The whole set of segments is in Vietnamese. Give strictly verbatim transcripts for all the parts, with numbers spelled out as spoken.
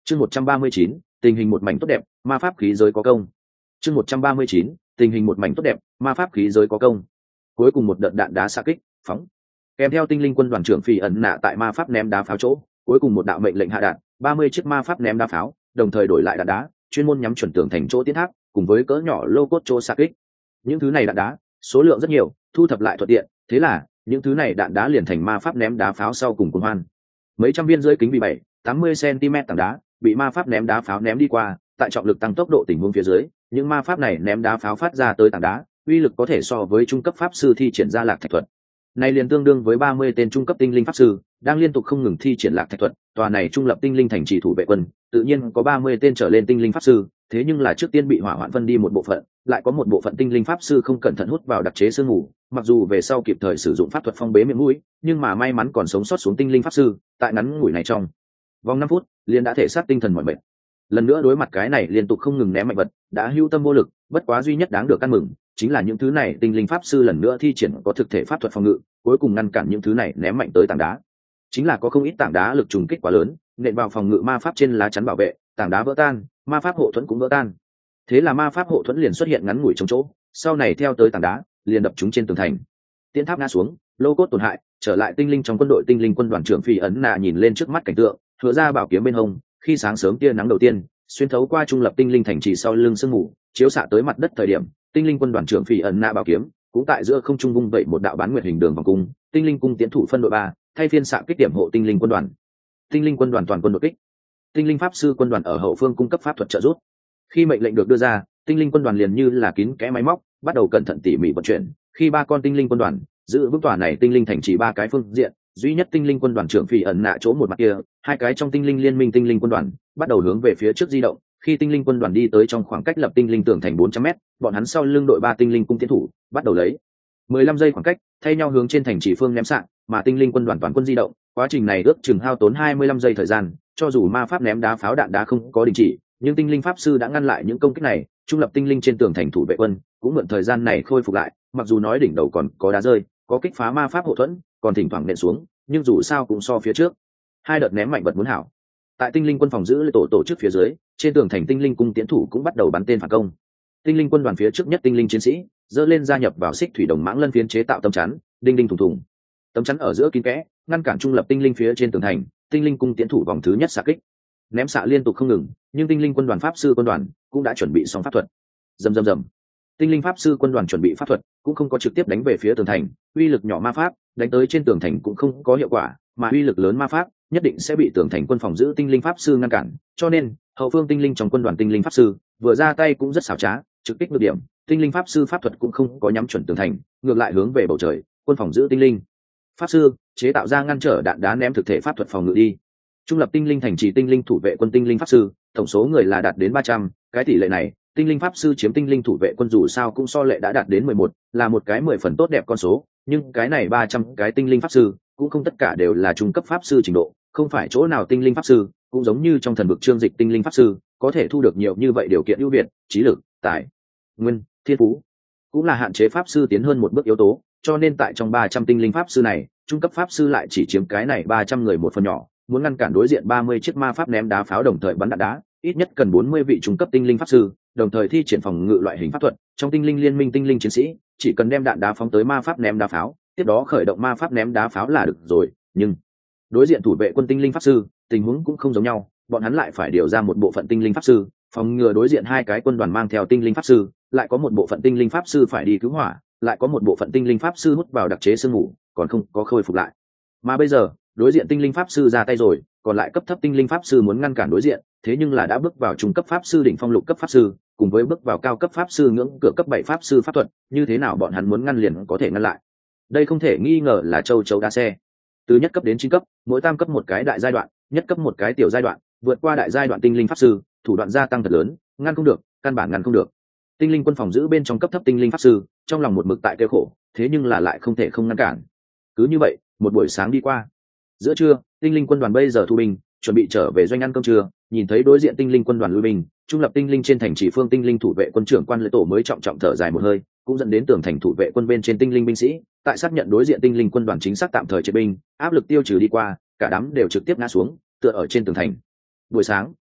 chương một trăm ba mươi chín, tình hình một mảnh tốt đẹp, ma pháp khí giới có công. chương một trăm ba mươi chín, tình hình một mảnh tốt đẹp, ma pháp khí giới có công. Cuối cùng một đợt đạn đá xạ kích phóng, kèm theo tinh linh quân đoàn trưởng Phi ẩn nạ tại ma pháp ném đá pháo chỗ, cuối cùng một đạo mệnh lệnh hạ đạn, ba mươi chiếc ma pháp ném đá pháo đồng thời đổi lại đạn đá, chuyên môn nhắm chuẩn tường thành chỗ tiến tháp, cùng với cỡ nhỏ lô cốt chỗ xạ kích. Những thứ này đạn đá số lượng rất nhiều, thu thập lại thuận tiện, thế là những thứ này đạn đá liền thành ma pháp ném đá pháo sau cùng cuồng hoan. Mấy trăm viên rơi kính bị bảy tám mươi cm tảng đá bị ma pháp ném đá pháo ném đi qua, tại trọng lực tăng tốc độ tình huống phía dưới, những ma pháp này ném đá pháo phát ra tới tảng đá uy lực có thể so với trung cấp pháp sư thi triển ra lạc thạch thuật. Này liền tương đương với ba mươi tên trung cấp tinh linh pháp sư đang liên tục không ngừng thi triển lạc thạch thuật. Tòa này trung lập tinh linh thành trì thủ vệ quân tự nhiên có ba mươi tên trở lên tinh linh pháp sư, thế nhưng là trước tiên bị hỏa hoạn phân đi một bộ phận, lại có một bộ phận tinh linh pháp sư không cẩn thận hút vào đặc chế sương mù, mặc dù về sau kịp thời sử dụng pháp thuật phong bế miệng mũi, nhưng mà may mắn còn sống sót xuống tinh linh pháp sư, tại ngắn ngủi này trong vòng năm phút liền đã thể xác tinh thần mỏi mệt. Lần nữa đối mặt cái này liên tục không ngừng ném mạnh vật, đã hưu tâm vô lực, bất quá duy nhất đáng được ăn mừng chính là những thứ này tinh linh pháp sư lần nữa thi triển có thực thể pháp thuật phòng ngự, cuối cùng ngăn cản những thứ này ném mạnh tới tảng đá. Chính là có không ít tảng đá lực trùng kích quá lớn, nện vào phòng ngự ma pháp trên lá chắn bảo vệ, tảng đá vỡ tan, ma pháp hộ thuẫn cũng vỡ tan. Thế là ma pháp hộ thuẫn liền xuất hiện ngắn ngủi trong chỗ, sau này theo tới tảng đá liền đập chúng trên tường thành. Tiến tháp ngã xuống, lô cốt tổn hại, trở lại tinh linh trong quân đội tinh linh quân đoàn trưởng Phi ấn nạ nhìn lên trước mắt cảnh tượng, hứa ra bảo kiếm bên hông, khi sáng sớm tia nắng đầu tiên xuyên thấu qua trung lập tinh linh thành trì sau lưng sương mù chiếu xạ tới mặt đất thời điểm, tinh linh quân đoàn trưởng Phi ấn nạ bảo kiếm cũng tại giữa không trung vung vẩy một đạo bán nguyệt hình đường vòng cung, tinh linh cung tiến thủ phân đội ba thay phiên xạ kích điểm hộ tinh linh quân đoàn. Tinh linh quân đoàn toàn quân đột kích, tinh linh pháp sư quân đoàn ở hậu phương cung cấp pháp thuật trợ giúp. Khi mệnh lệnh được đưa ra, tinh linh quân đoàn liền như là kín kẽ máy móc bắt đầu cẩn thận tỉ mỉ vận chuyển. Khi ba con tinh linh quân đoàn giữ vững tòa này tinh linh thành trì ba cái phương diện, duy nhất tinh linh quân đoàn trưởng Phi ẩn nạ chỗ một mặt kia, hai cái trong tinh linh liên minh tinh linh quân đoàn bắt đầu hướng về phía trước di động. Khi tinh linh quân đoàn đi tới trong khoảng cách lập tinh linh tường thành bốn trăm mét, bọn hắn sau lưng đội ba tinh linh cung tiến thủ bắt đầu lấy mười lăm giây khoảng cách thay nhau hướng trên thành trì phương ném xạ, mà tinh linh quân đoàn toàn quân di động, quá trình này ước chừng hao tốn hai mươi lăm giây thời gian. Cho dù ma pháp ném đá pháo đạn đá không có đình chỉ, nhưng tinh linh pháp sư đã ngăn lại những công kích này. Trung lập tinh linh trên tường thành thủ vệ quân cũng mượn thời gian này khôi phục lại, mặc dù nói đỉnh đầu còn có đá rơi, có kích phá ma pháp hộ thuẫn, còn thỉnh thoảng nện xuống, nhưng dù sao cũng so phía trước hai đợt ném mạnh vật muốn hảo. Tại tinh linh quân phòng giữ tổ tổ chức phía dưới, trên tường thành tinh linh cung tiến thủ cũng bắt đầu bắn tên phản công. Tinh linh quân đoàn phía trước nhất tinh linh chiến sĩ dơ lên gia nhập vào xích thủy đồng mãng lân phiến chế tạo tấm chắn, đinh đinh thủng thủng. Tấm chắn ở giữa kín kẽ ngăn cản trung lập tinh linh phía trên tường thành. Tinh linh cung tiến thủ vòng thứ nhất xạ kích, ném xạ liên tục không ngừng, nhưng tinh linh quân đoàn pháp sư quân đoàn cũng đã chuẩn bị xong pháp thuật. Rầm rầm rầm, tinh linh pháp sư quân đoàn chuẩn bị pháp thuật cũng không có trực tiếp đánh về phía tường thành, uy lực nhỏ ma pháp đánh tới trên tường thành cũng không có hiệu quả, mà uy lực lớn ma pháp nhất định sẽ bị tường thành quân phòng giữ tinh linh pháp sư ngăn cản. Cho nên hậu phương tinh linh trong quân đoàn tinh linh pháp sư vừa ra tay cũng rất xảo trá, trực kích được điểm. Tinh linh pháp sư pháp thuật cũng không có nhắm chuẩn tường thành, ngược lại hướng về bầu trời. Quân phòng giữ tinh linh pháp sư chế tạo ra ngăn trở đạn đá ném thực thể pháp thuật phòng ngự đi. Trung lập tinh linh thành trì tinh linh thủ vệ quân tinh linh pháp sư tổng số người là đạt đến ba trăm, cái tỷ lệ này tinh linh pháp sư chiếm tinh linh thủ vệ quân dù sao cũng so lệ đã đạt đến mười một, là một cái mười phần tốt đẹp con số. Nhưng cái này ba trăm cái tinh linh pháp sư cũng không tất cả đều là trung cấp pháp sư trình độ, không phải chỗ nào tinh linh pháp sư cũng giống như trong thần vực chương dịch tinh linh pháp sư có thể thu được nhiều như vậy điều kiện ưu việt, trí lực, tài nguyên, thiên phú cũng là hạn chế pháp sư tiến hơn một bước yếu tố. Cho nên tại trong ba trăm tinh linh pháp sư này, trung cấp pháp sư lại chỉ chiếm cái này ba trăm người một phần nhỏ. Muốn ngăn cản đối diện ba mươi chiếc ma pháp ném đá pháo đồng thời bắn đạn đá, ít nhất cần bốn mươi vị trung cấp tinh linh pháp sư đồng thời thi triển phòng ngự loại hình pháp thuật. Trong tinh linh liên minh tinh linh chiến sĩ chỉ cần đem đạn đá phóng tới ma pháp ném đá pháo, tiếp đó khởi động ma pháp ném đá pháo là được rồi. Nhưng đối diện thủ vệ quân tinh linh pháp sư tình huống cũng không giống nhau, bọn hắn lại phải điều ra một bộ phận tinh linh pháp sư phòng ngừa đối diện hai cái quân đoàn mang theo tinh linh pháp sư, lại có một bộ phận tinh linh pháp sư phải đi cứu hỏa, lại có một bộ phận tinh linh pháp sư hút vào đặc chế sương mù còn không có khôi phục lại. Mà bây giờ đối diện tinh linh pháp sư ra tay rồi, còn lại cấp thấp tinh linh pháp sư muốn ngăn cản đối diện, thế nhưng là đã bước vào trung cấp pháp sư đỉnh phong lục cấp pháp sư, cùng với bước vào cao cấp pháp sư ngưỡng cửa cấp bảy pháp sư pháp thuật, như thế nào bọn hắn muốn ngăn liền có thể ngăn lại. Đây không thể nghi ngờ là châu chấu đa xe. Từ nhất cấp đến chín cấp, mỗi tam cấp một cái đại giai đoạn, nhất cấp một cái tiểu giai đoạn, vượt qua đại giai đoạn tinh linh pháp sư, thủ đoạn gia tăng thật lớn, ngăn không được, căn bản ngăn không được. Tinh linh quân phòng giữ bên trong cấp thấp tinh linh pháp sư, trong lòng một mực tại kêu khổ, thế nhưng là lại không thể không ngăn cản. Cứ như vậy, một buổi sáng đi qua. Giữa trưa, tinh linh quân đoàn bây giờ thu binh, chuẩn bị trở về doanh ăn cơm trưa, nhìn thấy đối diện tinh linh quân đoàn lui binh, trung lập tinh linh trên thành chỉ phương tinh linh thủ vệ quân trưởng quan lễ tổ mới trọng trọng thở dài một hơi, cũng dẫn đến tường thành thủ vệ quân bên trên tinh linh binh sĩ, tại xác nhận đối diện tinh linh quân đoàn chính xác tạm thời triệt binh, áp lực tiêu trừ đi qua, cả đám đều trực tiếp ngã xuống, tựa ở trên tường thành. Buổi sáng,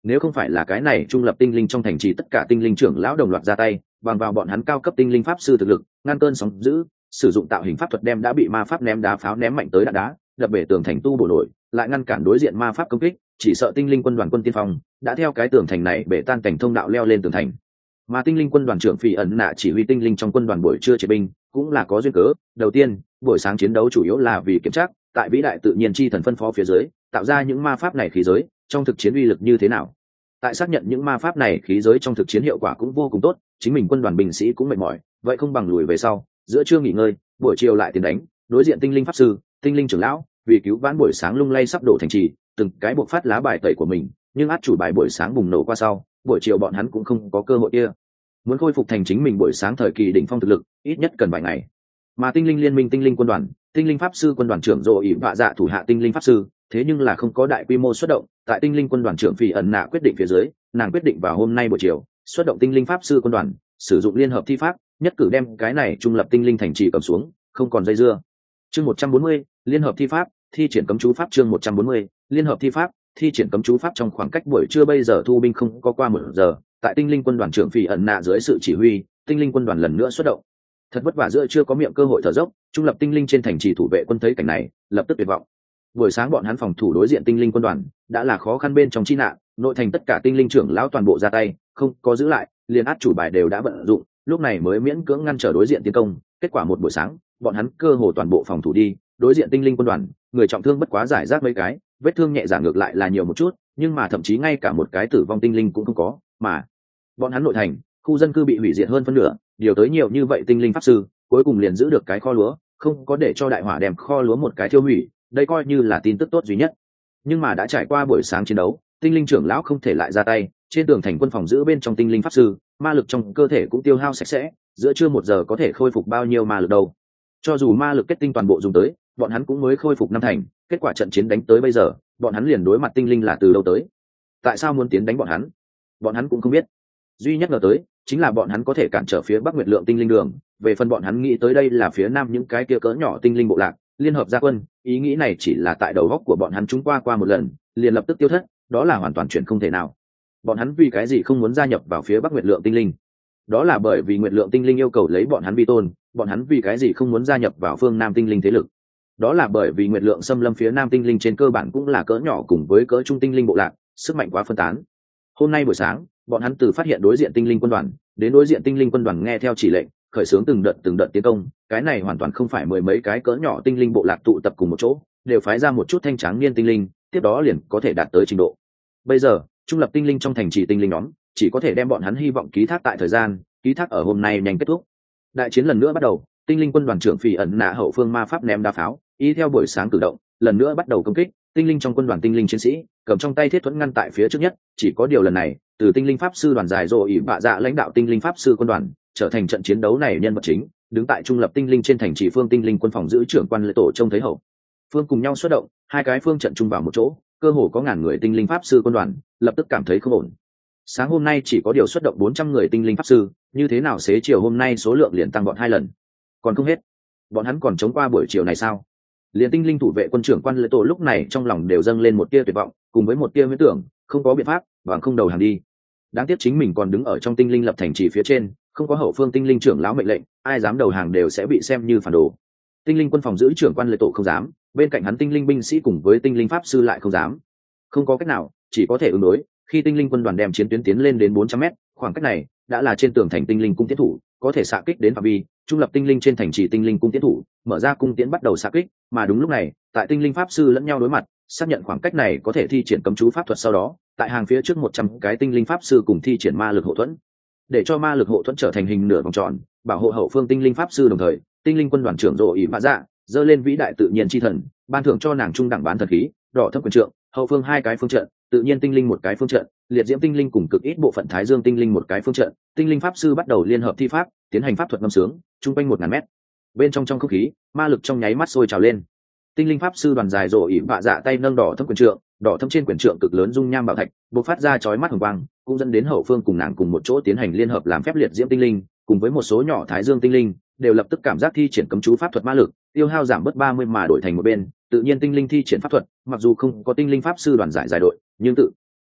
nếu không phải là cái này trung lập tinh linh trong thành trì tất cả tinh linh trưởng lão đồng loạt ra tay bằng vào bọn hắn cao cấp tinh linh pháp sư thực lực ngăn cơn sóng dữ, sử dụng tạo hình pháp thuật đem đã bị ma pháp ném đá pháo ném mạnh tới đạn đá đập bể tường thành tu bổ nổi, lại ngăn cản đối diện ma pháp công kích, chỉ sợ tinh linh quân đoàn quân tiên phong đã theo cái tường thành này bể tan cảnh thông đạo leo lên tường thành. Mà tinh linh quân đoàn trưởng Phỉ ẩn nạ chỉ huy tinh linh trong quân đoàn buổi trưa chế binh cũng là có duyên cớ. Đầu tiên, buổi sáng chiến đấu chủ yếu là vì kiểm tra tại vĩ đại tự nhiên chi thần phân phó phía dưới tạo ra những ma pháp này khí giới trong thực chiến uy lực như thế nào. Tại xác nhận những ma pháp này khí giới trong thực chiến hiệu quả cũng vô cùng tốt, chính mình quân đoàn binh sĩ cũng mệt mỏi, vậy không bằng lùi về sau, giữa trưa nghỉ ngơi, buổi chiều lại tiến đánh, đối diện tinh linh pháp sư, tinh linh trưởng lão, vì cứu vãn buổi sáng lung lay sắp đổ thành trì, từng cái buộc phát lá bài tẩy của mình, nhưng át chủ bài buổi sáng bùng nổ qua sau, buổi chiều bọn hắn cũng không có cơ hội kia. Muốn khôi phục thành chính mình buổi sáng thời kỳ đỉnh phong thực lực, ít nhất cần vài ngày. Mà tinh linh liên minh tinh linh quân đoàn, tinh linh pháp sư quân đoàn trưởng Dỗ ỷ vạ dạ thủ hạ tinh linh pháp sư, thế nhưng là không có đại quy mô xuất động. Tại tinh linh quân đoàn trưởng Phỉ ẩn nạ quyết định phía dưới, nàng quyết định vào hôm nay buổi chiều xuất động tinh linh pháp sư quân đoàn, sử dụng liên hợp thi pháp, nhất cử đem cái này trung lập tinh linh thành trì cầm xuống, không còn dây dưa. Chương một trăm bốn mươi, liên hợp thi pháp, thi triển cấm chú pháp. Chương một trăm bốn mươi, liên hợp thi pháp, thi triển cấm chú pháp. Trong khoảng cách buổi trưa bây giờ thu binh không có qua một giờ, tại tinh linh quân đoàn trưởng Phỉ ẩn nạ dưới sự chỉ huy, tinh linh quân đoàn lần nữa xuất động. Thật vất vả giữa chưa có miệng cơ hội thở dốc, trung lập tinh linh trên thành trì thủ vệ quân thấy cảnh này, lập tức tuyệt vọng. Buổi sáng bọn hắn phòng thủ đối diện tinh linh quân đoàn đã là khó khăn bên trong chi nạn, nội thành tất cả tinh linh trưởng lão toàn bộ ra tay, không có giữ lại, liền át chủ bài đều đã vận dụng, lúc này mới miễn cưỡng ngăn trở đối diện tiến công. Kết quả một buổi sáng, bọn hắn cơ hồ toàn bộ phòng thủ đi, đối diện tinh linh quân đoàn, người trọng thương bất quá giải rác mấy cái, vết thương nhẹ giảm ngược lại là nhiều một chút, nhưng mà thậm chí ngay cả một cái tử vong tinh linh cũng không có, mà bọn hắn nội thành, khu dân cư bị hủy diệt hơn phân nửa, điều tới nhiều như vậy tinh linh pháp sư, cuối cùng liền giữ được cái kho lúa, không có để cho đại hỏa đem kho lúa một cái thiêu hủy, đây coi như là tin tức tốt duy nhất. Nhưng mà đã trải qua buổi sáng chiến đấu, tinh linh trưởng lão không thể lại ra tay, trên tường thành quân phòng giữ bên trong tinh linh pháp sư, ma lực trong cơ thể cũng tiêu hao sạch sẽ, giữa trưa một giờ có thể khôi phục bao nhiêu ma lực đâu. Cho dù ma lực kết tinh toàn bộ dùng tới, bọn hắn cũng mới khôi phục năm thành, kết quả trận chiến đánh tới bây giờ, bọn hắn liền đối mặt tinh linh là từ đâu tới. Tại sao muốn tiến đánh bọn hắn? Bọn hắn cũng không biết. Duy nhất ngờ tới chính là bọn hắn có thể cản trở phía Bắc Nguyệt Lượng tinh linh đường, về phần bọn hắn nghĩ tới đây là phía Nam những cái kia cỡ nhỏ tinh linh bộ lạc, liên hợp gia quân, ý nghĩ này chỉ là tại đầu góc của bọn hắn chúng qua qua một lần, liền lập tức tiêu thất, đó là hoàn toàn chuyện không thể nào. Bọn hắn vì cái gì không muốn gia nhập vào phía Bắc Nguyệt Lượng tinh linh? Đó là bởi vì Nguyệt Lượng tinh linh yêu cầu lấy bọn hắn vi tôn, bọn hắn vì cái gì không muốn gia nhập vào phương Nam tinh linh thế lực? Đó là bởi vì Nguyệt Lượng xâm lâm phía Nam tinh linh trên cơ bản cũng là cỡ nhỏ cùng với cỡ trung tinh linh bộ lạc, sức mạnh quá phân tán. Hôm nay buổi sáng, bọn hắn từ phát hiện đối diện tinh linh quân đoàn, đến đối diện tinh linh quân đoàn nghe theo chỉ lệnh, khởi xướng từng đợt từng đợt tiến công, cái này hoàn toàn không phải mười mấy cái cỡ nhỏ tinh linh bộ lạc tụ tập cùng một chỗ, đều phái ra một chút thanh tráng niên tinh linh, tiếp đó liền có thể đạt tới trình độ. Bây giờ, trung lập tinh linh trong thành trì tinh linh nhóm, chỉ có thể đem bọn hắn hy vọng ký thác tại thời gian, ký thác ở hôm nay nhanh kết thúc. Đại chiến lần nữa bắt đầu, tinh linh quân đoàn trưởng Phỉ ẩn nạ hậu phương ma pháp ném đá pháo, y theo buổi sáng cử động, lần nữa bắt đầu công kích. Tinh linh trong quân đoàn tinh linh chiến sĩ cầm trong tay thiết thuẫn ngăn tại phía trước nhất, chỉ có điều lần này, từ tinh linh pháp sư đoàn dài Dỗ ỷ vạ dạ lãnh đạo tinh linh pháp sư quân đoàn, trở thành trận chiến đấu này nhân vật chính, đứng tại trung lập tinh linh trên thành trì phương tinh linh quân phòng giữ trưởng quan lệ tổ trông thấy hậu phương cùng nhau xuất động, hai cái phương trận chung vào một chỗ, cơ hồ có ngàn người tinh linh pháp sư quân đoàn, lập tức cảm thấy không ổn. Sáng hôm nay chỉ có điều xuất động bốn trăm người tinh linh pháp sư, như thế nào xế chiều hôm nay số lượng liền tăng bọn hai lần, còn không hết, bọn hắn còn chống qua buổi chiều này sao? Liên tinh linh thủ vệ quân trưởng quan lệ tổ lúc này trong lòng đều dâng lên một tia tuyệt vọng, cùng với một tia huyễn tưởng, không có biện pháp, bằng không đầu hàng đi. Đáng tiếc chính mình còn đứng ở trong tinh linh lập thành trì phía trên, không có hậu phương tinh linh trưởng lão mệnh lệnh, ai dám đầu hàng đều sẽ bị xem như phản đồ. Tinh linh quân phòng giữ trưởng quan lệ tổ không dám, bên cạnh hắn tinh linh binh sĩ cùng với tinh linh pháp sư lại không dám. Không có cách nào, chỉ có thể ứng đối. Khi tinh linh quân đoàn đem chiến tuyến tiến lên đến bốn trăm mét, khoảng cách này đã là trên tường thành tinh linh cung tiến thủ, có thể xạ kích đến phạm vi trung lập tinh linh trên thành trì tinh linh cung tiến thủ, mở ra cung tiễn bắt đầu xạ kích. Mà đúng lúc này, tại tinh linh pháp sư lẫn nhau đối mặt, xác nhận khoảng cách này có thể thi triển cấm chú pháp thuật, sau đó tại hàng phía trước một trăm cái tinh linh pháp sư cùng thi triển ma lực hộ thuẫn, để cho ma lực hộ thuẫn trở thành hình nửa vòng tròn, bảo hộ hậu phương tinh linh pháp sư. Đồng thời, tinh linh quân đoàn trưởng Dỗ ỷ vạ dạ dơ lên vĩ đại tự nhiên chi thần, ban thưởng cho nàng trung đẳng bán thần khí đỏ thấp quyền trượng, hậu phương hai cái phương trận, tự nhiên tinh linh một cái phương trận, liệt diễm tinh linh cùng cực ít bộ phận thái dương tinh linh một cái phương trận. Tinh linh pháp sư bắt đầu liên hợp thi pháp, tiến hành pháp thuật ngâm sướng, trung quanh một ngàn mét bên trong trong không khí, ma lực trong nháy mắt sôi trào lên. Tinh linh pháp sư đoàn dài Dỗ ỷ vạ dạ tay nâng đỏ thâm quyền trượng, đỏ thâm trên quyền trượng cực lớn dung nham bảo thạch bộc phát ra chói mắt hồng quang, cũng dẫn đến hậu phương cùng nàng cùng một chỗ tiến hành liên hợp làm phép liệt diễm tinh linh cùng với một số nhỏ thái dương tinh linh đều lập tức cảm giác thi triển cấm chú pháp thuật ma lực tiêu hao giảm bớt ba mươi mà đổi thành một bên tự nhiên tinh linh thi triển pháp thuật. Mặc dù không có tinh linh pháp sư đoàn giải giải đội, nhưng tự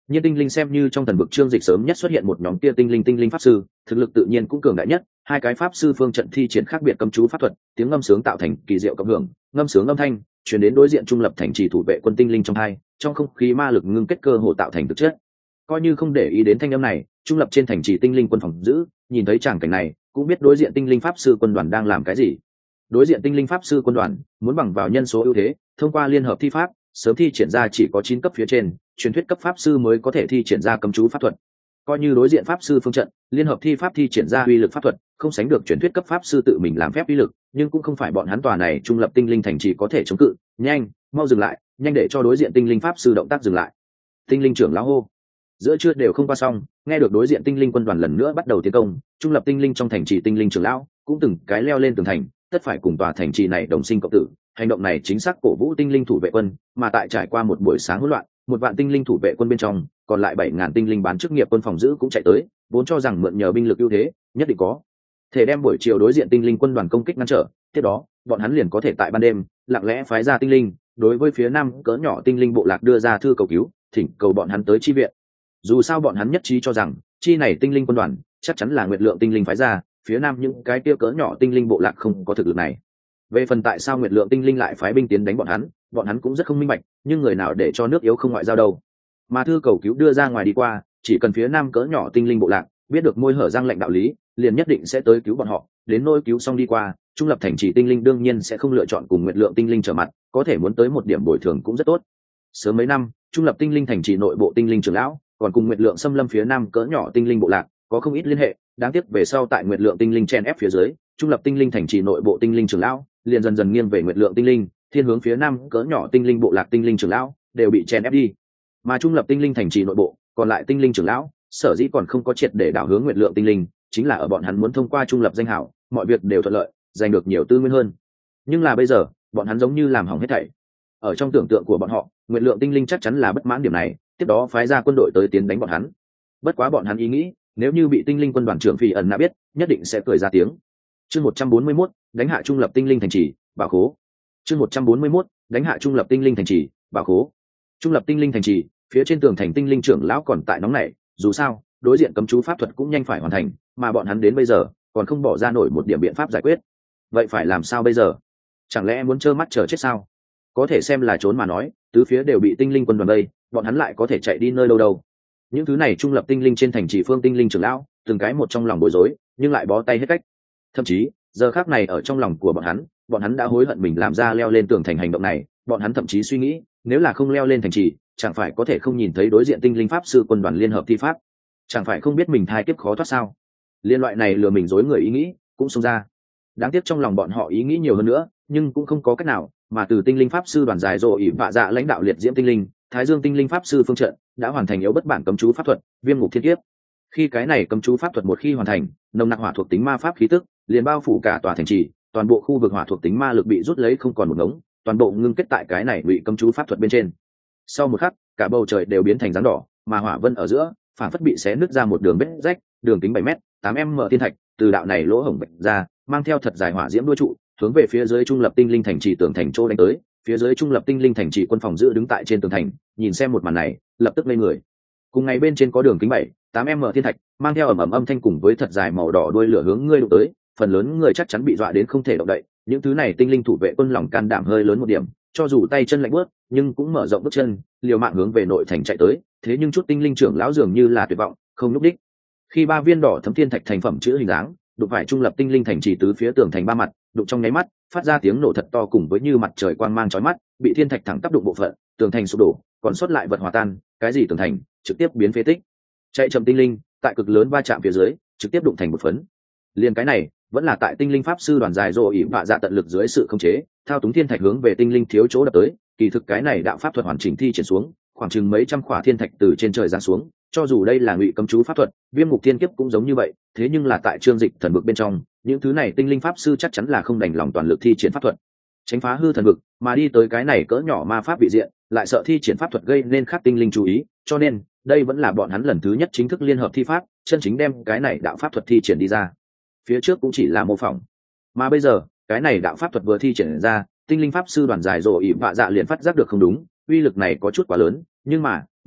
Nhiên tinh linh xem như trong thần vực chương dịch sớm nhất xuất hiện một nhóm kia tinh linh tinh linh pháp sư, thực lực tự nhiên cũng cường đại nhất. Hai cái pháp sư phương trận thi triển khác biệt cấm chú pháp thuật, tiếng ngâm sướng tạo thành kỳ diệu cộng hưởng, ngâm sướng âm thanh truyền đến đối diện trung lập thành trì thủ vệ quân tinh linh trong hai, trong không khí ma lực ngưng kết cơ hồ tạo thành thực chất. Coi như không để ý đến thanh âm này, trung lập trên thành trì tinh linh quân phòng giữ, nhìn thấy tràng cảnh này, cũng biết đối diện tinh linh pháp sư quân đoàn đang làm cái gì. Đối diện tinh linh pháp sư quân đoàn muốn bằng vào nhân số ưu thế, thông qua liên hợp thi pháp, sớm thi triển ra chỉ có chín cấp phía trên, truyền thuyết cấp pháp sư mới có thể thi triển ra cấm chú pháp thuật. Coi như đối diện pháp sư phương trận, liên hợp thi pháp thi triển ra uy lực pháp thuật, không sánh được truyền thuyết cấp pháp sư tự mình làm phép uy lực, nhưng cũng không phải bọn hắn tòa này trung lập tinh linh thành trì có thể chống cự. Nhanh, mau dừng lại, nhanh để cho đối diện tinh linh pháp sư động tác dừng lại. Tinh linh trưởng lão hô. Giữa trưa đều không qua xong, nghe được đối diện tinh linh quân đoàn lần nữa bắt đầu tiến công, trung lập tinh linh trong thành trì tinh linh trưởng lão cũng từng cái leo lên tường thành, tất phải cùng tòa thành trì này đồng sinh cộng tử. Hành động này chính xác cổ vũ tinh linh thủ vệ quân, mà tại trải qua một buổi sáng hỗn loạn, một vạn tinh linh thủ vệ quân bên trong, còn lại bảy ngàn tinh linh bán chức nghiệp quân phòng giữ cũng chạy tới, vốn cho rằng mượn nhờ binh lực ưu thế, nhất định có thể đem buổi chiều đối diện tinh linh quân đoàn công kích ngăn trở. Tiếp đó, bọn hắn liền có thể tại ban đêm lặng lẽ phái ra tinh linh, đối với phía nam cỡ nhỏ tinh linh bộ lạc đưa ra thư cầu cứu, thỉnh cầu bọn hắn tới chi viện. Dù sao bọn hắn nhất trí cho rằng, chi này tinh linh quân đoàn chắc chắn là Nguyệt Lượng tinh linh phái ra, phía nam những cái kia cỡ nhỏ tinh linh bộ lạc không có thực lực này. Về phần tại sao Nguyệt Lượng tinh linh lại phái binh tiến đánh bọn hắn, bọn hắn cũng rất không minh bạch, nhưng người nào để cho nước yếu không ngoại giao đâu. Mà thư cầu cứu đưa ra ngoài đi qua, chỉ cần phía nam cỡ nhỏ tinh linh bộ lạc biết được môi hở răng lệnh đạo lý, liền nhất định sẽ tới cứu bọn họ. Đến nôi cứu xong đi qua, trung lập thành trì tinh linh đương nhiên sẽ không lựa chọn cùng Nguyệt Lượng tinh linh trở mặt, có thể muốn tới một điểm bồi thường cũng rất tốt. Sớm mấy năm, trung lập tinh linh thành trì nội bộ tinh linh trưởng lão còn cùng Nguyệt Lượng xâm lâm phía nam cỡ nhỏ tinh linh bộ lạc có không ít liên hệ, đáng tiếc về sau tại Nguyệt Lượng tinh linh chen ép phía dưới, trung lập tinh linh thành trì nội bộ tinh linh trưởng lão liền dần dần nghiêng về Nguyệt Lượng tinh linh, thiên hướng phía nam cỡ nhỏ tinh linh bộ lạc tinh linh trưởng lão đều bị chen ép đi. Mà trung lập tinh linh thành trì nội bộ, còn lại tinh linh trưởng lão, sở dĩ còn không có triệt để đảo hướng Nguyệt Lượng tinh linh, chính là ở bọn hắn muốn thông qua trung lập danh hảo, mọi việc đều thuận lợi, giành được nhiều tư nguyên hơn. Nhưng là bây giờ, bọn hắn giống như làm hỏng hết thảy. Ở trong tưởng tượng của bọn họ, Nguyệt Lượng tinh linh chắc chắn là bất mãn điểm này, tiếp đó phái ra quân đội tới tiến đánh bọn hắn. Bất quá bọn hắn ý nghĩ, nếu như bị tinh linh quân đoàn trưởng Phỉ ẩn nã biết, nhất định sẽ cười ra tiếng. Chương một trăm bốn mươi mốt, đánh hạ trung lập tinh linh thành trì, bảo khố. Chương một trăm bốn mươi mốt, đánh hạ trung lập tinh linh thành trì, bảo khố. Trung lập tinh linh thành trì, phía trên tường thành tinh linh trưởng lão còn tại nóng nảy, dù sao, đối diện cấm chú pháp thuật cũng nhanh phải hoàn thành, mà bọn hắn đến bây giờ còn không bỏ ra nổi một điểm biện pháp giải quyết. Vậy phải làm sao bây giờ? Chẳng lẽ muốn trơ mắt chờ chết sao? Có thể xem là trốn mà nói, tứ phía đều bị tinh linh quân đoàn vây, bọn hắn lại có thể chạy đi nơi đâu đâu? Những thứ này trung lập tinh linh trên thành trì phương tinh linh trưởng lão, từng cái một trong lòng bối rối, nhưng lại bó tay hết cách. Thậm chí, giờ khắc này ở trong lòng của bọn hắn, bọn hắn đã hối hận mình làm ra leo lên tường thành hành động này, bọn hắn thậm chí suy nghĩ, nếu là không leo lên thành trì, chẳng phải có thể không nhìn thấy đối diện tinh linh pháp sư quân đoàn liên hợp thi pháp, chẳng phải không biết mình thai kiếp khó thoát sao? Liên loại này lừa mình dối người ý nghĩ cũng xông ra. Đáng tiếc trong lòng bọn họ ý nghĩ nhiều hơn nữa, nhưng cũng không có cách nào, mà từ tinh linh pháp sư đoàn dài rồ ỉ vạ dạ lãnh đạo liệt diễm tinh linh, Thái Dương tinh linh pháp sư phương trận đã hoàn thành yếu bất bản cấm chú pháp thuật, Viêm ngục thiên kiếp. Khi cái này cấm chú pháp thuật một khi hoàn thành, nồng nặc hỏa thuộc tính ma pháp khí tức liền bao phủ cả tòa thành trì, toàn bộ khu vực hỏa thuộc tính ma lực bị rút lấy không còn một ngống, toàn bộ ngưng kết tại cái này bị cấm chú pháp thuật bên trên. Sau một khắc, cả bầu trời đều biến thành dáng đỏ, mà hỏa vân ở giữa phản phất bị xé nứt ra một đường vết rách, đường kính bảy mét, tám m thiên thạch từ đạo này lỗ hổng bạch ra, mang theo thật dài hỏa diễm đuôi trụ, hướng về phía dưới trung lập tinh linh thành trì tường thành chỗ đánh tới. Phía dưới trung lập tinh linh thành trì quân phòng giữ đứng tại trên tường thành, nhìn xem một màn này, lập tức lên người. Cùng ngày bên trên có đường kính bảy, tám m thiên thạch, mang theo ầm ầm âm thanh cùng với thật dài màu đỏ đuôi lửa hướng ngươi đụng tới, phần lớn người chắc chắn bị dọa đến không thể động đậy. Những thứ này tinh linh thủ vệ quân lòng can đảm hơi lớn một điểm, cho dù tay chân lạnh buốt, nhưng cũng mở rộng bước chân, liều mạng hướng về nội thành chạy tới. Thế nhưng chút tinh linh trưởng lão dường như là tuyệt vọng, không lúc đích. Khi ba viên đỏ thấm thiên thạch thành phẩm chữ hình dáng, đụng phải trung lập tinh linh thành trì tứ phía tường thành ba mặt, đụng trong nháy mắt, phát ra tiếng nổ thật to cùng với như mặt trời quang mang chói mắt, bị thiên thạch thẳng tác đụng bộ phận, tường thành sụp đổ, còn sót lại vật hòa tan, cái gì tường thành, trực tiếp biến phế tích. Chạy chậm tinh linh, tại cực lớn va chạm phía dưới, trực tiếp đụng thành một phấn. Liên cái này, vẫn là tại tinh linh pháp sư đoàn dài rồ ỉ vạ dạ tận lực dưới sự khống chế, thao túng thiên thạch hướng về tinh linh thiếu chỗ đập tới, kỳ thực cái này đạo pháp thuật hoàn chỉnh thi triển xuống, khoảng chừng mấy trăm khỏa thiên thạch từ trên trời giáng xuống, cho dù đây là ngụy cấm chú pháp thuật, Viêm ngục thiên kiếp cũng giống như vậy, thế nhưng là tại chương dịch thần vực bên trong, những thứ này tinh linh pháp sư chắc chắn là không đành lòng toàn lực thi triển pháp thuật, tránh phá hư thần vực, mà đi tới cái này cỡ nhỏ ma pháp vị diện, lại sợ thi triển pháp thuật gây nên khác tinh linh chú ý, cho nên đây vẫn là bọn hắn lần thứ nhất chính thức liên hợp thi pháp, chân chính đem cái này đạo pháp thuật thi triển đi ra. Phía trước cũng chỉ là mô phỏng, mà bây giờ cái này đạo pháp thuật vừa thi triển ra, tinh linh pháp sư đoàn dài rồ ỉ vạ dạ liền phát giác được không đúng, uy lực này có chút quá lớn, nhưng mà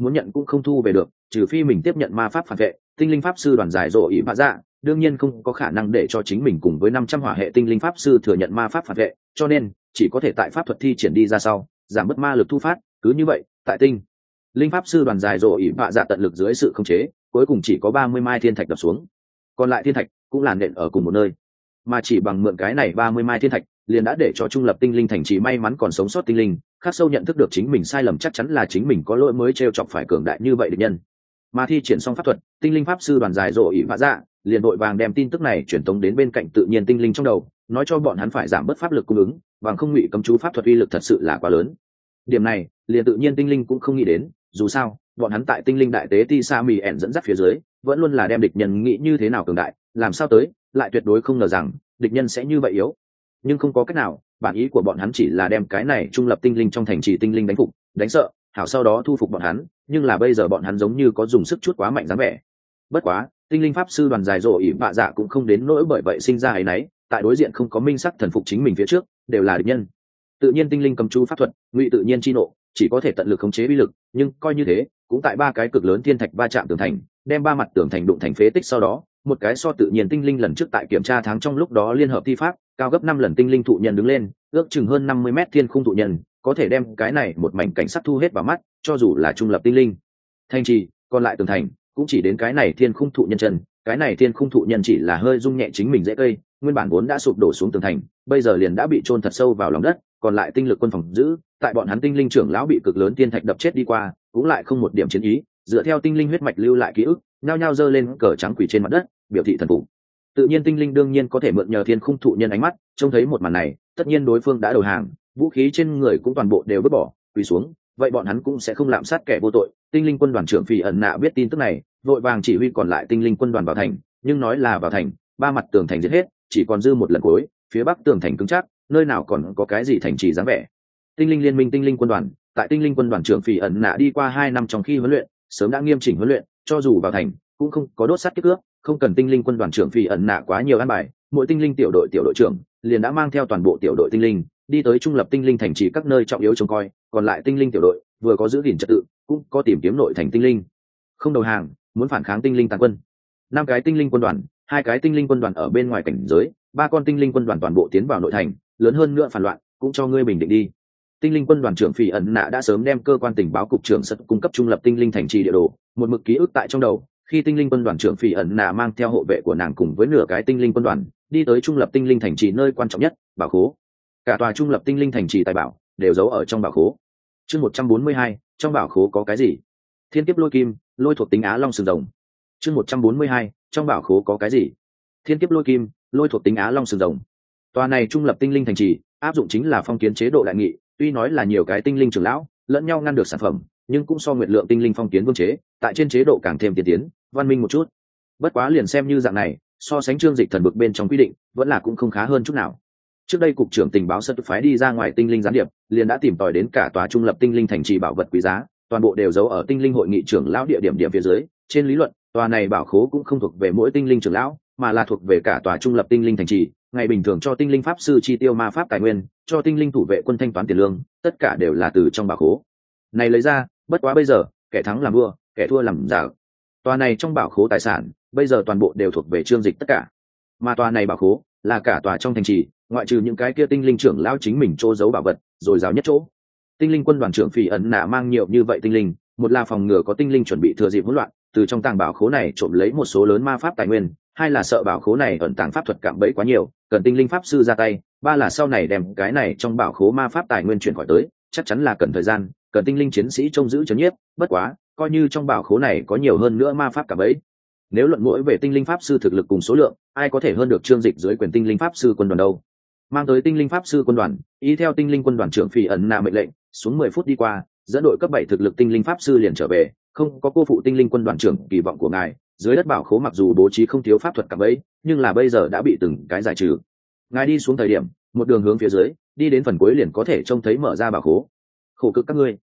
muốn nhận cũng không thu về được, trừ phi mình tiếp nhận ma pháp phản vệ. Tinh linh pháp sư đoàn giải rộ ỷ vạ dạ đương nhiên không có khả năng để cho chính mình cùng với năm trăm hỏa hệ tinh linh pháp sư thừa nhận ma pháp phản vệ, cho nên chỉ có thể tại pháp thuật thi triển đi ra sau giảm bớt ma lực thu phát. Cứ như vậy, tại tinh linh pháp sư đoàn giải rộ ỷ vạ dạ tận lực dưới sự khống chế, cuối cùng chỉ có ba mươi mai thiên thạch đập xuống, còn lại thiên thạch cũng là nện ở cùng một nơi, mà chỉ bằng mượn cái này ba mươi mai thiên thạch liền đã để cho trung lập tinh linh thành trì may mắn còn sống sót tinh linh khắc sâu nhận thức được chính mình sai lầm, chắc chắn là chính mình có lỗi mới t r e o chọc phải cường đại như vậy địch nhân. Mà thi triển xong pháp thuật, tinh linh pháp sư đoàn giải rộ ỷ vạ dạ liền vội vàng đem tin tức này truyền tống đến bên cạnh tự nhiên tinh linh trong đầu, nói cho bọn hắn phải giảm bớt pháp lực cung ứng, bằng không ngụy cấm chú pháp thuật uy lực thật sự là quá lớn. Điểm này liền tự nhiên tinh linh cũng không nghĩ đến, dù sao bọn hắn tại tinh linh đại tế ti sa mì ẻn dẫn dắt phía dưới vẫn luôn là đem địch nhân nghĩ như thế nào cường đại, làm sao tới lại tuyệt đối không ngờ rằng địch nhân sẽ như vậy yếu. Nhưng không có cách nào, bản ý của bọn hắn chỉ là đem cái này trung lập tinh linh trong thành trì tinh linh đánh phục đánh sợ hảo, sau đó thu phục bọn hắn. Nhưng là bây giờ bọn hắn giống như có dùng sức chút quá mạnh dáng vẻ. Bất quá tinh linh pháp sư đoàn dài rộ ỉ bạ dạ cũng không đến nỗi bởi vậy sinh ra ấy nấy, tại đối diện không có minh sắc thần phục chính mình phía trước đều là địch nhân. Tự nhiên tinh linh cầm chú pháp thuật ngụy tự nhiên chi nộ chỉ có thể tận lực khống chế uy lực, nhưng coi như thế cũng tại ba cái cực lớn thiên thạch va chạm tường thành, đem ba mặt tường thành đụng thành phế tích. Sau đó một cái so tự nhiên tinh linh lần trước tại kiểm tra tháng trong lúc đó liên hợp thi pháp cao gấp năm lần tinh linh thụ nhân đứng lên, ước chừng hơn năm mươi mét thiên khung thụ nhân có thể đem cái này một mảnh cảnh sắc thu hết vào mắt. Cho dù là trung lập tinh linh thành trì còn lại tường thành cũng chỉ đến cái này thiên khung thụ nhân chân, cái này thiên khung thụ nhân chỉ là hơi rung nhẹ chính mình dễ cây, nguyên bản vốn đã sụp đổ xuống tường thành bây giờ liền đã bị chôn thật sâu vào lòng đất. Còn lại tinh lực quân phòng giữ, tại bọn hắn tinh linh trưởng lão bị cực lớn thiên thạch đập chết đi qua cũng lại không một điểm chiến ý, dựa theo tinh linh huyết mạch lưu lại ký ức nhao nhao giơ lên cờ trắng quỷ trên mặt đất biểu thị thần phục. Tự nhiên tinh linh đương nhiên có thể mượn nhờ thiên khung thụ nhân ánh mắt trông thấy một màn này, tất nhiên đối phương đã đầu hàng, vũ khí trên người cũng toàn bộ đều vứt bỏ quỳ xuống, vậy bọn hắn cũng sẽ không lạm sát kẻ vô tội. Tinh linh quân đoàn trưởng Phỉ ẩn nạ biết tin tức này vội vàng chỉ huy còn lại tinh linh quân đoàn vào thành, nhưng nói là vào thành, ba mặt tường thành giết hết, chỉ còn dư một lần cuối, phía bắc tường thành cứng chắc, nơi nào còn có cái gì thành trì dáng vẻ. Tinh linh liên minh tinh linh quân đoàn tại tinh linh quân đoàn trưởng Phỉ ẩn nạ đi qua hai năm trong khi huấn luyện sớm đã nghiêm chỉnh huấn luyện, cho dù vào thành cũng không có đốt sắt kiếp cướp, không cần tinh linh quân đoàn trưởng Phỉ ẩn nạ quá nhiều an bài, mỗi tinh linh tiểu đội tiểu đội trưởng liền đã mang theo toàn bộ tiểu đội tinh linh đi tới trung lập tinh linh thành trì các nơi trọng yếu trông coi, còn lại tinh linh tiểu đội vừa có giữ gìn trật tự cũng có tìm kiếm nội thành tinh linh không đầu hàng muốn phản kháng tinh linh tàn quân. Năm cái tinh linh quân đoàn, hai cái tinh linh quân đoàn ở bên ngoài cảnh giới, ba con tinh linh quân đoàn toàn bộ tiến vào nội thành, lớn hơn nữa phản loạn cũng cho ngươi bình định đi. Tinh linh quân đoàn trưởng Phỉ ẩn nạ đã sớm đem cơ quan tình báo cục trưởng sật cung cấp trung lập tinh linh thành trì địa đồ một mực ký ức tại trong đầu. Khi tinh linh quân đoàn trưởng Phỉ ẩn nạ mang theo hộ vệ của nàng cùng với nửa cái tinh linh quân đoàn đi tới trung lập tinh linh thành trì nơi quan trọng nhất, bảo khố. Cả tòa trung lập tinh linh thành trì tài bảo đều giấu ở trong bảo khố. Chương một trăm bốn mươi hai, trong bảo khố có cái gì? Thiên kiếp lôi kim, lôi thuộc tính Á Long sừng rồng. Chương một trăm bốn mươi hai, trong bảo khố có cái gì? Thiên kiếp lôi kim, lôi thuộc tính Á Long sừng rồng. Tòa này trung lập tinh linh thành trì áp dụng chính là phong kiến chế độ đại nghị, tuy nói là nhiều cái tinh linh trưởng lão lẫn nhau ngăn được sản phẩm, nhưng cũng so nguyệt lượng tinh linh phong kiến vương chế tại trên chế độ càng thêm tiên tiến văn minh một chút. Bất quá liền xem như dạng này, so sánh chương dịch thần bực bên trong quy định vẫn là cũng không khá hơn chút nào. Trước đây cục trưởng tình báo sân phái đi ra ngoài tinh linh gián điệp liền đã tìm tòi đến cả tòa trung lập tinh linh thành trì bảo vật quý giá, toàn bộ đều giấu ở tinh linh hội nghị trưởng lão địa điểm điểm phía dưới. Trên lý luận, tòa này bảo khố cũng không thuộc về mỗi tinh linh trưởng lão, mà là thuộc về cả tòa trung lập tinh linh thành trì. Ngày bình thường cho tinh linh pháp sư chi tiêu ma pháp tài nguyên, cho tinh linh thủ vệ quân thanh toán tiền lương, tất cả đều là từ trong bảo khố này lấy ra. Bất quá bây giờ, kẻ thắng làm vua, kẻ thua làm giả. Tòa này trong bảo khố tài sản bây giờ toàn bộ đều thuộc về Trương Dịch tất cả, mà tòa này bảo khố là cả tòa trong thành trì, ngoại trừ những cái kia tinh linh trưởng lão chính mình chỗ giấu bảo vật rồi rào nhất chỗ. Tinh linh quân đoàn trưởng Phỉ ẩn nạ mang nhiều như vậy tinh linh, một là phòng ngừa có tinh linh chuẩn bị thừa dịp hỗn loạn từ trong tàng bảo khố này trộm lấy một số lớn ma pháp tài nguyên, hai là sợ bảo khố này ẩn tàng pháp thuật cạm bẫy quá nhiều, cần tinh linh pháp sư ra tay, ba là sau này đem cái này trong bảo khố ma pháp tài nguyên chuyển khỏi tới, chắc chắn là cần thời gian, cần tinh linh chiến sĩ trông giữ trấn nhiếp. Bất quá coi như trong bảo khố này có nhiều hơn nữa ma pháp cạm bẫy, nếu luận mỗi về tinh linh pháp sư thực lực cùng số lượng, ai có thể hơn được Trương Dịch dưới quyền tinh linh pháp sư quân đoàn đâu. Mang tới tinh linh pháp sư quân đoàn, ý theo tinh linh quân đoàn trưởng Phỉ ẩn nạ mệnh lệnh, xuống mười phút đi qua, dẫn đội cấp bảy thực lực tinh linh pháp sư liền trở về, không có cô phụ tinh linh quân đoàn trưởng kỳ vọng của ngài. Dưới đất bảo khố mặc dù bố trí không thiếu pháp thuật cạm bẫy, nhưng là bây giờ đã bị từng cái giải trừ. Ngài đi xuống thời điểm, một đường hướng phía dưới, đi đến phần cuối liền có thể trông thấy mở ra bảo khố. Khổ cực các ngươi.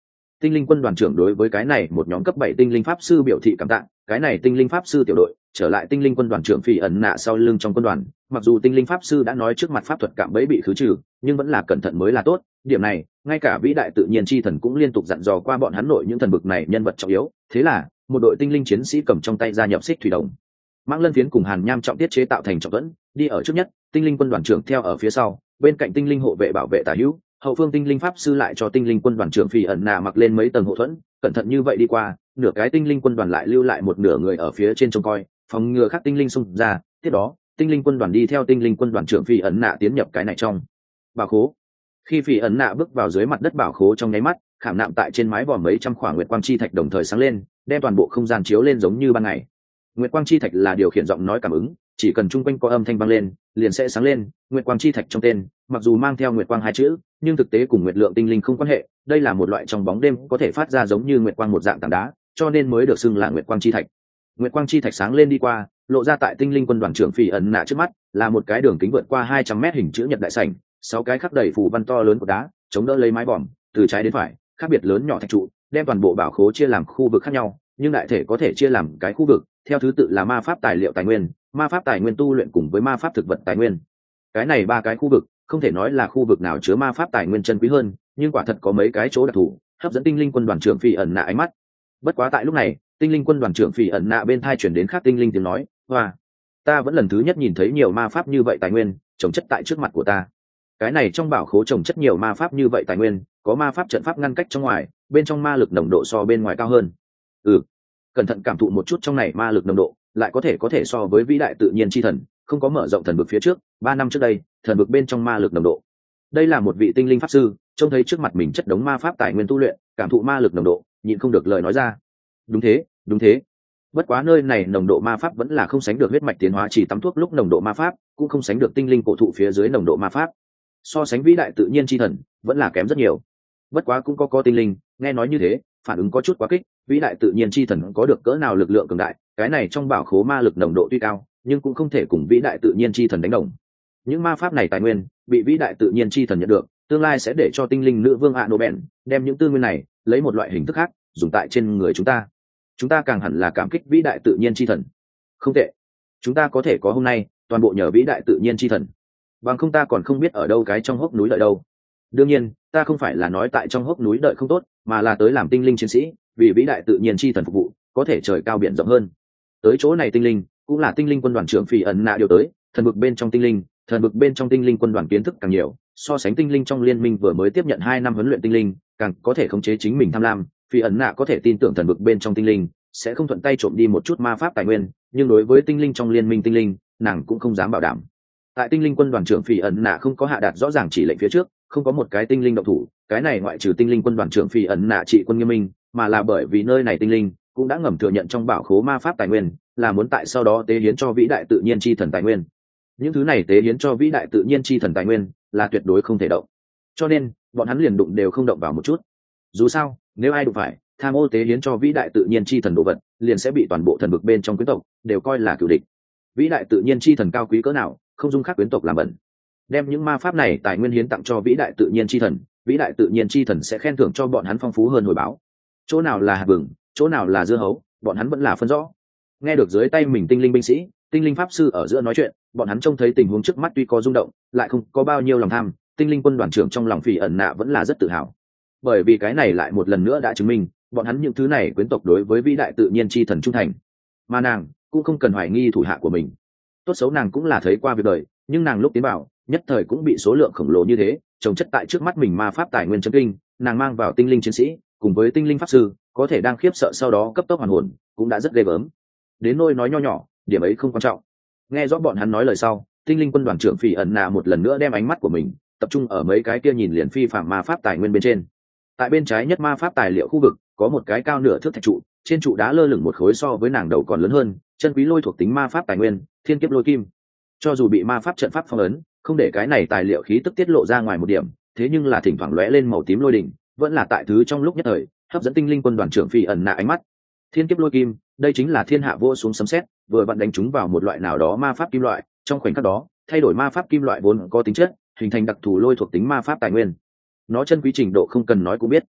tinh linh quân đoàn trưởng đối với cái này một nhóm cấp bảy tinh linh pháp sư biểu thị cảm tạ. Cái này tinh linh pháp sư tiểu đội trở lại tinh linh quân đoàn trưởng Phỉ ẩn nạ sau lưng trong quân đoàn, mặc dù tinh linh pháp sư đã nói trước mặt pháp thuật cạm bẫy bị khứ trừ, nhưng vẫn là cẩn thận mới là tốt. Điểm này ngay cả vĩ đại tự nhiên chi thần cũng liên tục dặn dò qua bọn hắn nội những thần vực này nhân vật trọng yếu. Thế là một đội tinh linh chiến sĩ cầm trong tay gia nhập xích thủy đồng, mãng lân phiến cùng hàn nham trọng tiết chế tạo thành trọng thuẫn, đi ở trước nhất, tinh linh quân đoàn trưởng theo ở phía sau, bên cạnh tinh linh hộ vệ bảo vệ tả hữu, hậu phương tinh linh pháp sư lại cho tinh linh quân đoàn trưởng Phỉ ẩn nạ mặc lên mấy tầng hộ thuẫn. Cẩn thận như vậy đi qua, nửa cái tinh linh quân đoàn lại lưu lại một nửa người ở phía trên trông coi, phòng ngừa khác tinh linh xung ra. Tiếp đó tinh linh quân đoàn đi theo tinh linh quân đoàn trưởng Phỉ ẩn nạ tiến nhập cái này trong bảo khố. Khi Phỉ ẩn nạ bước vào dưới mặt đất bảo khố, trong nháy mắt khảm nạm tại trên mái vòm mấy trăm khoảng nguyệt quang chi thạch đồng thời sáng lên, đem toàn bộ không gian chiếu lên giống như ban ngày. Nguyệt quang chi thạch là điều khiển giọng nói cảm ứng, chỉ cần chung quanh có âm thanh vang lên liền sẽ sáng lên. Nguyệt quang chi thạch trong tên mặc dù mang theo nguyệt quang hai chữ, nhưng thực tế cùng nguyệt lượng tinh linh không quan hệ. Đây là một loại trong bóng đêm có thể phát ra giống như nguyệt quang một dạng tảng đá, cho nên mới được xưng là nguyệt quang chi thạch. Nguyệt quang chi thạch sáng lên đi qua, lộ ra tại tinh linh quân đoàn trưởng Phỉ ẩn nạ trước mắt là một cái đường kính vượt qua hai trăm mét hình chữ nhật đại sảnh, sáu cái khắc đầy phù văn to lớn của đá chống đỡ lấy mái vòm, từ trái đến phải khác biệt lớn nhỏ thạch trụ đem toàn bộ bảo khố chia làm khu vực khác nhau, nhưng đại thể có thể chia làm cái khu vực theo thứ tự là ma pháp tài liệu tài nguyên, ma pháp tài nguyên tu luyện cùng với ma pháp thực vật tài nguyên. Cái này ba cái khu vực không thể nói là khu vực nào chứa ma pháp tài nguyên chân quý hơn, nhưng quả thật có mấy cái chỗ đặc thù hấp dẫn tinh linh quân đoàn trưởng Phỉ ẩn nạ ánh mắt. Bất quá tại lúc này, tinh linh quân đoàn trưởng Phỉ ẩn nạ bên thai chuyển đến khác tinh linh tiếng nói: hoa, ta vẫn lần thứ nhất nhìn thấy nhiều ma pháp như vậy tài nguyên trồng chất tại trước mặt của ta. Cái này trong bảo khố trồng chất nhiều ma pháp như vậy tài nguyên, có ma pháp trận pháp ngăn cách trong ngoài, bên trong ma lực nồng độ so bên ngoài cao hơn. Ừ, cẩn thận cảm thụ một chút trong này ma lực nồng độ, lại có thể có thể so với vĩ đại tự nhiên chi thần, không có mở rộng thần vực phía trước, ba năm trước đây, thần vực bên trong ma lực nồng độ. Đây là một vị tinh linh pháp sư, trông thấy trước mặt mình chất đống ma pháp tài nguyên tu luyện, cảm thụ ma lực nồng độ, nhịn không được lời nói ra. Đúng thế, đúng thế. Bất quá nơi này nồng độ ma pháp vẫn là không sánh được huyết mạch tiến hóa chỉ tắm thuốc lúc nồng độ ma pháp, cũng không sánh được tinh linh cổ thụ phía dưới nồng độ ma pháp. So sánh vĩ đại tự nhiên chi thần, vẫn là kém rất nhiều. Bất quá cũng có có tinh linh nghe nói như thế, phản ứng có chút quá kích. Vĩ đại tự nhiên chi thần có được cỡ nào lực lượng cường đại, cái này trong bảo khố ma lực nồng độ tuy cao, nhưng cũng không thể cùng vĩ đại tự nhiên chi thần đánh đồng. Những ma pháp này tài nguyên bị vĩ đại tự nhiên chi thần nhận được, tương lai sẽ để cho tinh linh nữ vương ạ nô bèn đem những tư nguyên này lấy một loại hình thức khác dùng tại trên người chúng ta. Chúng ta càng hẳn là cảm kích vĩ đại tự nhiên chi thần. Không tệ, chúng ta có thể có hôm nay toàn bộ nhờ vĩ đại tự nhiên chi thần, bằng không ta còn không biết ở đâu cái trong hốc núi đợi đâu. Đương nhiên ta không phải là nói tại trong hốc núi đợi không tốt, mà là tới làm tinh linh chiến sĩ, vì vĩ đại tự nhiên chi thần phục vụ, có thể trời cao biển rộng hơn. Tới chỗ này tinh linh cũng là tinh linh quân đoàn trưởng Phỉ ẩn nạ điều tới, thần vực bên trong tinh linh thần vực bên trong tinh linh quân đoàn kiến thức càng nhiều, so sánh tinh linh trong liên minh vừa mới tiếp nhận hai năm huấn luyện tinh linh càng có thể khống chế chính mình tham lam. Phỉ ẩn nạ có thể tin tưởng thần vực bên trong tinh linh sẽ không thuận tay trộm đi một chút ma pháp tài nguyên, nhưng đối với tinh linh trong liên minh tinh linh, nàng cũng không dám bảo đảm. Tại tinh linh quân đoàn trưởng Phỉ ẩn nạ không có hạ đạt rõ ràng chỉ lệnh phía trước, không có một cái tinh linh động thủ. Cái này ngoại trừ tinh linh quân đoàn trưởng Phỉ ẩn nạ trị quân nghiêm minh, mà là bởi vì nơi này tinh linh cũng đã ngầm thừa nhận trong bảo khố ma pháp tài nguyên là muốn tại sau đó tế hiến cho vĩ đại tự nhiên chi thần tài nguyên. Những thứ này tế hiến cho vĩ đại tự nhiên chi thần tài nguyên là tuyệt đối không thể động, cho nên bọn hắn liền đụng đều không động vào một chút. Dù sao nếu ai đụng phải tham ô tế hiến cho vĩ đại tự nhiên chi thần đồ vật, liền sẽ bị toàn bộ thần vực bên trong quyến tộc đều coi là cửu địch. Vĩ đại tự nhiên chi thần cao quý cỡ nào, không dung khác quyến tộc làm bẩn. Đem những ma pháp này tài nguyên hiến tặng cho vĩ đại tự nhiên chi thần, vĩ đại tự nhiên chi thần sẽ khen thưởng cho bọn hắn phong phú hơn hồi báo. Chỗ nào là hạt vừng, chỗ nào là dưa hấu, bọn hắn vẫn là phân rõ. Nghe được dưới tay mình tinh linh binh sĩ, tinh linh pháp sư ở giữa nói chuyện, bọn hắn trông thấy tình huống trước mắt tuy có rung động, lại không có bao nhiêu lòng tham. Tinh linh quân đoàn trưởng trong lòng Phỉ ẩn nạ vẫn là rất tự hào, bởi vì cái này lại một lần nữa đã chứng minh bọn hắn những thứ này quyến tộc đối với vĩ đại tự nhiên chi thần trung thành, mà nàng cũng không cần hoài nghi thủ hạ của mình. Tốt xấu nàng cũng là thấy qua việc đời, nhưng nàng lúc tiến vào nhất thời cũng bị số lượng khổng lồ như thế trồng chất tại trước mắt mình ma pháp tài nguyên chấn kinh. Nàng mang vào tinh linh chiến sĩ cùng với tinh linh pháp sư có thể đang khiếp sợ sau đó cấp tốc hoàn hồn, cũng đã rất ghê gớm. Đến nôi nói nho nhỏ điểm ấy không quan trọng. Nghe rõ bọn hắn nói lời sau, tinh linh quân đoàn trưởng Phỉ ẩn nạ một lần nữa đem ánh mắt của mình tập trung ở mấy cái kia nhìn liền phi phạm ma pháp tài nguyên bên trên. Tại bên trái nhất ma pháp tài liệu khu vực có một cái cao nửa thước thạch trụ, trên trụ đá lơ lửng một khối so với nàng đầu còn lớn hơn chân quý lôi thuộc tính ma pháp tài nguyên thiên kiếp lôi kim. Cho dù bị ma pháp trận pháp phong ấn, không để cái này tài liệu khí tức tiết lộ ra ngoài một điểm, thế nhưng là thỉnh thoảng lóe lên màu tím lôi đỉnh, vẫn là tại thứ trong lúc nhất thời hấp dẫn tinh linh quân đoàn trưởng Phỉ ẩn nạ ánh mắt. Thiên kiếp lôi kim, đây chính là thiên hạ vô xuống sấm sét, vừa vặn đánh trúng vào một loại nào đó ma pháp kim loại, trong khoảnh khắc đó thay đổi ma pháp kim loại vốn có tính chất, hình thành đặc thù lôi thuộc tính ma pháp tài nguyên. Nó chân quý trình độ không cần nói cũng biết.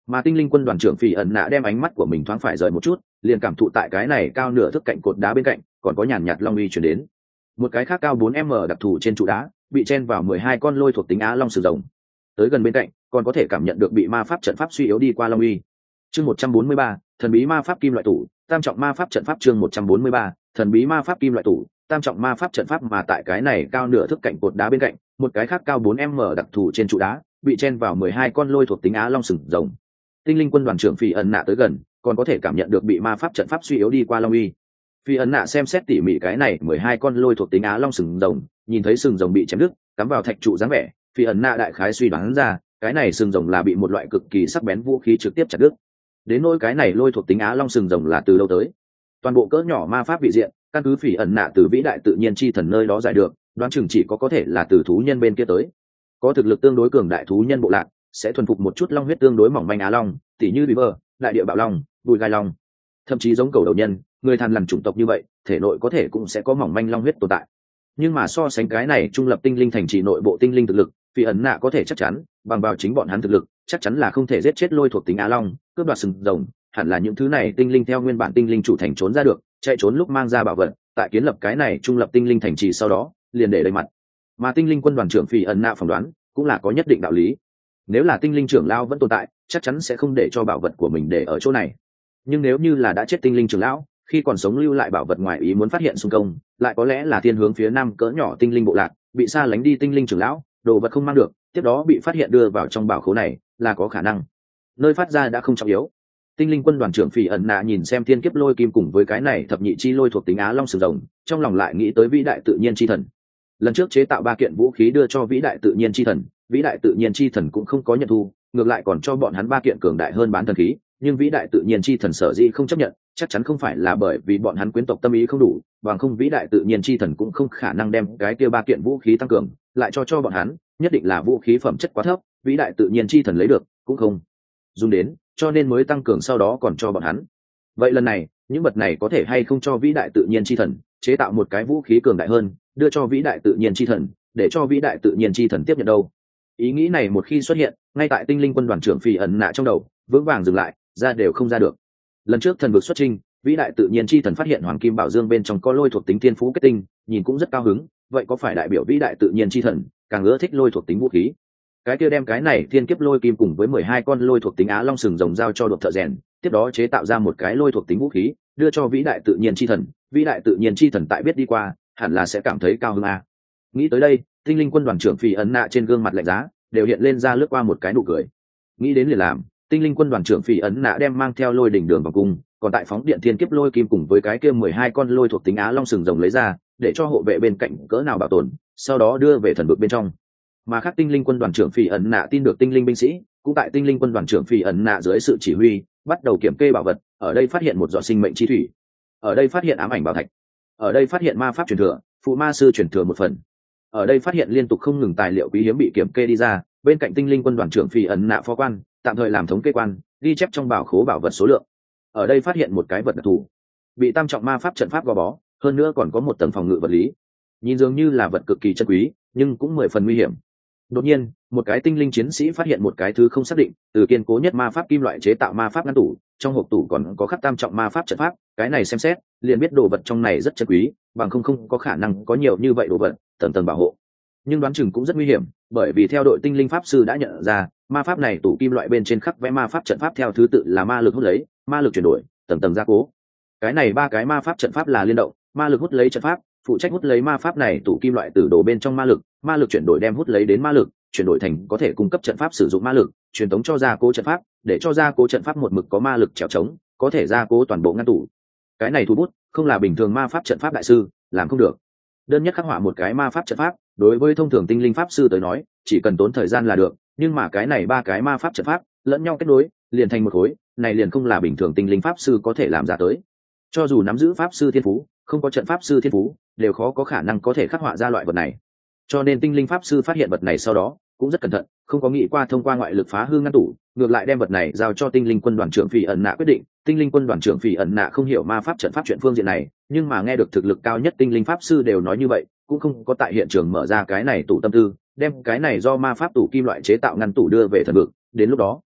Mà tinh linh quân đoàn trưởng Phỉ ẩn nạ đem ánh mắt của mình thoáng phải rời một chút, liền cảm thụ tại cái này cao nửa thước cạnh cột đá bên cạnh còn có nhàn nhạt long uy chuyển đến. Một cái khác cao bốn m đặc thù trên trụ đá bị chen vào mười hai con lôi thuộc tính á long sừng rồng. Tới gần bên cạnh còn có thể cảm nhận được bị ma pháp trận pháp suy yếu đi qua long uy. Chương một trăm bốn mươi ba, thần bí ma pháp kim loại tủ, tam trọng ma pháp trận pháp. Chương một trăm bốn mươi ba, thần bí ma pháp kim loại tủ, tam trọng ma pháp trận pháp. Mà tại cái này cao nửa thước cạnh cột đá bên cạnh, một cái khác cao bốn m đặc thù trên trụ đá bị chen vào mười hai con lôi thuộc tính á long sừng rồng. Tinh linh quân đoàn trưởng Phỉ ẩn nạ tới gần còn có thể cảm nhận được bị ma pháp trận pháp suy yếu đi qua long uy. Phỉ ẩn nạ xem xét tỉ mỉ cái này mười hai con lôi thuộc tính á long sừng rồng, nhìn thấy sừng rồng bị chém đứt cắm vào thạch trụ dáng vẻ, Phỉ ẩn nạ đại khái suy đoán ra cái này sừng rồng là bị một loại cực kỳ sắc bén vũ khí trực tiếp chặt đứt. Đến nỗi cái này lôi thuộc tính á long sừng rồng là từ đâu tới, toàn bộ cỡ nhỏ ma pháp vị diện, căn cứ Phỉ ẩn nạ từ vĩ đại tự nhiên chi thần nơi đó giải được, đoán chừng chỉ có có thể là từ thú nhân bên kia tới. Có thực lực tương đối cường đại thú nhân bộ lạc sẽ thuần phục một chút long huyết tương đối mỏng manh á long, tỉ như Beaver, đại địa bạo long, bùi gai long, thậm chí giống cầu đầu nhân, người thằn lằn chủng tộc như vậy, thể nội có thể cũng sẽ có mỏng manh long huyết tồn tại. Nhưng mà so sánh cái này trung lập tinh linh thành trì nội bộ tinh linh thực lực, Phỉ ẩn nạ có thể chắc chắn, bằng vào chính bọn hắn thực lực, chắc chắn là không thể giết chết lôi thuộc tính á long, cướp đoạt sừng rồng, hẳn là những thứ này tinh linh theo nguyên bản tinh linh chủ thành trốn ra được, chạy trốn lúc mang ra bảo vật, tại kiến lập cái này trung lập tinh linh thành trì sau đó, liền để đầy mặt. Mà tinh linh quân đoàn trưởng Phỉ ẩn nạ phỏng đoán, cũng là có nhất định đạo lý. Nếu là tinh linh trưởng lão vẫn tồn tại, chắc chắn sẽ không để cho bảo vật của mình để ở chỗ này. Nhưng nếu như là đã chết tinh linh trưởng lão, khi còn sống lưu lại bảo vật ngoài ý muốn phát hiện xung công, lại có lẽ là thiên hướng phía nam cỡ nhỏ tinh linh bộ lạc, bị xa lánh đi tinh linh trưởng lão, đồ vật không mang được, tiếp đó bị phát hiện đưa vào trong bảo khố này, là có khả năng. Nơi phát ra đã không trọng yếu. Tinh linh quân đoàn trưởng Phỉ ẩn nạ nhìn xem thiên kiếp lôi kim cùng với cái này thập nhị chi lôi thuộc tính á long sừng rồng, trong lòng lại nghĩ tới vĩ đại tự nhiên chi thần. Lần trước chế tạo ba kiện vũ khí đưa cho vĩ đại tự nhiên chi thần, vĩ đại tự nhiên chi thần cũng không có nhận thu, ngược lại còn cho bọn hắn ba kiện cường đại hơn bán thần khí. Nhưng vĩ đại tự nhiên chi thần sở dĩ không chấp nhận, chắc chắn không phải là bởi vì bọn hắn quyến tộc tâm ý không đủ, bằng không vĩ đại tự nhiên chi thần cũng không khả năng đem cái kia ba kiện vũ khí tăng cường lại cho cho bọn hắn, nhất định là vũ khí phẩm chất quá thấp, vĩ đại tự nhiên chi thần lấy được cũng không dùng đến, cho nên mới tăng cường sau đó còn cho bọn hắn. Vậy lần này, những vật này có thể hay không cho vĩ đại tự nhiên chi thần chế tạo một cái vũ khí cường đại hơn, đưa cho vĩ đại tự nhiên chi thần, để cho vĩ đại tự nhiên chi thần tiếp nhận đâu? Ý nghĩ này một khi xuất hiện, ngay tại tinh linh quân đoàn trưởng Phỉ ẩn nạ trong đầu, vững vàng dừng lại, ra đều không ra được. Lần trước thần vực xuất trình, vĩ đại tự nhiên chi thần phát hiện hoàng kim bảo dương bên trong có lôi thuộc tính thiên phú kết tinh, nhìn cũng rất cao hứng, vậy có phải đại biểu vĩ đại tự nhiên chi thần càng ưa thích lôi thuộc tính vũ khí? Cái kia đem cái này thiên kiếp lôi kim cùng với mười hai con lôi thuộc tính á long sừng rồng giao cho đột thợ rèn, tiếp đó chế tạo ra một cái lôi thuộc tính vũ khí, đưa cho vĩ đại tự nhiên chi thần, vĩ đại tự nhiên chi thần tại biết đi qua, hẳn là sẽ cảm thấy cao hứng a. Nghĩ tới đây, tinh linh quân đoàn trưởng Phỉ ẩn nạ trên gương mặt lạnh giá đều hiện lên ra lướt qua một cái nụ cười. Nghĩ đến liền làm, tinh linh quân đoàn trưởng Phỉ ẩn nạ đem mang theo lôi đỉnh đường vòng cung, còn tại phóng điện thiên kiếp lôi kim cùng với cái kia mười hai con lôi thuộc tính á long sừng rồng lấy ra, để cho hộ vệ bên cạnh cỡ nào bảo tồn, sau đó đưa về thần vực bên trong. Mà khác tinh linh quân đoàn trưởng Phỉ ẩn nạ tin được tinh linh binh sĩ, cũng tại tinh linh quân đoàn trưởng Phỉ ẩn nạ dưới sự chỉ huy, bắt đầu kiểm kê bảo vật. Ở đây phát hiện một giọt sinh mệnh chi thủy, ở đây phát hiện ám ảnh bảo thạch, ở đây phát hiện ma pháp truyền thừa, phụ ma sư truyền thừa một phần, ở đây phát hiện liên tục không ngừng tài liệu quý hiếm bị kiểm kê đi ra. Bên cạnh tinh linh quân đoàn trưởng Phỉ ẩn nạ phó quan tạm thời làm thống kê quan, ghi chép trong bảo khố bảo vật số lượng. Ở đây phát hiện một cái vật đặc thù, bị tam trọng ma pháp trận pháp gò bó, hơn nữa còn có một tầng phòng ngự vật lý, nhìn dường như là vật cực kỳ chân quý, nhưng cũng mười phần nguy hiểm. Đột nhiên, một cái tinh linh chiến sĩ phát hiện một cái thứ không xác định, từ kiên cố nhất ma pháp kim loại chế tạo ma pháp ngăn tủ, trong hộp tủ còn có khắc tam trọng ma pháp trận pháp. Cái này xem xét liền biết đồ vật trong này rất chân quý, bằng không không có khả năng có nhiều như vậy đồ vật tầng tầng bảo hộ. Nhưng đoán chừng cũng rất nguy hiểm, bởi vì theo đội tinh linh pháp sư đã nhận ra, ma pháp này tủ kim loại bên trên khắc vẽ ma pháp trận pháp theo thứ tự là ma lực hút lấy, ma lực chuyển đổi, tầng tầng gia cố. Cái này ba cái ma pháp trận pháp là liên động, ma lực hút lấy trận pháp phụ trách hút lấy ma pháp này tủ kim loại từ đồ bên trong ma lực, ma lực chuyển đổi đem hút lấy đến ma lực chuyển đổi thành có thể cung cấp trận pháp sử dụng ma lực, truyền tống cho gia cố trận pháp, để cho gia cố trận pháp một mực có ma lực trèo trống, có thể gia cố toàn bộ ngăn tủ. Cái này thu bút không là bình thường ma pháp trận pháp đại sư làm không được. Đơn nhất khắc họa một cái ma pháp trận pháp, đối với thông thường tinh linh pháp sư tới nói chỉ cần tốn thời gian là được, nhưng mà cái này ba cái ma pháp trận pháp lẫn nhau kết nối liền thành một khối, này liền không là bình thường tinh linh pháp sư có thể làm ra tới. Cho dù nắm giữ pháp sư thiên phú, không có trận pháp sư thiên phú, đều khó có khả năng có thể khắc họa ra loại vật này. Cho nên tinh linh pháp sư phát hiện vật này sau đó cũng rất cẩn thận, không có nghĩ qua thông qua ngoại lực phá hư ngăn tủ, ngược lại đem vật này giao cho tinh linh quân đoàn trưởng Phỉ ẩn nạ quyết định. Tinh linh quân đoàn trưởng Phỉ ẩn nạ không hiểu ma pháp trận pháp chuyện phương diện này, nhưng mà nghe được thực lực cao nhất tinh linh pháp sư đều nói như vậy, cũng không có tại hiện trường mở ra cái này tủ tâm tư, đem cái này do ma pháp tủ kim loại chế tạo ngăn tủ đưa về thần vực. Đến lúc đó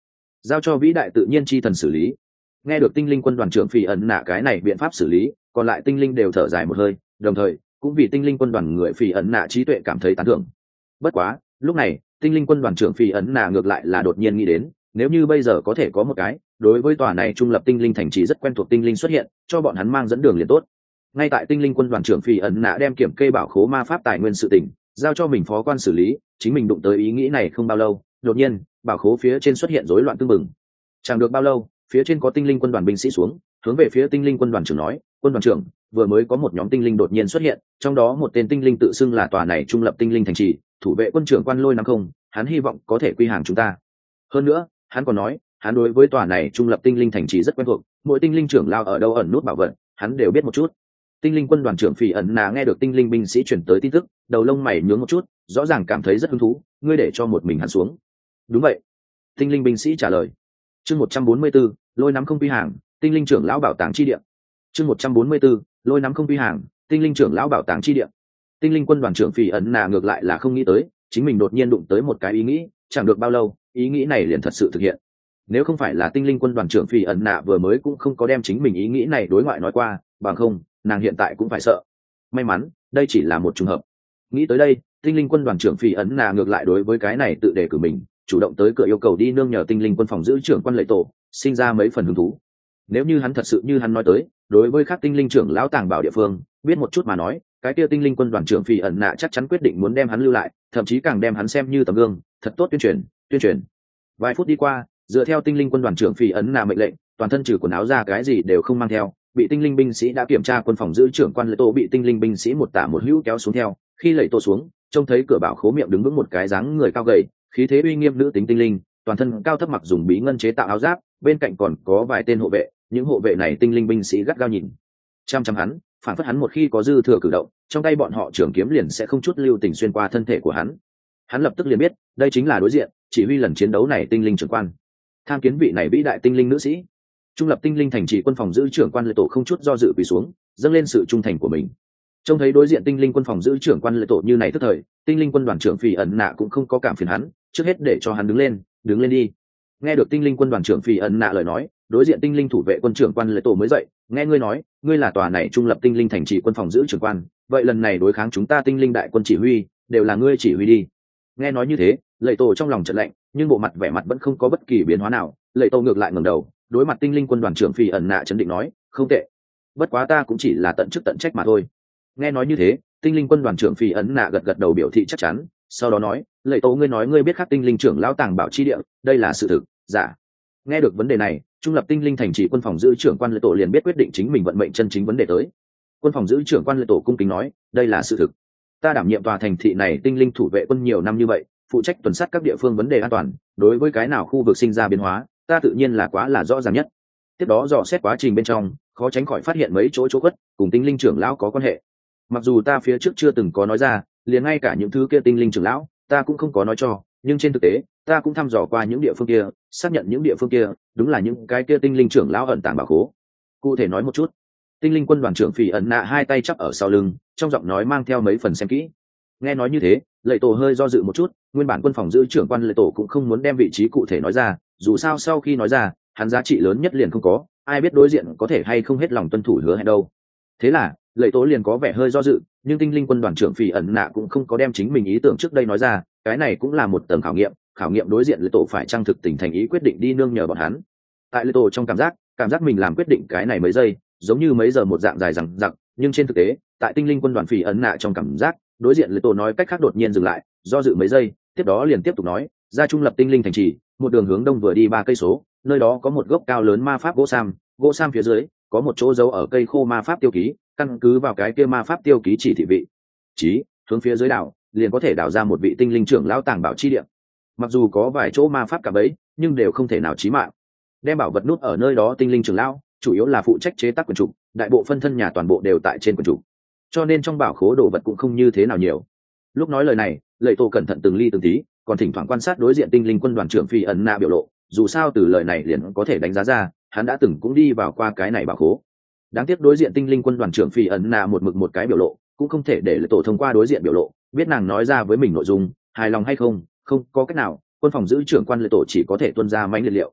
giao cho vĩ đại tự nhiên chi thần xử lý. Nghe được tinh linh quân đoàn trưởng Phỉ ẩn nạ cái này biện pháp xử lý, còn lại tinh linh đều thở dài một hơi, đồng thời cũng vì tinh linh quân đoàn người Phỉ ẩn nạ trí tuệ cảm thấy tán thưởng. Bất quá lúc này tinh linh quân đoàn trưởng Phỉ ẩn nạ ngược lại là đột nhiên nghĩ đến, nếu như bây giờ có thể có một cái đối với tòa này trung lập tinh linh thành trì rất quen thuộc tinh linh xuất hiện, cho bọn hắn mang dẫn đường liền tốt. Ngay tại tinh linh quân đoàn trưởng Phỉ ẩn nạ đem kiểm kê bảo khố ma pháp tài nguyên sự tỉnh giao cho mình phó quan xử lý, chính mình đụng tới ý nghĩ này không bao lâu, đột nhiên bảo khố phía trên xuất hiện rối loạn tương mừng. Chẳng được bao lâu, phía trên có tinh linh quân đoàn binh sĩ xuống, hướng về phía tinh linh quân đoàn trưởng nói, quân đoàn trưởng, vừa mới có một nhóm tinh linh đột nhiên xuất hiện, trong đó một tên tinh linh tự xưng là tòa này trung lập tinh linh thành trì thủ vệ quân trưởng quan Lôi Năm Không, hắn hy vọng có thể quy hàng chúng ta. Hơn nữa hắn còn nói, hắn đối với tòa này trung lập tinh linh thành trì rất quen thuộc, mỗi tinh linh trưởng lao ở đâu ẩn nút bảo vật hắn đều biết một chút. Tinh linh quân đoàn trưởng Phỉ ẩn nà nghe được tinh linh binh sĩ chuyển tới tin tức, đầu lông mày nhướng một chút, rõ ràng cảm thấy rất hứng thú. Ngươi để cho một mình hắn xuống? Đúng vậy, tinh linh binh sĩ trả lời. Chương một trăm bốn mươi 144, Lôi Nắm Không quy hàng, tinh linh trưởng lão bảo tàng chi địa. Chương một trăm bốn mươi 144, Lôi Nắm Không quy hàng, tinh linh trưởng lão bảo tàng chi địa. Tinh linh quân đoàn trưởng Phỉ ẩn nà ngược lại là không nghĩ tới, chính mình đột nhiên đụng tới một cái ý nghĩ, chẳng được bao lâu, ý nghĩ này liền thật sự thực hiện. Nếu không phải là tinh linh quân đoàn trưởng Phỉ ẩn nà vừa mới cũng không có đem chính mình ý nghĩ này đối ngoại nói qua, bằng không nàng hiện tại cũng phải sợ. May mắn đây chỉ là một trùng hợp. Nghĩ tới đây, tinh linh quân đoàn trưởng Phỉ ẩn nà ngược lại đối với cái này tự đề cử mình, chủ động tới cửa yêu cầu đi nương nhờ tinh linh quân phòng giữ trưởng quan Lệ Tổ, sinh ra mấy phần hứng thú. Nếu như hắn thật sự như hắn nói tới, đối với các tinh linh trưởng lão tàng bảo địa phương biết một chút mà nói, cái kia tinh linh quân đoàn trưởng Phỉ ẩn nà chắc chắn quyết định muốn đem hắn lưu lại, thậm chí càng đem hắn xem như tấm gương, thật tốt tuyên truyền, tuyên truyền. Vài phút đi qua, dựa theo tinh linh quân đoàn trưởng Phỉ ẩn nà mệnh lệnh, toàn thân trừ quần áo ra cái gì đều không mang theo, bị tinh linh binh sĩ đã kiểm tra, quân phòng giữ trưởng quan Lệ Tổ bị tinh linh binh sĩ một tả một hữu kéo xuống theo. Khi Lệ Tổ xuống, trông thấy cửa bảo khố miệng đứng vững một cái dáng người cao gầy, khí thế uy nghiêm nữ tính tinh linh, toàn thân cao thấp mặc dùng bí ngân chế tạo áo giáp, bên cạnh còn có vài tên hộ vệ. Những hộ vệ này tinh linh binh sĩ gắt gao nhìn chăm chăm hắn, phản phất hắn một khi có dư thừa cử động, trong tay bọn họ trường kiếm liền sẽ không chút lưu tình xuyên qua thân thể của hắn. Hắn lập tức liền biết đây chính là đối diện chỉ huy lần chiến đấu này tinh linh trưởng quan. Tham kiến vị này vĩ đại tinh linh nữ sĩ. Trung lập tinh linh thành trì quân phòng giữ trưởng quan Lệ Tổ không chút do dự quỳ xuống, dâng lên sự trung thành của mình. Trông thấy đối diện tinh linh quân phòng giữ trưởng quan Lệ Tổ như này tức thời, tinh linh quân đoàn trưởng Phỉ ẩn nạ cũng không có cảm phiền hắn, trước hết để cho hắn đứng lên, đứng lên đi. Nghe được tinh linh quân đoàn trưởng Phỉ ẩn nạ lời nói, đối diện tinh linh thủ vệ quân trưởng quan Lệ Tổ mới dậy, nghe ngươi nói, ngươi là tòa này trung lập tinh linh thành trì quân phòng giữ trưởng quan, vậy lần này đối kháng chúng ta tinh linh đại quân chỉ huy, đều là ngươi chỉ huy đi. Nghe nói như thế, Lệ Tổ trong lòng chợt lạnh, nhưng bộ mặt vẻ mặt vẫn không có bất kỳ biến hóa nào. Lệ Tổ ngược lại ngẩng đầu, đối mặt tinh linh quân đoàn trưởng Phỉ ẩn nạ trấn định nói, không tệ, bất quá ta cũng chỉ là tận chức tận trách mà thôi. Nghe nói như thế, tinh linh quân đoàn trưởng Phỉ ẩn nạ gật gật đầu biểu thị chắc chắn, sau đó nói, Lệ Tổ ngươi nói ngươi biết khắc tinh linh trưởng lão tàng bảo chi địa, đây là sự thực, giả? Nghe được vấn đề này, trung lập tinh linh thành trì quân phòng giữ trưởng quan Lệ Tổ liền biết quyết định chính mình vận mệnh chân chính vấn đề tới. Quân phòng giữ trưởng quan Lệ Tổ cung kính nói, đây là sự thực, ta đảm nhiệm tòa thành thị này tinh linh thủ vệ quân nhiều năm như vậy, phụ trách tuần sát các địa phương vấn đề an toàn, đối với cái nào khu vực sinh ra biến hóa, ta tự nhiên là quá là rõ ràng nhất. Tiếp đó dò xét quá trình bên trong, khó tránh khỏi phát hiện mấy chỗ chỗ khuất cùng tinh linh trưởng lão có quan hệ. Mặc dù ta phía trước chưa từng có nói ra, liền ngay cả những thứ kia tinh linh trưởng lão ta cũng không có nói cho, nhưng trên thực tế ta cũng thăm dò qua những địa phương kia, xác nhận những địa phương kia đúng là những cái kia tinh linh trưởng lão ẩn tàng bảo khố. Cụ thể nói một chút. Tinh linh quân đoàn trưởng Phỉ ẩn nạ hai tay chắp ở sau lưng, trong giọng nói mang theo mấy phần xem kỹ. Nghe nói như thế, Lệ Tổ hơi do dự một chút, nguyên bản quân phòng giữ trưởng quan Lệ Tổ cũng không muốn đem vị trí cụ thể nói ra, dù sao sau khi nói ra, hắn giá trị lớn nhất liền không có, ai biết đối diện có thể hay không hết lòng tuân thủ hứa hẹn đâu. Thế là Lệ Tổ liền có vẻ hơi do dự, nhưng tinh linh quân đoàn trưởng Phỉ ẩn nạ cũng không có đem chính mình ý tưởng trước đây nói ra, cái này cũng là một tầng khảo nghiệm, khảo nghiệm đối diện Lệ Tổ phải trang thực tình thành ý quyết định đi nương nhờ bọn hắn. Tại Lệ Tổ trong cảm giác, cảm giác mình làm quyết định cái này mấy giây, giống như mấy giờ một dạng dài dằng dặc, nhưng trên thực tế, tại tinh linh quân đoàn Phỉ ẩn nạ trong cảm giác, đối diện Lệ Tổ nói cách khác đột nhiên dừng lại, do dự mấy giây, tiếp đó liền tiếp tục nói, ra trung lập tinh linh thành trì, một đường hướng đông vừa đi ba cây số, nơi đó có một gốc cao lớn ma pháp gỗ sam, gỗ sam phía dưới có một chỗ giấu ở cây khô ma pháp tiêu ký, căn cứ vào cái kia ma pháp tiêu ký chỉ thị vị trí, hướng phía dưới đảo liền có thể đào ra một vị tinh linh trưởng lão tàng bảo chi địa. Mặc dù có vài chỗ ma pháp cả bấy, nhưng đều không thể nào chí mạng. Đem bảo vật nút ở nơi đó tinh linh trưởng lão chủ yếu là phụ trách chế tác quyển trục, đại bộ phân thân nhà toàn bộ đều tại trên quyển trục, cho nên trong bảo khố đồ vật cũng không như thế nào nhiều. Lúc nói lời này, Lệ Tổ cẩn thận từng ly từng tí, còn thỉnh thoảng quan sát đối diện tinh linh quân đoàn trưởng Phỉ ẩn nạ biểu lộ, dù sao từ lời này liền có thể đánh giá ra hắn đã từng cũng đi vào qua cái này bảo khố. Đáng tiếc đối diện tinh linh quân đoàn trưởng Phỉ ẩn nạ một mực một cái biểu lộ, cũng không thể để Lệ Tổ thông qua đối diện biểu lộ biết nàng nói ra với mình nội dung hài lòng hay không. Không có cách nào, quân phòng giữ trưởng quan Lệ Tổ chỉ có thể tuân ra mãnh liệt liệu.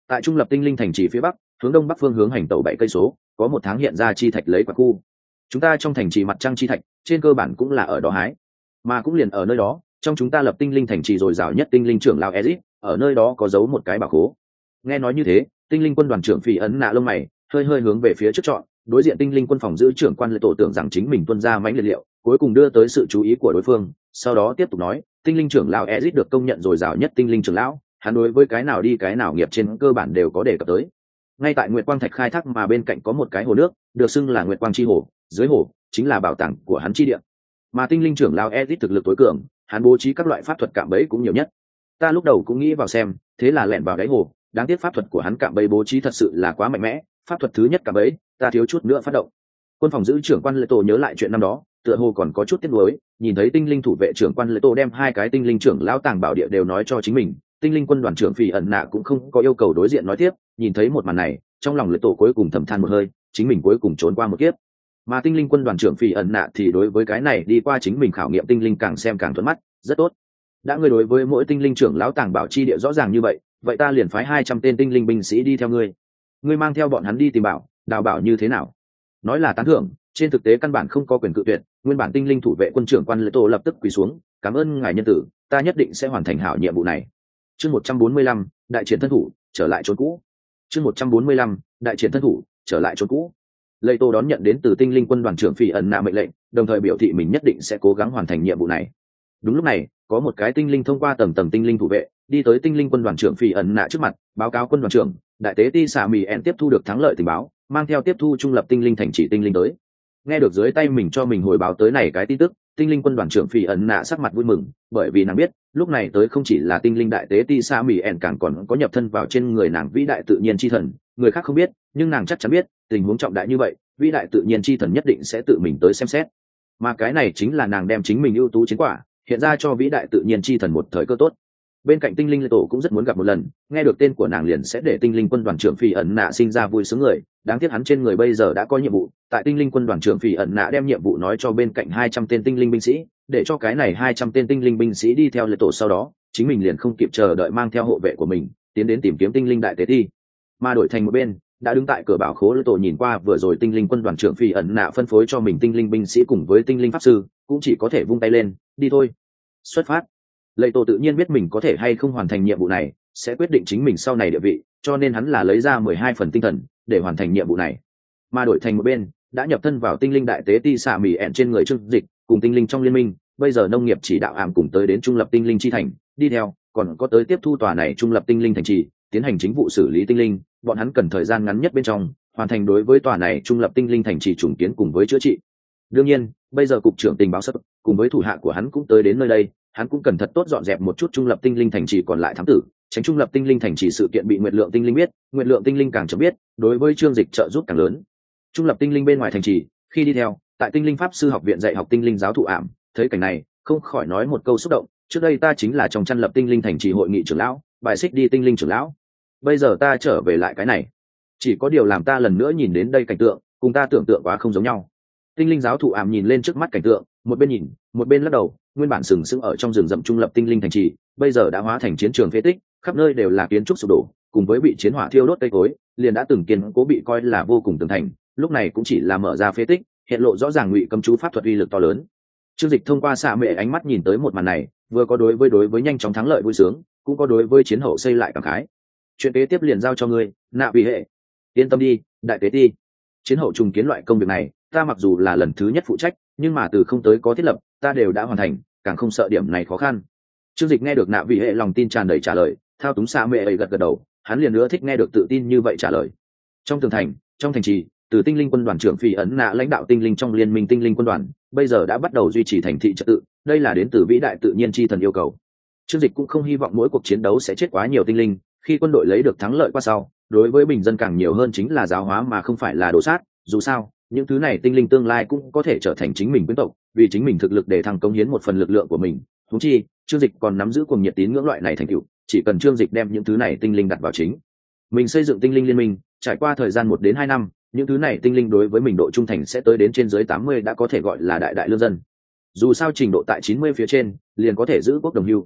Tại trung lập tinh linh thành trì phía bắc, hướng đông bắc phương hướng hành tẩu bảy cây số, có một tháng hiện ra chi thạch lấy quả khu. Chúng ta trong thành trì mặt trăng chi thạch, trên cơ bản cũng là ở đó hái, mà cũng liền ở nơi đó, trong chúng ta lập tinh linh thành trì dồi dào nhất tinh linh trưởng lão Ezic, ở nơi đó có giấu một cái bảo khố. Nghe nói như thế, tinh linh quân đoàn trưởng Phỉ ấn nạ lông mày hơi hơi hướng về phía trước chọn, đối diện tinh linh quân phòng giữ trưởng quan lệ tổ tưởng rằng chính mình tuân ra mãnh liệt liệu, cuối cùng đưa tới sự chú ý của đối phương, sau đó tiếp tục nói, tinh linh trưởng lão Ezic được công nhận dồi dào nhất tinh linh trưởng lão, hắn đối với cái nào đi cái nào nghiệp trên cơ bản đều có đề cập tới. Ngay tại Nguyệt Quang Thạch khai thác mà bên cạnh có một cái hồ nước, được xưng là Nguyệt Quang chi hồ, dưới hồ chính là bảo tàng của hắn chi địa. Mà tinh linh trưởng lão Ezic thực lực tối cường, hắn bố trí các loại pháp thuật cạm bẫy cũng nhiều nhất. Ta lúc đầu cũng nghĩ vào xem, thế là lẻn vào đáy hồ, đáng tiếc pháp thuật của hắn cạm bẫy bố trí thật sự là quá mạnh mẽ, pháp thuật thứ nhất cạm bẫy, ta thiếu chút nữa phát động. Quân phòng giữ trưởng quan Lệ Tổ nhớ lại chuyện năm đó, tựa hồ còn có chút tiếc nuối, nhìn thấy tinh linh thủ vệ trưởng quan Lệ Tổ đem hai cái tinh linh trưởng lão tàng bảo địa đều nói cho chính mình, tinh linh quân đoàn trưởng Phỉ ẩn nạ cũng không có yêu cầu đối diện nói tiếp, nhìn thấy một màn này, trong lòng Lệ Tổ cuối cùng thầm than một hơi, chính mình cuối cùng trốn qua một kiếp. Mà tinh linh quân đoàn trưởng Phỉ ẩn nạ thì đối với cái này đi qua chính mình khảo nghiệm tinh linh càng xem càng thuận mắt, rất tốt. Đã ngươi đối với mỗi tinh linh trưởng lão tàng bảo chi địa rõ ràng như vậy, vậy ta liền phái hai trăm tên tinh linh binh sĩ đi theo ngươi. Ngươi mang theo bọn hắn đi tìm bảo, đào bảo như thế nào? Nói là tán thưởng, trên thực tế căn bản không có quyền cự tuyệt, nguyên bản tinh linh thủ vệ quân trưởng quan Lệ Tổ lập tức quỳ xuống, cảm ơn ngài nhân tử, ta nhất định sẽ hoàn thành hảo nhiệm vụ này. Chương một trăm bốn mươi lăm, đại triển thân thủ, trở lại chốn cũ. Chương một trăm bốn mươi lăm, đại triển thân thủ, trở lại chốn cũ. Lệ Tổ đón nhận đến từ tinh linh quân đoàn trưởng Phỉ ẩn nạ mệnh lệnh, đồng thời biểu thị mình nhất định sẽ cố gắng hoàn thành nhiệm vụ này. Đúng lúc này, có một cái tinh linh thông qua tầng tầng tinh linh thủ vệ, đi tới tinh linh quân đoàn trưởng Phỉ ẩn nạ trước mặt, báo cáo quân đoàn trưởng, đại tế ti xạ mì ẹn tiếp thu được thắng lợi tình báo, mang theo tiếp thu trung lập tinh linh thành chỉ tinh linh tới. Nghe được dưới tay mình cho mình hồi báo tới này cái tin tức, tinh linh quân đoàn trưởng Phỉ ẩn nạ sắc mặt vui mừng, bởi vì nàng biết lúc này tới không chỉ là tinh linh đại tế ti xạ mì ẹn, càng còn có nhập thân vào trên người nàng vĩ đại tự nhiên chi thần. Người khác không biết, nhưng nàng chắc chắn biết, tình huống trọng đại như vậy, vĩ đại tự nhiên chi thần nhất định sẽ tự mình tới xem xét, mà cái này chính là nàng đem chính mình ưu tú chiến quả hiện ra cho vĩ đại tự nhiên chi thần một thời cơ tốt. Bên cạnh tinh linh Lệ Tổ cũng rất muốn gặp một lần, nghe được tên của nàng liền sẽ để tinh linh quân đoàn trưởng Phỉ ẩn nạ sinh ra vui sướng người, đáng tiếc hắn trên người bây giờ đã có nhiệm vụ. Tại tinh linh quân đoàn trưởng Phỉ ẩn nạ đem nhiệm vụ nói cho bên cạnh hai trăm tên tinh linh binh sĩ, để cho cái này hai trăm tên tinh linh binh sĩ đi theo Lệ Tổ, sau đó chính mình liền không kịp chờ đợi mang theo hộ vệ của mình tiến đến tìm kiếm tinh linh đại tế ti. Mà đổi thành một bên, đã đứng tại cửa bảo khố Lệ Tổ nhìn qua vừa rồi tinh linh quân đoàn trưởng Phỉ ẩn nạ phân phối cho mình tinh linh binh sĩ cùng với tinh linh pháp sư, cũng chỉ có thể vung tay lên, đi thôi, xuất phát. Lệ Tổ tự nhiên biết mình có thể hay không hoàn thành nhiệm vụ này sẽ quyết định chính mình sau này địa vị, cho nên hắn là lấy ra mười hai phần tinh thần để hoàn thành nhiệm vụ này. Mà đổi thành một bên, đã nhập thân vào tinh linh đại tế ti xạ mì ẹn trên người Trương Dịch cùng tinh linh trong liên minh, bây giờ nông nghiệp chỉ đạo ảm cùng tới đến trung lập tinh linh chi thành, đi theo còn có tới tiếp thu tòa này trung lập tinh linh thành trì, tiến hành chính vụ xử lý tinh linh. Bọn hắn cần thời gian ngắn nhất bên trong hoàn thành đối với tòa này trung lập tinh linh thành trì trùng kiến cùng với chữa trị. Đương nhiên, bây giờ cục trưởng tình báo sắp cùng với thủ hạ của hắn cũng tới đến nơi đây, hắn cũng cần thật tốt dọn dẹp một chút trung lập tinh linh thành trì còn lại thám tử, tránh trung lập tinh linh thành trì sự kiện bị nguyệt lượng tinh linh biết, nguyệt lượng tinh linh càng chậm biết, đối với Trương Dịch trợ giúp càng lớn. Trung lập tinh linh bên ngoài thành trì, khi đi theo tại tinh linh pháp sư học viện dạy học tinh linh giáo thụ ảm, thấy cảnh này không khỏi nói một câu xúc động, trước đây ta chính là trong chăn lập tinh linh thành trì hội nghị trưởng lão, bài xích đi tinh linh trưởng lão, bây giờ ta trở về lại cái này, chỉ có điều làm ta lần nữa nhìn đến đây cảnh tượng cùng ta tưởng tượng quá không giống nhau. Tinh linh giáo thụ ảm nhìn lên trước mắt cảnh tượng, một bên nhìn một bên lắc đầu, nguyên bản sừng sững ở trong rừng rậm trung lập tinh linh thành trì, bây giờ đã hóa thành chiến trường phế tích, khắp nơi đều là kiến trúc sụp đổ, cùng với bị chiến hỏa thiêu đốt cây cối, liền đã từng kiên cố bị coi là vô cùng tường thành, lúc này cũng chỉ là mở ra phế tích, hiện lộ rõ ràng ngụy cấm chú pháp thuật uy lực to lớn. Trương Dịch thông qua xạ mệ ánh mắt nhìn tới một màn này, vừa có đối với đối với nhanh chóng thắng lợi vui sướng, cũng có đối với chiến hậu xây lại cảm khái. Chuyện kế tiếp liền giao cho ngươi, Nạ Vị Hệ. Yên tâm đi, đại tế ti. Chiến hậu trùng kiến loại công việc này, ta mặc dù là lần thứ nhất phụ trách, nhưng mà từ không tới có thiết lập, ta đều đã hoàn thành, càng không sợ điểm này khó khăn. Trương Dịch nghe được Nạ Vị Hệ lòng tin tràn đầy trả lời, thao túng xạ mệ ấy gật gật đầu, hắn liền nữa thích nghe được tự tin như vậy trả lời. Trong tường thành, trong thành trì, từ tinh linh quân đoàn trưởng Phỉ ấn nạ lãnh đạo tinh linh trong liên minh tinh linh quân đoàn, bây giờ đã bắt đầu duy trì thành thị trật tự, đây là đến từ vĩ đại tự nhiên chi thần yêu cầu. Trương Dịch cũng không hy vọng mỗi cuộc chiến đấu sẽ chết quá nhiều tinh linh, khi quân đội lấy được thắng lợi qua sau, đối với bình dân càng nhiều hơn chính là giáo hóa mà không phải là đổ sát, dù sao, những thứ này tinh linh tương lai cũng có thể trở thành chính mình quyến tộc, vì chính mình thực lực để thăng cống hiến một phần lực lượng của mình. Huống chi, Trương Dịch còn nắm giữ cuồng nhiệt tín ngưỡng loại này thành tựu, chỉ cần Trương Dịch đem những thứ này tinh linh đặt vào chính mình xây dựng tinh linh liên minh, trải qua thời gian một đến hai năm, những thứ này tinh linh đối với mình độ trung thành sẽ tới đến trên dưới tám mươi, đã có thể gọi là đại đại lương dân. Dù sao trình độ tại chín mươi phía trên, liền có thể giữ quốc đồng hưu.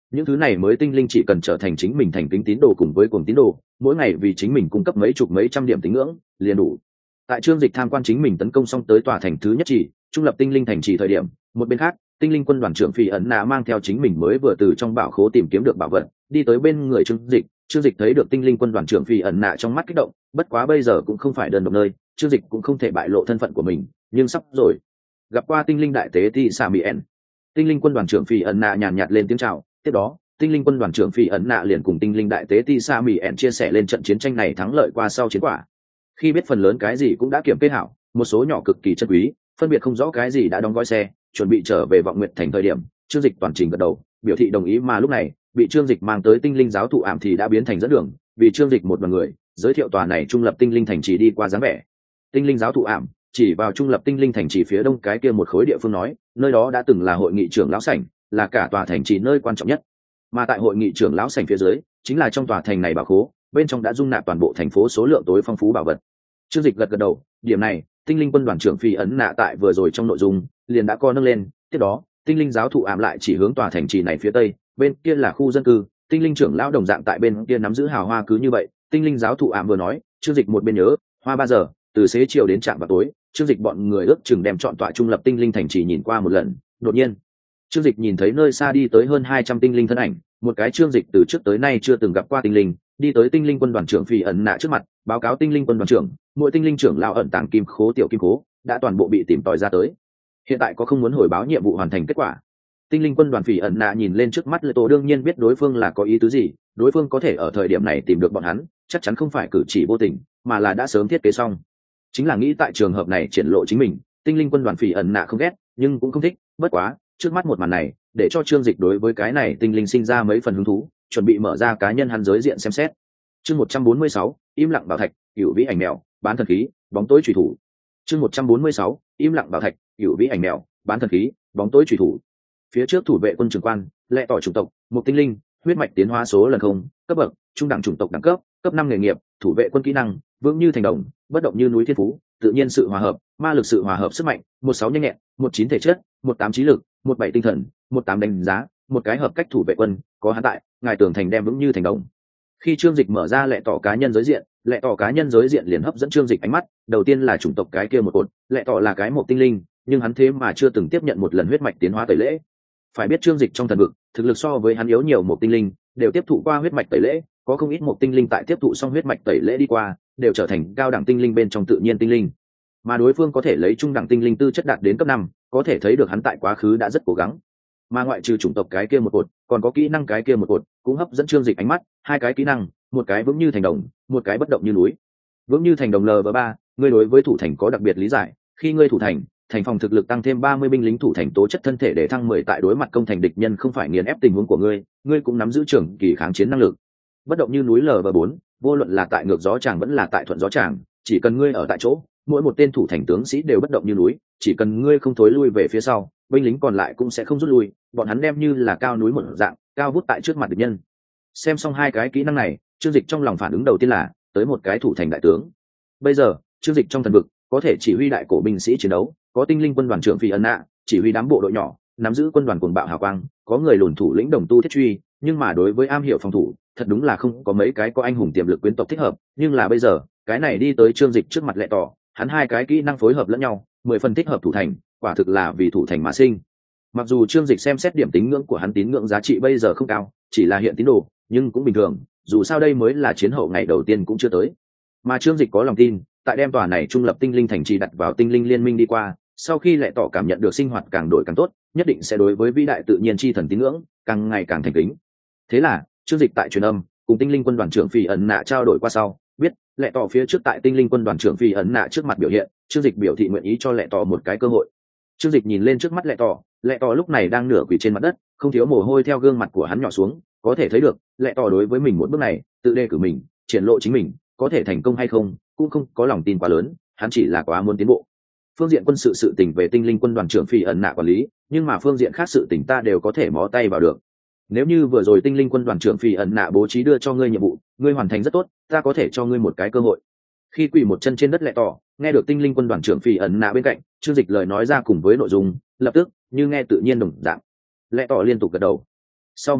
những thứ này mới tinh linh chỉ cần trở thành chính mình thành kính tín đồ cùng với cuồng tín đồ, mỗi ngày vì chính mình cung cấp mấy chục mấy trăm điểm tín ngưỡng liền đủ. Tại Trương Dịch tham quan chính mình tấn công xong tới tòa thành thứ nhất chỉ trung lập tinh linh thành trì thời điểm, một bên khác tinh linh quân đoàn trưởng Phi ẩn nạ mang theo chính mình mới vừa từ trong bảo khố tìm kiếm được bảo vật đi tới bên người Trương Dịch. Trương Dịch thấy được tinh linh quân đoàn trưởng Phi ẩn nạ trong mắt kích động, bất quá bây giờ cũng không phải đơn độc nơi, Trương Dịch cũng không thể bại lộ thân phận của mình, nhưng sắp rồi. Gặp qua tinh linh đại tế Ti Sa Mien, tinh linh quân đoàn trưởng Phi ẩn nạ nhàn nhạt lên tiếng chào, tiếp đó tinh linh quân đoàn trưởng Phi ẩn nạ liền cùng tinh linh đại tế Ti Sa Mien chia sẻ lên trận chiến tranh này thắng lợi qua sau chiến quả. Khi biết phần lớn cái gì cũng đã kiểm kê hảo, một số nhỏ cực kỳ chân quý, phân biệt không rõ cái gì đã đóng gói xe, chuẩn bị trở về Vọng Nguyệt thành thời điểm, Trương Dịch toàn trình gật đầu, biểu thị đồng ý. Mà lúc này, bị Trương Dịch mang tới tinh linh giáo thụ ảm thì đã biến thành dẫn đường, vì Trương Dịch một đoàn người giới thiệu tòa này trung lập tinh linh thành trì đi qua dáng vẻ. Tinh linh giáo thụ ảm chỉ vào trung lập tinh linh thành trì phía đông cái kia một khối địa phương nói, nơi đó đã từng là hội nghị trưởng lão sảnh, là cả tòa thành trì nơi quan trọng nhất. Mà tại hội nghị trưởng lão sảnh phía dưới, chính là trong tòa thành này bảo khố, bên trong đã dung nạp toàn bộ thành phố số lượng tối phong phú bảo vật. Trương Dịch gật gật đầu, điểm này tinh linh quân đoàn trưởng Phi ấn nạ tại vừa rồi trong nội dung liền đã co nâng lên. Tiếp đó tinh linh giáo thụ ảm lại chỉ hướng tòa thành trì này phía tây, bên kia là khu dân cư, tinh linh trưởng lão đồng dạng tại bên kia nắm giữ hào hoa. Cứ như vậy, tinh linh giáo thụ ảm vừa nói, Trương Dịch một bên nhớ, hoa ba giờ từ xế chiều đến trạm vào tối, Trương Dịch bọn người ước chừng đem chọn tọa trung lập tinh linh thành trì nhìn qua một lần. Đột nhiên Trương Dịch nhìn thấy nơi xa đi tới hơn hai trăm tinh linh thân ảnh, một cái Trương Dịch từ trước tới nay chưa từng gặp qua tinh linh đi tới tinh linh quân đoàn trưởng Phi ẩn nạ trước mặt, báo cáo tinh linh quân đoàn trưởng, mỗi tinh linh trưởng lão ẩn tàng kim khố tiểu kim khố đã toàn bộ bị tìm tòi ra tới, hiện tại có không muốn hồi báo nhiệm vụ hoàn thành kết quả. Tinh linh quân đoàn Phi ẩn nạ nhìn lên trước mắt Lệ Tổ, đương nhiên biết đối phương là có ý tứ gì, đối phương có thể ở thời điểm này tìm được bọn hắn, chắc chắn không phải cử chỉ vô tình, mà là đã sớm thiết kế xong, chính là nghĩ tại trường hợp này triển lộ chính mình. Tinh linh quân đoàn Phi ẩn nạ không ghét, nhưng cũng không thích, bất quá trước mắt một màn này để cho Trương Dịch đối với cái này tinh linh sinh ra mấy phần hứng thú, chuẩn bị mở ra cá nhân hắn giới diện xem xét. Chương một trăm bốn mươi sáu, im lặng bảo thạch, cửu vĩ ảnh mèo, bán thần khí, bóng tối chủy thủ. Chương một trăm bốn mươi sáu, im lặng bảo thạch, cửu vĩ ảnh mèo, bán thần khí, bóng tối chủy thủ. Phía trước thủ vệ quân trưởng quan, Lệ tỏ chủng tộc, một tinh linh, huyết mạch tiến hóa số lần không, cấp bậc, trung đẳng chủng tộc đẳng cấp, cấp năm nghề nghiệp, thủ vệ quân kỹ năng, vững như thành đồng, bất động như núi thiên phú, tự nhiên sự hòa hợp, ma lực sự hòa hợp sức mạnh, một sáu nhanh nhẹn, một chín thể chất, một tám trí lực, một bảy tinh thần, một tám đánh giá, một cái hợp cách thủ vệ quân, có hắn tại, ngài tưởng thành đem vững như thành đồng. Khi Trương Dịch mở ra Lệ tỏ cá nhân giới diện, Lệ tỏ cá nhân giới diện liền hấp dẫn Trương Dịch ánh mắt, đầu tiên là chủng tộc cái kia một cột, Lệ tỏ là cái một tinh linh, nhưng hắn thế mà chưa từng tiếp nhận một lần huyết mạch tiến hóa tẩy lễ. Phải biết Trương Dịch trong thần vực, thực lực so với hắn yếu nhiều một tinh linh, đều tiếp thụ qua huyết mạch tẩy lễ, có không ít một tinh linh tại tiếp thụ xong huyết mạch tẩy lễ đi qua, đều trở thành cao đẳng tinh linh bên trong tự nhiên tinh linh. Mà đối phương có thể lấy trung đẳng tinh linh tư chất đạt đến cấp năm, có thể thấy được hắn tại quá khứ đã rất cố gắng. Mà ngoại trừ chủng tộc cái kia một cột, còn có kỹ năng cái kia một cột, cũng hấp dẫn Trương Dịch ánh mắt, hai cái kỹ năng, một cái vững như thành đồng, một cái bất động như núi. Vững như thành đồng L V ba, ngươi đối với thủ thành có đặc biệt lý giải, khi ngươi thủ thành, thành phòng thực lực tăng thêm ba mươi binh lính thủ thành tố chất thân thể để thăng mười, tại đối mặt công thành địch nhân không phải nghiền ép tình huống của ngươi, ngươi cũng nắm giữ trưởng kỳ kháng chiến năng lực. Bất động như núi L V bốn, vô luận là tại ngược gió tràng vẫn là tại thuận gió tràng, chỉ cần ngươi ở tại chỗ, mỗi một tên thủ thành tướng sĩ đều bất động như núi, chỉ cần ngươi không thối lui về phía sau, binh lính còn lại cũng sẽ không rút lui, bọn hắn đem như là cao núi một dạng, cao vút tại trước mặt địch nhân. Xem xong hai cái kỹ năng này, Trương Dịch trong lòng phản ứng đầu tiên là tới một cái thủ thành đại tướng. Bây giờ, Trương Dịch trong thần vực có thể chỉ huy đại cổ binh sĩ chiến đấu, có tinh linh quân đoàn trưởng Phi ân nạ chỉ huy đám bộ đội nhỏ, nắm giữ quân đoàn cuồng bạo hào quang, có người lùn thủ lĩnh đồng tu thiết truy, nhưng mà đối với am hiểu phòng thủ, thật đúng là không có mấy cái có anh hùng tiềm lực quyến tộc thích hợp. Nhưng là bây giờ, cái này đi tới Trương Dịch trước mặt Lệ tỏ, hắn hai cái kỹ năng phối hợp lẫn nhau, mười phần thích hợp thủ thành, quả thực là vì thủ thành mà sinh. Mặc dù Trương Dịch xem xét điểm tín ngưỡng của hắn tín ngưỡng giá trị bây giờ không cao, chỉ là hiện tín đồ, nhưng cũng bình thường, dù sao đây mới là chiến hậu ngày đầu tiên cũng chưa tới. Mà Trương Dịch có lòng tin, tại đem tòa này trung lập tinh linh thành trì đặt vào tinh linh liên minh đi qua, sau khi Lệ tỏ cảm nhận được sinh hoạt càng đổi càng tốt, nhất định sẽ đối với vĩ đại tự nhiên chi thần tín ngưỡng càng ngày càng thành kính. Thế là Trương Dịch tại truyền âm cùng tinh linh quân đoàn trưởng Phi ẩn nạ trao đổi qua sau, biết Lệ tỏ phía trước tại tinh linh quân đoàn trưởng Phi ẩn nạ trước mặt biểu hiện, Trương Dịch biểu thị nguyện ý cho Lệ tỏ một cái cơ hội. Trương Dịch nhìn lên trước mắt Lệ tỏ, Lệ tỏ lúc này đang nửa quỳ trên mặt đất, không thiếu mồ hôi theo gương mặt của hắn nhỏ xuống, có thể thấy được Lệ tỏ đối với mình một bước này tự đề cử mình, triển lộ chính mình, có thể thành công hay không cũng không có lòng tin quá lớn, hắn chỉ là quá muốn tiến bộ. Phương diện quân sự sự tình về tinh linh quân đoàn trưởng Phi ẩn nạ quản lý, nhưng mà phương diện khác sự tình ta đều có thể mó tay vào được. Nếu như vừa rồi tinh linh quân đoàn trưởng Phi ẩn nạ bố trí đưa cho ngươi nhiệm vụ, ngươi hoàn thành rất tốt, ta có thể cho ngươi một cái cơ hội. Khi quỳ một chân trên đất Lệ tỏ, nghe được tinh linh quân đoàn trưởng Phi ẩn nạ bên cạnh, Trương Dịch lời nói ra cùng với nội dung, lập tức như nghe tự nhiên đồng dạng. Lệ tỏ liên tục gật đầu. Sau một khắc,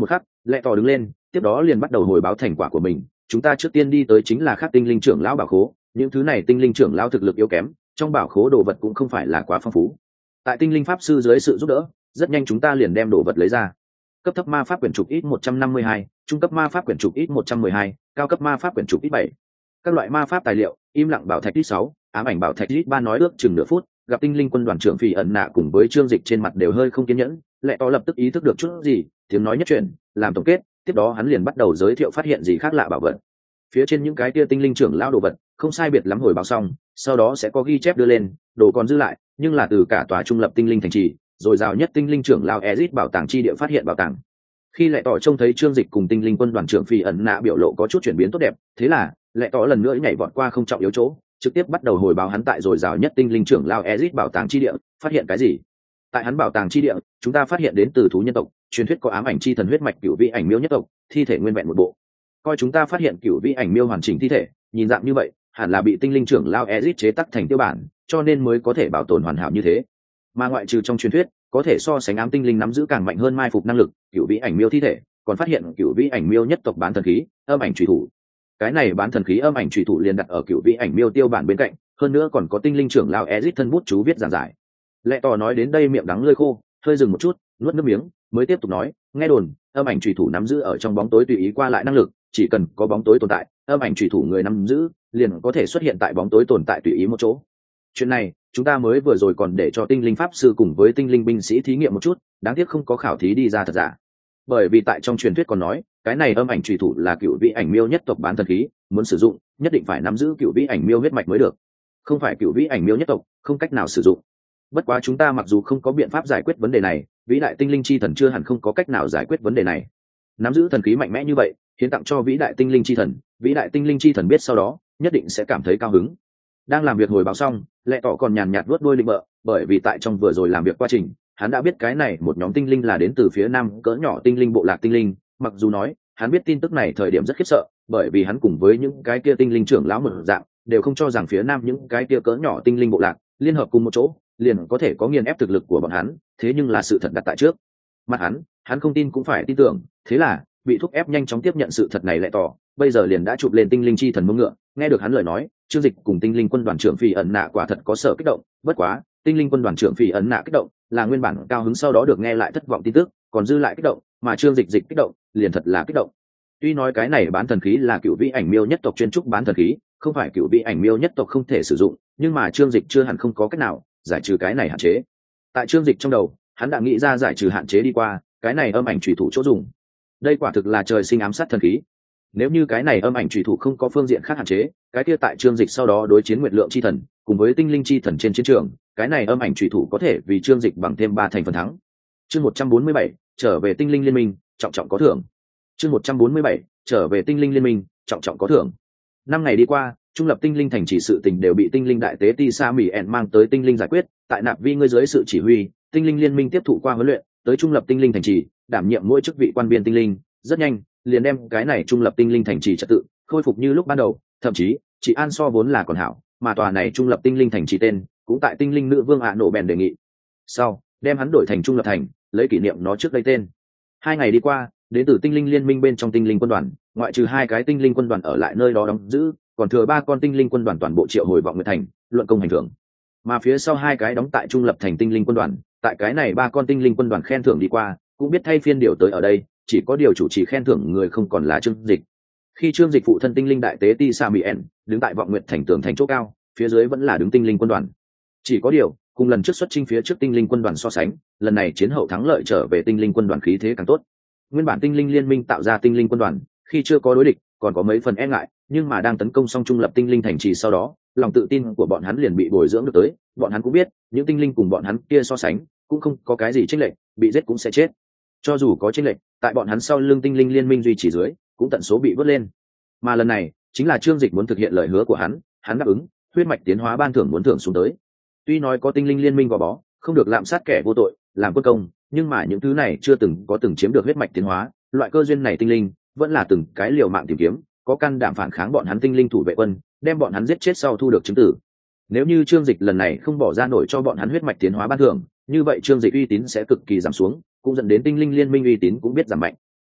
Lệ tỏ đứng lên, tiếp đó liền bắt đầu hồi báo thành quả của mình. Chúng ta trước tiên đi tới chính là khác tinh linh trưởng lão bảo khố. Những thứ này tinh linh trưởng lão thực lực yếu kém, trong bảo khố đồ vật cũng không phải là quá phong phú. Tại tinh linh pháp sư dưới sự giúp đỡ, rất nhanh chúng ta liền đem đồ vật lấy ra. Cấp thấp ma pháp quyển trục ít một trăm năm mươi hai, trung cấp ma pháp quyển trục ít một trăm mười hai, cao cấp ma pháp quyển trục ít bảy. Các loại ma pháp tài liệu, im lặng bảo thạch ít sáu, ám ảnh bảo thạch ít ba nói ước chừng nửa phút, gặp tinh linh quân đoàn trưởng Phỉ ẩn nạ cùng với Trương Dịch trên mặt đều hơi không kiên nhẫn, Lệ to lập tức ý thức được chút gì, tiếng nói nhất chuyện, làm tổng kết, tiếp đó hắn liền bắt đầu giới thiệu phát hiện gì khác lạ bảo vật. Phía trên những cái tia tinh linh trưởng lão đồ vật, không sai biệt lắm hồi báo xong, sau đó sẽ có ghi chép đưa lên, đồ còn dư lại, nhưng là từ cả tòa trung lập tinh linh thành trì, rồi rào nhất tinh linh trưởng lão Ezic bảo tàng chi địa phát hiện bảo tàng. Khi Lệ tỏ trông thấy Trương Dịch cùng tinh linh quân đoàn trưởng Phỉ ẩn nạ biểu lộ có chút chuyển biến tốt đẹp, thế là Lệ tỏ lần nữa nhảy vọt qua không trọng yếu chỗ, trực tiếp bắt đầu hồi báo hắn tại rồi rào nhất tinh linh trưởng lão Ezic bảo tàng chi địa phát hiện cái gì. Tại hắn bảo tàng chi địa, chúng ta phát hiện đến từ thú nhân tộc, truyền thuyết có ám ảnh chi thần huyết mạch cửu vĩ ảnh miêu nhất tộc, thi thể nguyên vẹn một bộ. Coi chúng ta phát hiện cửu vĩ ảnh miêu hoàn chỉnh thi thể, nhìn dạng như vậy, hẳn là bị tinh linh trưởng lão Ezic chế tác thành tiêu bản, cho nên mới có thể bảo tồn hoàn hảo như thế. Mà ngoại trừ trong truyền thuyết, có thể so sánh ám tinh linh nắm giữ càng mạnh hơn mai phục năng lực, cửu vĩ ảnh miêu thi thể, còn phát hiện cửu vĩ ảnh miêu nhất tộc bán thần khí, âm ảnh chủy thủ. Cái này bán thần khí âm ảnh chủy thủ liền đặt ở cửu vĩ ảnh miêu tiêu bản bên cạnh, hơn nữa còn có tinh linh trưởng lão Ezic thân bút chú viết giảng giải. Lệ tỏ nói đến đây miệng đắng lưỡi khô, hơi dừng một chút, nuốt nước miếng, mới tiếp tục nói, nghe đồn, âm ảnh chủy thủ nắm giữ ở trong bóng tối tùy ý qua lại năng lực, chỉ cần có bóng tối tồn tại, âm ảnh chủy thủ người nắm giữ liền có thể xuất hiện tại bóng tối tồn tại tùy ý một chỗ. Chuyện này, chúng ta mới vừa rồi còn để cho tinh linh pháp sư cùng với tinh linh binh sĩ thí nghiệm một chút, đáng tiếc không có khảo thí đi ra thật giả. Bởi vì tại trong truyền thuyết còn nói, cái này âm ảnh chủy thủ là cựu vĩ ảnh miêu nhất tộc bán thần khí, muốn sử dụng, nhất định phải nắm giữ cựu vĩ ảnh miêu huyết mạch mới được. Không phải cựu vĩ ảnh miêu nhất tộc, không cách nào sử dụng. Bất quá chúng ta mặc dù không có biện pháp giải quyết vấn đề này, vĩ đại tinh linh chi thần chưa hẳn không có cách nào giải quyết vấn đề này. Nắm giữ thần khí mạnh mẽ như vậy, hiến tặng cho vĩ đại tinh linh chi thần, vĩ đại tinh linh chi thần biết sau đó, nhất định sẽ cảm thấy cao hứng. Đang làm việc hồi báo xong, Lệ tỏ còn nhàn nhạt vuốt đuôi định bợ, bởi vì tại trong vừa rồi làm việc quá trình, hắn đã biết cái này một nhóm tinh linh là đến từ phía nam cỡ nhỏ tinh linh bộ lạc tinh linh. Mặc dù nói hắn biết tin tức này thời điểm rất khiếp sợ, bởi vì hắn cùng với những cái kia tinh linh trưởng lão một dạng đều không cho rằng phía nam những cái kia cỡ nhỏ tinh linh bộ lạc liên hợp cùng một chỗ liền có thể có nghiền ép thực lực của bọn hắn. Thế nhưng là sự thật đặt tại trước mặt hắn, hắn không tin cũng phải tin tưởng. Thế là bị thúc ép nhanh chóng tiếp nhận sự thật này. Lệ tỏ bây giờ liền đã chụp lên tinh linh chi thần mông ngựa. Nghe được hắn lời nói, Trương Dịch cùng tinh linh quân đoàn trưởng Phỉ ẩn nạ quả thật có sở kích động. Bất quá tinh linh quân đoàn trưởng Phỉ ẩn nạ kích động là nguyên bản cao hứng, sau đó được nghe lại thất vọng tin tức, còn dư lại kích động, mà Trương Dịch Dịch kích động liền thật là kích động. Tuy nói cái này bán thần khí là cựu vĩ ảnh miêu nhất tộc chuyên trúc bán thần khí, không phải cựu vĩ ảnh miêu nhất tộc không thể sử dụng, nhưng mà Trương Dịch chưa hẳn không có cách nào giải trừ cái này hạn chế. Tại Trương Dịch trong đầu, hắn đã nghĩ ra giải trừ hạn chế đi qua, cái này âm ảnh chủy thủ chỗ dùng. Đây quả thực là trời sinh ám sát thần khí. Nếu như cái này âm ảnh chủy thủ không có phương diện khác hạn chế, cái kia tại Trương Dịch sau đó đối chiến Nguyệt Lượng chi thần cùng với tinh linh chi thần trên chiến trường, cái này âm ảnh chủy thủ có thể vì Trương Dịch bằng thêm ba thành phần thắng. Chương một trăm bốn mươi bảy, trở về tinh linh liên minh, trọng trọng có thưởng. Chương một trăm bốn mươi bảy, trở về tinh linh liên minh, trọng trọng có thưởng. Năm ngày đi qua, trung lập tinh linh thành chỉ sự tình đều bị tinh linh đại tế Ti Sa Mỹ ẻn mang tới tinh linh giải quyết. Tại Nạp Vi ngươi dưới sự chỉ huy, tinh linh liên minh tiếp thụ qua huấn luyện, tới trung lập tinh linh thành trì, đảm nhiệm mỗi chức vị quan biên tinh linh. Rất nhanh liền đem cái này trung lập tinh linh thành trì trật tự khôi phục như lúc ban đầu, thậm chí chị an so vốn là còn hảo, mà tòa này trung lập tinh linh thành trì tên cũng tại tinh linh nữ vương ạ nổ bèn đề nghị sau đem hắn đổi thành trung lập thành, lấy kỷ niệm nó trước đây tên. Hai ngày đi qua, đến từ tinh linh liên minh bên trong tinh linh quân đoàn, ngoại trừ hai cái tinh linh quân đoàn ở lại nơi đó đóng giữ, còn thừa ba con tinh linh quân đoàn toàn bộ triệu hồi vọng nguyệt thành luận công hành thưởng. Mà phía sau hai cái đóng tại trung lập thành tinh linh quân đoàn, tại cái này ba con tinh linh quân đoàn khen thưởng đi qua, cũng biết thay phiên điều tới ở đây, chỉ có điều chủ trì khen thưởng người không còn là Trương Dịch. Khi Trương Dịch phụ thân tinh linh đại tế Ti Sa Mỹ ẻn đứng tại vọng nguyệt thành tường thành chỗ cao, phía dưới vẫn là đứng tinh linh quân đoàn. Chỉ có điều cùng lần trước xuất chinh phía trước tinh linh quân đoàn so sánh, lần này chiến hậu thắng lợi trở về tinh linh quân đoàn khí thế càng tốt. Nguyên bản tinh linh liên minh tạo ra tinh linh quân đoàn, khi chưa có đối địch còn có mấy phần e ngại, nhưng mà đang tấn công xong trung lập tinh linh thành trì sau đó, lòng tự tin của bọn hắn liền bị bồi dưỡng được tới. Bọn hắn cũng biết những tinh linh cùng bọn hắn kia so sánh cũng không có cái gì chênh lệch, bị giết cũng sẽ chết. Cho dù có chênh lệch, tại bọn hắn sau lưng tinh linh liên minh duy trì dưới, cũng tận số bị vớt lên. Mà lần này chính là Trương Dịch muốn thực hiện lời hứa của hắn, hắn đáp ứng huyết mạch tiến hóa ban thưởng muốn thưởng xuống tới. Tuy nói có tinh linh liên minh gò bó, không được lạm sát kẻ vô tội, làm quân công, nhưng mà những thứ này chưa từng có từng chiếm được huyết mạch tiến hóa, loại cơ duyên này tinh linh vẫn là từng cái liều mạng tìm kiếm, có can đảm phản kháng bọn hắn tinh linh thủ vệ quân, đem bọn hắn giết chết sau thu được chứng tử. Nếu như Trương Dịch lần này không bỏ ra nổi cho bọn hắn huyết mạch tiến hóa ban thưởng, như vậy Trương Dịch uy tín sẽ cực kỳ giảm xuống, cũng dẫn đến tinh linh liên minh uy tín cũng biết giảm mạnh.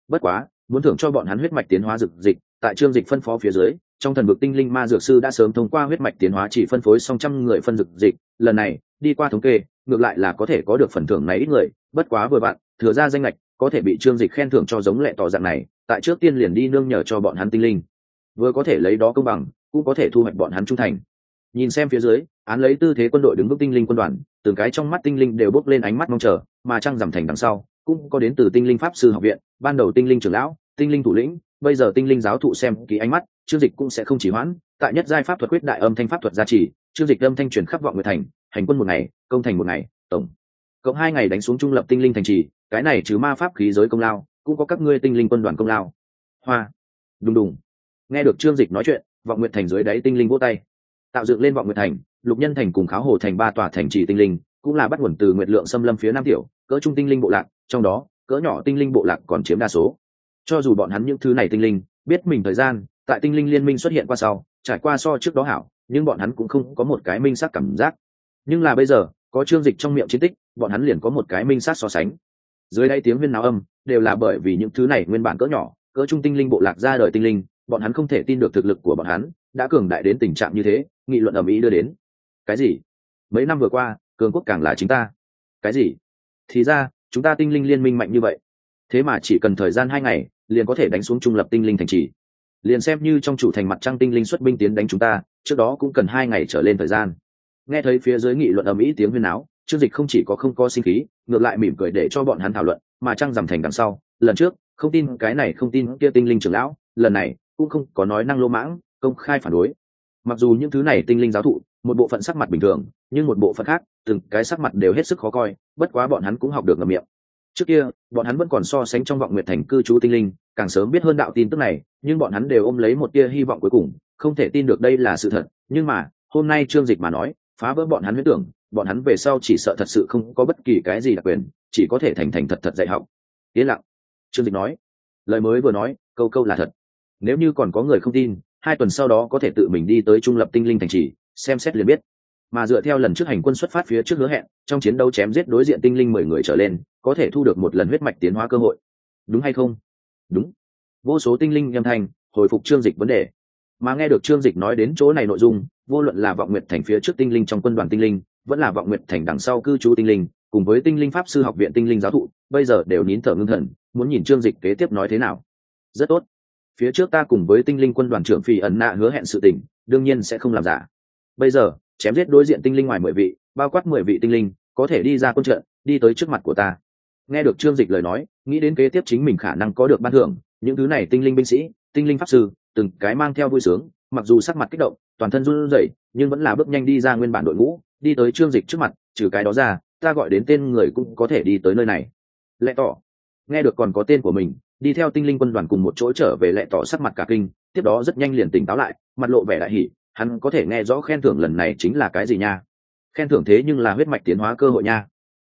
Bất quá muốn thưởng cho bọn hắn huyết mạch tiến hóa dược dịch, tại Trương Dịch phân phó phía dưới, trong thần vực tinh linh ma dược sư đã sớm thông qua huyết mạch tiến hóa chỉ phân phối xong trăm người phân dược dịch, lần này đi qua thống kê ngược lại là có thể có được phần thưởng này ít người, bất quá vừa bạn thừa ra danh lệch có thể bị Trương Dịch khen thưởng cho giống lệ tỏ dạng này, tại trước tiên liền đi nương nhờ cho bọn hắn tinh linh, vừa có thể lấy đó công bằng, cũng có thể thu hoạch bọn hắn trung thành. Nhìn xem phía dưới án lấy tư thế quân đội đứng vững tinh linh quân đoàn, từng cái trong mắt tinh linh đều bốc lên ánh mắt mong chờ, mà trăng rằm thành đằng sau cũng có đến từ tinh linh pháp sư học viện, ban đầu tinh linh trưởng lão, tinh linh thủ lĩnh, bây giờ tinh linh giáo thụ xem kỹ ánh mắt, Trương Dịch cũng sẽ không chỉ hoãn, tại nhất giai pháp thuật quyết đại âm thanh pháp thuật gia trì, Trương Dịch âm thanh truyền khắp vọng nguyệt thành, hành quân một ngày, công thành một ngày, tổng cộng hai ngày đánh xuống trung lập tinh linh thành trì, cái này trừ ma pháp khí giới công lao, cũng có các ngươi tinh linh quân đoàn công lao. Hoa, đùng đùng. Nghe được Trương Dịch nói chuyện, vọng nguyệt thành dưới đáy tinh linh vỗ tay. Tạo dựng lên vọng nguyệt thành, lục nhân thành cùng kháo hồ thành ba tòa thành trì tinh linh, cũng là bắt nguồn từ nguyệt lượng xâm lâm phía nam tiểu cỡ trung tinh linh bộ lạc, trong đó cỡ nhỏ tinh linh bộ lạc còn chiếm đa số. Cho dù bọn hắn những thứ này tinh linh biết mình thời gian tại tinh linh liên minh xuất hiện qua sau trải qua so trước đó hảo, nhưng bọn hắn cũng không có một cái minh xác cảm giác. Nhưng là bây giờ có Trương Dịch trong miệng chiến tích, bọn hắn liền có một cái minh xác so sánh. Dưới đây tiếng huyên náo âm đều là bởi vì những thứ này nguyên bản cỡ nhỏ cỡ trung tinh linh bộ lạc ra đời tinh linh, bọn hắn không thể tin được thực lực của bọn hắn đã cường đại đến tình trạng như thế, nghị luận ầm ĩ đưa đến. Cái gì? Mấy năm vừa qua cường quốc càng là chính ta? Cái gì? Thì ra chúng ta tinh linh liên minh mạnh như vậy, thế mà chỉ cần thời gian hai ngày liền có thể đánh xuống trung lập tinh linh thành trì. Liền xem như trong chủ thành mặt trăng tinh linh xuất binh tiến đánh chúng ta, trước đó cũng cần hai ngày trở lên thời gian. Nghe thấy phía dưới nghị luận ầm ĩ tiếng huyên náo, Trương Dịch không chỉ có không có sinh khí, ngược lại mỉm cười để cho bọn hắn thảo luận, mà trăng rằm thành đằng sau, lần trước không tin cái này không tin kia tinh linh trưởng lão, lần này cũng không có nói năng lô mãng, công khai phản đối. Mặc dù những thứ này tinh linh giáo thụ, một bộ phận sắc mặt bình thường, nhưng một bộ phận khác, từng cái sắc mặt đều hết sức khó coi, bất quá bọn hắn cũng học được ngậm miệng. Trước kia, bọn hắn vẫn còn so sánh trong vọng nguyệt thành cư trú tinh linh, càng sớm biết hơn đạo tin tức này, nhưng bọn hắn đều ôm lấy một tia hy vọng cuối cùng, không thể tin được đây là sự thật, nhưng mà, hôm nay Trương Dịch mà nói, phá vỡ bọn hắn huyễn tưởng, bọn hắn về sau chỉ sợ thật sự không có bất kỳ cái gì đặc quyền, chỉ có thể thành thành thật thật dạy học. Yên lặng. Trương Dịch nói, lời mới vừa nói, câu câu là thật. Nếu như còn có người không tin, hai tuần sau đó có thể tự mình đi tới trung lập tinh linh thành trì, xem xét liền biết. Mà dựa theo lần trước hành quân xuất phát phía trước hứa hẹn, trong chiến đấu chém giết đối diện tinh linh mười người trở lên, có thể thu được một lần huyết mạch tiến hóa cơ hội. Đúng hay không? Đúng. Vô số tinh linh âm thanh hồi phục Trương Dịch vấn đề. Mà nghe được Trương Dịch nói đến chỗ này nội dung, vô luận là vọng nguyệt thành phía trước tinh linh trong quân đoàn tinh linh, vẫn là vọng nguyệt thành đằng sau cư trú tinh linh, cùng với tinh linh pháp sư học viện tinh linh giáo thụ, bây giờ đều nín thở ngưng thần, muốn nhìn Trương Dịch kế tiếp nói thế nào. Rất tốt. Phía trước ta cùng với tinh linh quân đoàn trưởng Phi ẩn nạ hứa hẹn sự tình, đương nhiên sẽ không làm giả. Bây giờ chém giết đối diện tinh linh ngoài mười vị, bao quát mười vị tinh linh, có thể đi ra quân trận, đi tới trước mặt của ta. Nghe được Trương Dịch lời nói, nghĩ đến kế tiếp chính mình khả năng có được ban thưởng, những thứ này tinh linh binh sĩ, tinh linh pháp sư, từng cái mang theo vui sướng, mặc dù sắc mặt kích động, toàn thân run rẩy, nhưng vẫn là bước nhanh đi ra nguyên bản đội ngũ, đi tới Trương Dịch trước mặt, trừ cái đó ra, ta gọi đến tên người cũng có thể đi tới nơi này. Lệ Tỏ. Nghe được còn có tên của mình, đi theo tinh linh quân đoàn cùng một chỗ trở về, Lệ Tỏ sắc mặt cả kinh, tiếp đó rất nhanh liền tỉnh táo lại, mặt lộ vẻ đại hỉ, hắn có thể nghe rõ khen thưởng lần này chính là cái gì nha. Khen thưởng thế nhưng là huyết mạch tiến hóa cơ hội nha.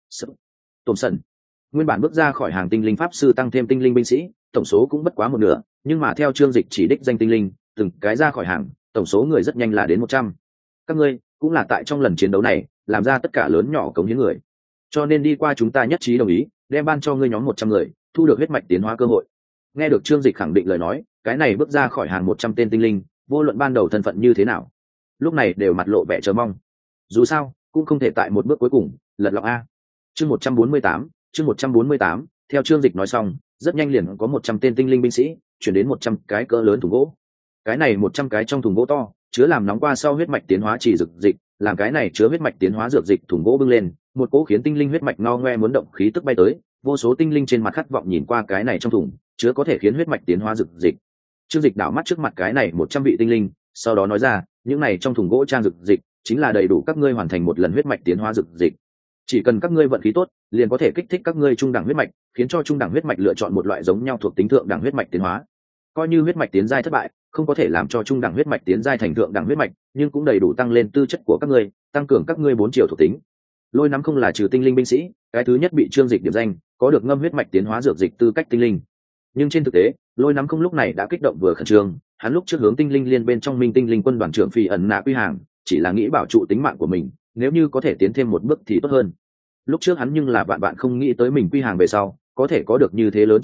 Tổn sần. Nguyên bản bước ra khỏi hàng tinh linh pháp sư tăng thêm tinh linh binh sĩ, tổng số cũng bất quá một nửa, nhưng mà theo Trương Dịch chỉ đích danh tinh linh, từng cái ra khỏi hàng, tổng số người rất nhanh là đến một trăm. Các ngươi cũng là tại trong lần chiến đấu này làm ra tất cả lớn nhỏ cống hiến người, cho nên đi qua chúng ta nhất trí đồng ý đem ban cho ngươi nhóm một trăm người thu được huyết mạch tiến hóa cơ hội. Nghe được Trương Dịch khẳng định lời nói, cái này bước ra khỏi hàng một trăm tên tinh linh, vô luận ban đầu thân phận như thế nào, lúc này đều mặt lộ vẻ chờ mong. Dù sao cũng không thể tại một bước cuối cùng lật lọng a. Chương một trăm bốn mươi tám, chương một trăm bốn mươi tám, theo Trương Dịch nói xong, rất nhanh liền có một trăm tên tinh linh binh sĩ chuyển đến một trăm cái cỡ lớn thùng gỗ. Cái này một trăm cái trong thùng gỗ to chứa làm nóng qua sau huyết mạch tiến hóa chỉ dược dịch, làm cái này chứa huyết mạch tiến hóa dược dịch thùng gỗ bưng lên, một cỗ khiến tinh linh huyết mạch ngao ngoe muốn động khí tức bay tới, vô số tinh linh trên mặt khát vọng nhìn qua cái này trong thùng chứa có thể khiến huyết mạch tiến hóa dược dịch. Trương Dịch đảo mắt trước mặt cái này một trăm vị tinh linh, sau đó nói ra, những này trong thùng gỗ trang dược dịch chính là đầy đủ các ngươi hoàn thành một lần huyết mạch tiến hóa dược dịch. Chỉ cần các ngươi vận khí tốt, liền có thể kích thích các ngươi trung đẳng huyết mạch, khiến cho trung đẳng huyết mạch lựa chọn một loại giống nhau thuộc tính thượng đẳng huyết mạch tiến hóa. Coi như huyết mạch tiến giai thất bại, không có thể làm cho trung đẳng huyết mạch tiến giai thành thượng đẳng huyết mạch, nhưng cũng đầy đủ tăng lên tư chất của các ngươi, tăng cường các ngươi bốn chiều thuộc tính. Lôi nắm không là trừ tinh linh binh sĩ, cái thứ nhất bị Trương Dịch điểm danh, có được ngâm huyết mạch tiến hóa dược dịch tư cách tinh linh. Nhưng trên thực tế, Lôi nắm không lúc này đã kích động vừa khẩn trương, hắn lúc trước hướng tinh linh liên bên trong minh tinh linh quân đoàn trưởng Phi ẩn nạ quy hàng, chỉ là nghĩ bảo trụ tính mạng của mình, nếu như có thể tiến thêm một bước thì tốt hơn. Lúc trước hắn nhưng là vạn vạn không nghĩ tới mình quy hàng về sau có thể có được như thế lớn chỗ tốt,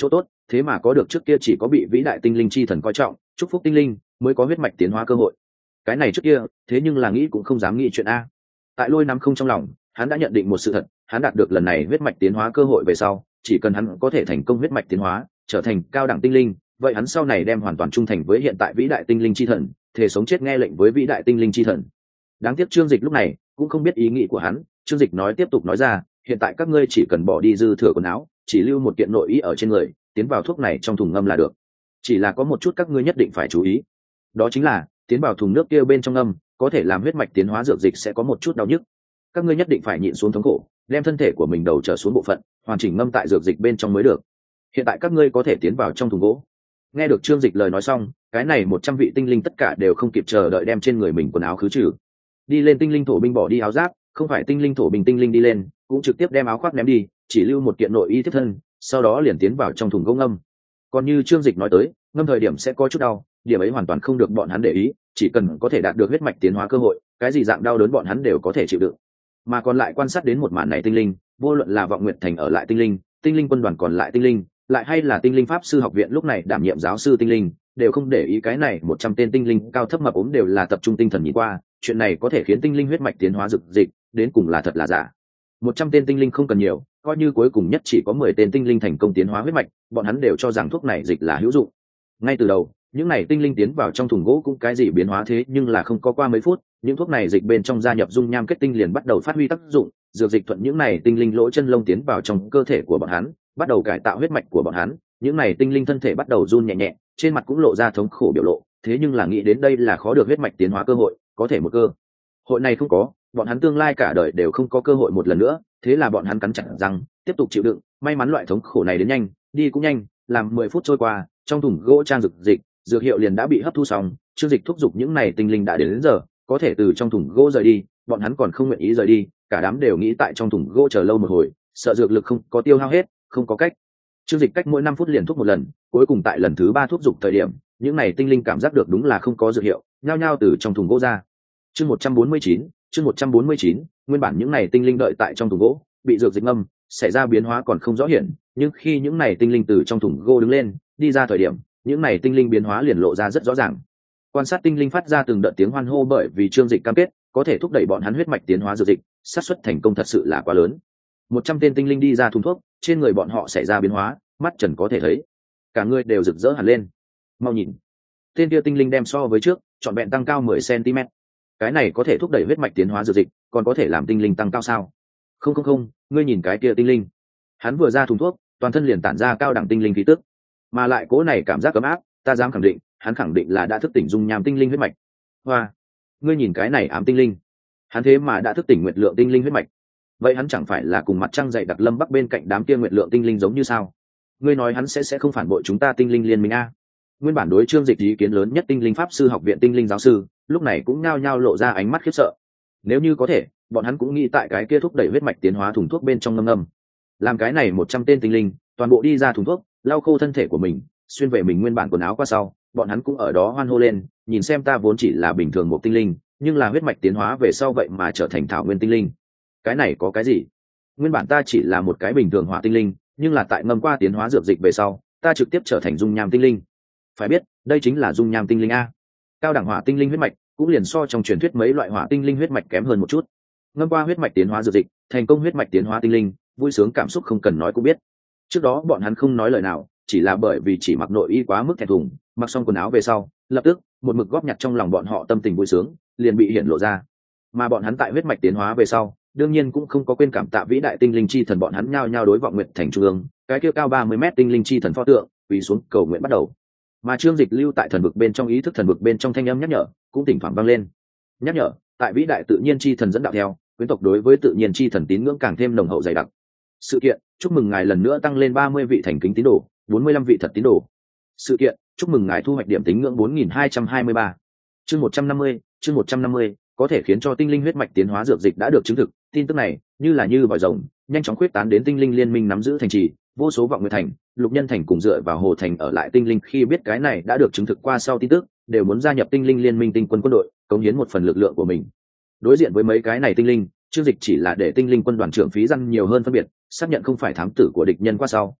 thế mà có được trước kia chỉ có bị vĩ đại tinh linh chi thần coi trọng chúc phúc tinh linh mới có huyết mạch tiến hóa cơ hội. Cái này trước kia thế nhưng là nghĩ cũng không dám nghĩ chuyện a. Tại Lôi nắm không trong lòng, hắn đã nhận định một sự thật, hắn đạt được lần này huyết mạch tiến hóa cơ hội về sau, chỉ cần hắn có thể thành công huyết mạch tiến hóa trở thành cao đẳng tinh linh, vậy hắn sau này đem hoàn toàn trung thành với hiện tại vĩ đại tinh linh chi thần, thể sống chết nghe lệnh với vĩ đại tinh linh chi thần. Đáng tiếc Trương Dịch lúc này cũng không biết ý nghĩ của hắn. Trương Dịch nói tiếp tục nói ra, hiện tại các ngươi chỉ cần bỏ đi dư thừa quần áo, chỉ lưu một kiện nội y ở trên người, tiến vào thuốc này trong thùng ngâm là được. Chỉ là có một chút các ngươi nhất định phải chú ý, đó chính là tiến vào thùng nước kia bên trong ngâm có thể làm huyết mạch tiến hóa dược dịch sẽ có một chút đau nhức, các ngươi nhất định phải nhịn xuống thống khổ, đem thân thể của mình đầu trở xuống bộ phận hoàn chỉnh ngâm tại dược dịch bên trong mới được. Hiện tại các ngươi có thể tiến vào trong thùng gỗ. Nghe được Trương Dịch lời nói xong, cái này một trăm vị tinh linh tất cả đều không kịp chờ đợi đem trên người mình quần áo khứ trừ. Đi lên tinh linh thổ binh bỏ đi áo giáp, không phải tinh linh thổ binh tinh linh đi lên cũng trực tiếp đem áo khoác ném đi, chỉ lưu một kiện nội y tiếp thân, sau đó liền tiến vào trong thùng gỗ ngâm. Còn như Trương Dịch nói tới, ngâm thời điểm sẽ có chút đau, điểm ấy hoàn toàn không được bọn hắn để ý, chỉ cần có thể đạt được huyết mạch tiến hóa cơ hội, cái gì dạng đau đớn bọn hắn đều có thể chịu đựng. Mà còn lại quan sát đến một màn này tinh linh, vô luận là Vọng Nguyệt Thành ở lại tinh linh, tinh linh quân đoàn còn lại tinh linh, lại hay là tinh linh pháp sư học viện lúc này đảm nhiệm giáo sư tinh linh, đều không để ý cái này một trăm tên tinh linh cao thấp mập ốm đều là tập trung tinh thần nhìn qua, chuyện này có thể khiến tinh linh huyết mạch tiến hóa dược dịch, đến cùng là thật là giả. Một trăm tên tinh linh không cần nhiều, coi như cuối cùng nhất chỉ có mười tên tinh linh thành công tiến hóa huyết mạch, bọn hắn đều cho rằng thuốc này dịch là hữu dụng. Ngay từ đầu, những này tinh linh tiến vào trong thùng gỗ cũng cái gì biến hóa thế, nhưng là không có qua mấy phút, những thuốc này dịch bên trong gia nhập dung nham kết tinh liền bắt đầu phát huy tác dụng, dược dịch thuận những này tinh linh lỗ chân lông tiến vào trong cơ thể của bọn hắn, bắt đầu cải tạo huyết mạch của bọn hắn. Những này tinh linh thân thể bắt đầu run nhẹ nhẹ, trên mặt cũng lộ ra thống khổ biểu lộ, thế nhưng là nghĩ đến đây là khó được huyết mạch tiến hóa cơ hội, có thể một cơ hội này không có, bọn hắn tương lai cả đời đều không có cơ hội một lần nữa, thế là bọn hắn cắn chặt răng tiếp tục chịu đựng. May mắn loại thống khổ này đến nhanh, đi cũng nhanh, làm mười phút trôi qua, trong thùng gỗ trang dược dịch, dược hiệu liền đã bị hấp thu xong. Chương Dịch thúc giục những này tinh linh đã đến, đến giờ có thể từ trong thùng gỗ rời đi, bọn hắn còn không nguyện ý rời đi, cả đám đều nghĩ tại trong thùng gỗ chờ lâu một hồi, sợ dược lực không có tiêu hao hết, không có cách. Chương Dịch cách mỗi năm phút liền thúc một lần, cuối cùng tại lần thứ ba thúc giục thời điểm, những này tinh linh cảm giác được đúng là không có dược hiệu, nhao nhao từ trong thùng gỗ ra. Chương một trăm bốn mươi chín, chương một trăm bốn mươi chín, nguyên bản những này tinh linh đợi tại trong thùng gỗ, bị dược dịch ngâm, xảy ra biến hóa còn không rõ hiển, nhưng khi những này tinh linh từ trong thùng gỗ đứng lên, đi ra thời điểm, những này tinh linh biến hóa liền lộ ra rất rõ ràng. Quan sát tinh linh phát ra từng đợt tiếng hoan hô, bởi vì Chương Dịch cam kết có thể thúc đẩy bọn hắn huyết mạch tiến hóa dược dịch, xác suất thành công thật sự là quá lớn. Một trăm tên tinh linh đi ra thùng thuốc, trên người bọn họ xảy ra biến hóa, mắt trần có thể thấy, cả người đều rực rỡ hẳn lên. Mau nhìn, tên kia tinh linh đem so với trước trọn vẹn tăng cao mười xăng ti mét. Cái này có thể thúc đẩy huyết mạch tiến hóa dược dịch, còn có thể làm tinh linh tăng cao sao? Không không không, ngươi nhìn cái kia tinh linh, hắn vừa ra thùng thuốc, toàn thân liền tản ra cao đẳng tinh linh khí tức, mà lại cố này cảm giác ấm áp, ta dám khẳng định, hắn khẳng định là đã thức tỉnh dung nham tinh linh huyết mạch. Hoa, ngươi nhìn cái này ám tinh linh, hắn thế mà đã thức tỉnh nguyệt lượng tinh linh huyết mạch, vậy hắn chẳng phải là cùng mặt trăng dày đặc lâm bắc bên cạnh đám kia nguyệt lượng tinh linh giống như sao? Ngươi nói hắn sẽ sẽ không phản bội chúng ta tinh linh liên minh a? Nguyên bản đối Chương Dịch ý kiến lớn nhất tinh linh pháp sư học viện tinh linh giáo sư, lúc này cũng nhao nhao lộ ra ánh mắt khiếp sợ. Nếu như có thể, bọn hắn cũng nghĩ tại cái kia thúc đẩy huyết mạch tiến hóa thùng thuốc bên trong ngâm ngâm, làm cái này một trăm tên tinh linh toàn bộ đi ra thùng thuốc, lau khô thân thể của mình, xuyên về mình nguyên bản quần áo qua sau, bọn hắn cũng ở đó hoan hô lên, nhìn xem ta vốn chỉ là bình thường một tinh linh, nhưng là huyết mạch tiến hóa về sau vậy mà trở thành thảo nguyên tinh linh. Cái này có cái gì? Nguyên bản ta chỉ là một cái bình thường hỏa tinh linh, nhưng là tại ngâm qua tiến hóa dược dịch về sau, ta trực tiếp trở thành dung nham tinh linh. Phải biết, đây chính là dung nham tinh linh a. Cao đẳng hỏa tinh linh huyết mạch cũng liền so trong truyền thuyết mấy loại hỏa tinh linh huyết mạch kém hơn một chút. Ngâm qua huyết mạch tiến hóa dược dịch, thành công huyết mạch tiến hóa tinh linh, vui sướng cảm xúc không cần nói cũng biết. Trước đó bọn hắn không nói lời nào, chỉ là bởi vì chỉ mặc nội y quá mức thẹn thùng, mặc xong quần áo về sau, lập tức một mực góp nhặt trong lòng bọn họ tâm tình vui sướng liền bị hiện lộ ra. Mà bọn hắn tại huyết mạch tiến hóa về sau, đương nhiên cũng không có quên cảm tạ vĩ đại tinh linh chi thần, bọn hắn nhao nhao đối Vọng Nguyệt Thành trung ương, cái kia cao ba mươi mét tinh linh chi thần pho tượng, quỳ xuống cầu nguyện bắt đầu. Mà Chương Dịch lưu tại thần vực bên trong, ý thức thần vực bên trong thanh âm nhắc nhở cũng thỉnh thoảng vang lên. Nhắc nhở, tại vĩ đại tự nhiên chi thần dẫn đạo theo, quyến tộc đối với tự nhiên chi thần tín ngưỡng càng thêm nồng hậu dày đặc. Sự kiện, chúc mừng ngài lần nữa tăng lên ba mươi vị thành kính tín đồ, bốn mươi lăm vị thật tín đồ. Sự kiện, chúc mừng ngài thu hoạch điểm tín ngưỡng bốn nghìn hai trăm hai mươi ba. Chương một trăm năm mươi, chương một trăm năm mươi, có thể khiến cho tinh linh huyết mạch tiến hóa dược dịch đã được chứng thực. Tin tức này, như là như vòi rồng, nhanh chóng khuyết tán đến tinh linh liên minh nắm giữ thành trì, vô số Vọng Nguyệt Thành, Lục Nhân Thành cùng dựa vào Hồ Thành ở lại tinh linh khi biết cái này đã được chứng thực qua sau tin tức, đều muốn gia nhập tinh linh liên minh tinh quân quân đội, cống hiến một phần lực lượng của mình. Đối diện với mấy cái này tinh linh, Chương Dịch chỉ là để tinh linh quân đoàn trưởng phí răn nhiều hơn phân biệt, xác nhận không phải thám tử của địch nhân qua sau,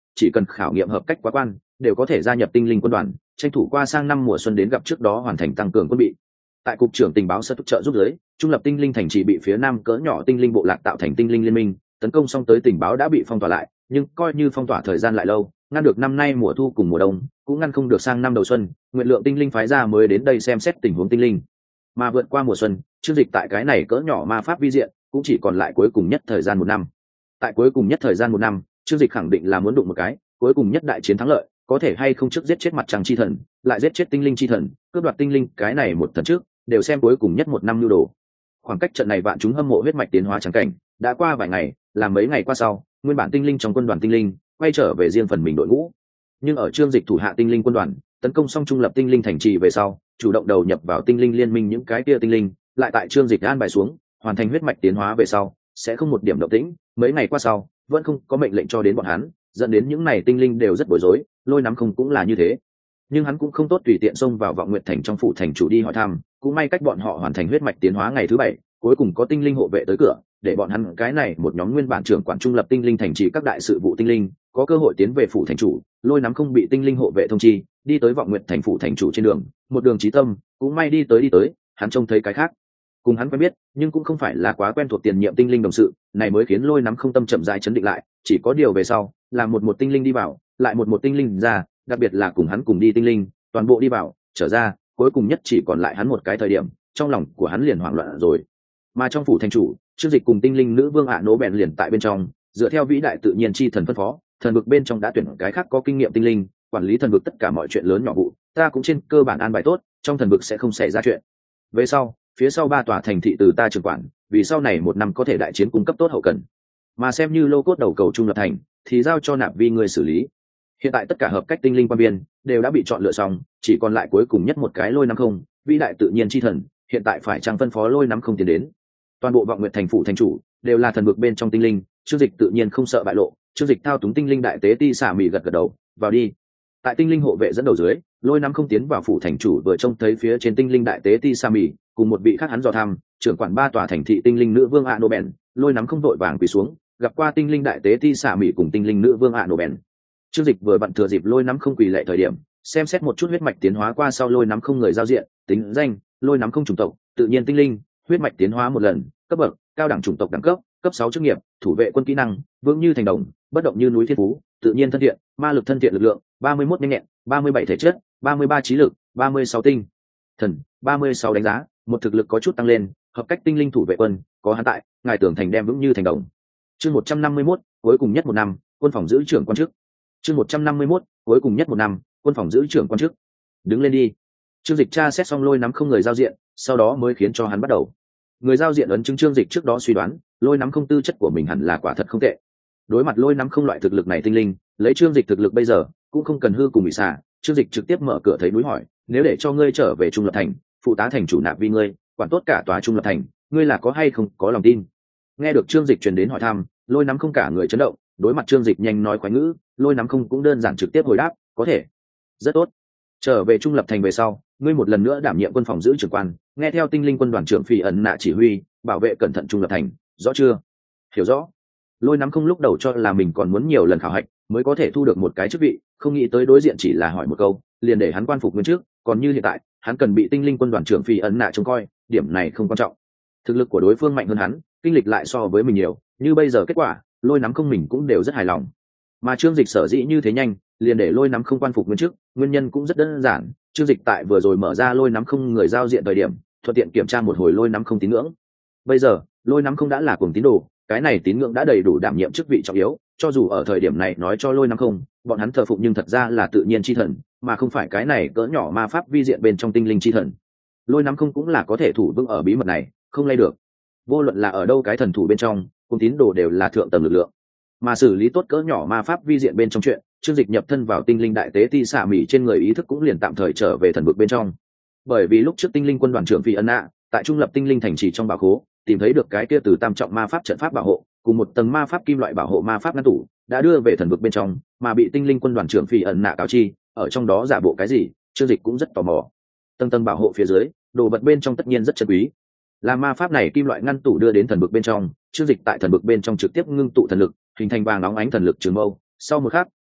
chỉ cần khảo nghiệm hợp cách quá quan đều có thể gia nhập tinh linh quân đoàn, tranh thủ qua sang năm mùa xuân đến gặp trước đó hoàn thành tăng cường quân bị. Tại cục trưởng tình báo sơ túc trợ giúp giới, trung lập tinh linh thành trì bị phía nam cỡ nhỏ tinh linh bộ lạc tạo thành tinh linh liên minh tấn công, xong tới tình báo đã bị phong tỏa lại, nhưng coi như phong tỏa thời gian lại lâu, ngăn được năm nay mùa thu cùng mùa đông, cũng ngăn không được sang năm đầu xuân nguyện lượng tinh linh phái ra mới đến đây xem xét tình huống tinh linh. Mà vượt qua mùa xuân, chương dịch tại cái này cỡ nhỏ ma pháp vi diện cũng chỉ còn lại cuối cùng nhất thời gian một năm. Tại cuối cùng nhất thời gian một năm, chương dịch khẳng định là muốn đụng một cái cuối cùng nhất đại chiến thắng lợi, có thể hay không trước giết chết mặt trăng chi thần, lại giết chết tinh linh chi thần, cướp đoạt tinh linh cái này một thần trước, đều xem cuối cùng nhất một năm lưu đồ. Khoảng cách trận này vạn chúng hâm mộ huyết mạch tiến hóa trắng cảnh đã qua vài ngày, là mấy ngày qua sau, nguyên bản tinh linh trong quân đoàn tinh linh quay trở về riêng phần mình đội ngũ. Nhưng ở chương dịch thủ hạ tinh linh quân đoàn tấn công xong trung lập tinh linh thành trì về sau, chủ động đầu nhập vào tinh linh liên minh những cái kia tinh linh, lại tại chương dịch an bài xuống hoàn thành huyết mạch tiến hóa về sau sẽ không một điểm động tĩnh. Mấy ngày qua sau vẫn không có mệnh lệnh cho đến bọn hắn, dẫn đến những này tinh linh đều rất bối rối. Lôi nắm không cũng là như thế, nhưng hắn cũng không tốt tùy tiện xông vào vọng nguyện thành trong phủ thành chủ đi hỏi thăm. Cũng may cách bọn họ hoàn thành huyết mạch tiến hóa ngày thứ bảy, cuối cùng có tinh linh hộ vệ tới cửa, để bọn hắn cái này một nhóm nguyên bản trưởng quản trung lập tinh linh thành trì các đại sự vụ tinh linh có cơ hội tiến về phủ thành chủ. Lôi nắm không bị tinh linh hộ vệ thông chi, đi tới vọng nguyện thành phủ thành chủ trên đường, một đường chí tâm. Cũng may đi tới đi tới hắn trông thấy cái khác cùng hắn quen biết nhưng cũng không phải là quá quen thuộc tiền nhiệm tinh linh đồng sự này, mới khiến lôi nắm không tâm chậm rãi chấn định lại. Chỉ có điều về sau là một một tinh linh đi vào, lại một một tinh linh ra, đặc biệt là cùng hắn cùng đi tinh linh toàn bộ đi vào trở ra, cuối cùng nhất chỉ còn lại hắn một cái thời điểm, trong lòng của hắn liền hoảng loạn rồi. Mà trong phủ thành chủ, chương dịch cùng tinh linh nữ vương ạ nỗ bèn liền tại bên trong, dựa theo vĩ đại tự nhiên chi thần phân phó, thần vực bên trong đã tuyển cái khác có kinh nghiệm tinh linh quản lý thần vực tất cả mọi chuyện lớn nhỏ vụ, ta cũng trên cơ bản an bài tốt, trong thần vực sẽ không xảy ra chuyện. Về sau phía sau ba tòa thành thị từ ta trưởng quản, vì sau này một năm có thể đại chiến cung cấp tốt hậu cần. Mà xem như lô cốt đầu cầu trung lập thành thì giao cho nạp vi người xử lý. Hiện tại tất cả hợp cách tinh linh quan biên đều đã bị chọn lựa xong, chỉ còn lại cuối cùng nhất một cái lôi nắm không, vĩ đại tự nhiên chi thần hiện tại phải trang phân phó lôi nắm không tiến đến. Toàn bộ vọng nguyện thành phủ thành chủ đều là thần vực bên trong tinh linh, chương dịch tự nhiên không sợ bại lộ. Chương dịch thao túng tinh linh đại tế ti xả mì gật gật đầu, vào đi. Tại tinh linh hộ vệ dẫn đầu dưới, lôi nắm không tiến vào phủ thành chủ, vừa trông thấy phía trên tinh linh đại tế ti xả mì cùng một vị khác hắn dò thăm trưởng quản ba tòa thành thị tinh linh nữ vương ạ nô bèn. Lôi nắm không vội vàng quỳ xuống gặp qua tinh linh đại tế ti xả mì cùng tinh linh nữ vương ạ nô bèn. Chương dịch vừa bận thừa dịp lôi nắm không quỳ lệ thời điểm, xem xét một chút huyết mạch tiến hóa qua sau lôi nắm không người giao diện, tính danh lôi nắm không chủng tộc tự nhiên tinh linh, huyết mạch tiến hóa một lần, cấp bậc cao đẳng chủng tộc đẳng cấp cấp sáu chức nghiệp thủ vệ quân, kỹ năng vững như thành đồng, bất động như núi thiên phú, tự nhiên thân thiện, ma lực thân thiện, lực lượng ba mươi mốt nhanh nhẹn, ba mươi bảy thể chất, ba mươi ba trí lực, ba mươi sáu tinh thần, ba mươi sáu đánh giá, một thực lực có chút tăng lên, hợp cách tinh linh thủ vệ quân, có hắn tại ngài tưởng thành đem vững như thành đồng. Chương một trăm năm mươi mốt cuối cùng nhất một năm, quân phòng giữ trưởng quan chức. Chương một trăm năm mươi mốt cuối cùng nhất một năm, quân phòng giữ trưởng quan chức. Đứng lên đi. Chương dịch tra xét xong lôi nắm không người giao diện, sau đó mới khiến cho hắn bắt đầu. Người giao diện ấn chứng chương dịch trước đó suy đoán, lôi nắm không tư chất của mình hẳn là quả thật không tệ. Đối mặt lôi nắm không loại thực lực này tinh linh, lấy chương dịch thực lực bây giờ cũng không cần hư cùng bị xả. Chương dịch trực tiếp mở cửa thấy núi hỏi, nếu để cho ngươi trở về trung lập thành, phụ tá thành chủ nạp vi ngươi quản tốt cả tòa trung lập thành, ngươi là có hay không có lòng tin? Nghe được chương dịch truyền đến hỏi thăm, lôi nắm không cả người chấn động. Đối mặt chương dịch nhanh nói khoái ngữ, lôi nắm không cũng đơn giản trực tiếp hồi đáp, có thể. Rất tốt. Trở về trung lập thành về sau, ngươi một lần nữa đảm nhiệm quân phòng giữ trưởng quan, nghe theo tinh linh quân đoàn trưởng Phỉ ẩn nạ chỉ huy, bảo vệ cẩn thận trung lập thành, rõ chưa? Hiểu rõ. Lôi nắm không lúc đầu cho là mình còn muốn nhiều lần khảo hạch mới có thể thu được một cái chức vị, không nghĩ tới đối diện chỉ là hỏi một câu liền để hắn quan phục nguyên trước. Còn như hiện tại hắn cần bị tinh linh quân đoàn trưởng Phỉ ẩn nạ trông coi, điểm này không quan trọng. Thực lực của đối phương mạnh hơn hắn, kinh lịch lại so với mình nhiều, như bây giờ kết quả lôi nắm không mình cũng đều rất hài lòng. Mà chương dịch sở dĩ như thế nhanh liền để lôi nắm không quan phục nguyên trước, nguyên nhân cũng rất đơn giản. Chương dịch tại vừa rồi mở ra lôi nắm không người giao diện thời điểm, thuận tiện kiểm tra một hồi lôi nắm không tín ngưỡng. Bây giờ lôi nắm không đã là cuồng tín đồ, cái này tín ngưỡng đã đầy đủ đảm nhiệm chức vị trọng yếu. Cho dù ở thời điểm này nói cho lôi nắm không bọn hắn thờ phụng, nhưng thật ra là tự nhiên chi thần, mà không phải cái này cỡ nhỏ ma pháp vi diện bên trong tinh linh chi thần. Lôi nắm không cũng là có thể thủ vững ở bí mật này, không lay được. Vô luận là ở đâu cái thần thủ bên trong, cùng tín đồ đều là thượng tầng lực lượng. Mà xử lý tốt cỡ nhỏ ma pháp vi diện bên trong chuyện, chương dịch nhập thân vào tinh linh đại tế ti xả mỉ trên người, ý thức cũng liền tạm thời trở về thần vực bên trong. Bởi vì lúc trước tinh linh quân đoàn trưởng Phi ân nạ tại trung lập tinh linh thành trì trong bảo khố tìm thấy được cái kia từ tam trọng ma pháp trận pháp bảo hộ cùng một tầng ma pháp kim loại bảo hộ ma pháp ngăn tủ, đã đưa về thần vực bên trong, mà bị tinh linh quân đoàn trưởng Phi ân nạ cáo chi ở trong đó giả bộ cái gì. Chương dịch cũng rất tò mò. Tầng tầng bảo hộ phía dưới, đồ vật bên trong tất nhiên rất chân quý. Là ma pháp này kim loại ngăn tủ đưa đến thần vực bên trong, chương dịch tại thần vực bên trong trực tiếp ngưng tụ thần lực, hình thành vàng óng ánh thần lực trường mâu. Sau một khắc,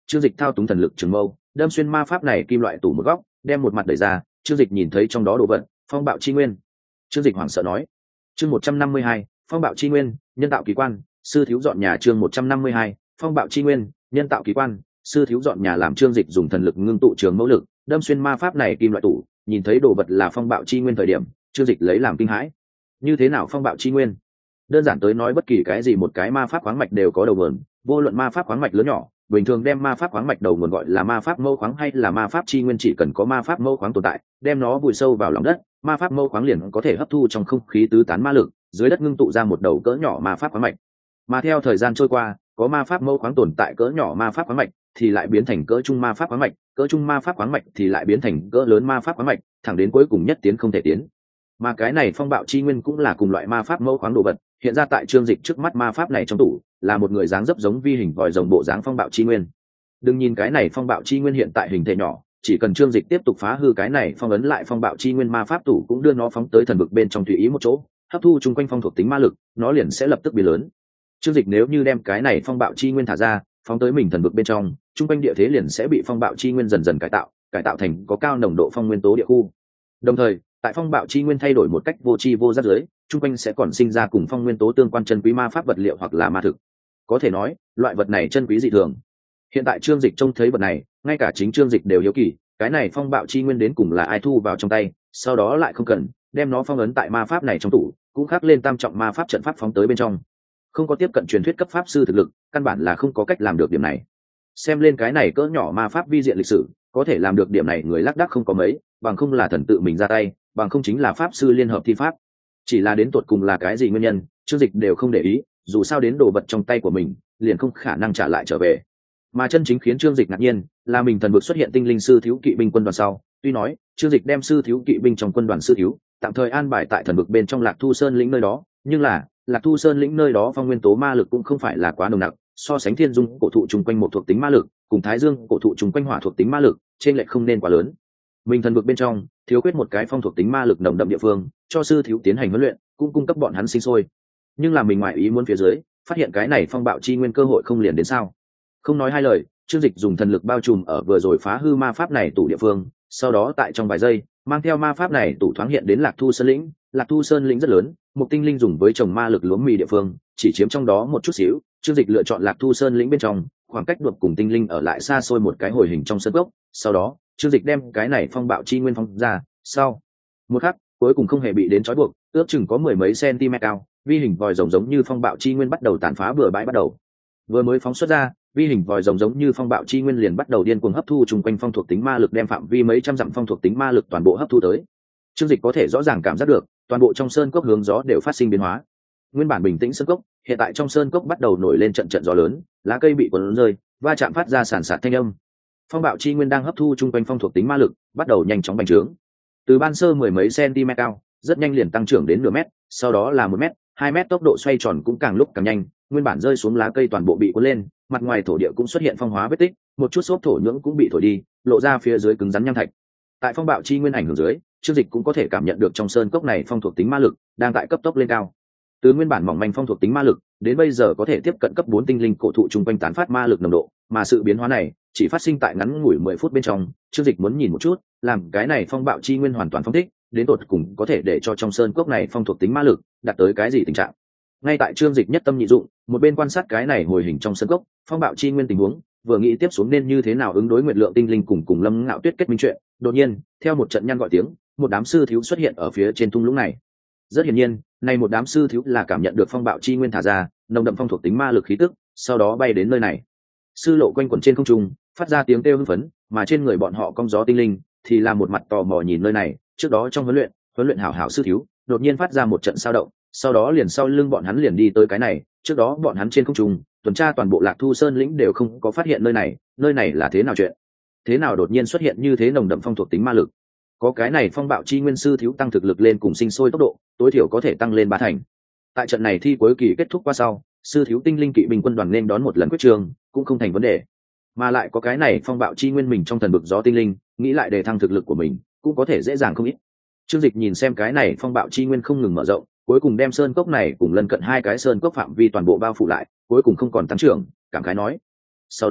Trương Dịch thao túng thần lực trường mâu đâm xuyên ma pháp này kim loại tủ một góc, đem một mặt đẩy ra. Trương Dịch nhìn thấy trong đó đồ vật, phong bạo chi nguyên. Trương Dịch hoảng sợ nói. Chương một trăm năm mươi hai, phong bạo chi nguyên, nhân tạo kỳ quan, sư thiếu dọn nhà. Chương một trăm năm mươi hai, phong bạo chi nguyên, nhân tạo kỳ quan, sư thiếu dọn nhà. Làm Trương Dịch dùng thần lực ngưng tụ trường mẫu lực đâm xuyên ma pháp này kim loại tủ, nhìn thấy đồ vật là phong bạo chi nguyên thời điểm, Trương Dịch lấy làm kinh hãi. Như thế nào phong bạo chi nguyên? Đơn giản tới nói, bất kỳ cái gì một cái ma pháp khoáng mạch đều có đầu nguồn, vô luận ma pháp khoáng mạch lớn nhỏ, bình thường đem ma pháp khoáng mạch đầu nguồn gọi là ma pháp mâu khoáng hay là ma pháp chi nguyên, chỉ cần có ma pháp mâu khoáng tồn tại, đem nó vùi sâu vào lòng đất, ma pháp mâu khoáng liền có thể hấp thu trong không khí tứ tán ma lực, dưới đất ngưng tụ ra một đầu cỡ nhỏ ma pháp khoáng mạch. Mà theo thời gian trôi qua, có ma pháp mâu khoáng tồn tại cỡ nhỏ ma pháp khoáng mạch thì lại biến thành cỡ trung ma pháp khoáng mạch, cỡ trung ma pháp khoáng mạch thì lại biến thành cỡ lớn ma pháp khoáng mạch, thẳng đến cuối cùng nhất tiến không thể tiến. Mà cái này phong bạo chi nguyên cũng là cùng loại ma pháp mâu khoáng đồ vật, hiện ra tại Trương Dịch trước mắt. Ma pháp này trong tủ là một người dáng dấp giống vi hình vòi rồng bộ dáng phong bạo chi nguyên. Đừng nhìn cái này phong bạo chi nguyên hiện tại hình thể nhỏ, chỉ cần Trương Dịch tiếp tục phá hư cái này phong ấn lại phong bạo chi nguyên ma pháp tủ, cũng đưa nó phóng tới thần vực bên trong tùy ý một chỗ, hấp thu chung quanh phong thuộc tính ma lực, nó liền sẽ lập tức biến lớn. Trương Dịch nếu như đem cái này phong bạo chi nguyên thả ra, phóng tới mình thần vực bên trong, chung quanh địa thế liền sẽ bị phong bạo chi nguyên dần dần cải tạo, cải tạo thành có cao nồng độ phong nguyên tố địa khu. Đồng thời, tại phong bạo chi nguyên thay đổi một cách vô tri vô giác dưới, chung quanh sẽ còn sinh ra cùng phong nguyên tố tương quan chân quý ma pháp vật liệu hoặc là ma thực. Có thể nói, loại vật này chân quý dị thường. Hiện tại Trương Dịch trông thấy vật này, ngay cả chính Trương Dịch đều hiếu kỳ, cái này phong bạo chi nguyên đến cùng là ai thu vào trong tay, sau đó lại không cần đem nó phong ấn tại ma pháp này trong tủ, cũng khắc lên tam trọng ma pháp trận pháp phóng tới bên trong. Không có tiếp cận truyền thuyết cấp pháp sư thực lực, căn bản là không có cách làm được điểm này. Xem lên cái này cỡ nhỏ ma pháp vi diện lịch sử, có thể làm được điểm này người lác đác không có mấy, bằng không là thần tự mình ra tay, bằng không chính là pháp sư liên hợp thi pháp. Chỉ là đến tột cùng là cái gì nguyên nhân, Trương Dịch đều không để ý, dù sao đến đồ vật trong tay của mình, liền không khả năng trả lại trở về. Mà chân chính khiến Trương Dịch ngạc nhiên là mình thần vực xuất hiện tinh linh sư thiếu kỵ binh quân đoàn sau. Tuy nói Trương Dịch đem sư thiếu kỵ binh trong quân đoàn sư thiếu tạm thời an bài tại thần vực bên trong Lạc Thu Sơn lĩnh nơi đó, nhưng là Lạc Thu Sơn lĩnh nơi đó phong nguyên tố ma lực cũng không phải là quá nồng nặc, so sánh Thiên Dung cổ thụ chung quanh một thuộc tính ma lực cùng Thái Dương cổ thụ chung quanh hỏa thuộc tính ma lực, trên lệch không nên quá lớn. Mình thần vực bên trong thiếu khuyết một cái phong thuộc tính ma lực nồng đậm địa phương, cho sư thiếu tiến hành huấn luyện, cũng cung cấp bọn hắn sinh sôi. Nhưng là mình ngoại ý muốn phía dưới, phát hiện cái này phong bạo chi nguyên cơ hội không liền đến sao? Không nói hai lời, Trương Dịch dùng thần lực bao trùm ở vừa rồi phá hư ma pháp này tủ địa phương, sau đó tại trong vài giây, mang theo ma pháp này tủ thoáng hiện đến Lạc Thu Sơn lĩnh. Lạc Thu Sơn lĩnh rất lớn, một tinh linh dùng với trồng ma lực lúa mì địa phương, chỉ chiếm trong đó một chút xíu. Trương Dịch lựa chọn Lạc Thu Sơn lĩnh bên trong, khoảng cách đột cùng tinh linh ở lại xa xôi một cái hồi hình trong sân gốc. Sau đó, Trương Dịch đem cái này phong bạo chi nguyên phong ra, sau một khắc, cuối cùng không hề bị đến trói buộc, ước chừng có mười mấy cm cao, vi hình vòi rồng giống như phong bạo chi nguyên bắt đầu tàn phá bừa bãi bắt đầu. Vừa mới phóng xuất ra, vi hình vòi rồng giống như phong bạo chi nguyên liền bắt đầu điên cuồng hấp thu chung quanh phong thuộc tính ma lực, đem phạm vi mấy trăm dặm phong thuộc tính ma lực toàn bộ hấp thu tới. Trương Dịch có thể rõ ràng cảm giác được, toàn bộ trong sơn cốc hướng gió đều phát sinh biến hóa. Nguyên bản bình tĩnh sơn cốc, hiện tại trong sơn cốc bắt đầu nổi lên trận trận gió lớn, lá cây bị cuốn rơi, va chạm phát ra sàn sạt thanh âm. Phong bạo chi nguyên đang hấp thu chung quanh phong thuộc tính ma lực, bắt đầu nhanh chóng bành trướng. Từ ban sơ mười mấy cm cao, rất nhanh liền tăng trưởng đến nửa mét, sau đó là một mét, hai mét, tốc độ xoay tròn cũng càng lúc càng nhanh, nguyên bản rơi xuống lá cây toàn bộ bị cuốn lên, mặt ngoài thổ địa cũng xuất hiện phong hóa vết tích, một chút xốp thổ nhưỡng cũng bị thổi đi, lộ ra phía dưới cứng rắn nham thạch. Tại phong bạo chi nguyên ảnh hưởng dưới, Trương Dịch cũng có thể cảm nhận được trong sơn cốc này phong thuộc tính ma lực đang tại cấp tốc lên cao. Từ nguyên bản mỏng manh phong thuộc tính ma lực, đến bây giờ có thể tiếp cận cấp bốn tinh linh cổ thụ chung quanh tán phát ma lực nồng độ, mà sự biến hóa này chỉ phát sinh tại ngắn ngủi mười phút bên trong. Trương Dịch muốn nhìn một chút, làm cái này phong bạo chi nguyên hoàn toàn phong thích, đến tột cùng có thể để cho trong sơn cốc này phong thuộc tính ma lực đạt tới cái gì tình trạng. Ngay tại Trương Dịch nhất tâm nhị dụng, một bên quan sát cái này hồi hình trong sơn cốc phong bạo chi nguyên tình huống, vừa nghĩ tiếp xuống nên như thế nào ứng đối Nguyệt Lượng tinh linh cùng cùng Lâm Ngạo Tuyết kết minh chuyện. Đột nhiên, theo một trận nhăn gọi tiếng, một đám sư thiếu xuất hiện ở phía trên thung lũng này. Rất hiển nhiên, này một đám sư thiếu là cảm nhận được phong bạo chi nguyên thả ra nồng đậm phong thuộc tính ma lực khí tức, sau đó bay đến nơi này. Sư lộ quanh quẩn trên không trung, phát ra tiếng kêu hưng phấn, mà trên người bọn họ cong gió tinh linh thì là một mặt tò mò nhìn nơi này. Trước đó trong huấn luyện, huấn luyện hảo hảo sư thiếu, đột nhiên phát ra một trận sao động, sau đó liền sau lưng bọn hắn liền đi tới cái này. Trước đó bọn hắn trên không trung tuần tra toàn bộ Lạc Thu Sơn lĩnh đều không có phát hiện nơi này, nơi này là thế nào chuyện? Thế nào đột nhiên xuất hiện như thế nồng đậm phong thuộc tính ma lực? Có cái này phong bạo chi nguyên sư thiếu tăng thực lực lên cùng sinh sôi tốc độ, tối thiểu có thể tăng lên ba thành. Tại trận này thi cuối kỳ kết thúc qua sau, sư thiếu tinh linh kỵ binh quân đoàn nên đón một lần quyết trường, cũng không thành vấn đề. Mà lại có cái này phong bạo chi nguyên mình trong thần vực gió tinh linh, nghĩ lại để thăng thực lực của mình, cũng có thể dễ dàng không ít. Trương Dịch nhìn xem cái này phong bạo chi nguyên không ngừng mở rộng, cuối cùng đem sơn cốc này cùng lân cận hai cái sơn cốc phạm vi toàn bộ bao phủ lại, cuối cùng không còn tăng trưởng, cảm khái nói. Sau đó,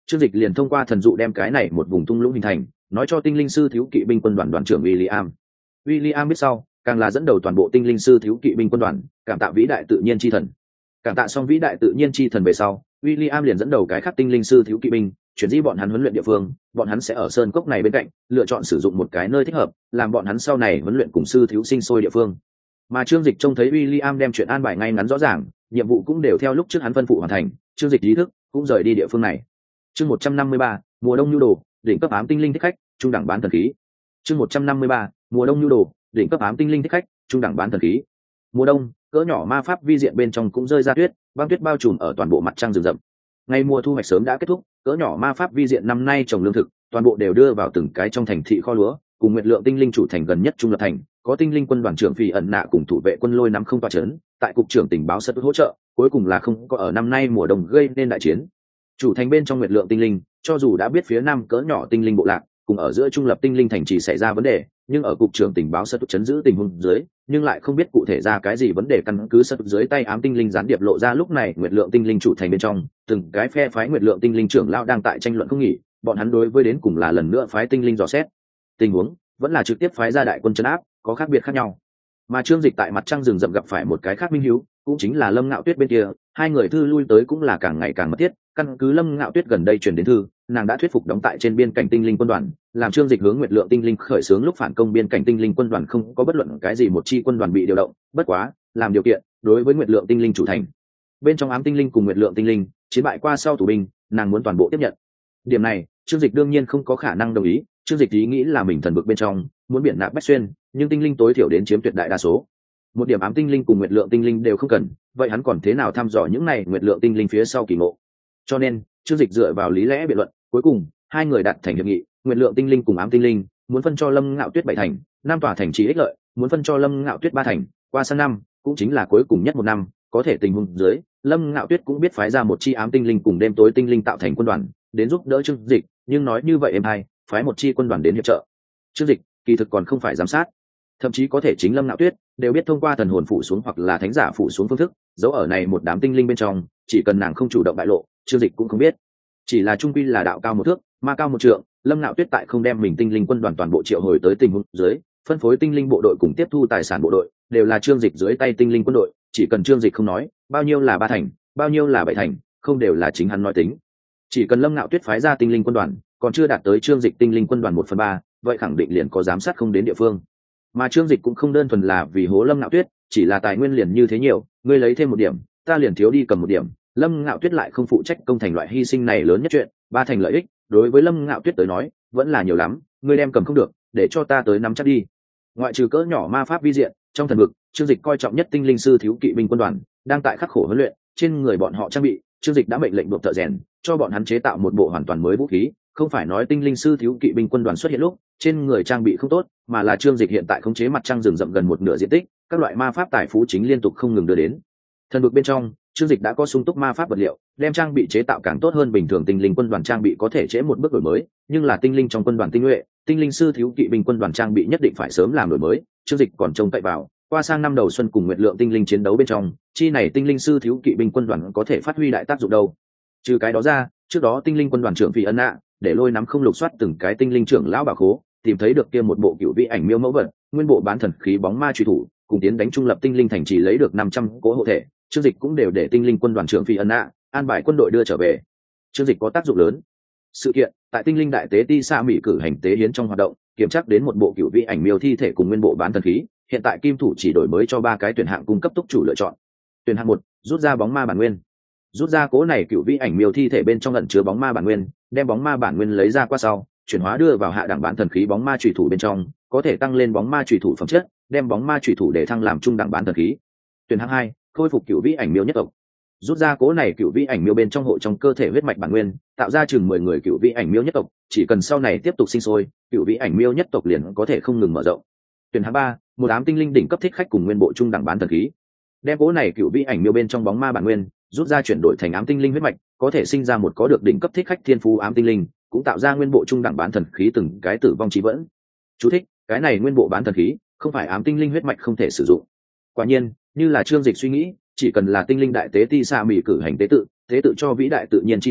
Trương Dịch liền thông qua thần dụ đem cái này một vùng thung lũng hình thành, nói cho tinh linh sư thiếu kỵ binh quân đoàn đoàn trưởng William. William biết sau, càng là dẫn đầu toàn bộ tinh linh sư thiếu kỵ binh quân đoàn, cảm tạ vĩ đại tự nhiên chi thần. Cảm tạ xong vĩ đại tự nhiên chi thần về sau, William liền dẫn đầu cái khác tinh linh sư thiếu kỵ binh, chuyển di bọn hắn huấn luyện địa phương, bọn hắn sẽ ở sơn cốc này bên cạnh, lựa chọn sử dụng một cái nơi thích hợp, làm bọn hắn sau này huấn luyện cùng sư thiếu sinh sôi địa phương. Mà Trương Dịch trông thấy William đem chuyện an bài ngay ngắn rõ ràng, nhiệm vụ cũng đều theo lúc trước hắn phân phụ hoàn thành, Trương Dịch ý thức cũng rời đi địa phương này. Chương một trăm năm mươi ba, mùa đông nhu đồ, đỉnh cấp ám tinh linh thích khách, trung đẳng bán thần khí. Chương một trăm năm mươi ba, mùa đông nhu đồ, đỉnh cấp ám tinh linh thích khách, trung đẳng bán thần khí. Mùa đông, cỡ nhỏ ma pháp vi diện bên trong cũng rơi ra tuyết, băng tuyết bao trùm ở toàn bộ mặt trăng rừng rậm. Ngày mùa thu hoạch sớm đã kết thúc, cỡ nhỏ ma pháp vi diện năm nay trồng lương thực, toàn bộ đều đưa vào từng cái trong thành thị kho lúa, cùng nguyệt lượng tinh linh chủ thành gần nhất trung lập thành, có tinh linh quân đoàn trưởng Phỉ ẩn nạ cùng thủ vệ quân lôi nắm không toa chấn, tại cục trưởng tình báo sất hỗ trợ, cuối cùng là không có ở năm nay mùa đông gây nên đại chiến. Chủ thành bên trong nguyệt lượng tinh linh, cho dù đã biết phía nam cỡ nhỏ tinh linh bộ lạc, cùng ở giữa trung lập tinh linh thành trì xảy ra vấn đề, nhưng ở cục trưởng tình báo sất chấn giữ tình huống dưới, nhưng lại không biết cụ thể ra cái gì vấn đề, căn cứ sất dưới tay ám tinh linh gián điệp lộ ra lúc này nguyệt lượng tinh linh chủ thành bên trong, từng cái phe phái nguyệt lượng tinh linh trưởng lão đang tại tranh luận không nghỉ, bọn hắn đối với đến cùng là lần nữa phái tinh linh dò xét tình huống, vẫn là trực tiếp phái ra đại quân trấn áp, có khác biệt khác nhau. Mà Trương Dịch tại mặt trăng rừng rậm gặp phải một cái khác minh hiếu, cũng chính là Lâm Ngạo Tuyết bên kia, hai người thư lui tới cũng là càng ngày càng mật thiết, căn cứ Lâm Ngạo Tuyết gần đây truyền đến thư, nàng đã thuyết phục đóng tại trên biên cảnh tinh linh quân đoàn, làm Trương Dịch hướng nguyệt lượng tinh linh khởi xướng lúc phản công biên cảnh tinh linh quân đoàn không có bất luận cái gì một chi quân đoàn bị điều động, bất quá, làm điều kiện, đối với nguyệt lượng tinh linh chủ thành. Bên trong ám tinh linh cùng nguyệt lượng tinh linh, chiến bại qua sau thủ binh, nàng muốn toàn bộ tiếp nhận. Điểm này, Trương Dịch đương nhiên không có khả năng đồng ý, Trương Dịch ý nghĩ là mình thần vực bên trong, muốn biển nạp bách xuyên, nhưng tinh linh tối thiểu đến chiếm tuyệt đại đa số. Một điểm ám tinh linh cùng nguyệt lượng tinh linh đều không cần, vậy hắn còn thế nào thăm dò những này nguyệt lượng tinh linh phía sau kỳ ngộ? Cho nên, Trương Dịch dựa vào lý lẽ biện luận, cuối cùng hai người đạt thành hiệp nghị, nguyệt lượng tinh linh cùng ám tinh linh muốn phân cho Lâm Ngạo Tuyết bảy thành, nam tòa thành trì ích lợi, muốn phân cho Lâm Ngạo Tuyết ba thành, qua sang năm, cũng chính là cuối cùng nhất một năm, có thể tình huống dưới, Lâm Ngạo Tuyết cũng biết phái ra một chi ám tinh linh cùng đêm tối tinh linh tạo thành quân đoàn, đến giúp đỡ Trương Dịch, nhưng nói như vậy em hay, phái một chi quân đoàn đến hiệp trợ. Trương Dịch, kỳ thực còn không phải giám sát, thậm chí có thể chính Lâm Ngạo Tuyết đều biết thông qua thần hồn phủ xuống hoặc là thánh giả phủ xuống phương thức, giấu ở này một đám tinh linh bên trong, chỉ cần nàng không chủ động bại lộ, Trương Dịch cũng không biết. Chỉ là trung quy là đạo cao một thước, ma cao một trượng, Lâm Ngạo Tuyết tại không đem mình tinh linh quân đoàn toàn bộ triệu hồi tới tình huống dưới, phân phối tinh linh bộ đội cùng tiếp thu tài sản bộ đội, đều là Trương Dịch dưới tay tinh linh quân đội, chỉ cần Trương Dịch không nói, bao nhiêu là ba thành, bao nhiêu là bảy thành, không đều là chính hắn nói tính. Chỉ cần Lâm Ngạo Tuyết phái ra tinh linh quân đoàn, còn chưa đạt tới Trương Dịch tinh linh quân đoàn một phần ba, vậy khẳng định liền có giám sát không đến địa phương. Mà Trương Dịch cũng không đơn thuần là vì hố Lâm Ngạo Tuyết, chỉ là tài nguyên liền như thế nhiều, ngươi lấy thêm một điểm, ta liền thiếu đi cầm một điểm. Lâm Ngạo Tuyết lại không phụ trách công thành loại hy sinh này lớn nhất chuyện, ba thành lợi ích, đối với Lâm Ngạo Tuyết tới nói, vẫn là nhiều lắm, ngươi đem cầm không được, để cho ta tới nắm chắc đi. Ngoại trừ cỡ nhỏ ma pháp vi diện, trong thần vực, Trương Dịch coi trọng nhất tinh linh sư thiếu kỵ binh quân đoàn, đang tại khắc khổ huấn luyện, trên người bọn họ trang bị, Trương Dịch đã mệnh lệnh buộc thợ rèn, cho bọn hắn chế tạo một bộ hoàn toàn mới vũ khí, không phải nói tinh linh sư thiếu kỵ binh quân đoàn xuất hiện lúc, trên người trang bị không tốt, mà là Trương Dịch hiện tại khống chế mặt trăng rừng rậm gần một nửa diện tích, các loại ma pháp tài phú chính liên tục không ngừng đưa đến. Thần vực bên trong, Trương Dịch đã có sung túc ma pháp vật liệu, đem trang bị chế tạo càng tốt hơn bình thường tinh linh quân đoàn trang bị có thể chế một bước đổi mới, nhưng là tinh linh trong quân đoàn tinh nhuệ, tinh linh sư thiếu kỵ binh quân đoàn trang bị nhất định phải sớm làm đổi mới, Trương Dịch còn trông cậy vào, qua sang năm đầu xuân cùng nguyệt lượng tinh linh chiến đấu bên trong, chi này tinh linh sư thiếu kỵ binh quân đoàn có thể phát huy đại tác dụng đâu. Trừ cái đó ra, trước đó tinh linh quân đoàn trưởng Phỉ ân nạ, để lôi nắm không lục soát từng cái tinh linh trưởng lão bảo khố, tìm thấy được kia một bộ cựu vị ảnh miêu mẫu vật, nguyên bộ bán thần khí bóng ma truy thủ, cùng tiến đánh trung lập tinh linh thành trì lấy được năm trăm cỗ hộ thể, Trương Dịch cũng đều để tinh linh quân đoàn trưởng Phỉ ân nạ an bài quân đội đưa trở về. Trương Dịch có tác dụng lớn. Sự kiện tại tinh linh đại tế ti sa mỹ cử hành tế hiến trong hoạt động, kiểm tra đến một bộ cựu vị ảnh miêu thi thể cùng nguyên bộ bán thần khí, hiện tại kim thủ chỉ đổi mới cho ba cái tuyển hạng cung cấp túc chủ lựa chọn. Tuyển hạng một, rút ra bóng ma bản nguyên. Rút ra cố này cựu vị ảnh miêu thi thể bên trong ẩn chứa bóng ma bản nguyên, đem bóng ma bản nguyên lấy ra qua sau, chuyển hóa đưa vào hạ đẳng bán thần khí bóng ma chủy thủ bên trong, có thể tăng lên bóng ma chủy thủ phẩm chất, đem bóng ma chủy thủ để thăng làm trung đẳng bán thần khí. Tuyển hạng hai, khôi phục cựu vị ảnh miêu nhất tộc. Rút ra cố này cựu vị ảnh miêu bên trong hộ trong cơ thể huyết mạch bản nguyên, tạo ra chừng mười người cựu vị ảnh miêu nhất tộc, chỉ cần sau này tiếp tục sinh sôi, cựu vị ảnh miêu nhất tộc liền có thể không ngừng mở rộng. Tuyển hạng ba, một đám tinh linh đỉnh cấp thích khách cùng nguyên bộ trung đẳng bán thần khí. Đem cố này cựu vị ảnh miêu bên trong bóng ma bản nguyên, rút ra chuyển đổi thành ám tinh linh huyết mạch, có thể sinh ra một có được đỉnh cấp thích khách thiên phú ám tinh linh, cũng tạo ra nguyên bộ trung đẳng bán thần khí từng cái tử vong chí vẫn. Chú thích: cái này nguyên bộ bán thần khí, không phải ám tinh linh huyết mạch không thể sử dụng. Quả nhiên, như là Trương Dịch suy nghĩ, chỉ cần là tinh linh đại tế ti sa mỹ cử hành tế tự, tế tự cho vĩ đại tự nhiên chi thần,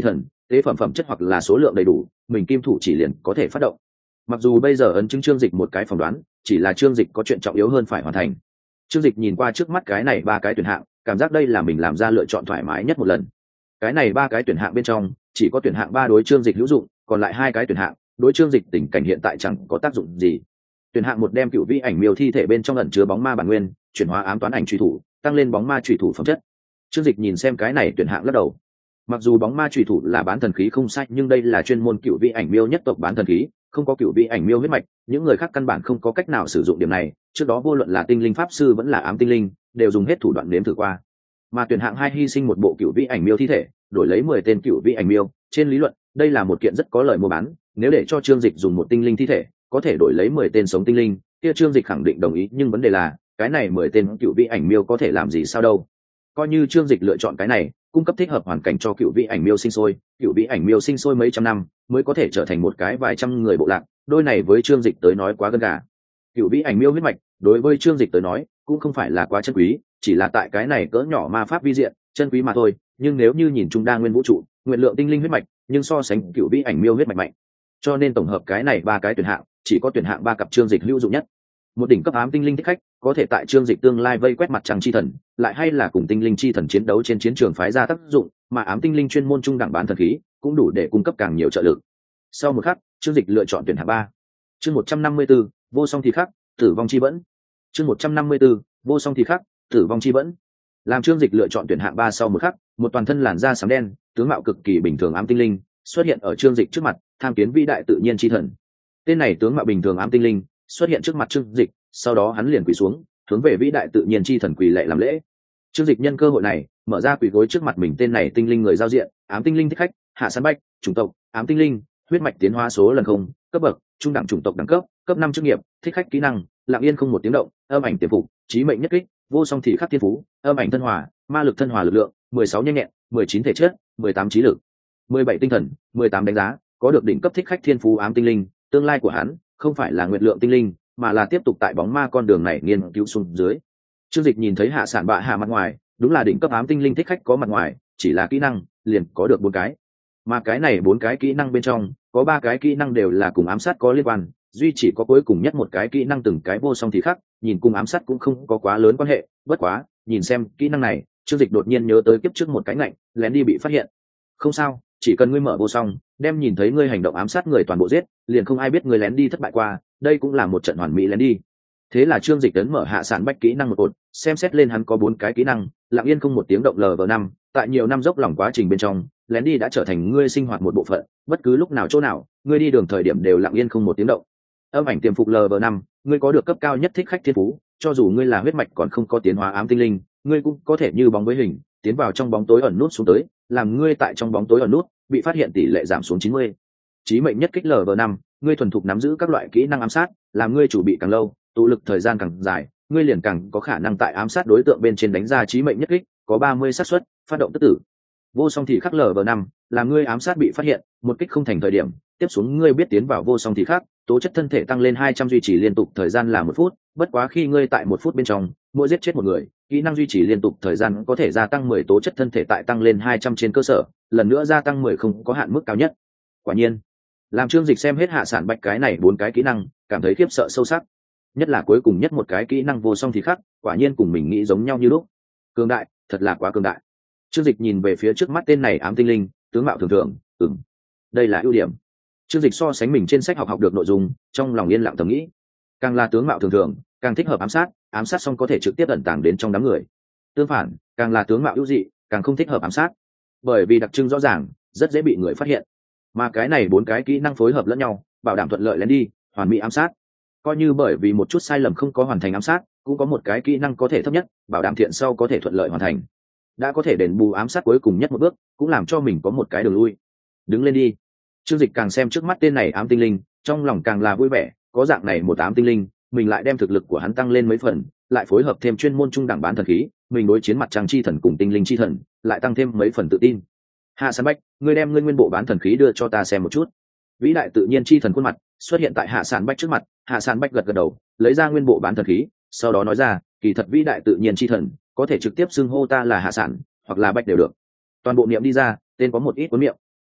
tế phẩm phẩm chất hoặc là số lượng đầy đủ, mình kim thủ chỉ liền có thể phát động. Mặc dù bây giờ ấn chứng Trương Dịch một cái phỏng đoán, chỉ là Trương Dịch có chuyện trọng yếu hơn phải hoàn thành. Trương Dịch nhìn qua trước mắt cái này ba cái tuyển hạng, cảm giác đây là mình làm ra lựa chọn thoải mái nhất một lần. Cái này ba cái tuyển hạng bên trong, chỉ có tuyển hạng ba đối Trương Dịch hữu dụng, còn lại hai cái tuyển hạng, đối Trương Dịch tình cảnh hiện tại chẳng có tác dụng gì. Tuyển hạng một đem cựu vĩ ảnh miêu thi thể bên trong ẩn chứa bóng ma bản nguyên, chuyển hóa ám toán ảnh truy thủ, tăng lên bóng ma truy thủ phẩm chất. Trương Dịch nhìn xem cái này tuyển hạng lắc đầu. Mặc dù bóng ma truy thủ là bán thần khí không sai, nhưng đây là chuyên môn cựu vĩ ảnh miêu nhất tộc bán thần khí, không có cựu vĩ ảnh miêu huyết mạch, những người khác căn bản không có cách nào sử dụng điểm này. Trước đó vô luận là tinh linh pháp sư vẫn là ám tinh linh, đều dùng hết thủ đoạn nếm thử qua. Mà tuyển hạng hai hy sinh một bộ cựu vĩ ảnh miêu thi thể, đổi lấy mười tên cựu vĩ ảnh miêu, trên lý luận, đây là một kiện rất có lợi mua bán. Nếu để cho Trương Dịch dùng một tinh linh thi thể, có thể đổi lấy mười tên sống tinh linh, kia Trương Dịch khẳng định đồng ý, nhưng vấn đề là, cái này mười tên cựu vĩ ảnh miêu có thể làm gì sao đâu? Coi như Trương Dịch lựa chọn cái này, cung cấp thích hợp hoàn cảnh cho cựu vĩ ảnh miêu sinh sôi, cựu vĩ ảnh miêu sinh sôi mấy trăm năm mới có thể trở thành một cái vài trăm người bộ lạc, đôi này với Trương Dịch tới nói quá gần gà. Cựu vĩ ảnh miêu huyết mạch, đối với Trương Dịch tới nói, cũng không phải là quá chân quý, chỉ là tại cái này cỡ nhỏ ma pháp vi diện, chân quý mà thôi, nhưng nếu như nhìn chung đa nguyên vũ trụ, nguyện lượng tinh linh huyết mạch, nhưng so sánh cựu vĩ ảnh miêu huyết mạch mạnh. Cho nên tổng hợp cái này ba cái tuyển hạng, chỉ có tuyển hạng ba cặp Trương Dịch hữu dụng nhất. Một đỉnh cấp ám tinh linh thích khách, có thể tại Trương Dịch tương lai vây quét mặt trăng chi thần, lại hay là cùng tinh linh chi thần chiến đấu trên chiến trường phái ra tác dụng, mà ám tinh linh chuyên môn trung đẳng bán thần khí, cũng đủ để cung cấp càng nhiều trợ lực. Sau một khắc, Trương Dịch lựa chọn tuyển hạng ba. Chương một trăm năm mươi 154, vô song thì khắc, tử vong chi bẫn. Chương một trăm năm mươi 154, vô song thì khắc, tử vong chi bẫn. Làm Trương Dịch lựa chọn tuyển hạng ba sau một khắc, một toàn thân làn da xám đen, tướng mạo cực kỳ bình thường ám tinh linh xuất hiện ở Trương Dịch trước mặt, tham kiến vĩ đại tự nhiên chi thần. Tên này tướng mạo bình thường ám tinh linh xuất hiện trước mặt Trương Dịch, sau đó hắn liền quỳ xuống, hướng về vĩ đại tự nhiên chi thần quỳ lạy làm lễ. Trương Dịch nhân cơ hội này, mở ra quỳ gối trước mặt mình tên này tinh linh người giao diện, ám tinh linh thích khách, hạ sán bách, chủng tộc, ám tinh linh, huyết mạch tiến hóa số lần không, cấp bậc, trung đẳng chủng tộc đẳng cấp, cấp năm chức nghiệp, thích khách kỹ năng, lặng yên không một tiếng động, âm ảnh tiềm phục, chí mệnh nhất kích, vô song thị khắc thiên phú, âm ảnh thân hòa, ma lực thân hòa lực lượng, mười sáu nhanh nhẹn, mười chín thể chất, mười tám trí lực, mười bảy tinh thần, mười tám đánh giá, có được đỉnh cấp thích khách thiên phú ám tinh linh, tương lai của hắn không phải là nguyệt lượng tinh linh, mà là tiếp tục tại bóng ma con đường này nghiên cứu xuống dưới. Trương Dịch nhìn thấy hạ sản bạ hạ mặt ngoài, đúng là đỉnh cấp ám tinh linh thích khách có mặt ngoài, chỉ là kỹ năng, liền có được bốn cái. Mà cái này bốn cái kỹ năng bên trong, có ba cái kỹ năng đều là cùng ám sát có liên quan, duy chỉ có cuối cùng nhất một cái kỹ năng từng cái vô song thì khác, nhìn cùng ám sát cũng không có quá lớn quan hệ, bất quá, nhìn xem kỹ năng này, Trương Dịch đột nhiên nhớ tới kiếp trước một cái ngạnh, lén đi bị phát hiện. Không sao, chỉ cần ngươi mở vô song, đem nhìn thấy ngươi hành động ám sát người toàn bộ giết, liền không ai biết ngươi lén đi thất bại qua, đây cũng là một trận hoàn mỹ lén đi. Thế là Trương Dịch tấn mở hạ sản bách kỹ năng một cột, xem xét lên hắn có bốn cái kỹ năng, lặng yên không một tiếng động lv năm, tại nhiều năm dốc lòng quá trình bên trong, lén đi đã trở thành ngươi sinh hoạt một bộ phận, bất cứ lúc nào chỗ nào, ngươi đi đường thời điểm đều lặng yên không một tiếng động. Âm ảnh tiềm phục lv năm, ngươi có được cấp cao nhất thích khách thiên phú, cho dù ngươi là huyết mạch còn không có tiến hóa ám tinh linh, ngươi cũng có thể như bóng với hình, tiến vào trong bóng tối ẩn nút xuống tới, làm ngươi tại trong bóng tối ẩn nút, bị phát hiện tỷ lệ giảm xuống chín mươi. Chí mệnh nhất kích lv năm, ngươi thuần thục nắm giữ các loại kỹ năng ám sát, làm ngươi chủ bị càng lâu, tụ lực thời gian càng dài, ngươi liền càng có khả năng tại ám sát đối tượng bên trên đánh ra chí mệnh nhất kích, có ba mươi xác suất phát động tức tử. Vô song thì khắc lv năm, làm ngươi ám sát bị phát hiện, một kích không thành thời điểm, tiếp xuống ngươi biết tiến vào vô song thì khắc, tố chất thân thể tăng lên hai trăm duy trì liên tục thời gian là một phút, bất quá khi ngươi tại một phút bên trong, mỗi giết chết một người, kỹ năng duy trì liên tục thời gian có thể gia tăng mười tố chất thân thể tại tăng lên hai trăm trên cơ sở, lần nữa gia tăng mười không có hạn mức cao nhất. Quả nhiên, làm Trương Dịch xem hết hạ sản bạch cái này bốn cái kỹ năng, cảm thấy khiếp sợ sâu sắc. Nhất là cuối cùng nhất một cái kỹ năng vô song thì khắc, quả nhiên cùng mình nghĩ giống nhau như lúc. Cường đại, thật là quá cường đại. Trương Dịch nhìn về phía trước mắt tên này ám tinh linh, tướng mạo thường thường, ừm, đây là ưu điểm. Trương Dịch so sánh mình trên sách học học được nội dung, trong lòng yên lặng thầm nghĩ, càng là tướng mạo thường thường, càng thích hợp ám sát, ám sát xong có thể trực tiếp ẩn tàng đến trong đám người. Tương phản, càng là tướng mạo ưu dị, càng không thích hợp ám sát, bởi vì đặc trưng rõ ràng, rất dễ bị người phát hiện. Mà cái này bốn cái kỹ năng phối hợp lẫn nhau, bảo đảm thuận lợi lén đi, hoàn mỹ ám sát. Coi như bởi vì một chút sai lầm không có hoàn thành ám sát, cũng có một cái kỹ năng có thể thấp nhất, bảo đảm thiện sau có thể thuận lợi hoàn thành. Đã có thể đền bù ám sát cuối cùng nhất một bước, cũng làm cho mình có một cái đường lui. Đứng lên đi. Trương Dịch càng xem trước mắt tên này ám tinh linh, trong lòng càng là vui vẻ, có dạng này một ám tinh linh, mình lại đem thực lực của hắn tăng lên mấy phần, lại phối hợp thêm chuyên môn trung đẳng bán thần khí, mình đối chiến mặt trăng chi thần cùng tinh linh chi thần, lại tăng thêm mấy phần tự tin. Hạ Sản Bách, ngươi đem ngươi nguyên bộ bán thần khí đưa cho ta xem một chút. Vĩ đại tự nhiên chi thần khuôn mặt xuất hiện tại Hạ Sản Bách trước mặt, Hạ Sản Bách gật gật đầu, lấy ra nguyên bộ bán thần khí, sau đó nói ra, kỳ thật vĩ đại tự nhiên chi thần, có thể trực tiếp xưng hô ta là Hạ Sản, hoặc là Bách đều được. Toàn bộ niệm đi ra, tên có một ít cuốn miệng.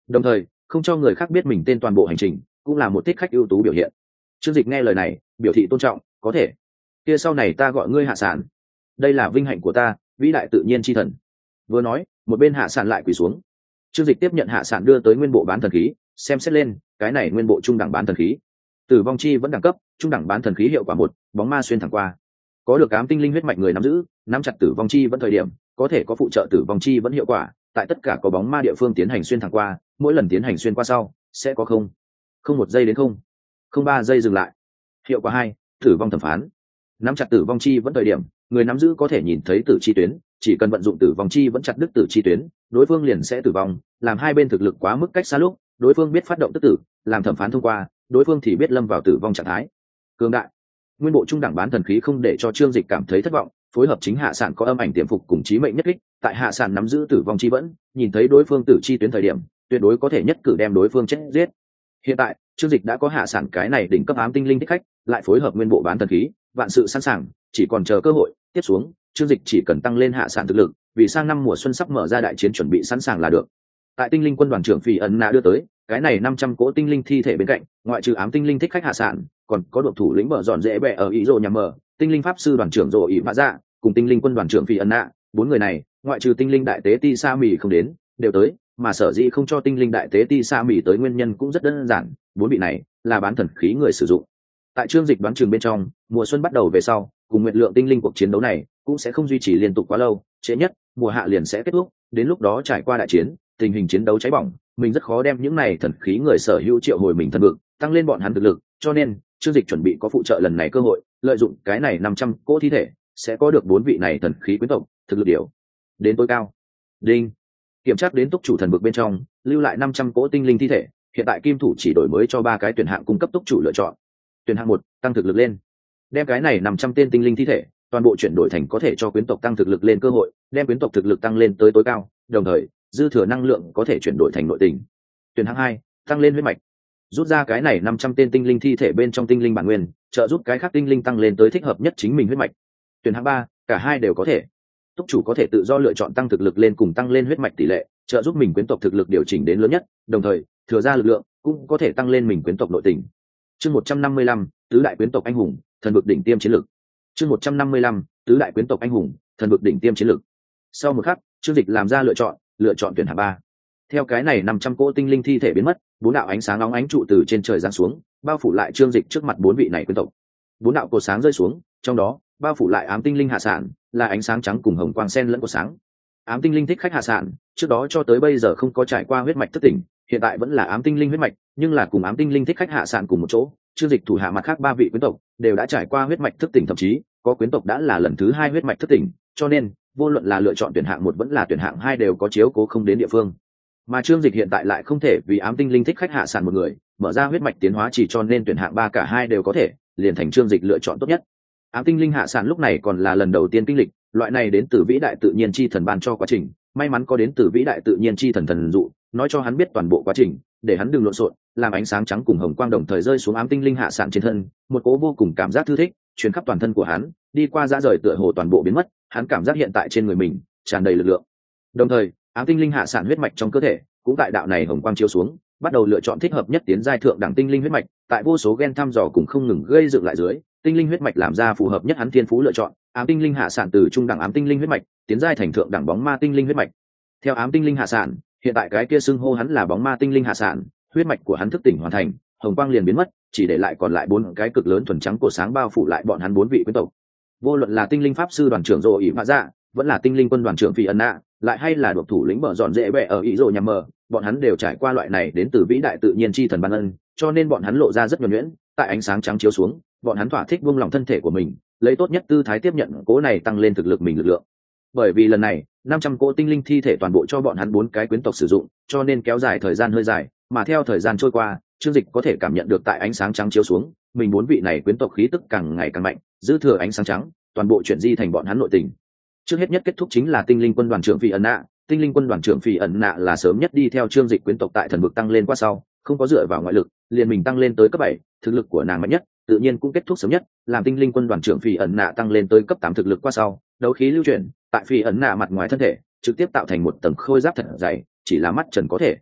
đồng thời không cho người khác biết mình tên toàn bộ hành trình cũng là một thích khách ưu tú biểu hiện. Trương Dịch nghe lời này biểu thị tôn trọng, có thể kia sau này ta gọi ngươi Hạ Sản, đây là vinh hạnh của ta, vĩ đại tự nhiên chi thần. Vừa nói một bên Hạ Sản lại quỳ xuống. Trương Dịch tiếp nhận Hạ Sản đưa tới nguyên bộ bán thần khí, xem xét lên cái này nguyên bộ trung đẳng bán thần khí, tử vong chi vẫn đẳng cấp trung đẳng bán thần khí hiệu quả một, bóng ma xuyên thẳng qua. Có được ám tinh linh huyết mạch người nắm giữ, nắm chặt tử vong chi vẫn thời điểm có thể có phụ trợ tử vong chi vẫn hiệu quả, tại tất cả có bóng ma địa phương tiến hành xuyên thẳng qua, mỗi lần tiến hành xuyên qua sau sẽ có không không một giây đến không không ba giây dừng lại. Hiệu quả hai, tử vong thẩm phán. Nắm chặt tử vong chi vẫn thời điểm người nắm giữ có thể nhìn thấy tử chi tuyến, chỉ cần vận dụng tử vong chi vẫn chặt đứt tử chi tuyến, đối phương liền sẽ tử vong. Làm hai bên thực lực quá mức cách xa lúc, đối phương biết phát động tức tử, làm thẩm phán thông qua, đối phương thì biết lâm vào tử vong trạng thái. Cường đại. Nguyên bộ trung đẳng bán thần khí không để cho Trương Dịch cảm thấy thất vọng, phối hợp chính Hạ Sản có âm ảnh tiềm phục cùng chí mệnh nhất kích, tại Hạ Sản nắm giữ tử vong chi vẫn, nhìn thấy đối phương tử chi tuyến thời điểm, tuyệt đối có thể nhất cử đem đối phương chết giết. Hiện tại Trương Dịch đã có Hạ Sản cái này đỉnh cấp ám tinh linh thích khách, lại phối hợp nguyên bộ bán thần khí, vạn sự sẵn sàng, chỉ còn chờ cơ hội. Tiếp xuống Trương Dịch chỉ cần tăng lên Hạ Sản thực lực, vì sang năm mùa xuân sắp mở ra đại chiến chuẩn bị sẵn sàng là được. Tại tinh linh quân đoàn trưởng Phi ẩn nạ đưa tới cái này năm trăm cỗ tinh linh thi thể bên cạnh, ngoại trừ ám tinh linh thích khách Hạ Sản, còn có đội thủ lĩnh bờ dọn dễ bẹ ở ý rồ nhằm mở, tinh linh pháp sư đoàn trưởng rồ ý mã dạ, cùng tinh linh quân đoàn trưởng Phi ẩn nạ. Bốn người này ngoại trừ tinh linh đại tế ti sa mì không đến, đều tới, mà sở dĩ không cho tinh linh đại tế ti sa mì tới nguyên nhân cũng rất đơn giản, bốn vị này là bán thần khí người sử dụng. Tại Trương Dịch đoán chừng bên trong, mùa xuân bắt đầu về sau, cùng nguyệt lượng tinh linh cuộc chiến đấu này cũng sẽ không duy trì liên tục quá lâu, trễ nhất mùa hạ liền sẽ kết thúc, đến lúc đó trải qua đại chiến, tình hình chiến đấu cháy bỏng, mình rất khó đem những này thần khí người sở hữu triệu hồi mình thần vực, tăng lên bọn hắn thực lực, cho nên Trương Dịch chuẩn bị có phụ trợ lần này cơ hội, lợi dụng cái này năm trăm cỗ thi thể, sẽ có được bốn vị này thần khí quyến tộc, thực lực điều đến tối cao. Đinh. Kiểm tra đến túc chủ thần vực bên trong, lưu lại năm trăm cỗ tinh linh thi thể, hiện tại kim thủ chỉ đổi mới cho ba cái tuyển hạng cung cấp túc chủ lựa chọn. Tuyển hạng một, tăng thực lực lên. Đem cái này năm trăm tên tinh linh thi thể, toàn bộ chuyển đổi thành có thể cho quyến tộc tăng thực lực lên cơ hội, đem quyến tộc thực lực tăng lên tới tối cao, đồng thời dư thừa năng lượng có thể chuyển đổi thành nội tình. Tuyển hạng hai, tăng lên huyết mạch. Rút ra cái này năm trăm tên tinh linh thi thể bên trong tinh linh bản nguyên, trợ giúp cái khác tinh linh tăng lên tới thích hợp nhất chính mình huyết mạch. Tuyển hạng ba, cả hai đều có thể. Túc chủ có thể tự do lựa chọn tăng thực lực lên cùng tăng lên huyết mạch tỷ lệ, trợ giúp mình quyến tộc thực lực điều chỉnh đến lớn nhất, đồng thời thừa ra lực lượng cũng có thể tăng lên mình quyến tộc nội tình. Chương một trăm năm mươi lăm, tứ đại quyến tộc anh hùng, thần vực đỉnh tiêm chiến lực. Chương một trăm năm mươi lăm, tứ đại quyến tộc anh hùng, thần vực đỉnh tiêm chiến lực. Sau một khắc, Trương Dịch làm ra lựa chọn, lựa chọn tuyển hạng ba. Theo cái này năm trăm cỗ tinh linh thi thể biến mất, bốn đạo ánh sáng nóng ánh trụ từ trên trời giáng xuống, bao phủ lại Trương Dịch trước mặt bốn vị này quyến tộc. Bốn đạo cột sáng rơi xuống, trong đó bao phủ lại ám tinh linh Hạ Sản, là ánh sáng trắng cùng hồng quang xen lẫn cột sáng. Ám tinh linh thích khách Hạ Sản, trước đó cho tới bây giờ không có trải qua huyết mạch thức tỉnh, hiện tại vẫn là ám tinh linh huyết mạch, nhưng là cùng ám tinh linh thích khách Hạ Sản cùng một chỗ. Trương Dịch thủ hạ mặt khác ba vị quyến tộc đều đã trải qua huyết mạch thức tỉnh, thậm chí có quyến tộc đã là lần thứ hai huyết mạch thức tỉnh, cho nên vô luận là lựa chọn tuyển hạng một vẫn là tuyển hạng hai đều có chiếu cố không đến địa phương. Mà Trương Dịch hiện tại lại không thể vì ám tinh linh thích khách Hạ Sản một người mở ra huyết mạch tiến hóa, chỉ cho nên tuyển hạng ba cả hai đều có thể, liền thành Trương Dịch lựa chọn tốt nhất. Ám tinh linh Hạ Sản lúc này còn là lần đầu tiên kinh lịch loại này đến từ vĩ đại tự nhiên chi thần ban cho quá trình, may mắn có đến từ vĩ đại tự nhiên chi thần thần dụ, nói cho hắn biết toàn bộ quá trình, để hắn đừng lộn xộn, làm ánh sáng trắng cùng hồng quang đồng thời rơi xuống ám tinh linh Hạ Sản trên thân, một cố vô cùng cảm giác thư thích truyền khắp toàn thân của hắn, đi qua dã rời tựa hồ toàn bộ biến mất, hắn cảm giác hiện tại trên người mình tràn đầy lực lượng. Đồng thời, ám tinh linh Hạ Sản huyết mạch trong cơ thể cũng tại đạo này hồng quang chiếu xuống, bắt đầu lựa chọn thích hợp nhất tiến giai thượng đẳng tinh linh huyết mạch, tại vô số gen thăm dò cùng không ngừng gây dựng lại dưới, tinh linh huyết mạch làm ra phù hợp nhất hắn thiên phú lựa chọn. Ám tinh linh Hạ Sản từ trung đẳng ám tinh linh huyết mạch tiến giai thành thượng đẳng bóng ma tinh linh huyết mạch. Theo ám tinh linh Hạ Sản, hiện tại cái kia xưng hô hắn là bóng ma tinh linh Hạ Sản, huyết mạch của hắn thức tỉnh hoàn thành, hồng quang liền biến mất, chỉ để lại còn lại bốn cái cực lớn thuần trắng cổ sáng bao phủ lại bọn hắn bốn vị quyến tộc. Vô luận là tinh linh pháp sư đoàn trưởng Dỗ ỉ Mã Dạ, vẫn là tinh linh quân đoàn trưởng Phi ẩn nạ, lại hay là độc thủ lĩnh bờ dọn dễ bẹ ở ý rồ nhằm mờ, bọn hắn đều trải qua loại này đến từ vĩ đại tự nhiên chi thần ban ân, cho nên bọn hắn lộ ra rất nhuần nhuyễn, tại ánh sáng trắng chiếu xuống, bọn hắn thỏa thích buông lòng thân thể của mình, lấy tốt nhất tư thái tiếp nhận cố này tăng lên thực lực mình lực lượng. Bởi vì lần này năm trăm cỗ tinh linh thi thể toàn bộ cho bọn hắn bốn cái quyến tộc sử dụng, cho nên kéo dài thời gian hơi dài, mà theo thời gian trôi qua, Trương Dịch có thể cảm nhận được tại ánh sáng trắng chiếu xuống, mình bốn vị này quyến tộc khí tức càng ngày càng mạnh, dư thừa ánh sáng trắng, toàn bộ chuyển di thành bọn hắn nội tình. Trước hết nhất kết thúc chính là tinh linh quân đoàn trưởng Phi ẩn nạ, tinh linh quân đoàn trưởng Phi ẩn nạ là sớm nhất đi theo Trương Dịch quyến tộc tại thần vực tăng lên qua sau, không có dựa vào ngoại lực, liền mình tăng lên tới cấp bảy, thực lực của nàng mạnh nhất, tự nhiên cũng kết thúc sớm nhất, làm tinh linh quân đoàn trưởng Phi ẩn nạ tăng lên tới cấp tám thực lực qua sau, đấu khí lưu chuyển, tại Phi ẩn nạ mặt ngoài thân thể, trực tiếp tạo thành một tầng khôi giáp thật dày, chỉ là mắt trần có thể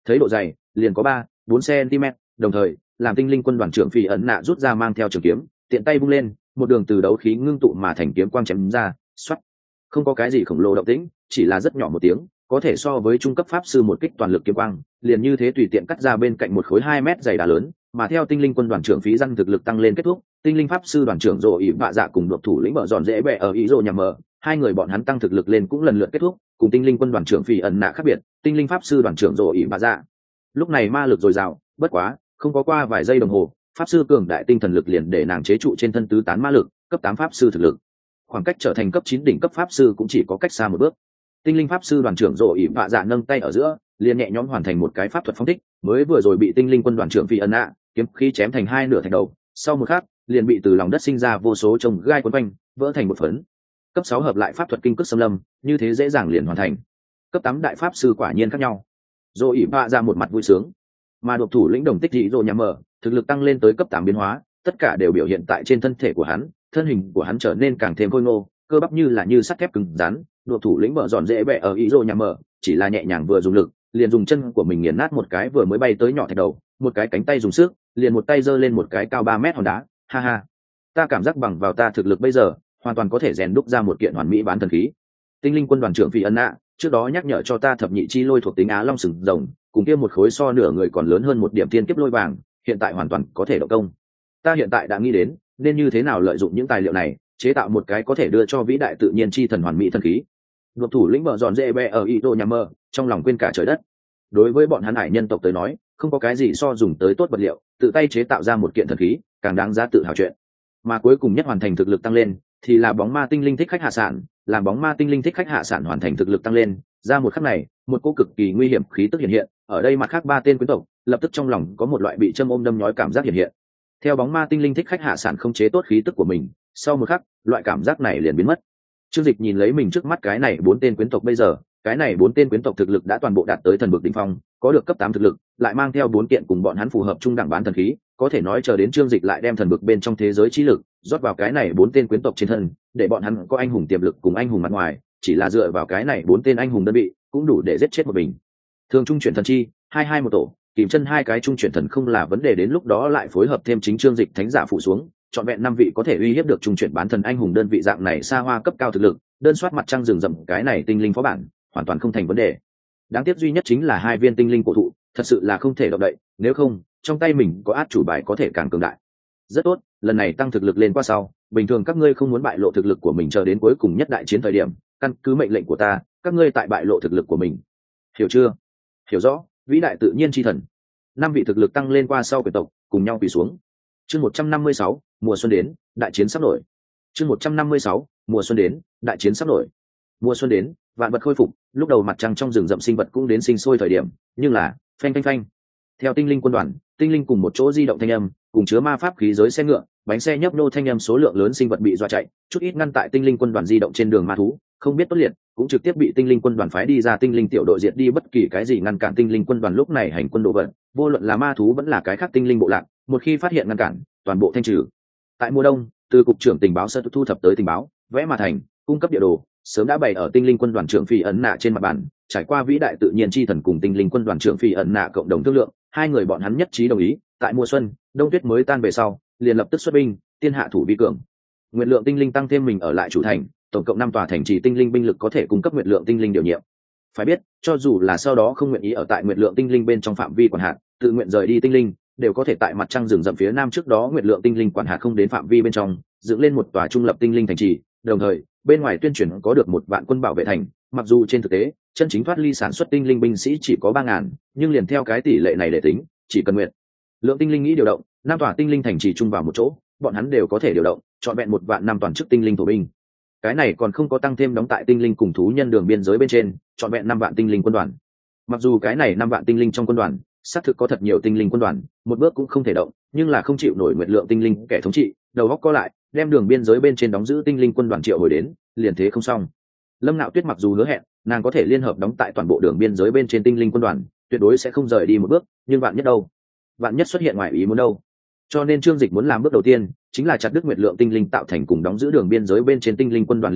thấy độ dày liền có ba bốn cm, đồng thời làm tinh linh quân đoàn trưởng phi ẩn nạ rút ra mang theo trường kiếm, tiện tay vung lên, một đường từ đấu khí ngưng tụ mà thành kiếm quang chém ra, xoắt. Không có cái gì khổng lồ động tĩnh, chỉ là rất nhỏ một tiếng, có thể so với trung cấp pháp sư một kích toàn lực kiếm quang, liền như thế tùy tiện cắt ra bên cạnh một khối hai mét dày đá lớn, mà theo tinh linh quân đoàn trưởng phí răn thực lực tăng lên kết thúc, tinh linh pháp sư đoàn trưởng rồ ỉ vạ dạ cùng đột thủ lĩnh bờ giòn dễ bẹ ở ý rồ nhằm mờ, hai người bọn hắn tăng thực lực lên cũng lần lượt kết thúc, cùng tinh linh quân đoàn trưởng phi ẩn nạ khác biệt, tinh linh pháp sư đoàn trưởng rồ ỉ vạ dạ lúc này ma lực dồi dào, bất quá không có qua vài giây đồng hồ, pháp sư cường đại tinh thần lực liền để nàng chế trụ trên thân tứ tán ma lực, cấp tám pháp sư thực lực, khoảng cách trở thành cấp chín đỉnh cấp pháp sư cũng chỉ có cách xa một bước. Tinh linh pháp sư đoàn trưởng rồ ỉ vạ dạ nâng tay ở giữa, liền nhẹ nhõm hoàn thành một cái pháp thuật phóng thích, mới vừa rồi bị tinh linh quân đoàn trưởng phi ẩn nạ kiếm khí chém thành hai nửa thành đầu, sau một khắc liền bị từ lòng đất sinh ra vô số chồng gai quấn quanh, vỡ thành một phấn. Cấp sáu hợp lại pháp thuật kinh cước xâm lâm, như thế dễ dàng liền hoàn thành. Cấp tám đại pháp sư quả nhiên khác nhau. Rồ ỉ vạ dạ một mặt vui sướng, mà đột thủ lĩnh đồng tích dị rồ nhằm mở thực lực tăng lên tới cấp tám biến hóa, tất cả đều biểu hiện tại trên thân thể của hắn, thân hình của hắn trở nên càng thêm khôi ngô, cơ bắp như là như sắt thép cứng rắn. Đột thủ lĩnh bờ giòn dễ bẹ ở ý rồ nhằm mở chỉ là nhẹ nhàng vừa dùng lực, liền dùng chân của mình nghiền nát một cái vừa mới bay tới nhỏ thạch đầu, một cái cánh tay dùng sức, liền một tay giơ lên một cái cao ba mét hòn đá. Ha ha, ta cảm giác bằng vào ta thực lực bây giờ, hoàn toàn có thể rèn đúc ra một kiện hoàn mỹ bán thần khí. Tinh linh quân đoàn trưởng Phi Ân Nạ trước đó nhắc nhở cho ta thập nhị chi lôi thuộc tính Á Long sừng rồng, cùng kia một khối so nửa người còn lớn hơn một điểm thiên kiếp lôi vàng, hiện tại hoàn toàn có thể động công. Ta hiện tại đã nghĩ đến nên như thế nào lợi dụng những tài liệu này, chế tạo một cái có thể đưa cho vĩ đại tự nhiên chi thần hoàn mỹ thần khí. Đột thủ lĩnh bờ giòn dễ bẹ ở ý đồ nhằm mơ, trong lòng quên cả trời đất. Đối với bọn hắn hải nhân tộc tới nói, không có cái gì so dùng tới tốt vật liệu, tự tay chế tạo ra một kiện thần khí, càng đáng giá tự hào chuyện. Mà cuối cùng nhất hoàn thành thực lực tăng lên, thì là bóng ma tinh linh thích khách hạ sản, làm bóng ma tinh linh thích khách hạ sản hoàn thành thực lực tăng lên, ra một khắc này, một cô cực kỳ nguy hiểm khí tức hiện hiện, ở đây mặt khác ba tên quyến tộc, lập tức trong lòng có một loại bị châm ôm đâm nhói cảm giác hiện hiện. Theo bóng ma tinh linh thích khách hạ sản không chế tốt khí tức của mình, sau một khắc, loại cảm giác này liền biến mất. Trương Dịch nhìn lấy mình trước mắt cái này bốn tên quyến tộc bây giờ, cái này bốn tên quyến tộc thực lực đã toàn bộ đạt tới thần vực đỉnh phong, có được cấp tám thực lực, lại mang theo bốn kiện cùng bọn hắn phù hợp trung đẳng bán thần khí, có thể nói chờ đến Trương Dịch lại đem thần vực bên trong thế giới trí lực rót vào cái này bốn tên quyến tộc trên thân, để bọn hắn có anh hùng tiềm lực cùng anh hùng mặt ngoài, chỉ là dựa vào cái này bốn tên anh hùng đơn vị, cũng đủ để giết chết một mình. Thường trung chuyển thần chi, hai hai một tổ, kìm chân hai cái trung chuyển thần không là vấn đề, đến lúc đó lại phối hợp thêm chính Trương Dịch thánh giả phụ xuống, chọn vẹn năm vị có thể uy hiếp được trung chuyển bán thần anh hùng đơn vị dạng này xa hoa cấp cao thực lực, đơn soát mặt trăng rừng rậm cái này tinh linh phó bản, hoàn toàn không thành vấn đề. Đáng tiếc duy nhất chính là hai viên tinh linh cổ thụ, thật sự là không thể động đậy, nếu không, trong tay mình có át chủ bài có thể càng cường đại. Rất tốt, lần này tăng thực lực lên qua sau, bình thường các ngươi không muốn bại lộ thực lực của mình chờ đến cuối cùng nhất đại chiến thời điểm, căn cứ mệnh lệnh của ta, các ngươi tại bại lộ thực lực của mình. Hiểu chưa? Hiểu rõ, vĩ đại tự nhiên chi thần. Năm vị thực lực tăng lên qua sau quyền tộc, cùng nhau quỳ xuống. Chương một trăm năm mươi sáu, mùa xuân đến, đại chiến sắp nổi. Chương một trăm năm mươi sáu, mùa xuân đến, đại chiến sắp nổi. Mùa xuân đến, vạn vật khôi phục, lúc đầu mặt trăng trong rừng rậm sinh vật cũng đến sinh sôi thời điểm, nhưng là phanh phanh phanh. Theo tinh linh quân đoàn, tinh linh cùng một chỗ di động thanh âm, cùng chứa ma pháp khí giới xe ngựa, bánh xe nhấp nô thanh âm, số lượng lớn sinh vật bị dọa chạy, chút ít ngăn tại tinh linh quân đoàn di động trên đường ma thú, không biết tốt liệt, cũng trực tiếp bị tinh linh quân đoàn phái đi ra tinh linh tiểu đội diệt đi, bất kỳ cái gì ngăn cản tinh linh quân đoàn lúc này hành quân độ vận, vô luận là ma thú vẫn là cái khác tinh linh bộ lạc, một khi phát hiện ngăn cản, toàn bộ thanh trừ. Tại mùa đông, từ cục trưởng tình báo sơ thu thập tới tình báo, vẽ mà thành, cung cấp địa đồ, sớm đã bày ở tinh linh quân đoàn trưởng Phi ấn nạ trên mặt bàn, trải qua vĩ đại tự nhiên chi thần cùng tinh linh quân đoàn trưởng Phi ấn nạ cộng đồng thương lượng, hai người bọn hắn nhất trí đồng ý, tại mùa xuân, đông tuyết mới tan về sau, liền lập tức xuất binh, tiên hạ thủ vi cường. Nguyệt lượng tinh linh tăng thêm mình ở lại chủ thành, tổng cộng năm tòa thành trì tinh linh binh lực có thể cung cấp nguyệt lượng tinh linh điều nhiệm. Phải biết, cho dù là sau đó không nguyện ý ở tại nguyệt lượng tinh linh bên trong phạm vi quản hạt, tự nguyện rời đi tinh linh, đều có thể tại mặt trăng rừng rậm phía nam trước đó nguyệt lượng tinh linh quản hạt không đến phạm vi bên trong, dựng lên một tòa trung lập tinh linh thành trì, đồng thời bên ngoài tuyên truyền có được một vạn quân bảo vệ thành. Mặc dù trên thực tế chân chính thoát ly sản xuất tinh linh binh sĩ chỉ có ba ngàn, nhưng liền theo cái tỷ lệ này để tính, chỉ cần nguyệt lượng tinh linh nghĩ điều động, năm tòa tinh linh thành trì chung vào một chỗ, bọn hắn đều có thể điều động, chọn vẹn một vạn năm toàn chức tinh linh thổ binh. Cái này còn không có tăng thêm đóng tại tinh linh cùng thú nhân đường biên giới bên trên, chọn vẹn năm vạn tinh linh quân đoàn. Mặc dù cái này năm vạn tinh linh trong quân đoàn xác thực có thật nhiều tinh linh quân đoàn, một bước cũng không thể động, nhưng là không chịu nổi nguyệt lượng tinh linh kẻ thống trị, đầu góc co lại, đem đường biên giới bên trên đóng giữ tinh linh quân đoàn triệu hồi đến, liền thế không xong. Lâm Nạo Tuyết mặc dù hứa hẹn nàng có thể liên hợp đóng tại toàn bộ đường biên giới bên trên tinh linh quân đoàn, tuyệt đối sẽ không rời đi một bước, nhưng vạn nhất đâu, vạn nhất xuất hiện ngoài ý muốn đâu. Cho nên Trương Dịch muốn làm bước đầu tiên chính là chặt đứt nguyệt lượng tinh linh tạo thành cùng đóng giữ đường biên giới bên trên tinh linh quân đoàn liên hệ,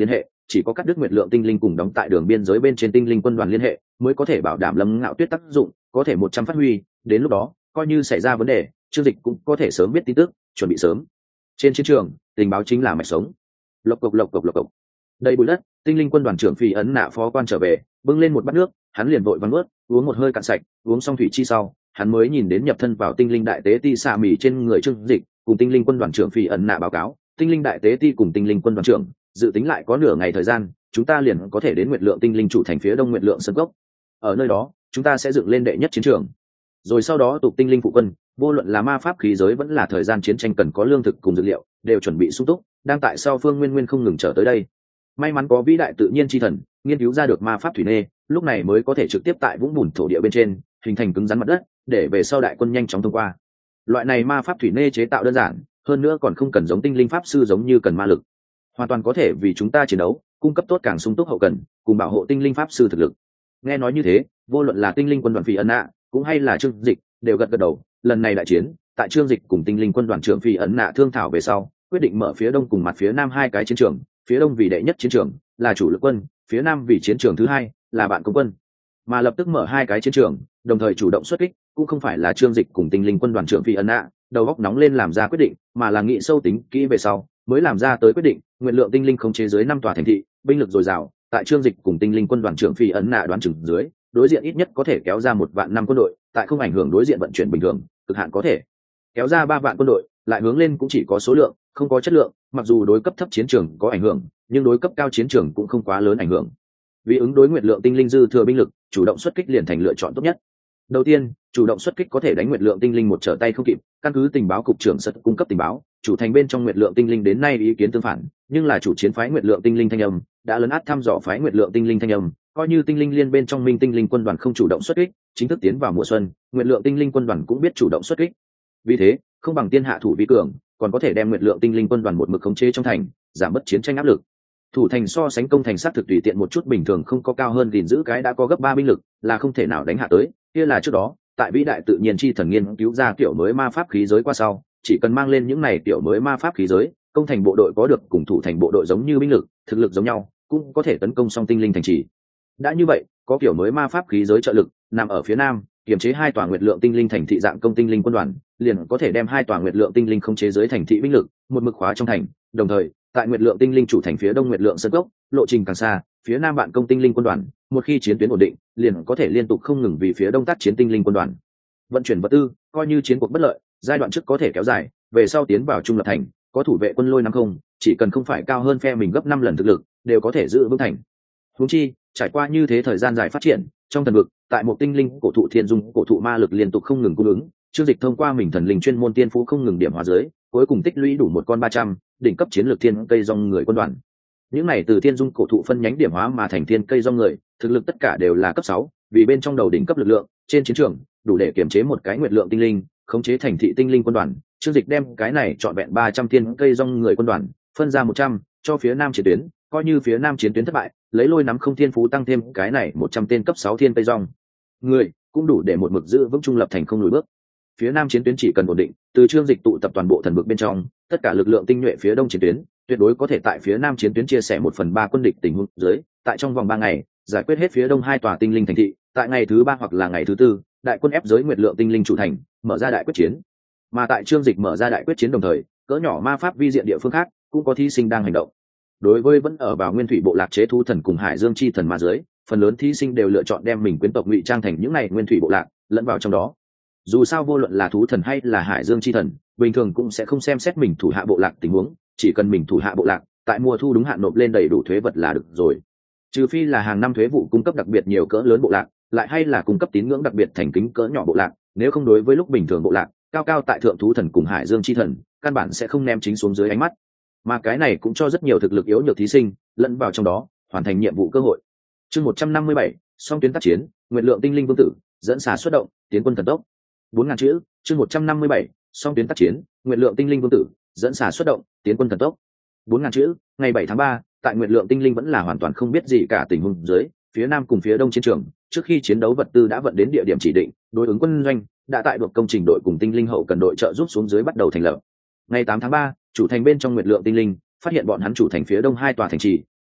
chỉ có cắt đứt nguyệt lượng tinh linh cùng đóng tại đường biên giới bên trên tinh linh quân đoàn liên hệ mới có thể bảo đảm Lâm Ngạo Tuyết tác dụng có thể một trăm phát huy. Đến lúc đó coi như xảy ra vấn đề, Trương Dịch cũng có thể sớm biết tin tức, chuẩn bị sớm. Trên chiến trường, tình báo chính là mạch sống. Lộc cộc lộc cộc lộc cộc. Đầy bụi đất, tinh linh quân đoàn trưởng Phi Ấn Nạ phó quan trở về, bưng lên một bát nước, hắn liền vội vàng nuốt, uống một hơi cạn sạch, uống xong thủy chi sau, hắn mới nhìn đến nhập thân vào tinh linh đại tế ti xạ mì trên người Trương Dịch, cùng tinh linh quân đoàn trưởng Phi Ấn Nạ báo cáo, tinh linh đại tế ti cùng tinh linh quân đoàn trưởng, dự tính lại có nửa ngày thời gian, chúng ta liền có thể đến nguyệt lượng tinh linh chủ thành phía đông nguyệt lượng sân cốc. Ở nơi đó, chúng ta sẽ dựng lên đệ nhất chiến trường. Rồi sau đó tụ tinh linh phụ quân, vô luận là ma pháp khí giới vẫn là thời gian chiến tranh cần có lương thực cùng dược liệu, đều chuẩn bị sung túc, đang tại sau Phương Nguyên Nguyên không ngừng trở tới đây. May mắn có vĩ đại tự nhiên chi thần, nghiên cứu ra được ma pháp thủy nê, lúc này mới có thể trực tiếp tại vũng bùn thổ địa bên trên, hình thành cứng rắn mặt đất, để về sau đại quân nhanh chóng thông qua. Loại này ma pháp thủy nê chế tạo đơn giản, hơn nữa còn không cần giống tinh linh pháp sư giống như cần ma lực, hoàn toàn có thể vì chúng ta chiến đấu cung cấp tốt càng sung túc hậu cần, cùng bảo hộ tinh linh pháp sư thực lực. Nghe nói như thế, vô luận là tinh linh quân đoàn Phi Ấn Nạ, cũng hay là Trương Dịch, đều gật gật đầu. Lần này đại chiến, tại Trương Dịch cùng tinh linh quân đoàn trưởng Phi Ấn Nạ thương thảo về sau, quyết định mở phía đông cùng mặt phía nam hai cái chiến trường, phía đông vì đệ nhất chiến trường, là chủ lực quân, phía nam vì chiến trường thứ hai, là bạn công quân. Mà lập tức mở hai cái chiến trường, đồng thời chủ động xuất kích, cũng không phải là Trương Dịch cùng tinh linh quân đoàn trưởng Phi Ấn Nạ đầu góc nóng lên làm ra quyết định, mà là nghĩ sâu tính kỹ về sau mới làm ra tới quyết định. Nguyệt lượng tinh linh không chế dưới năm tòa thành thị, binh lực dồi dào, tại Trương Dịch cùng tinh linh quân đoàn trưởng Phi Ấn Nạ đoán chừng dưới, đối diện ít nhất có thể kéo ra một vạn năm quân đội, tại không ảnh hưởng đối diện vận chuyển bình thường, cực hạn có thể kéo ra ba vạn quân đội, lại hướng lên cũng chỉ có số lượng, không có chất lượng. Mặc dù đối cấp thấp chiến trường có ảnh hưởng, nhưng đối cấp cao chiến trường cũng không quá lớn ảnh hưởng. Vì ứng đối nguyệt lượng tinh linh dư thừa binh lực, chủ động xuất kích liền thành lựa chọn tốt nhất. Đầu tiên, chủ động xuất kích có thể đánh nguyệt lượng tinh linh một trở tay không kịp. Căn cứ tình báo cục trưởng sật cung cấp tình báo, chủ thành bên trong nguyệt lượng tinh linh đến nay ý kiến tương phản, nhưng là chủ chiến phái nguyệt lượng tinh linh thanh âm đã lấn át thăm dò phái nguyệt lượng tinh linh thanh âm, coi như tinh linh liên bên trong minh tinh linh quân đoàn không chủ động xuất kích, chính thức tiến vào mùa xuân, nguyệt lượng tinh linh quân đoàn cũng biết chủ động xuất kích. Vì thế, không bằng tiên hạ thủ vi cường, còn có thể đem nguyệt lượng tinh linh quân đoàn một mực khống chế trong thành, giảm bớt chiến tranh áp lực. Thủ thành so sánh công thành sát thực tùy tiện một chút bình thường không có cao hơn gìn giữ cái đã có gấp ba binh lực, là không thể nào đánh hạ tới. Kia là trước đó, tại vĩ đại tự nhiên chi thần nghiên cứu ra kiểu mới ma pháp khí giới qua sau, chỉ cần mang lên những này kiểu mới ma pháp khí giới, công thành bộ đội có được cùng thủ thành bộ đội giống như binh lực, thực lực giống nhau, cũng có thể tấn công song tinh linh thành trì. Đã như vậy, có kiểu mới ma pháp khí giới trợ lực, nằm ở phía nam, kiểm chế hai tòa nguyệt lượng tinh linh thành thị dạng công tinh linh quân đoàn, liền có thể đem hai tòa nguyệt lượng tinh linh không chế giới thành thị binh lực, một mực khóa trong thành. Đồng thời, tại nguyệt lượng tinh linh chủ thành phía đông nguyệt lượng sân cốc, lộ trình càng xa, phía nam bạn công tinh linh quân đoàn, một khi chiến tuyến ổn định, liền có thể liên tục không ngừng vì phía đông tác chiến tinh linh quân đoàn vận chuyển vật tư, coi như chiến cuộc bất lợi, giai đoạn trước có thể kéo dài, về sau tiến vào trung lập thành, có thủ vệ quân lôi năm không, chỉ cần không phải cao hơn phe mình gấp năm lần thực lực, đều có thể giữ vững thành. Huống chi, trải qua như thế thời gian dài phát triển, trong thần vực, tại một tinh linh cổ thụ thiên dung, cổ thụ ma lực liên tục không ngừng cung ứng, Trương Dịch thông qua mình thần linh chuyên môn tiên phú không ngừng điểm hóa giới, cuối cùng tích lũy đủ một con ba trăm đỉnh cấp chiến lược thiên cây rong người quân đoàn. Những này từ thiên dung cổ thụ phân nhánh điểm hóa mà thành thiên cây rong người, thực lực tất cả đều là cấp sáu, vì bên trong đầu đỉnh cấp lực lượng, trên chiến trường đủ để kiểm chế một cái nguyệt lượng tinh linh, khống chế thành thị tinh linh quân đoàn. Trương Dịch đem cái này chọn vẹn ba trăm thiên cây rong người quân đoàn, phân ra một trăm cho phía nam chiến tuyến, coi như phía nam chiến tuyến thất bại, lấy lôi nắm không thiên phú tăng thêm cái này một trăm tên cấp sáu thiên cây rong người, cũng đủ để một mực giữ vững trung lập thành không lùi bước. Phía nam chiến tuyến chỉ cần ổn định, từ Trương Dịch tụ tập toàn bộ thần vực bên trong, tất cả lực lượng tinh nhuệ phía đông chiến tuyến, tuyệt đối có thể tại phía nam chiến tuyến chia sẻ một phần ba quân địch tình huống dưới, tại trong vòng ba ngày giải quyết hết phía đông hai tòa tinh linh thành thị. Tại ngày thứ ba hoặc là ngày thứ tư, đại quân ép giới nguyệt lượng tinh linh chủ thành, mở ra đại quyết chiến. Mà tại Trương Dịch mở ra đại quyết chiến đồng thời, cỡ nhỏ ma pháp vi diện địa phương khác cũng có thí sinh đang hành động. Đối với vẫn ở vào nguyên thủy bộ lạc chế thú thần cùng hải dương chi thần ma dưới, phần lớn thí sinh đều lựa chọn đem mình quyến tộc ngụy trang thành những này nguyên thủy bộ lạc, lẫn vào trong đó. Dù sao vô luận là thú thần hay là hải dương chi thần, bình thường cũng sẽ không xem xét mình thủ hạ bộ lạc tình huống, chỉ cần mình thủ hạ bộ lạc tại mùa thu đúng hạn nộp lên đầy đủ thuế vật là được rồi. Trừ phi là hàng năm thuế vụ cung cấp đặc biệt nhiều cỡ lớn bộ lạc, lại hay là cung cấp tín ngưỡng đặc biệt thành kính cỡ nhỏ bộ lạc, nếu không đối với lúc bình thường bộ lạc cao cao tại thượng thú thần cùng hải dương chi thần, căn bản sẽ không ném chính xuống dưới ánh mắt. Mà cái này cũng cho rất nhiều thực lực yếu nhược thí sinh lẫn vào trong đó, hoàn thành nhiệm vụ cơ hội. Chương một trăm năm mươi bảy, song tuyến tác chiến, nguyệt lượng tinh linh vương tử dẫn xà xuất động, tiến quân thần tốc. bốn ngàn chữ. Chương một trăm năm mươi bảy, song tuyến tác chiến, nguyệt lượng tinh linh vương tử dẫn xà xuất động, tiến quân thần tốc. bốn ngàn chữ. Ngày bảy tháng ba, tại nguyệt lượng tinh linh vẫn là hoàn toàn không biết gì cả tình huống dưới, phía nam cùng phía đông chiến trường, trước khi chiến đấu vật tư đã vận đến địa điểm chỉ định, đối ứng quân doanh đã tại đội công trình đội cùng tinh linh hậu cần đội trợ giúp xuống dưới bắt đầu thành lập. Ngày tám tháng ba, chủ thành bên trong nguyệt lượng tinh linh phát hiện bọn hắn chủ thành phía đông hai tòa thành trì,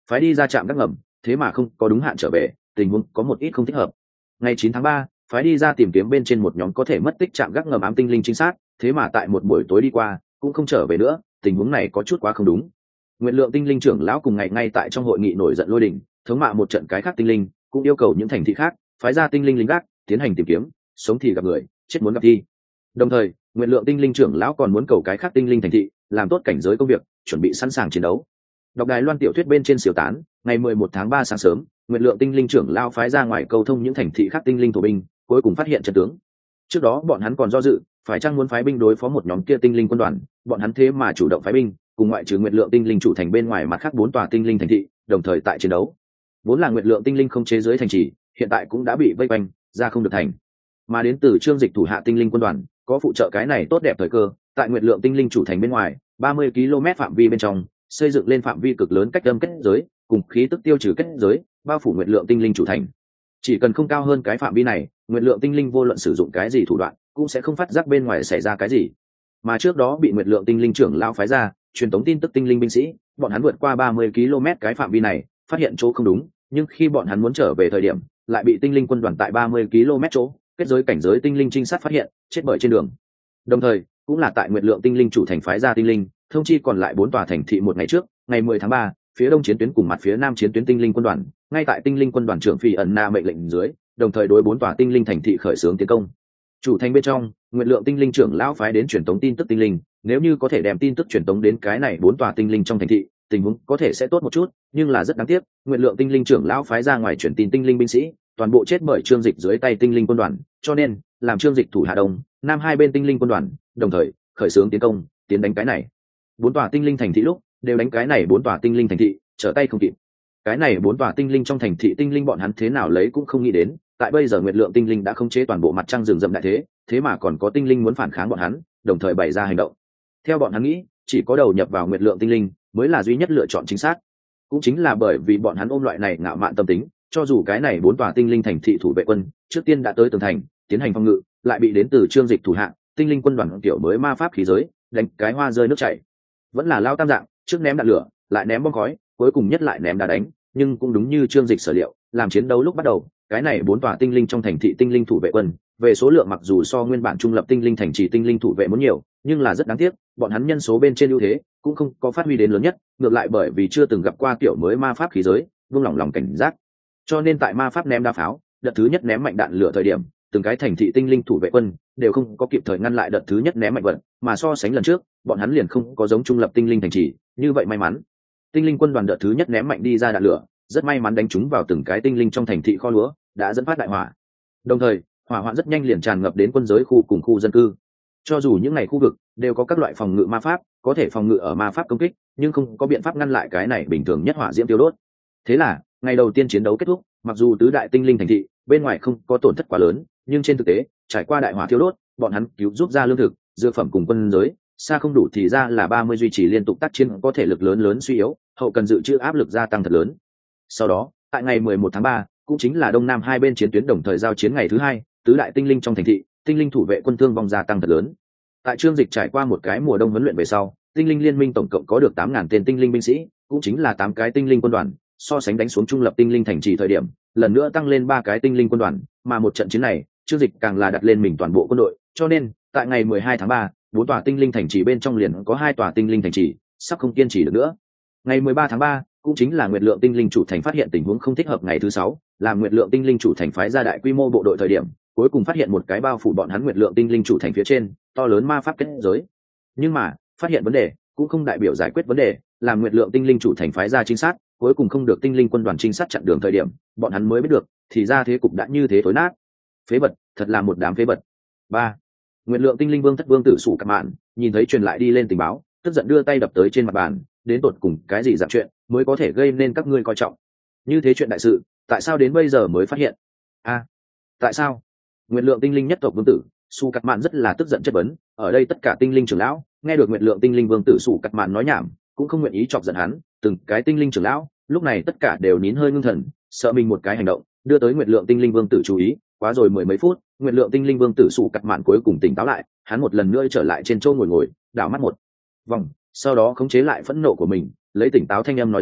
phái đi ra trạm gác ngầm, thế mà không có đúng hạn trở về, tình huống có một ít không thích hợp. Ngày chín tháng ba, phái đi ra tìm kiếm bên trên một nhóm có thể mất tích trạm gác ngầm ám tinh linh trinh sát, thế mà tại một buổi tối đi qua cũng không trở về nữa, tình huống này có chút quá không đúng. Nguyện Lượng tinh linh trưởng lão cùng ngày ngay tại trong hội nghị nổi giận lôi đình, thống mạ một trận cái khác tinh linh, cũng yêu cầu những thành thị khác phái ra tinh linh lính gác tiến hành tìm kiếm, sống thì gặp người, chết muốn gặp thi. Đồng thời, Nguyện Lượng tinh linh trưởng lão còn muốn cầu cái khác tinh linh thành thị làm tốt cảnh giới công việc, chuẩn bị sẵn sàng chiến đấu. Đọc Đài Loan tiểu thuyết bên trên siêu tán, ngày mười một tháng ba sáng sớm, Nguyện Lượng tinh linh trưởng lão phái ra ngoài cầu thông những thành thị khác tinh linh thổ binh, cuối cùng phát hiện chân tướng. Trước đó bọn hắn còn do dự, phải chăng muốn phái binh đối phó một nhóm kia tinh linh quân đoàn, bọn hắn thế mà chủ động phái binh, cùng ngoại trừ Nguyện Lượng tinh linh chủ thành bên ngoài mặt khác bốn tòa tinh linh thành thị, đồng thời tại chiến đấu. Vốn là Nguyện Lượng tinh linh không chế giới thành trì, hiện tại cũng đã bị vây quanh, ra không được thành. Mà đến từ Trương Dịch thủ hạ tinh linh quân đoàn, có phụ trợ cái này tốt đẹp thời cơ, tại Nguyện Lượng tinh linh chủ thành bên ngoài, ba mươi ki lô mét phạm vi bên trong, xây dựng lên phạm vi cực lớn cách âm kết giới, cùng khí tức tiêu trừ kết giới, bao phủ Nguyện Lượng tinh linh chủ thành. Chỉ cần không cao hơn cái phạm vi này, Nguyện Lượng tinh linh vô luận sử dụng cái gì thủ đoạn, cũng sẽ không phát giác bên ngoài xảy ra cái gì. Mà trước đó bị Nguyện Lượng tinh linh trưởng lão phái ra truyền tống tin tức tinh linh binh sĩ, bọn hắn vượt qua ba mươi ki lô mét cái phạm vi này, phát hiện chỗ không đúng, nhưng khi bọn hắn muốn trở về thời điểm, lại bị tinh linh quân đoàn tại ba mươi ki lô mét chỗ kết giới cảnh giới tinh linh trinh sát phát hiện, chết bởi trên đường. Đồng thời, cũng là tại Nguyện Lượng tinh linh chủ thành phái ra tinh linh, thông chi còn lại bốn tòa thành thị một ngày trước, ngày mười tháng ba, phía đông chiến tuyến cùng mặt phía nam chiến tuyến tinh linh quân đoàn, ngay tại tinh linh quân đoàn trưởng Phi ẩn na mệnh lệnh dưới, đồng thời đối bốn tòa tinh linh thành thị khởi xướng tiến công. Chủ thành bên trong, Nguyện Lượng tinh linh trưởng lão phái đến truyền tống tin tức tinh linh, nếu như có thể đem tin tức truyền tống đến cái này bốn tòa tinh linh trong thành thị, tình huống có thể sẽ tốt một chút, nhưng là rất đáng tiếc, Nguyện Lượng tinh linh trưởng lão phái ra ngoài truyền tin tinh linh binh sĩ, toàn bộ chết bởi Trương Dịch dưới tay tinh linh quân đoàn, cho nên làm Trương Dịch thủ hạ đông, nam hai bên tinh linh quân đoàn, đồng thời khởi xướng tiến công, tiến đánh cái này bốn tòa tinh linh thành thị lúc, đều đánh cái này bốn tòa tinh linh thành thị, trở tay không kịp. Cái này bốn tòa tinh linh trong thành thị tinh linh bọn hắn thế nào lấy cũng không nghĩ đến, tại bây giờ Nguyện Lượng tinh linh đã khống chế toàn bộ mặt trăng rừng rậm đại thế, thế mà còn có tinh linh muốn phản kháng bọn hắn, đồng thời bày ra hành động. Theo bọn hắn nghĩ, chỉ có đầu nhập vào Nguyện Lượng tinh linh mới là duy nhất lựa chọn chính xác. Cũng chính là bởi vì bọn hắn ôm loại này ngạo mạn tâm tính, cho dù cái này bốn tòa tinh linh thành thị thủ vệ quân trước tiên đã tới tường thành tiến hành phòng ngự, lại bị đến từ Trương Dịch thủ hạ tinh linh quân đoàn tiểu mới ma pháp khí giới đánh cái hoa rơi nước chảy. Vẫn là lao tam dạng, trước ném đạn lửa, lại ném bom khói, cuối cùng nhất lại ném đá đánh, nhưng cũng đúng như Trương Dịch sở liệu, làm chiến đấu lúc bắt đầu, cái này bốn tòa tinh linh trong thành thị tinh linh thủ vệ quân, về số lượng mặc dù so nguyên bản trung lập tinh linh thành trì tinh linh thủ vệ muốn nhiều, nhưng là rất đáng tiếc, bọn hắn nhân số bên trên ưu thế cũng không có phát huy đến lớn nhất, ngược lại bởi vì chưa từng gặp qua kiểu mới ma pháp khí giới, vương lòng lòng cảnh giác. Cho nên tại ma pháp ném đá pháo, đợt thứ nhất ném mạnh đạn lửa thời điểm, từng cái thành thị tinh linh thủ vệ quân đều không có kịp thời ngăn lại đợt thứ nhất ném mạnh vật, mà so sánh lần trước, bọn hắn liền không có giống trung lập tinh linh thành trì, như vậy may mắn. Tinh linh quân đoàn đợt thứ nhất ném mạnh đi ra đạn lửa, rất may mắn đánh trúng vào từng cái tinh linh trong thành thị kho lúa, đã dẫn phát đại hỏa. Đồng thời, hỏa hoạn rất nhanh liền tràn ngập đến quân giới khu cùng khu dân cư. Cho dù những ngày khu vực đều có các loại phòng ngự ma pháp, có thể phòng ngự ở ma pháp công kích, nhưng không có biện pháp ngăn lại cái này bình thường nhất hỏa diễm tiêu đốt. Thế là, ngày đầu tiên chiến đấu kết thúc, mặc dù tứ đại tinh linh thành thị bên ngoài không có tổn thất quá lớn, nhưng trên thực tế, trải qua đại hỏa thiêu đốt, bọn hắn cứu giúp ra lương thực, dược phẩm cùng quân giới, xa không đủ thì ra là ba mươi duy trì liên tục tác chiến có thể lực lớn lớn suy yếu, hậu cần dự trữ áp lực gia tăng thật lớn. Sau đó, tại ngày mười một tháng ba, cũng chính là đông nam hai bên chiến tuyến đồng thời giao chiến ngày thứ hai, tứ đại tinh linh trong thành thị, tinh linh thủ vệ quân thương vong gia tăng thật lớn. Tại Trương Dịch trải qua một cái mùa đông huấn luyện về sau, tinh linh liên minh tổng cộng có được tám ngàn tên tinh linh binh sĩ, cũng chính là tám cái tinh linh quân đoàn, so sánh đánh xuống trung lập tinh linh thành trì thời điểm, lần nữa tăng lên ba cái tinh linh quân đoàn, mà một trận chiến này, Trương Dịch càng là đặt lên mình toàn bộ quân đội, cho nên, tại ngày mười hai tháng ba, bốn tòa tinh linh thành trì bên trong liền có hai tòa tinh linh thành trì sắp không kiên trì được nữa. Ngày mười ba tháng ba, cũng chính là Nguyệt Lượng tinh linh chủ thành phát hiện tình huống không thích hợp ngày thứ sáu, làm Nguyệt Lượng tinh linh chủ thành phái ra đại quy mô bộ đội thời điểm, cuối cùng phát hiện một cái bao phủ bọn hắn Nguyệt Lượng tinh linh chủ thành phía trên, to lớn ma pháp kết giới. Nhưng mà, phát hiện vấn đề cũng không đại biểu giải quyết vấn đề, làm Nguyệt Lượng tinh linh chủ thành phái ra trinh sát, cuối cùng không được tinh linh quân đoàn trinh sát chặn đường thời điểm, bọn hắn mới biết được, thì ra thế cục đã như thế tối nát. Phế vật, thật là một đám phế vật. ba. Nguyệt Lượng tinh linh vương thất vương tử sủ cặp mạn, nhìn thấy truyền lại đi lên tình báo, tức giận đưa tay đập tới trên mặt bàn, đến tột cùng cái gì dạng chuyện mới có thể gây nên các ngươi coi trọng như thế chuyện đại sự, tại sao đến bây giờ mới phát hiện? A, à, tại sao? Nguyệt Lượng tinh linh nhất tộc vương tử Su Cắt Mạn rất là tức giận chất vấn. Ở đây tất cả tinh linh trưởng lão nghe được Nguyệt Lượng tinh linh vương tử Su Cắt Mạn nói nhảm, cũng không nguyện ý chọc giận hắn. Từng cái tinh linh trưởng lão lúc này tất cả đều nín hơi ngưng thần, sợ mình một cái hành động đưa tới Nguyệt Lượng tinh linh vương tử chú ý. Quá rồi mười mấy phút, Nguyệt Lượng tinh linh vương tử Su Cắt Mạn cuối cùng tỉnh táo lại, hắn một lần nữa trở lại trên chỗ ngồi ngồi, đảo mắt một vòng, sau đó khống chế lại phẫn nộ của mình, lấy tỉnh táo thanh âm nói ra,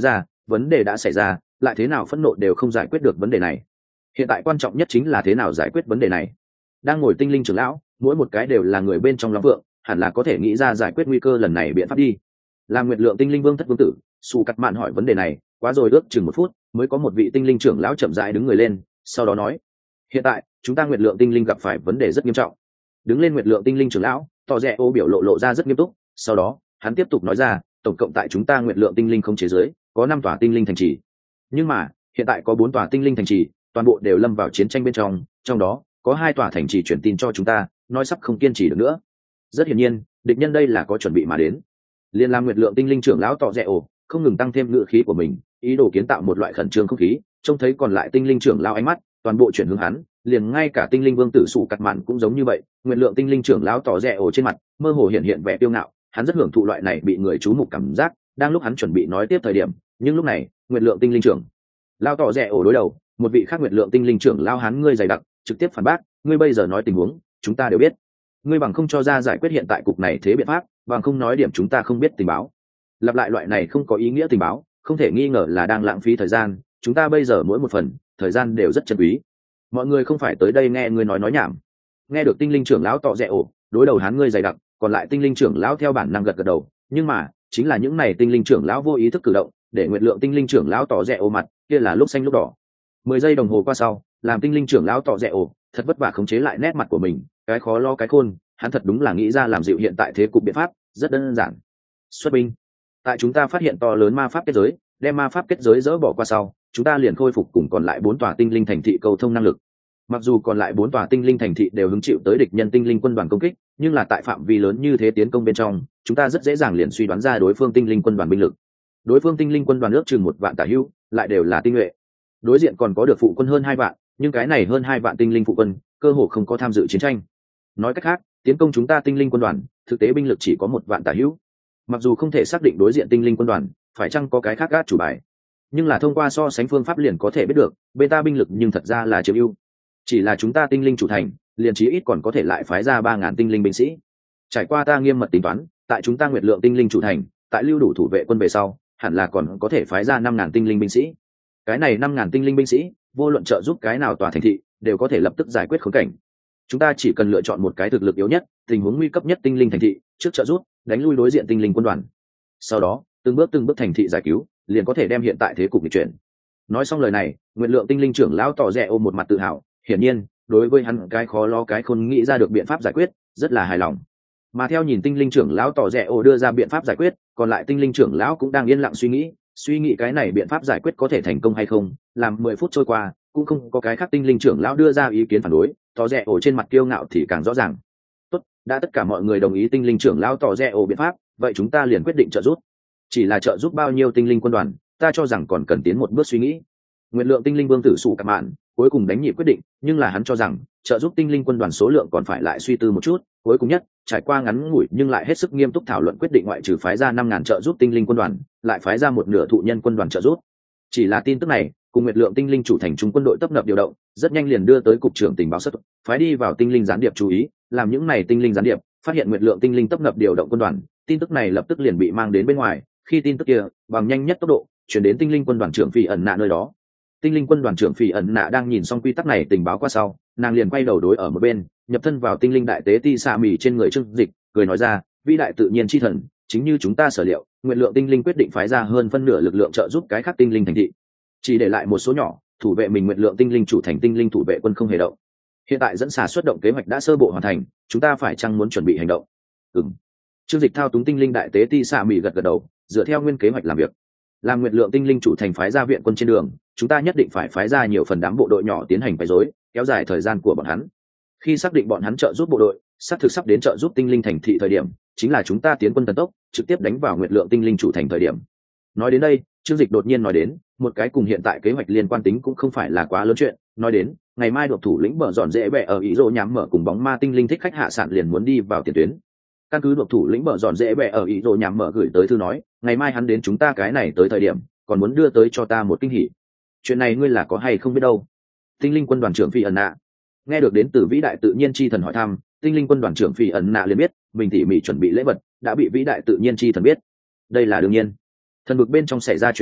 vấn đề đã xảy ra, lại thế nào phẫn nộ đều không giải quyết được vấn đề này. Hiện tại quan trọng nhất chính là thế nào giải quyết vấn đề này. Đang ngồi tinh linh trưởng lão, mỗi một cái đều là người bên trong long vượng, hẳn là có thể nghĩ ra giải quyết nguy cơ lần này biện pháp đi. Làm Nguyệt Lượng tinh linh vương thất vương tử, Su Cắt Mạn hỏi vấn đề này, quá rồi ước chừng một phút, mới có một vị tinh linh trưởng lão chậm rãi đứng người lên, sau đó nói: hiện tại chúng ta Nguyệt Lượng tinh linh gặp phải vấn đề rất nghiêm trọng. Đứng lên Nguyệt Lượng tinh linh trưởng lão, tỏ rẽ ô biểu lộ lộ ra rất nghiêm túc, sau đó hắn tiếp tục nói ra: tổng cộng tại chúng ta Nguyệt Lượng tinh linh không chế giới có năm tòa tinh linh thành trì, nhưng mà hiện tại có bốn tòa tinh linh thành trì toàn bộ đều lâm vào chiến tranh bên trong, trong đó có hai tòa thành trì chuyển tin cho chúng ta, nói sắp không kiên trì được nữa. Rất hiển nhiên, địch nhân đây là có chuẩn bị mà đến. Liên lam Nguyệt Lượng tinh linh trưởng lão tỏ rẽ ổ không ngừng tăng thêm ngữ khí của mình, ý đồ kiến tạo một loại khẩn trương không khí. Trông thấy còn lại tinh linh trưởng lão ánh mắt toàn bộ chuyển hướng hắn, liền ngay cả tinh linh vương tử Sủ Cắt Mạn cũng giống như vậy. Nguyệt Lượng tinh linh trưởng lão tỏ rẽ ổ trên mặt mơ hồ hiện hiện vẻ tiêu ngạo, hắn rất hưởng thụ loại này bị người chú mục cảm giác. Đang lúc hắn chuẩn bị nói tiếp thời điểm, nhưng lúc này Nguyệt Lượng tinh linh trưởng lão tỏ rẽ ổ đối đầu một vị khác Nguyệt Lượng tinh linh trưởng lão, hắn ngươi dày đặc trực tiếp phản bác: ngươi bây giờ nói tình huống chúng ta đều biết, ngươi bằng không cho ra giải quyết hiện tại cục này thế biện pháp, bằng không nói điểm chúng ta không biết tình báo. Lặp lại loại này không có ý nghĩa tình báo, không thể nghi ngờ là đang lãng phí thời gian, chúng ta bây giờ mỗi một phần thời gian đều rất chân quý. Mọi người không phải tới đây nghe ngươi nói nói nhảm. Nghe được tinh linh trưởng lão tỏ rẽ ổ đối đầu hắn ngươi dày đặc, còn lại tinh linh trưởng lão theo bản năng gật gật đầu, nhưng mà chính là những này tinh linh trưởng lão vô ý thức cử động để Nguyệt Lượng tinh linh trưởng lão tỏ rẽ ổ mặt kia là lúc xanh lúc đỏ. Mười giây đồng hồ qua sau, làm tinh linh trưởng lão tỏ rẽ ổ thật vất vả khống chế lại nét mặt của mình, cái khó lo cái khôn, hắn thật đúng là nghĩ ra làm dịu hiện tại thế cục biện pháp, rất đơn giản. Xuất binh. Tại chúng ta phát hiện to lớn ma pháp kết giới, đem ma pháp kết giới dỡ bỏ qua sau, chúng ta liền khôi phục cùng còn lại bốn tòa tinh linh thành thị cầu thông năng lực. Mặc dù còn lại bốn tòa tinh linh thành thị đều hứng chịu tới địch nhân tinh linh quân đoàn công kích, nhưng là tại phạm vi lớn như thế tiến công bên trong, chúng ta rất dễ dàng liền suy đoán ra đối phương tinh linh quân đoàn binh lực. Đối phương tinh linh quân đoàn ước chừng một vạn tả hữu, lại đều là tinh nhuệ. Đối diện còn có được phụ quân hơn hai vạn, nhưng cái này hơn hai vạn tinh linh phụ quân, cơ hồ không có tham dự chiến tranh. Nói cách khác, tiến công chúng ta tinh linh quân đoàn, thực tế binh lực chỉ có một vạn tả hữu. Mặc dù không thể xác định đối diện tinh linh quân đoàn phải chăng có cái khác gác chủ bài, nhưng là thông qua so sánh phương pháp liền có thể biết được bên ta binh lực nhưng thật ra là chiếm ưu. Chỉ là chúng ta tinh linh chủ thành liền chí ít còn có thể lại phái ra ba ngàn tinh linh binh sĩ. Trải qua ta nghiêm mật tính toán, tại chúng ta Nguyệt Lượng tinh linh chủ thành, tại lưu đủ thủ vệ quân về sau, hẳn là còn có thể phái ra năm ngàn tinh linh binh sĩ. Cái này năm ngàn tinh linh binh sĩ, vô luận trợ giúp cái nào tòa thành thị, đều có thể lập tức giải quyết khốn cảnh. Chúng ta chỉ cần lựa chọn một cái thực lực yếu nhất, tình huống nguy cấp nhất tinh linh thành thị, trước trợ giúp, đánh lui đối diện tinh linh quân đoàn. Sau đó, từng bước từng bước thành thị giải cứu, liền có thể đem hiện tại thế cục nghịch chuyển. Nói xong lời này, Nguyệt Lượng tinh linh trưởng lão tỏ rẽ ôm một mặt tự hào, hiển nhiên, đối với hắn cái khó lo cái khôn nghĩ ra được biện pháp giải quyết, rất là hài lòng. Mà theo nhìn tinh linh trưởng lão tỏ rẽ ồ đưa ra biện pháp giải quyết, còn lại tinh linh trưởng lão cũng đang yên lặng suy nghĩ, suy nghĩ cái này biện pháp giải quyết có thể thành công hay không. Làm mười phút trôi qua, cũng không có cái khác tinh linh trưởng lão đưa ra ý kiến phản đối, tỏ rẽ ồ trên mặt kiêu ngạo thì càng rõ ràng. Tốt, đã tất cả mọi người đồng ý tinh linh trưởng lão tỏ rẽ ồ biện pháp, vậy chúng ta liền quyết định trợ giúp. Chỉ là trợ giúp bao nhiêu tinh linh quân đoàn, ta cho rằng còn cần tiến một bước suy nghĩ. Nguyện lượng tinh linh vương tử Sủ Cắt Mạn cuối cùng đánh nhị quyết định, nhưng là hắn cho rằng trợ giúp tinh linh quân đoàn số lượng còn phải lại suy tư một chút. Cuối cùng nhất, trải qua ngắn ngủi nhưng lại hết sức nghiêm túc thảo luận, quyết định ngoại trừ phái ra năm ngàn trợ giúp tinh linh quân đoàn, lại phái ra một nửa thụ nhân quân đoàn trợ giúp. Chỉ là tin tức này, cùng Nguyệt Lượng tinh linh chủ thành trung quân đội tấp nập điều động, rất nhanh liền đưa tới cục trưởng tình báo xuất, phái đi vào tinh linh gián điệp chú ý, làm những này tinh linh gián điệp phát hiện Nguyệt Lượng tinh linh tấp nập điều động quân đoàn, tin tức này lập tức liền bị mang đến bên ngoài. Khi tin tức kia bằng nhanh nhất tốc độ chuyển đến tinh linh quân đoàn trưởng Phỉ ẩn nạ nơi đó. Tinh linh quân đoàn trưởng Phỉ ẩn nạ đang nhìn xong quy tắc này tình báo qua sau, nàng liền quay đầu đối ở một bên, nhập thân vào tinh linh đại tế ti xạ mì trên người Trương Dịch, cười nói ra: vĩ đại tự nhiên chi thần, chính như chúng ta sở liệu, Nguyện Lượng tinh linh quyết định phái ra hơn phân nửa lực lượng trợ giúp cái khác tinh linh thành thị, chỉ để lại một số nhỏ thủ vệ mình Nguyện Lượng tinh linh chủ thành tinh linh thủ vệ quân không hề động. Hiện tại dẫn xà xuất động kế hoạch đã sơ bộ hoàn thành, chúng ta phải chăng muốn chuẩn bị hành động? Ừm. Trương Dịch thao túng tinh linh đại tế ti xạ mì gật gật đầu, dựa theo nguyên kế hoạch làm việc. Làm Nguyệt Lượng tinh linh chủ thành phái ra viện quân trên đường, chúng ta nhất định phải phái ra nhiều phần đám bộ đội nhỏ tiến hành quấy rối, kéo dài thời gian của bọn hắn. Khi xác định bọn hắn trợ giúp bộ đội xác thực sắp đến trợ giúp tinh linh thành thị thời điểm, chính là chúng ta tiến quân tấn tốc trực tiếp đánh vào Nguyệt Lượng tinh linh chủ thành thời điểm. Nói đến đây, Trương Dịch đột nhiên nói đến một cái cùng hiện tại kế hoạch liên quan tính cũng không phải là quá lớn chuyện, nói đến ngày mai đột thủ lĩnh bờ dọn dễ bẹ ở ý rô nhắm mở cùng bóng ma tinh linh thích khách hạ sản liền muốn đi vào tiền tuyến. Căn cứ đột thủ lĩnh bờ dọn dễ bẹ ở ý rô nhắm mở gửi tới thư nói, ngày mai hắn đến chúng ta cái này tới thời điểm còn muốn đưa tới cho ta một kinh hỉ. Chuyện này ngươi là có hay không biết đâu? Tinh linh quân đoàn trưởng Phi ẩn nạ nghe được đến từ vĩ đại tự nhiên chi thần hỏi thăm, tinh linh quân đoàn trưởng Phi ẩn nạ liền biết mình tỉ mỉ chuẩn bị lễ vật đã bị vĩ đại tự nhiên chi thần biết. Đây là đương nhiên. Thần vực bên trong xảy ra chuyện nào,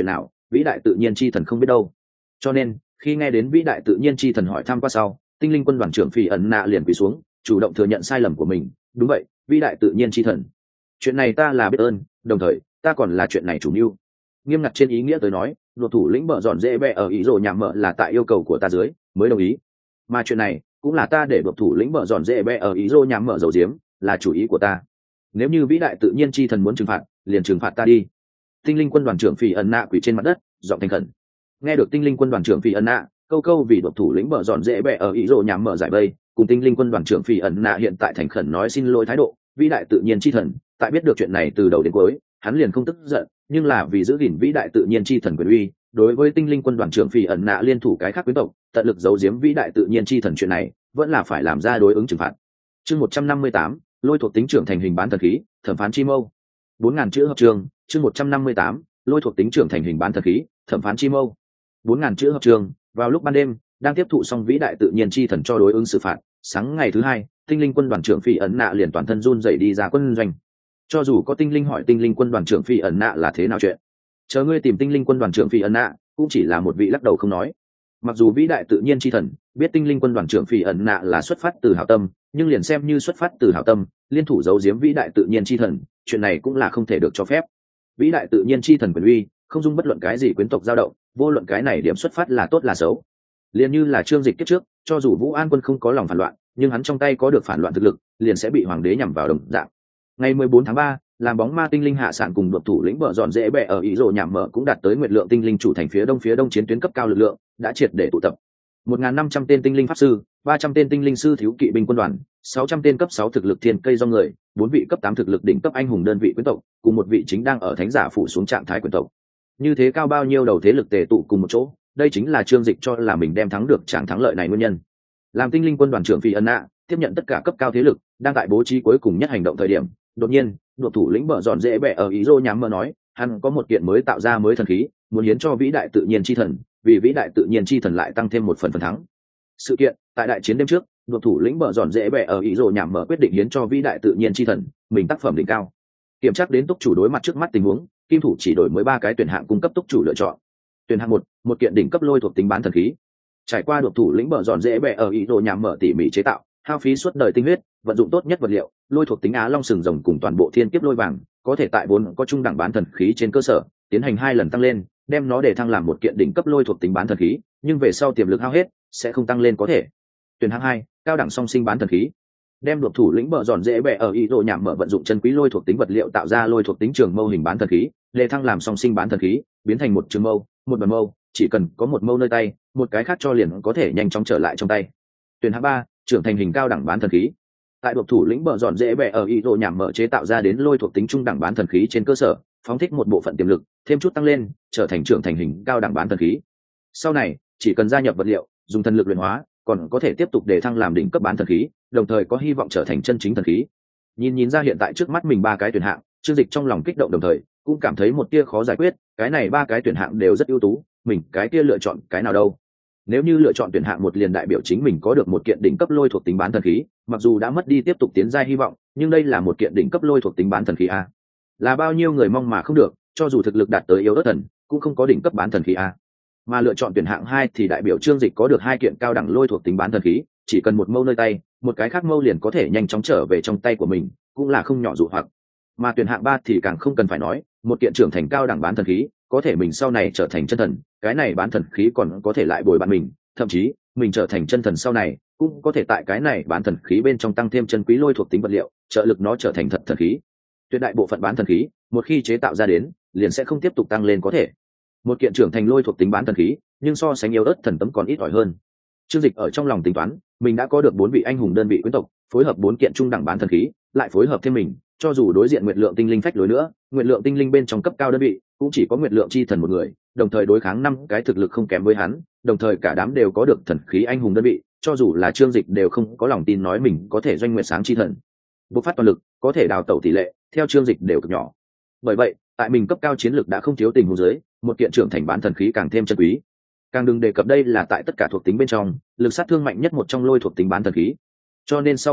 vĩ đại tự nhiên chi thần không biết đâu. Cho nên khi nghe đến vĩ đại tự nhiên chi thần hỏi thăm qua sau, tinh linh quân đoàn trưởng Phỉ ẩn nạ liền quỳ xuống, chủ động thừa nhận sai lầm của mình. Đúng vậy, vĩ đại tự nhiên chi thần, chuyện này ta là biết ơn, đồng thời ta còn là chuyện này chủ mưu. Nghiêm ngặt trên ý nghĩa tới nói, luật thủ lĩnh bợ dọn dễ bẹ ở ý rồ nhảm mợ là tại yêu cầu của ta dưới mới đồng ý, mà chuyện này cũng là ta để luật thủ lĩnh bợ dọn dễ bẹ ở ý rồ nhảm mợ dầu diếm, là chủ ý của ta. Nếu như vĩ đại tự nhiên chi thần muốn trừng phạt, liền trừng phạt ta đi. Tinh linh quân đoàn trưởng Phỉ ẩn nạ quỳ trên mặt đất, giọng thành khẩn. Nghe được tinh linh quân đoàn trưởng Phỉ ẩn nạ câu câu vì luật thủ lĩnh bợ dọn dễ bẹ ở ý rồ nhảm mợ giải vây, cùng tinh linh quân đoàn trưởng Phỉ ẩn nạ hiện tại thành khẩn nói xin lỗi thái độ, vĩ đại tự nhiên chi thần tại biết được chuyện này từ đầu đến cuối, hắn liền không tức giận, nhưng là vì giữ gìn vĩ đại tự nhiên chi thần quyền uy, đối với tinh linh quân đoàn trưởng Phỉ ẩn nạ liên thủ cái khác quyến tộc, tận lực giấu giếm vĩ đại tự nhiên chi thần chuyện này, vẫn là phải làm ra đối ứng trừng phạt. Chương một trăm năm mươi tám, lôi thuộc tính trưởng thành hình bán thần khí, thẩm phán chi mâu. bốn ngàn chữ hợp chương. Chương một trăm năm mươi tám, lôi thuộc tính trưởng thành hình bán thần khí, thẩm phán chi mâu. bốn ngàn chữ hợp chương. Vào lúc ban đêm, đang tiếp thụ xong vĩ đại tự nhiên chi thần cho đối ứng xử phạt, sáng ngày thứ hai, tinh linh quân đoàn trưởng Phỉ ẩn nạ liền toàn thân run rẩy đi ra quân doanh. Cho dù có tinh linh hỏi tinh linh quân đoàn trưởng Phỉ ẩn nạ là thế nào chuyện, chờ ngươi tìm tinh linh quân đoàn trưởng Phỉ ẩn nạ cũng chỉ là một vị lắc đầu không nói. Mặc dù vĩ đại tự nhiên chi thần biết tinh linh quân đoàn trưởng Phỉ ẩn nạ là xuất phát từ hảo tâm, nhưng liền xem như xuất phát từ hảo tâm, liên thủ giấu giếm vĩ đại tự nhiên chi thần, chuyện này cũng là không thể được cho phép. Vĩ đại tự nhiên chi thần quyền uy không dung bất luận cái gì quyến tộc dao động, vô luận cái này điểm xuất phát là tốt là xấu. Liền như là Trương Dịch kiếp trước, cho dù Vũ An Quân không có lòng phản loạn, nhưng hắn trong tay có được phản loạn thực lực, liền sẽ bị hoàng đế nhằm vào đồng dạng. Ngày mười bốn tháng ba, làm bóng ma tinh linh hạ sản cùng đột thủ lĩnh bợ dọn dễ bẹ ở ý rồ nhảm mở cũng đạt tới nguyệt lượng tinh linh chủ thành phía đông phía đông chiến tuyến cấp cao lực lượng, đã triệt để tụ tập. một nghìn năm trăm tên tinh linh pháp sư, ba trăm tên tinh linh sư thiếu kỵ binh quân đoàn, sáu trăm tên cấp sáu thực lực thiên cây do người, bốn vị cấp tám thực lực đỉnh cấp anh hùng đơn vị quyến tộc, cùng một vị chính đang ở thánh giả phủ xuống trạng thái quyến tộc. Như thế cao bao nhiêu đầu thế lực tề tụ cùng một chỗ, đây chính là Trương Dịch cho là mình đem thắng được trạng thắng lợi này nguyên nhân. Làm tinh linh quân đoàn trưởng Phỉ ẩn nạ tiếp nhận tất cả cấp cao thế lực, đang tại bố trí cuối cùng nhất hành động thời điểm, đột nhiên, đột thủ lĩnh bợ dọn dễ bẹ ở ý rô nhắm mơ nói, hắn có một kiện mới tạo ra mới thần khí, muốn hiến cho vĩ đại tự nhiên chi thần, vì vĩ đại tự nhiên chi thần lại tăng thêm một phần phần thắng. Sự kiện tại đại chiến đêm trước, đột thủ lĩnh bợ dọn dễ bẹ ở ý rô nhắm mơ quyết định hiến cho vĩ đại tự nhiên chi thần mình tác phẩm đỉnh cao. Kiểm tra đến túc chủ đối mặt trước mắt tình huống, kim thủ chỉ đổi mới ba cái tuyển hạng cung cấp túc chủ lựa chọn. Tuyển hạng một, một kiện đỉnh cấp lôi thuộc tính bán thần khí. Trải qua đột thủ lĩnh bợ dọn dễ bẹ ở ý rô nhắm mơ tỉ mỉ chế tạo, hao phí suốt đời tinh huyết, vận dụng tốt nhất vật liệu, lôi thuộc tính á long sừng rồng cùng toàn bộ thiên kiếp lôi vàng, có thể tại vốn có trung đẳng bán thần khí trên cơ sở tiến hành hai lần tăng lên, đem nó để thăng làm một kiện đỉnh cấp lôi thuộc tính bán thần khí, nhưng về sau tiềm lực hao hết sẽ không tăng lên có thể. Tuyển hạng hai, cao đẳng song sinh bán thần khí. Đem đột thủ lĩnh bợ dọn dễ bẹ ở ý đồ nhảm mở vận dụng chân quý lôi thuộc tính vật liệu tạo ra lôi thuộc tính trường mâu hình bán thần khí, để thăng làm song sinh bán thần khí, biến thành một trường mâu, một bản mâu, chỉ cần có một mâu nơi tay, một cái khác cho liền có thể nhanh chóng trở lại trong tay. Tuyển hạng ba, trưởng thành hình cao đẳng bán thần khí. Tại đột thủ lĩnh bợ dọn dễ bẹ ở ý đồ nhảm mở chế tạo ra đến lôi thuộc tính trung đẳng bán thần khí trên cơ sở, phóng thích một bộ phận tiềm lực, thêm chút tăng lên, trở thành trưởng thành hình cao đẳng bán thần khí. Sau này, chỉ cần gia nhập vật liệu, dùng thần lực luyện hóa, còn có thể tiếp tục để thăng làm đỉnh cấp bán thần khí, đồng thời có hy vọng trở thành chân chính thần khí. Nhìn nhìn ra hiện tại trước mắt mình ba cái tuyển hạng, Trương Dịch trong lòng kích động đồng thời cũng cảm thấy một tia khó giải quyết, cái này ba cái tuyển hạng đều rất ưu tú, mình cái kia lựa chọn cái nào đâu? Nếu như lựa chọn tuyển hạng một liền đại biểu chính mình có được một kiện đỉnh cấp lôi thuộc tính bán thần khí, mặc dù đã mất đi tiếp tục tiến giai hy vọng, nhưng đây là một kiện đỉnh cấp lôi thuộc tính bán thần khí a. Là bao nhiêu người mong mà không được, cho dù thực lực đạt tới yếu ớt thần, cũng không có đỉnh cấp bán thần khí a. Mà lựa chọn tuyển hạng hai thì đại biểu Trương Dịch có được hai kiện cao đẳng lôi thuộc tính bán thần khí, chỉ cần một mâu nơi tay, một cái khác mâu liền có thể nhanh chóng trở về trong tay của mình, cũng là không nhỏ dụ hoặc. Mà tuyển hạng ba thì càng không cần phải nói, một kiện trưởng thành cao đẳng bán thần khí, có thể mình sau này trở thành chân thần, cái này bán thần khí còn có thể lại bồi bạn mình, thậm chí mình trở thành chân thần sau này cũng có thể tại cái này bán thần khí bên trong tăng thêm chân quý lôi thuộc tính vật liệu, trợ lực nó trở thành thật thần khí. Tuyệt đại bộ phận bán thần khí, một khi chế tạo ra đến, liền sẽ không tiếp tục tăng lên có thể. Một kiện trưởng thành lôi thuộc tính bán thần khí, nhưng so sánh yếu ớt thần tấm còn ít ỏi hơn. Trương Dịch ở trong lòng tính toán, mình đã có được bốn vị anh hùng đơn vị quyến tộc, phối hợp bốn kiện trung đẳng bán thần khí, lại phối hợp thêm mình, cho dù đối diện nguyệt lượng tinh linh phách lối nữa, nguyệt lượng tinh linh bên trong cấp cao đơn vị cũng chỉ có nguyệt lượng chi thần một người, đồng thời đối kháng năm cái thực lực không kém với hắn, đồng thời cả đám đều có được thần khí anh hùng đơn vị, cho dù là Trương Dịch đều không có lòng tin nói mình có thể doanh nguyệt sáng chi thần, bộc phát toàn lực, có thể đào tẩu tỷ lệ, theo Trương Dịch đều cực nhỏ. Bởi vậy, tại mình cấp cao chiến lược đã không thiếu tình huống dưới, một kiện trưởng thành bán thần khí càng thêm chân quý. Càng đừng đề cập đây là tại tất cả thuộc tính bên trong, lực sát thương mạnh nhất một trong lôi thuộc tính bán thần khí. Cho nên sau một khắc,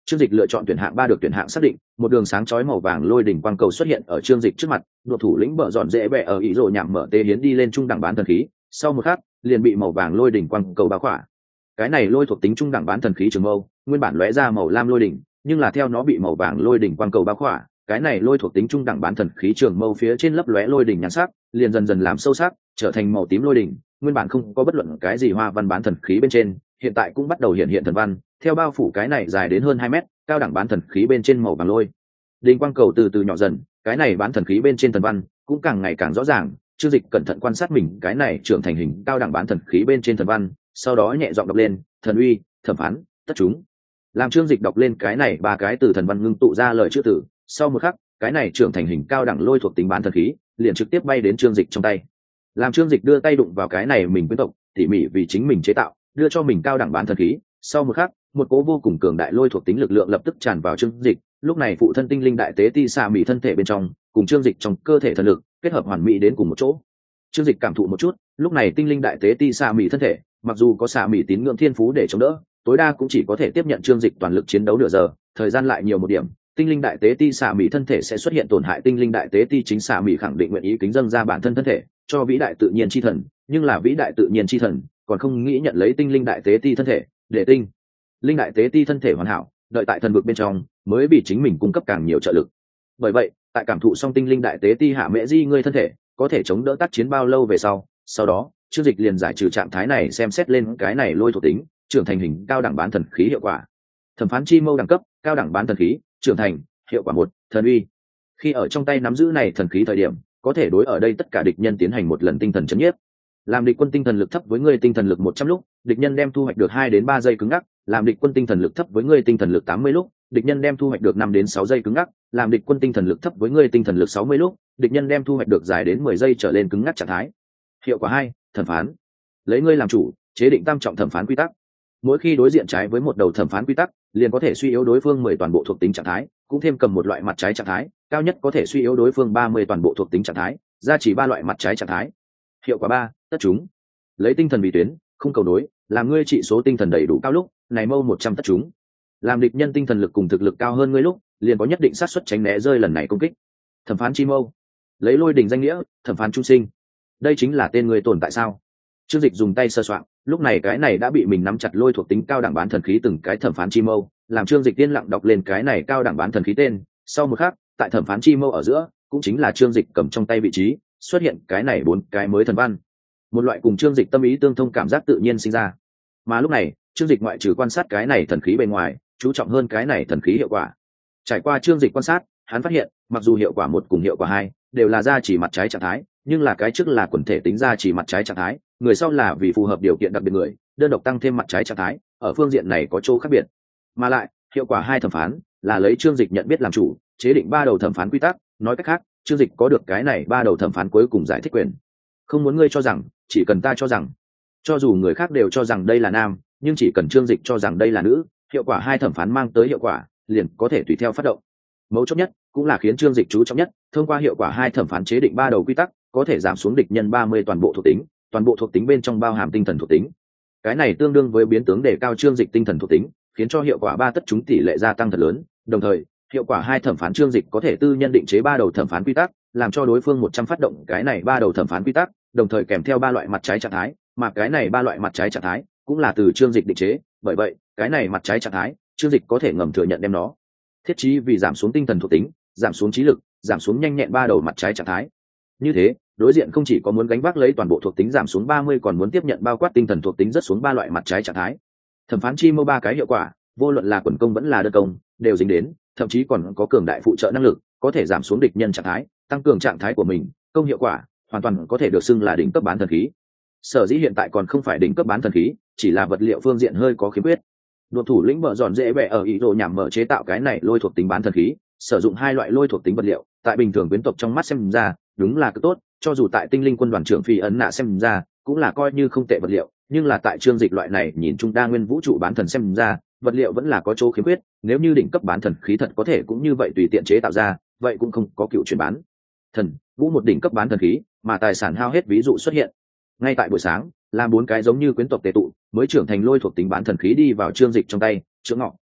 Trương Dịch lựa chọn tuyển hạng ba được tuyển hạng xác định, một đường sáng chói màu vàng lôi đỉnh quang cầu xuất hiện ở Trương Dịch trước mặt, đội thủ lĩnh bờ dọn dễ bẹ ở ý rồi nhảm mở tê hiến đi lên trung đẳng bán thần khí, sau một khắc, liền bị màu vàng lôi đỉnh quang cầu bao khỏa. Cái này lôi thuộc tính trung đẳng bán thần khí trường mâu, nguyên bản lóe ra màu lam lôi đỉnh, nhưng là theo nó bị màu vàng lôi đỉnh quang cầu bao khỏa, cái này lôi thuộc tính trung đẳng bán thần khí trường mâu phía trên lấp lóe lôi đỉnh nhàn sắc, liền dần dần làm sâu sắc, trở thành màu tím lôi đỉnh, nguyên bản không có bất luận cái gì hoa văn bán thần khí bên trên, hiện tại cũng bắt đầu hiện hiện thần văn, theo bao phủ cái này dài đến hơn hai mét, cao đẳng bán thần khí bên trên màu vàng lôi đỉnh quang cầu từ từ nhỏ dần, cái này bán thần khí bên trên thần văn cũng càng ngày càng rõ ràng. Trương Dịch cẩn thận quan sát mình cái này trưởng thành hình cao đẳng bán thần khí bên trên thần văn, sau đó nhẹ giọng đọc lên, thần uy, thẩm phán, tất chúng. Làm Trương Dịch đọc lên cái này ba cái từ thần văn ngưng tụ ra lời chữ tử, sau một khắc, cái này trưởng thành hình cao đẳng lôi thuộc tính bán thần khí liền trực tiếp bay đến Trương Dịch trong tay. Làm Trương Dịch đưa tay đụng vào cái này mình quyến tộc tỉ mỉ vì chính mình chế tạo, đưa cho mình cao đẳng bán thần khí, sau một khắc, một cỗ vô cùng cường đại lôi thuộc tính lực lượng lập tức tràn vào Trương Dịch, lúc này phụ thân tinh linh đại tế ti xà mị thân thể bên trong, cùng Trương Dịch trong cơ thể thần lực kết hợp hoàn mỹ đến cùng một chỗ. Trương Dịch cảm thụ một chút, lúc này tinh linh đại tế ti xà mị thân thể, mặc dù có xà mị tín ngưỡng thiên phú để chống đỡ, tối đa cũng chỉ có thể tiếp nhận Trương Dịch toàn lực chiến đấu nửa giờ, thời gian lại nhiều một điểm, tinh linh đại tế ti xà mị thân thể sẽ xuất hiện tổn hại. Tinh linh đại tế ti chính xà mị khẳng định nguyện ý kính dâng ra bản thân thân thể cho vĩ đại tự nhiên chi thần, nhưng là vĩ đại tự nhiên chi thần còn không nghĩ nhận lấy tinh linh đại tế ti thân thể, để tinh linh đại tế ti thân thể hoàn hảo, đợi tại thần vực bên trong mới bị chính mình cung cấp càng nhiều trợ lực. Bởi vậy, tại cảm thụ xong tinh linh đại tế ti hạ mễ di ngươi thân thể có thể chống đỡ tác chiến bao lâu về sau, sau đó Trương Dịch liền giải trừ trạng thái này, xem xét lên cái này lôi thuộc tính trưởng thành hình cao đẳng bán thần khí hiệu quả. Thẩm phán chi mâu đẳng cấp cao đẳng bán thần khí trưởng thành hiệu quả một, thần uy. Khi ở trong tay nắm giữ này thần khí thời điểm, có thể đối ở đây tất cả địch nhân tiến hành một lần tinh thần chấn nhiếp. Làm địch quân tinh thần lực thấp với ngươi tinh thần lực một trăm lúc, địch nhân đem thu hoạch được hai đến ba giây cứng ngắc. Làm địch quân tinh thần lực thấp với ngươi tinh thần lực tám mươi lúc, địch nhân đem thu hoạch được năm đến sáu giây cứng ngắc. Làm địch quân tinh thần lực thấp với ngươi tinh thần lực sáu mươi lúc, địch nhân đem thu hoạch được dài đến mười giây trở lên cứng ngắc trạng thái. Hiệu quả hai, thẩm phán. Lấy ngươi làm chủ, chế định tam trọng thẩm phán quy tắc. Mỗi khi đối diện trái với một đầu thẩm phán quy tắc, liền có thể suy yếu đối phương mười toàn bộ thuộc tính trạng thái, cũng thêm cầm một loại mặt trái trạng thái, cao nhất có thể suy yếu đối phương ba mươi toàn bộ thuộc tính trạng thái, gia chỉ ba loại mặt trái trạng thái. Hiệu quả ba, tất chúng. Lấy tinh thần vì tuyến, không cầu đối, làm ngươi trị số tinh thần đầy đủ cao lúc, này mâu một trăm tất chúng. Làm địch nhân tinh thần lực cùng thực lực cao hơn ngươi lúc, liền có nhất định xác suất tránh né rơi lần này công kích. Thẩm phán chi mâu. Lấy lôi đỉnh danh nghĩa, thẩm phán trung sinh. Đây chính là tên người tồn tại sao? Trương Dịch dùng tay sơ soạn, lúc này cái này đã bị mình nắm chặt lôi thuộc tính cao đẳng bán thần khí từng cái thẩm phán chi mâu, làm Trương Dịch tiên lặng đọc lên cái này cao đẳng bán thần khí tên, sau một khắc, tại thẩm phán chi mâu ở giữa, cũng chính là Trương Dịch cầm trong tay vị trí, xuất hiện cái này bốn cái mới thần văn. Một loại cùng Trương Dịch tâm ý tương thông cảm giác tự nhiên sinh ra. Mà lúc này, Trương Dịch ngoại trừ quan sát cái này thần khí bên ngoài, chú trọng hơn cái này thần khí hiệu quả. Trải qua Trương Dịch quan sát, hắn phát hiện, mặc dù hiệu quả một cùng hiệu quả hai đều là gia chỉ mặt trái trạng thái, nhưng là cái trước là quần thể tính gia chỉ mặt trái trạng thái, người sau là vì phù hợp điều kiện đặc biệt người, đơn độc tăng thêm mặt trái trạng thái, ở phương diện này có chỗ khác biệt. Mà lại, hiệu quả hai thẩm phán là lấy Trương Dịch nhận biết làm chủ, chế định ba đầu thẩm phán quy tắc, nói cách khác, Trương Dịch có được cái này ba đầu thẩm phán cuối cùng giải thích quyền. Không muốn ngươi cho rằng, chỉ cần ta cho rằng. Cho dù người khác đều cho rằng đây là nam, nhưng chỉ cần Trương Dịch cho rằng đây là nữ, hiệu quả hai thẩm phán mang tới hiệu quả, liền có thể tùy theo phát động. Mấu chốt nhất, cũng là khiến Trương Dịch chú trọng nhất, thông qua hiệu quả hai thẩm phán chế định ba đầu quy tắc, có thể giảm xuống địch nhân ba mươi toàn bộ thuộc tính, toàn bộ thuộc tính bên trong bao hàm tinh thần thuộc tính. Cái này tương đương với biến tướng đề cao Trương Dịch tinh thần thuộc tính, khiến cho hiệu quả ba tất chúng tỷ lệ gia tăng thật lớn. Đồng thời, hiệu quả hai thẩm phán Trương Dịch có thể tư nhân định chế ba đầu thẩm phán quy tắc, làm cho đối phương một trăm phát động cái này ba đầu thẩm phán quy tắc, đồng thời kèm theo ba loại mặt trái trạng thái, mà cái này ba loại mặt trái trạng thái cũng là từ Trương Dịch định chế, bởi vậy, cái này mặt trái trạng thái, Trương Dịch có thể ngầm thừa nhận đem nó thiết trí vì giảm xuống tinh thần thuộc tính, giảm xuống trí lực, giảm xuống nhanh nhẹn ba đầu mặt trái trạng thái. Như thế, đối diện không chỉ có muốn gánh vác lấy toàn bộ thuộc tính giảm xuống ba mươi, còn muốn tiếp nhận bao quát tinh thần thuộc tính rất xuống ba loại mặt trái trạng thái. Thẩm phán chi mâu ba cái hiệu quả, vô luận là quần công vẫn là đơn công, đều dính đến, thậm chí còn có cường đại phụ trợ năng lực, có thể giảm xuống địch nhân trạng thái, tăng cường trạng thái của mình, công hiệu quả hoàn toàn có thể được xưng là đỉnh cấp bán thần khí. Sở dĩ hiện tại còn không phải đỉnh cấp bán thần khí, chỉ là vật liệu phương diện hơi có khiếm khuyết. Đội thủ lĩnh bợ dọn dễ bẹ ở ý đồ nhảm mở chế tạo cái này lôi thuộc tính bán thần khí, sử dụng hai loại lôi thuộc tính vật liệu, tại bình thường quyến tộc trong mắt xem ra, đúng là cực tốt, cho dù tại tinh linh quân đoàn trưởng phi ấn nạ xem ra, cũng là coi như không tệ vật liệu, nhưng là tại Trương Dịch loại này nhìn chung đa nguyên vũ trụ bán thần xem ra, vật liệu vẫn là có chỗ khiếm khuyết, nếu như đỉnh cấp bán thần khí thật có thể cũng như vậy tùy tiện chế tạo ra, vậy cũng không có cựu chuyển bán thần vũ một đỉnh cấp bán thần khí, mà tài sản hao hết ví dụ xuất hiện. Ngay tại buổi sáng, làm bốn cái giống như quyến tộc tề tụ, mới trưởng thành lôi thuộc tính bán thần khí đi vào Trương Dịch trong tay, chữa ngọ,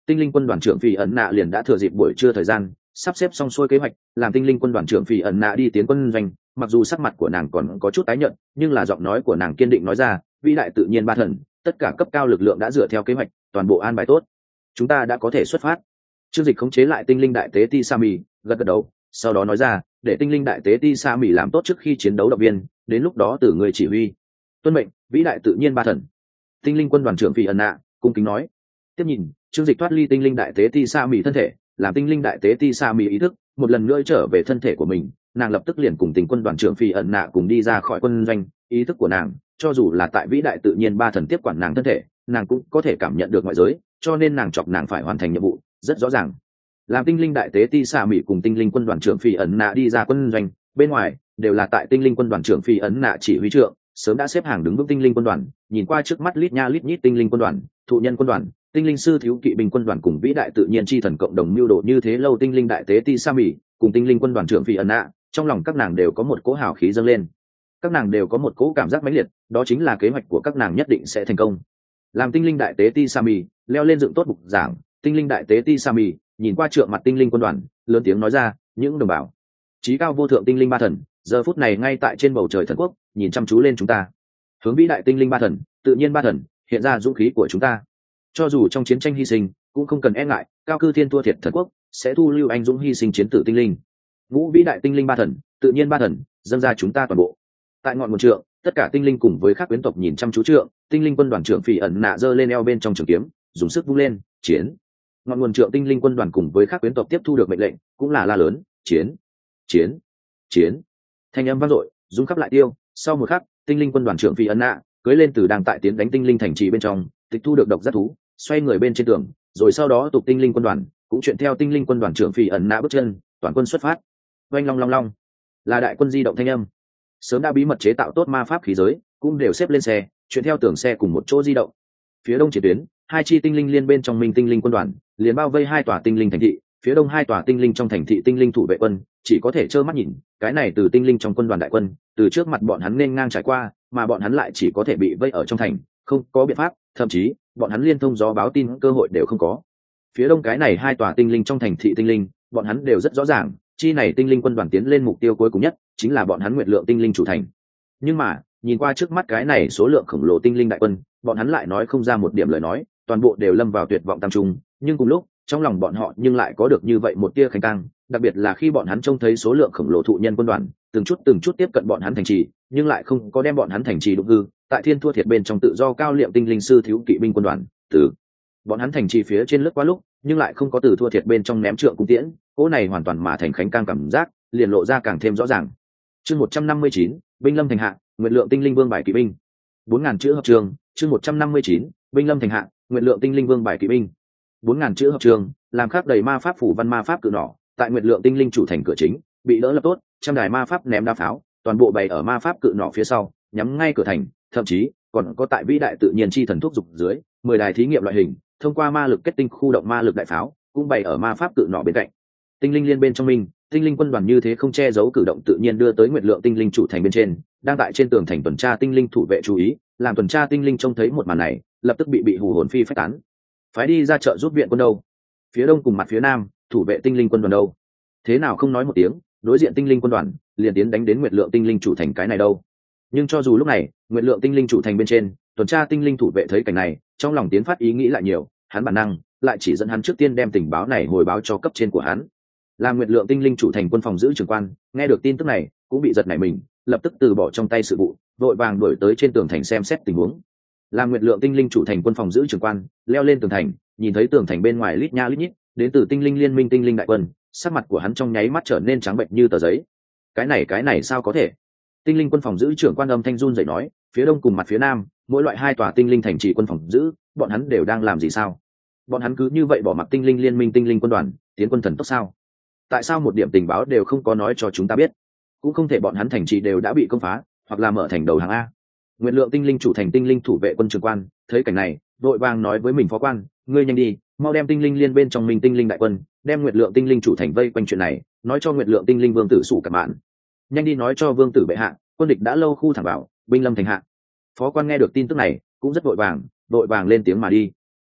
tinh linh quân đoàn trưởng phi ẩn nạ liền đã thừa dịp buổi trưa thời gian sắp xếp xong xuôi kế hoạch, làm tinh linh quân đoàn trưởng phi ẩn nạ đi tiến quân doanh. Mặc dù sắc mặt của nàng còn có chút tái nhợt, nhưng là giọng nói của nàng kiên định nói ra, vĩ đại tự nhiên ba thần, tất cả cấp cao lực lượng đã dựa theo kế hoạch, toàn bộ an bài tốt, chúng ta đã có thể xuất phát. Trương Dịch khống chế lại tinh linh đại tế ti sa mì, gật gật đầu, sau đó nói ra, để tinh linh đại tế ti sa mì làm tốt trước khi chiến đấu động viên, đến lúc đó từ người chỉ huy. Tuân mệnh, vĩ đại tự nhiên ba thần. Tinh linh quân đoàn trưởng phi ẩn nạ cung kính nói. Tiếp nhìn, Trương Dịch thoát ly tinh linh đại tế ti sa mì thân thể, làm tinh linh đại tế ti sa mì ý thức một lần nữa trở về thân thể của mình, nàng lập tức liền cùng tình quân đoàn trưởng phi ẩn nạ cùng đi ra khỏi quân doanh. Ý thức của nàng cho dù là tại vĩ đại tự nhiên ba thần tiếp quản nàng thân thể, nàng cũng có thể cảm nhận được ngoại giới, cho nên nàng chọc nàng phải hoàn thành nhiệm vụ rất rõ ràng. Làm tinh linh đại tế ti sa mì cùng tinh linh quân đoàn trưởng phi ẩn nạ đi ra quân doanh, bên ngoài đều là tại tinh linh quân đoàn trưởng phi ẩn nạ chỉ huy trượng sớm đã xếp hàng đứng vững tinh linh quân đoàn, nhìn qua trước mắt lít nha lít nhít tinh linh quân đoàn, thụ nhân quân đoàn, tinh linh sư thiếu kỵ binh quân đoàn cùng vĩ đại tự nhiên chi thần cộng đồng mưu đồ như thế lâu tinh linh đại tế ti sa mì cùng tinh linh quân đoàn trưởng phi ẩn nạ, trong lòng các nàng đều có một cỗ hào khí dâng lên. Các nàng đều có một cỗ cảm giác mãnh liệt, đó chính là kế hoạch của các nàng nhất định sẽ thành công. Làm tinh linh đại tế ti sa mì leo lên dựng tốt bục giảng, tinh linh đại tế ti sa mì nhìn qua trượng mặt tinh linh quân đoàn, lớn tiếng nói ra, những đồng bào chí cao vô thượng tinh linh ba thần giờ phút này ngay tại trên bầu trời thần quốc nhìn chăm chú lên chúng ta, hướng vĩ đại tinh linh ba thần, tự nhiên ba thần hiện ra dũng khí của chúng ta. Cho dù trong chiến tranh hy sinh cũng không cần e ngại, cao cư thiên thua thiệt thần quốc sẽ thu lưu anh dũng hy sinh chiến tử tinh linh. Ngũ vĩ đại tinh linh ba thần, tự nhiên ba thần dâng ra chúng ta toàn bộ. Tại ngọn nguồn trượng, tất cả tinh linh cùng với các quyến tộc nhìn chăm chú trượng, tinh linh quân đoàn trưởng phỉ ẩn nạ giơ lên eo bên trong trường kiếm, dùng sức vung lên, chiến. Ngọn nguồn trượng tinh linh quân đoàn cùng với các quyến tộc tiếp thu được mệnh lệnh, cũng là la lớn, chiến, chiến, chiến. Thanh âm vang dội, rung khắp lại tiêu. Sau một khắc, tinh linh quân đoàn trưởng phỉ ẩn nạ cưỡi lên từ đang tại tiến đánh tinh linh thành trì bên trong, tịch thu được độc giác thú, xoay người bên trên tường, rồi sau đó tục tinh linh quân đoàn cũng chuyện theo tinh linh quân đoàn trưởng phỉ ẩn nạ bước chân, toàn quân xuất phát. Oanh long long long, là đại quân di động thanh âm. Sớm đã bí mật chế tạo tốt ma pháp khí giới cũng đều xếp lên xe, chuyện theo tường xe cùng một chỗ di động. Phía đông chiến tuyến, hai chi tinh linh liên bên trong minh tinh linh quân đoàn liền bao vây hai tòa tinh linh thành thị, phía đông hai tòa tinh linh trong thành thị tinh linh thủ vệ quân chỉ có thể trơ mắt nhìn cái này từ tinh linh trong quân đoàn đại quân từ trước mặt bọn hắn nên ngang trải qua, mà bọn hắn lại chỉ có thể bị vây ở trong thành, không có biện pháp, thậm chí bọn hắn liên thông gió báo tin cơ hội đều không có. Phía đông cái này hai tòa tinh linh trong thành thị tinh linh, bọn hắn đều rất rõ ràng, chi này tinh linh quân đoàn tiến lên mục tiêu cuối cùng nhất chính là bọn hắn Nguyệt Lượng tinh linh chủ thành. Nhưng mà nhìn qua trước mắt cái này số lượng khổng lồ tinh linh đại quân, bọn hắn lại nói không ra một điểm lời nói, toàn bộ đều lâm vào tuyệt vọng tam trung. Nhưng cùng lúc trong lòng bọn họ nhưng lại có được như vậy một tia khánh căng, đặc biệt là khi bọn hắn trông thấy số lượng khổng lồ thụ nhân quân đoàn từng chút từng chút tiếp cận bọn hắn thành trì, nhưng lại không có đem bọn hắn thành trì đụng hư. Tại thiên thua thiệt bên trong tự do cao liệm tinh linh sư thiếu kỵ binh quân đoàn từ bọn hắn thành trì phía trên lướt qua lúc, nhưng lại không có từ thua thiệt bên trong ném trượng cung tiễn, cỗ này hoàn toàn mà thành khánh căng cảm giác liền lộ ra càng thêm rõ ràng. Chương một trăm năm mươi chín, binh lâm thành hạ, Nguyệt Lượng tinh linh vương bài kỵ binh. bốn ngàn chữ hợp trường, chương một trăm năm mươi chín, binh lâm thành hạ, Nguyệt Lượng tinh linh vương bài kỵ binh. bốn ngàn chữ hợp trường, làm khắc đầy ma pháp phủ văn ma pháp cự nỏ, tại Nguyệt Lượng tinh linh chủ thành cửa chính, bị đỡ lập tốt, trăm đài ma pháp ném đá pháo, toàn bộ bày ở ma pháp cự nỏ phía sau, nhắm ngay cửa thành, thậm chí còn có tại vĩ đại tự nhiên chi thần thuốc dục dưới, mười đài thí nghiệm loại hình, thông qua ma lực kết tinh khu động ma lực đại pháo, cũng bày ở ma pháp cự nỏ bên cạnh. Tinh linh liên bên trong mình, tinh linh quân đoàn như thế không che giấu cử động tự nhiên đưa tới Nguyệt Lượng tinh linh chủ thành bên trên, đang tại trên tường thành tuần tra tinh linh thủ vệ chú ý, làm tuần tra tinh linh trông thấy một màn này, lập tức bị bị hù hồn phi phách tán. Phái đi ra chợ giúp viện quân đâu? Phía đông cùng mặt phía nam, thủ vệ tinh linh quân đoàn đâu? Thế nào không nói một tiếng, đối diện tinh linh quân đoàn liền tiến đánh đến Nguyệt Lượng tinh linh chủ thành cái này đâu? Nhưng cho dù lúc này, Nguyệt Lượng tinh linh chủ thành bên trên, tuần tra tinh linh thủ vệ thấy cảnh này, trong lòng tiến phát ý nghĩ lại nhiều, hắn bản năng lại chỉ dẫn hắn trước tiên đem tình báo này hồi báo cho cấp trên của hắn. Là Nguyệt Lượng tinh linh chủ thành quân phòng giữ trưởng quan, nghe được tin tức này cũng bị giật nảy mình, lập tức từ bỏ trong tay sự vụ, vội vàng đuổi tới trên tường thành xem xét tình huống. Là Nguyệt Lượng tinh linh chủ thành quân phòng giữ trưởng quan leo lên tường thành, nhìn thấy tường thành bên ngoài lít nha lít nhít đến từ tinh linh liên minh tinh linh đại quân, sắc mặt của hắn trong nháy mắt trở nên trắng bệnh như tờ giấy. Cái này cái này sao có thể? Tinh linh quân phòng giữ trưởng quan âm thanh run rẩy nói, phía đông cùng mặt phía nam, mỗi loại hai tòa tinh linh thành trì quân phòng giữ, bọn hắn đều đang làm gì sao? Bọn hắn cứ như vậy bỏ mặc tinh linh liên minh tinh linh quân đoàn tiến quân thần tốc sao? Tại sao một điểm tình báo đều không có nói cho chúng ta biết? Cũng không thể bọn hắn thành trì đều đã bị công phá, hoặc là mở thành đầu hàng a. Nguyệt Lượng tinh linh chủ thành tinh linh thủ vệ quân trưởng quan thấy cảnh này, đội vàng nói với mình phó quan, ngươi nhanh đi, mau đem tinh linh liên bên trong mình tinh linh đại quân, đem Nguyệt Lượng tinh linh chủ thành vây quanh chuyện này, nói cho Nguyệt Lượng tinh linh vương tử sủ cả mạn. Nhanh đi nói cho vương tử bệ hạ, quân địch đã lâu khu thẳng bảo, binh lâm thành hạ. Phó quan nghe được tin tức này cũng rất vội vàng, vội vàng lên tiếng mà đi.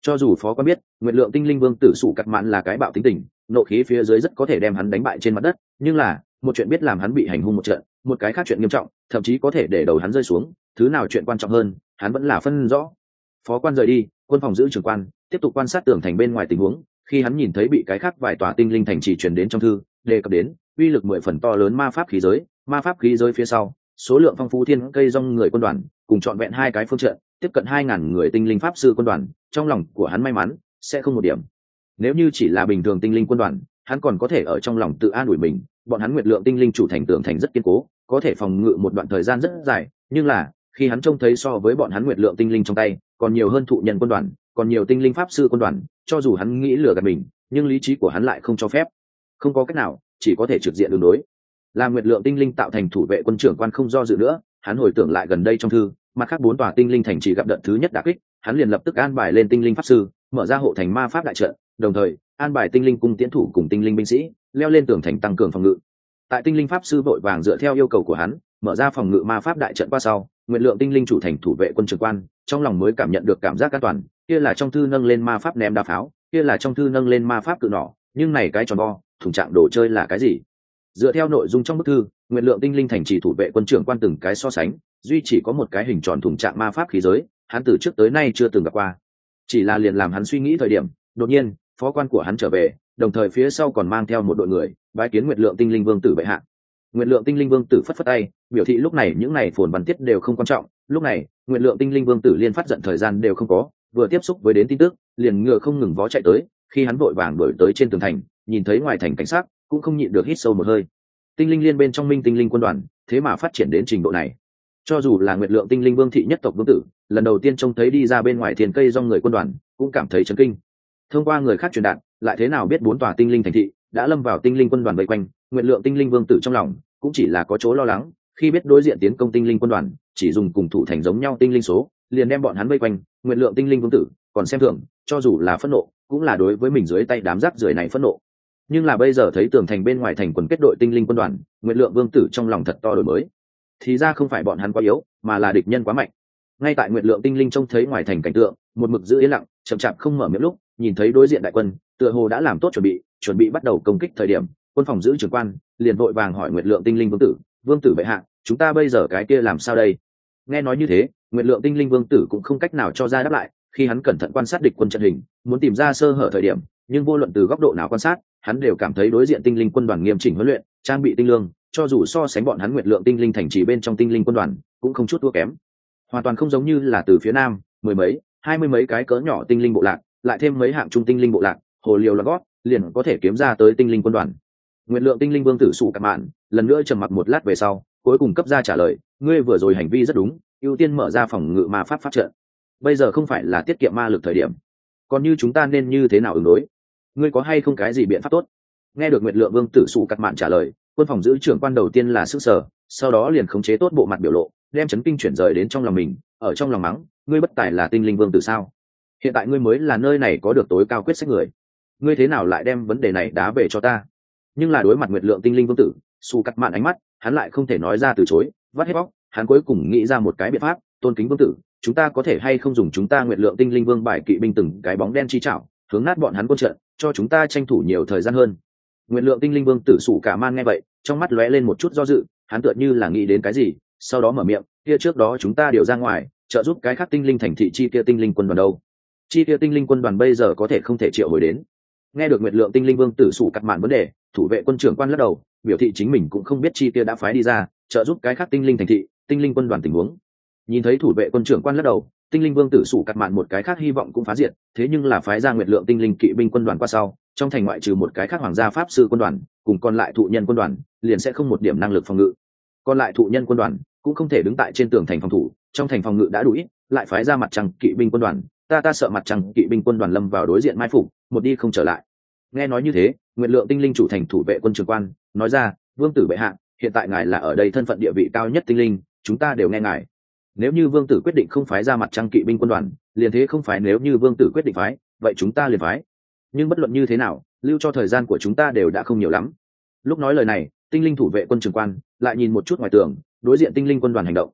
Cho dù phó quan biết nguyện lượng tinh linh vương tử sủ cặt mạn là cái bạo tính tình, nộ khí phía dưới rất có thể đem hắn đánh bại trên mặt đất, nhưng là một chuyện biết làm hắn bị hành hung một trận, một cái khác chuyện nghiêm trọng thậm chí có thể để đầu hắn rơi xuống, thứ nào chuyện quan trọng hơn hắn vẫn là phân rõ. Phó quan rời đi, quân phòng giữ trưởng quan tiếp tục quan sát tường thành bên ngoài tình huống. Khi hắn nhìn thấy bị cái khác vài tòa tinh linh thành trì truyền đến trong thư đề cập đến uy lực mười phần to lớn ma pháp khí giới, ma pháp khí giới phía sau số lượng phong phú thiên cây rong người quân đoàn cùng trọn vẹn hai cái phương trận tiếp cận hai ngàn người tinh linh pháp sư quân đoàn, trong lòng của hắn may mắn sẽ không một điểm. Nếu như chỉ là bình thường tinh linh quân đoàn, hắn còn có thể ở trong lòng tự an ủi mình, bọn hắn nguyệt lượng tinh linh chủ thành tường thành rất kiên cố, có thể phòng ngự một đoạn thời gian rất dài. Nhưng là khi hắn trông thấy so với bọn hắn nguyệt lượng tinh linh trong tay còn nhiều hơn thụ nhân quân đoàn, còn nhiều tinh linh pháp sư quân đoàn, cho dù hắn nghĩ lừa gạt mình, nhưng lý trí của hắn lại không cho phép. Không có cách nào, chỉ có thể trực diện đường đối. Là nguyệt lượng tinh linh tạo thành thủ vệ quân trưởng quan không do dự nữa, hắn hồi tưởng lại gần đây trong thư, mặt khác bốn tòa tinh linh thành chỉ gặp đợt thứ nhất đả kích, hắn liền lập tức an bài lên tinh linh pháp sư, mở ra hộ thành ma pháp đại trận, đồng thời an bài tinh linh cung tiễn thủ cùng tinh linh binh sĩ leo lên tường thành tăng cường phòng ngự. Tại tinh linh pháp sư vội vàng dựa theo yêu cầu của hắn mở ra phòng ngự ma pháp đại trận qua sau, nguyện lượng tinh linh chủ thành thủ vệ quân trưởng quan trong lòng mới cảm nhận được cảm giác an toàn. Kia là trong thư nâng lên ma pháp ném đá pháo, kia là trong thư nâng lên ma pháp cự nỏ, nhưng này cái tròn vo thùng trạng đồ chơi là cái gì? Dựa theo nội dung trong bức thư, nguyện lượng tinh linh thành trì thủ vệ quân trưởng quan từng cái so sánh, duy chỉ có một cái hình tròn thùng trạng ma pháp khí giới, hắn từ trước tới nay chưa từng gặp qua. Chỉ là liền làm hắn suy nghĩ thời điểm, đột nhiên phó quan của hắn trở về, đồng thời phía sau còn mang theo một đội người bái kiến nguyệt lượng tinh linh vương tử bệ hạ. Nguyệt lượng tinh linh vương tử phất phất tay, biểu thị lúc này những này phồn văn tiết đều không quan trọng. Lúc này nguyệt lượng tinh linh vương tử liên phát giận thời gian đều không có, vừa tiếp xúc với đến tin tức liền ngựa không ngừng vó chạy tới. Khi hắn vội vàng đuổi tới trên tường thành, nhìn thấy ngoài thành cảnh sát cũng không nhịn được hít sâu một hơi. Tinh linh liên bên trong minh tinh linh quân đoàn thế mà phát triển đến trình độ này. Cho dù là nguyệt lượng tinh linh vương thị nhất tộc vương tử lần đầu tiên trông thấy đi ra bên ngoài thiên cây do người quân đoàn cũng cảm thấy chấn kinh. Thông qua người khác truyền đạt, lại thế nào biết bốn tòa tinh linh thành thị đã lâm vào tinh linh quân đoàn vây quanh, nguyện lượng tinh linh vương tử trong lòng cũng chỉ là có chỗ lo lắng. Khi biết đối diện tiến công tinh linh quân đoàn chỉ dùng cùng thủ thành giống nhau tinh linh số liền đem bọn hắn vây quanh, nguyện lượng tinh linh vương tử còn xem thường, cho dù là phẫn nộ cũng là đối với mình dưới tay đám rác rưởi này phẫn nộ. Nhưng là bây giờ thấy tường thành bên ngoài thành quần kết đội tinh linh quân đoàn, nguyện lượng vương tử trong lòng thật to đổi mới. Thì ra không phải bọn hắn quá yếu, mà là địch nhân quá mạnh. Ngay tại nguyện lượng tinh linh trông thấy ngoài thành cảnh tượng, một mực giữ yên lặng, chậm chạp không mở miệng lúc nhìn thấy đối diện đại quân tựa hồ đã làm tốt chuẩn bị chuẩn bị bắt đầu công kích thời điểm, quân phòng giữ trưởng quan liền vội vàng hỏi nguyện lượng tinh linh vương tử: vương tử bệ hạ, chúng ta bây giờ cái kia làm sao đây? Nghe nói như thế, nguyện lượng tinh linh vương tử cũng không cách nào cho ra đáp lại. Khi hắn cẩn thận quan sát địch quân trận hình, muốn tìm ra sơ hở thời điểm, nhưng vô luận từ góc độ nào quan sát, hắn đều cảm thấy đối diện tinh linh quân đoàn nghiêm chỉnh huấn luyện, trang bị tinh lương, cho dù so sánh bọn hắn nguyện lượng tinh linh thành trì bên trong tinh linh quân đoàn cũng không chút thua kém. Hoàn toàn không giống như là từ phía nam mười mấy hai mươi mấy cái cỡ nhỏ tinh linh bộ lạc lại thêm mấy hạng trung tinh linh bộ lạc hồ liều là gót liền có thể kiếm ra tới tinh linh quân đoàn. Nguyện lượng tinh linh vương tử sụ cặp mạn lần nữa trầm mặc một lát về sau cuối cùng cấp ra trả lời: ngươi vừa rồi hành vi rất đúng, ưu tiên mở ra phòng ngự ma pháp pháp trận. Bây giờ không phải là tiết kiệm ma lực thời điểm, còn như chúng ta nên như thế nào ứng đối? Ngươi có hay không cái gì biện pháp tốt? Nghe được nguyện lượng vương tử sụ cặp mạn trả lời, quân phòng giữ trưởng quan đầu tiên là sức sở, sau đó liền khống chế tốt bộ mặt biểu lộ, đem chấn kinh chuyển rời đến trong lòng mình, ở trong lòng mắng: ngươi bất tài là tinh linh vương tử sao? Hiện tại ngươi mới là nơi này có được tối cao quyết sách người, ngươi thế nào lại đem vấn đề này đá về cho ta? Nhưng là đối mặt nguyệt lượng tinh linh vương tử su cắt mạn ánh mắt, hắn lại không thể nói ra từ chối, vắt hết bóc. Hắn cuối cùng nghĩ ra một cái biện pháp: tôn kính vương tử, chúng ta có thể hay không dùng chúng ta nguyệt lượng tinh linh vương bài kỵ binh từng cái bóng đen chi chảo hướng nát bọn hắn quân trận, cho chúng ta tranh thủ nhiều thời gian hơn. Nguyệt lượng tinh linh vương tử sủ cả man nghe vậy, trong mắt lóe lên một chút do dự, hắn tựa như là nghĩ đến cái gì, sau đó mở miệng: kia trước đó chúng ta điều ra ngoài trợ giúp cái khác tinh linh thành thị chi kia tinh linh quân đoàn đâu? Chi kia tinh linh quân đoàn bây giờ có thể không thể triệu hồi đến? Nghe được nguyệt lượng tinh linh vương tử sủ cắt mạn vấn đề, thủ vệ quân trưởng quan lắc đầu, biểu thị chính mình cũng không biết chi kia đã phái đi ra trợ giúp cái khác tinh linh thành thị tinh linh quân đoàn tình huống. Nhìn thấy thủ vệ quân trưởng quan lắc đầu, tinh linh vương tử sủ cắt mạn một cái khác hy vọng cũng phá diệt, thế nhưng là phái ra nguyệt lượng tinh linh kỵ binh quân đoàn qua sau, trong thành ngoại trừ một cái khác hoàng gia pháp sư quân đoàn cùng còn lại thụ nhân quân đoàn liền sẽ không một điểm năng lực phòng ngự. Còn lại thụ nhân quân đoàn cũng không thể đứng tại trên tường thành phòng thủ, trong thành phòng ngự đã đủ ít, lại phái ra mặt trăng kỵ binh quân đoàn, ta ta sợ mặt trăng kỵ binh quân đoàn lâm vào đối diện mai phục, một đi không trở lại. Nghe nói như thế, nguyệt lượng tinh linh chủ thành thủ vệ quân trưởng quan nói ra: vương tử bệ hạ, hiện tại ngài là ở đây thân phận địa vị cao nhất tinh linh, chúng ta đều nghe ngài. Nếu như vương tử quyết định không phái ra mặt trăng kỵ binh quân đoàn, liền thế không phải; nếu như vương tử quyết định phái, vậy chúng ta liền phái. Nhưng bất luận như thế nào, lưu cho thời gian của chúng ta đều đã không nhiều lắm. Lúc nói lời này, tinh linh thủ vệ quân trưởng quan lại nhìn một chút ngoài tường đối diện tinh linh quân đoàn hành động.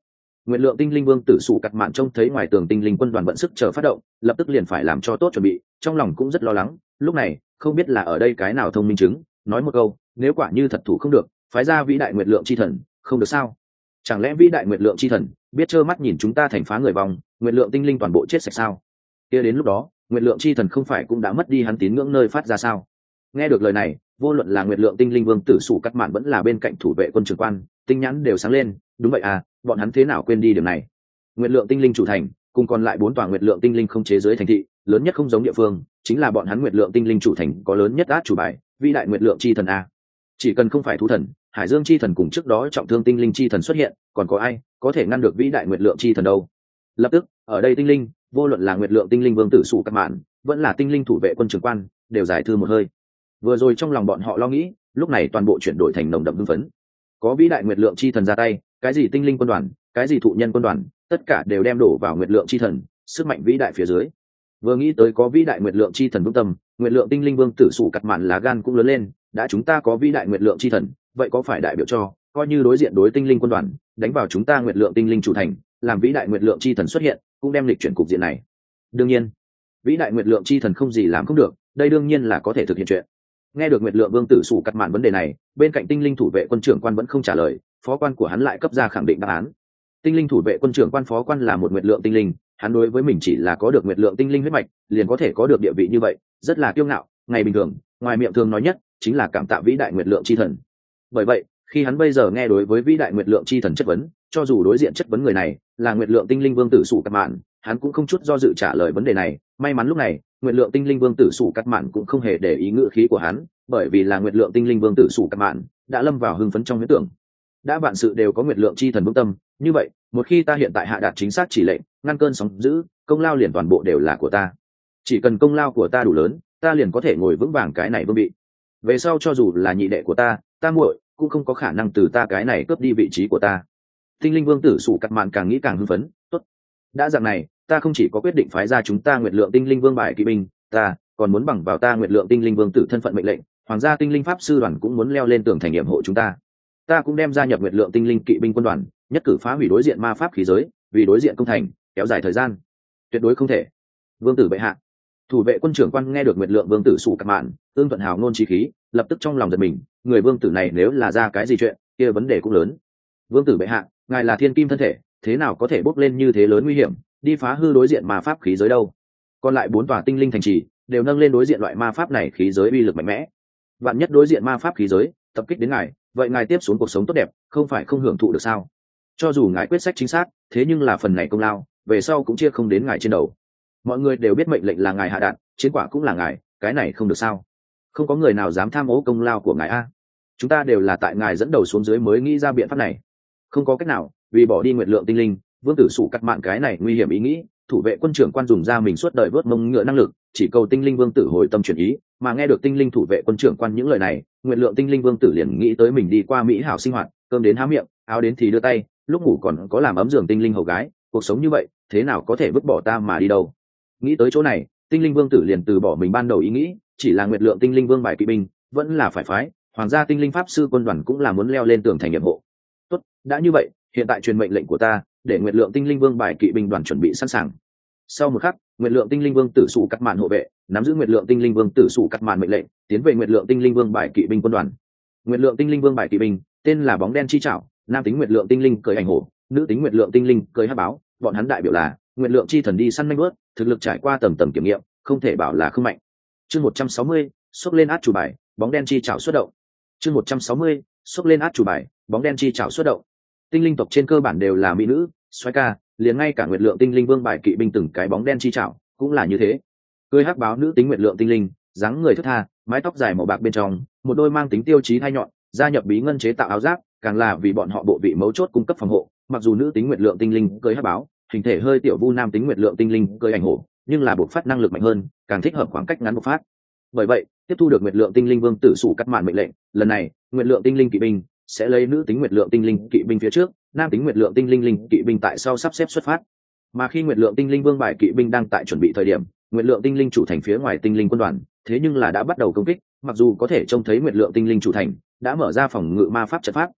Nguyệt Lượng Tinh Linh Vương tử sụ cắt mạn trông thấy ngoài tường tinh linh quân đoàn bận sức chờ phát động, lập tức liền phải làm cho tốt chuẩn bị, trong lòng cũng rất lo lắng. Lúc này, không biết là ở đây cái nào thông minh chứng, nói một câu, nếu quả như thật thủ không được, phái ra vĩ đại Nguyệt Lượng chi thần, không được sao? Chẳng lẽ vĩ đại Nguyệt Lượng chi thần biết trơ mắt nhìn chúng ta thành phá người vòng, Nguyệt Lượng tinh linh toàn bộ chết sạch sao? Kia đến lúc đó, Nguyệt Lượng chi thần không phải cũng đã mất đi hắn tín ngưỡng nơi phát ra sao? Nghe được lời này, vô luận là Nguyệt Lượng Tinh Linh Vương tử sụ cắt mạn vẫn là bên cạnh thủ vệ quân trưởng quan, tinh nhãn đều sáng lên. Đúng vậy à, bọn hắn thế nào quên đi điểm này? Nguyệt Lượng Tinh Linh chủ thành, cùng còn lại bốn tòa Nguyệt Lượng Tinh Linh không chế giới thành thị, lớn nhất không giống địa phương, chính là bọn hắn Nguyệt Lượng Tinh Linh chủ thành có lớn nhất át chủ bài, vĩ đại Nguyệt Lượng chi thần a. Chỉ cần không phải thú thần, Hải Dương chi thần cùng trước đó trọng thương Tinh Linh chi thần xuất hiện, còn có ai có thể ngăn được vĩ đại Nguyệt Lượng chi thần đâu? Lập tức, ở đây Tinh Linh, vô luận là Nguyệt Lượng Tinh Linh Vương tử sụ cắt mạn, vẫn là Tinh Linh thủ vệ quân trưởng quan, đều giải thư một hơi. Vừa rồi trong lòng bọn họ lo nghĩ, lúc này toàn bộ chuyển đổi thành nồng đậm hưng phấn. Có vĩ đại Nguyệt Lượng chi thần ra tay, cái gì Tinh Linh quân đoàn, cái gì thụ nhân quân đoàn, tất cả đều đem đổ vào Nguyệt Lượng chi thần, sức mạnh vĩ đại phía dưới. Vừa nghĩ tới có vĩ đại Nguyệt Lượng chi thần vững tâm, Nguyệt Lượng Tinh Linh Vương tử sụ cắt mạn lá gan cũng lớn lên. Đã chúng ta có vĩ đại Nguyệt Lượng chi thần, vậy có phải đại biểu cho coi như đối diện đối Tinh Linh quân đoàn, đánh vào chúng ta Nguyệt Lượng Tinh Linh chủ thành, làm vĩ đại Nguyệt Lượng chi thần xuất hiện, cũng đem lịch chuyển cục diện này. Đương nhiên, vĩ đại Nguyệt Lượng chi thần không gì làm không được, đây đương nhiên là có thể thực hiện chuyện. Nghe được Nguyệt Lượng Vương tử sụ cắt mạn vấn đề này, bên cạnh Tinh Linh thủ vệ quân trưởng quan vẫn không trả lời, phó quan của hắn lại cấp ra khẳng định đáp án. Tinh Linh thủ vệ quân trưởng quan phó quan là một Nguyệt Lượng Tinh Linh, hắn đối với mình chỉ là có được Nguyệt Lượng Tinh Linh huyết mạch, liền có thể có được địa vị như vậy, rất là kiêu ngạo. Ngày bình thường, ngoài miệng thường nói nhất chính là cảm tạ vĩ đại Nguyệt Lượng chi thần. Bởi vậy, khi hắn bây giờ nghe đối với vĩ đại Nguyệt Lượng chi thần chất vấn, cho dù đối diện chất vấn người này là Nguyệt Lượng Tinh Linh Vương tử sụ cắt mạn, hắn cũng không chút do dự trả lời vấn đề này. May mắn lúc này, Nguyệt Lượng Tinh Linh Vương tử sụ cắt mạn cũng không hề để ý ngữ khí của hắn, bởi vì là Nguyệt Lượng Tinh Linh Vương tử sụ cắt mạn đã lâm vào hưng phấn trong huyễn tưởng. Đã vạn sự đều có Nguyệt Lượng chi thần vững tâm, như vậy, một khi ta hiện tại hạ đạt chính xác chỉ lệnh, ngăn cơn sóng dữ, công lao liền toàn bộ đều là của ta. Chỉ cần công lao của ta đủ lớn, ta liền có thể ngồi vững vàng cái này vương vị. Về sau cho dù là nhị đệ của ta, ta muội cũng không có khả năng từ ta cái này cướp đi vị trí của ta. Tinh Linh Vương tử sụ cắt mạn càng nghĩ càng hưng phấn. Tốt, đã dạng này, ta không chỉ có quyết định phái ra chúng ta Nguyệt Lượng Tinh Linh Vương bài kỵ binh, ta còn muốn bằng vào ta Nguyệt Lượng Tinh Linh Vương tử thân phận mệnh lệnh, hoàng gia Tinh Linh pháp sư đoàn cũng muốn leo lên tường thành nghiệm hộ chúng ta. Ta cũng đem gia nhập Nguyệt Lượng Tinh Linh kỵ binh quân đoàn, nhất cử phá hủy đối diện ma pháp khí giới, vì đối diện công thành kéo dài thời gian. Tuyệt đối không thể. Vương tử bệ hạ. Thủ vệ quân trưởng quan nghe được Nguyệt Lượng Vương tử sụ cắt mạn, ương thuận hào ngôn chí khí, lập tức trong lòng giật mình, người vương tử này nếu là ra cái gì chuyện, kia vấn đề cũng lớn. Vương tử bệ hạ, ngài là thiên kim thân thể, thế nào có thể bốc lên như thế lớn nguy hiểm, đi phá hư đối diện ma pháp khí giới đâu? Còn lại bốn tòa tinh linh thành trì đều nâng lên đối diện loại ma pháp này khí giới uy lực mạnh mẽ. Vạn nhất đối diện ma pháp khí giới tập kích đến ngài, vậy ngài tiếp xuống cuộc sống tốt đẹp, không phải không hưởng thụ được sao? Cho dù ngài quyết sách chính xác, thế nhưng là phần này công lao, về sau cũng chia không đến ngài trên đầu. Mọi người đều biết mệnh lệnh là ngài hạ đạn, chiến quả cũng là ngài, cái này không được sao? Không có người nào dám tham ô công lao của ngài a. Chúng ta đều là tại ngài dẫn đầu xuống dưới mới nghĩ ra biện pháp này. Không có cách nào, vì bỏ đi Nguyệt Lượng Tinh Linh, Vương tử sụ cắt mạn cái này nguy hiểm ý nghĩ, thủ vệ quân trưởng quan dùng ra mình suốt đời vớt mông ngựa năng lực, chỉ cầu Tinh Linh Vương tử hồi tâm chuyển ý. Mà nghe được Tinh Linh thủ vệ quân trưởng quan những lời này, Nguyệt Lượng Tinh Linh Vương tử liền nghĩ tới mình đi qua mỹ hảo sinh hoạt, cơm đến há miệng, áo đến thì đưa tay, lúc ngủ còn có làm ấm giường tinh linh hầu gái, cuộc sống như vậy, thế nào có thể vứt bỏ ta mà đi đâu? Nghĩ tới chỗ này, Tinh Linh Vương tử liền từ bỏ mình ban đầu ý nghĩ, chỉ là Nguyệt Lượng Tinh Linh Vương bài kỵ binh, vẫn là phải phái, hoàng gia Tinh Linh pháp sư quân đoàn cũng là muốn leo lên tường thành nhiệm hộ. Tốt, đã như vậy, hiện tại truyền mệnh lệnh của ta, để Nguyệt Lượng Tinh Linh Vương bài kỵ binh đoàn chuẩn bị sẵn sàng. Sau một khắc, Nguyệt Lượng Tinh Linh Vương tử sụ cắt mạn hộ vệ, nắm giữ Nguyệt Lượng Tinh Linh Vương tử sụ cắt mạn mệnh lệnh, tiến về Nguyệt Lượng Tinh Linh Vương bài kỵ binh quân đoàn. Nguyệt Lượng Tinh Linh Vương bài kỵ binh, tên là bóng đen chi trảo, nam tính Nguyệt Lượng Tinh Linh cưỡi ảnh hổ, nữ tính Nguyệt Lượng Tinh Linh cưỡi hắc báo, bọn hắn đại biểu là Nguyệt Lượng chi thần đi săn manh bước, thực lực trải qua tầm tầm kiểm nghiệm, không thể bảo là không mạnh. Chương một trăm sáu mươi, xốc lên át chủ bài, bóng đen chi trảo xuất động. Chương một trăm sáu mươi, xốc lên át chủ bài, bóng đen chi trảo xuất động. Tinh linh tộc trên cơ bản đều là mỹ nữ, xoái ca, liền ngay cả Nguyệt Lượng Tinh Linh Vương bài kỵ binh từng cái bóng đen chi trảo cũng là như thế. Cưỡi hắc báo nữ tính Nguyệt Lượng Tinh Linh, dáng người thướt tha, mái tóc dài màu bạc bên trong, một đôi mang tính tiêu chí hai nhọn, gia nhập bí ngân chế tạo áo giáp, càng là vì bọn họ bộ vị mấu chốt cung cấp phòng hộ. Mặc dù nữ tính Nguyệt Lượng Tinh Linh cưỡi hắc báo, hình thể hơi tiểu vu nam tính Nguyệt Lượng Tinh Linh cưỡi ảnh hổ, nhưng là bộc phát năng lực mạnh hơn, càng thích hợp khoảng cách ngắn bộc phát. Bởi vậy, tiếp thu được Nguyệt Lượng Tinh Linh Vương tử sụ cắt mạn mệnh lệnh, lần này, Nguyệt Lượng Tinh Linh kỵ binh sẽ lấy nữ tính Nguyệt Lượng Tinh Linh kỵ binh phía trước, nam tính Nguyệt Lượng Tinh Linh linh kỵ binh tại sau sắp xếp xuất phát. Mà khi Nguyệt Lượng Tinh Linh Vương bài kỵ binh đang tại chuẩn bị thời điểm, Nguyệt Lượng Tinh Linh chủ thành phía ngoài Tinh Linh quân đoàn, thế nhưng là đã bắt đầu công kích, mặc dù có thể trông thấy Nguyệt Lượng Tinh Linh chủ thành đã mở ra phòng ngự ma pháp trận pháp,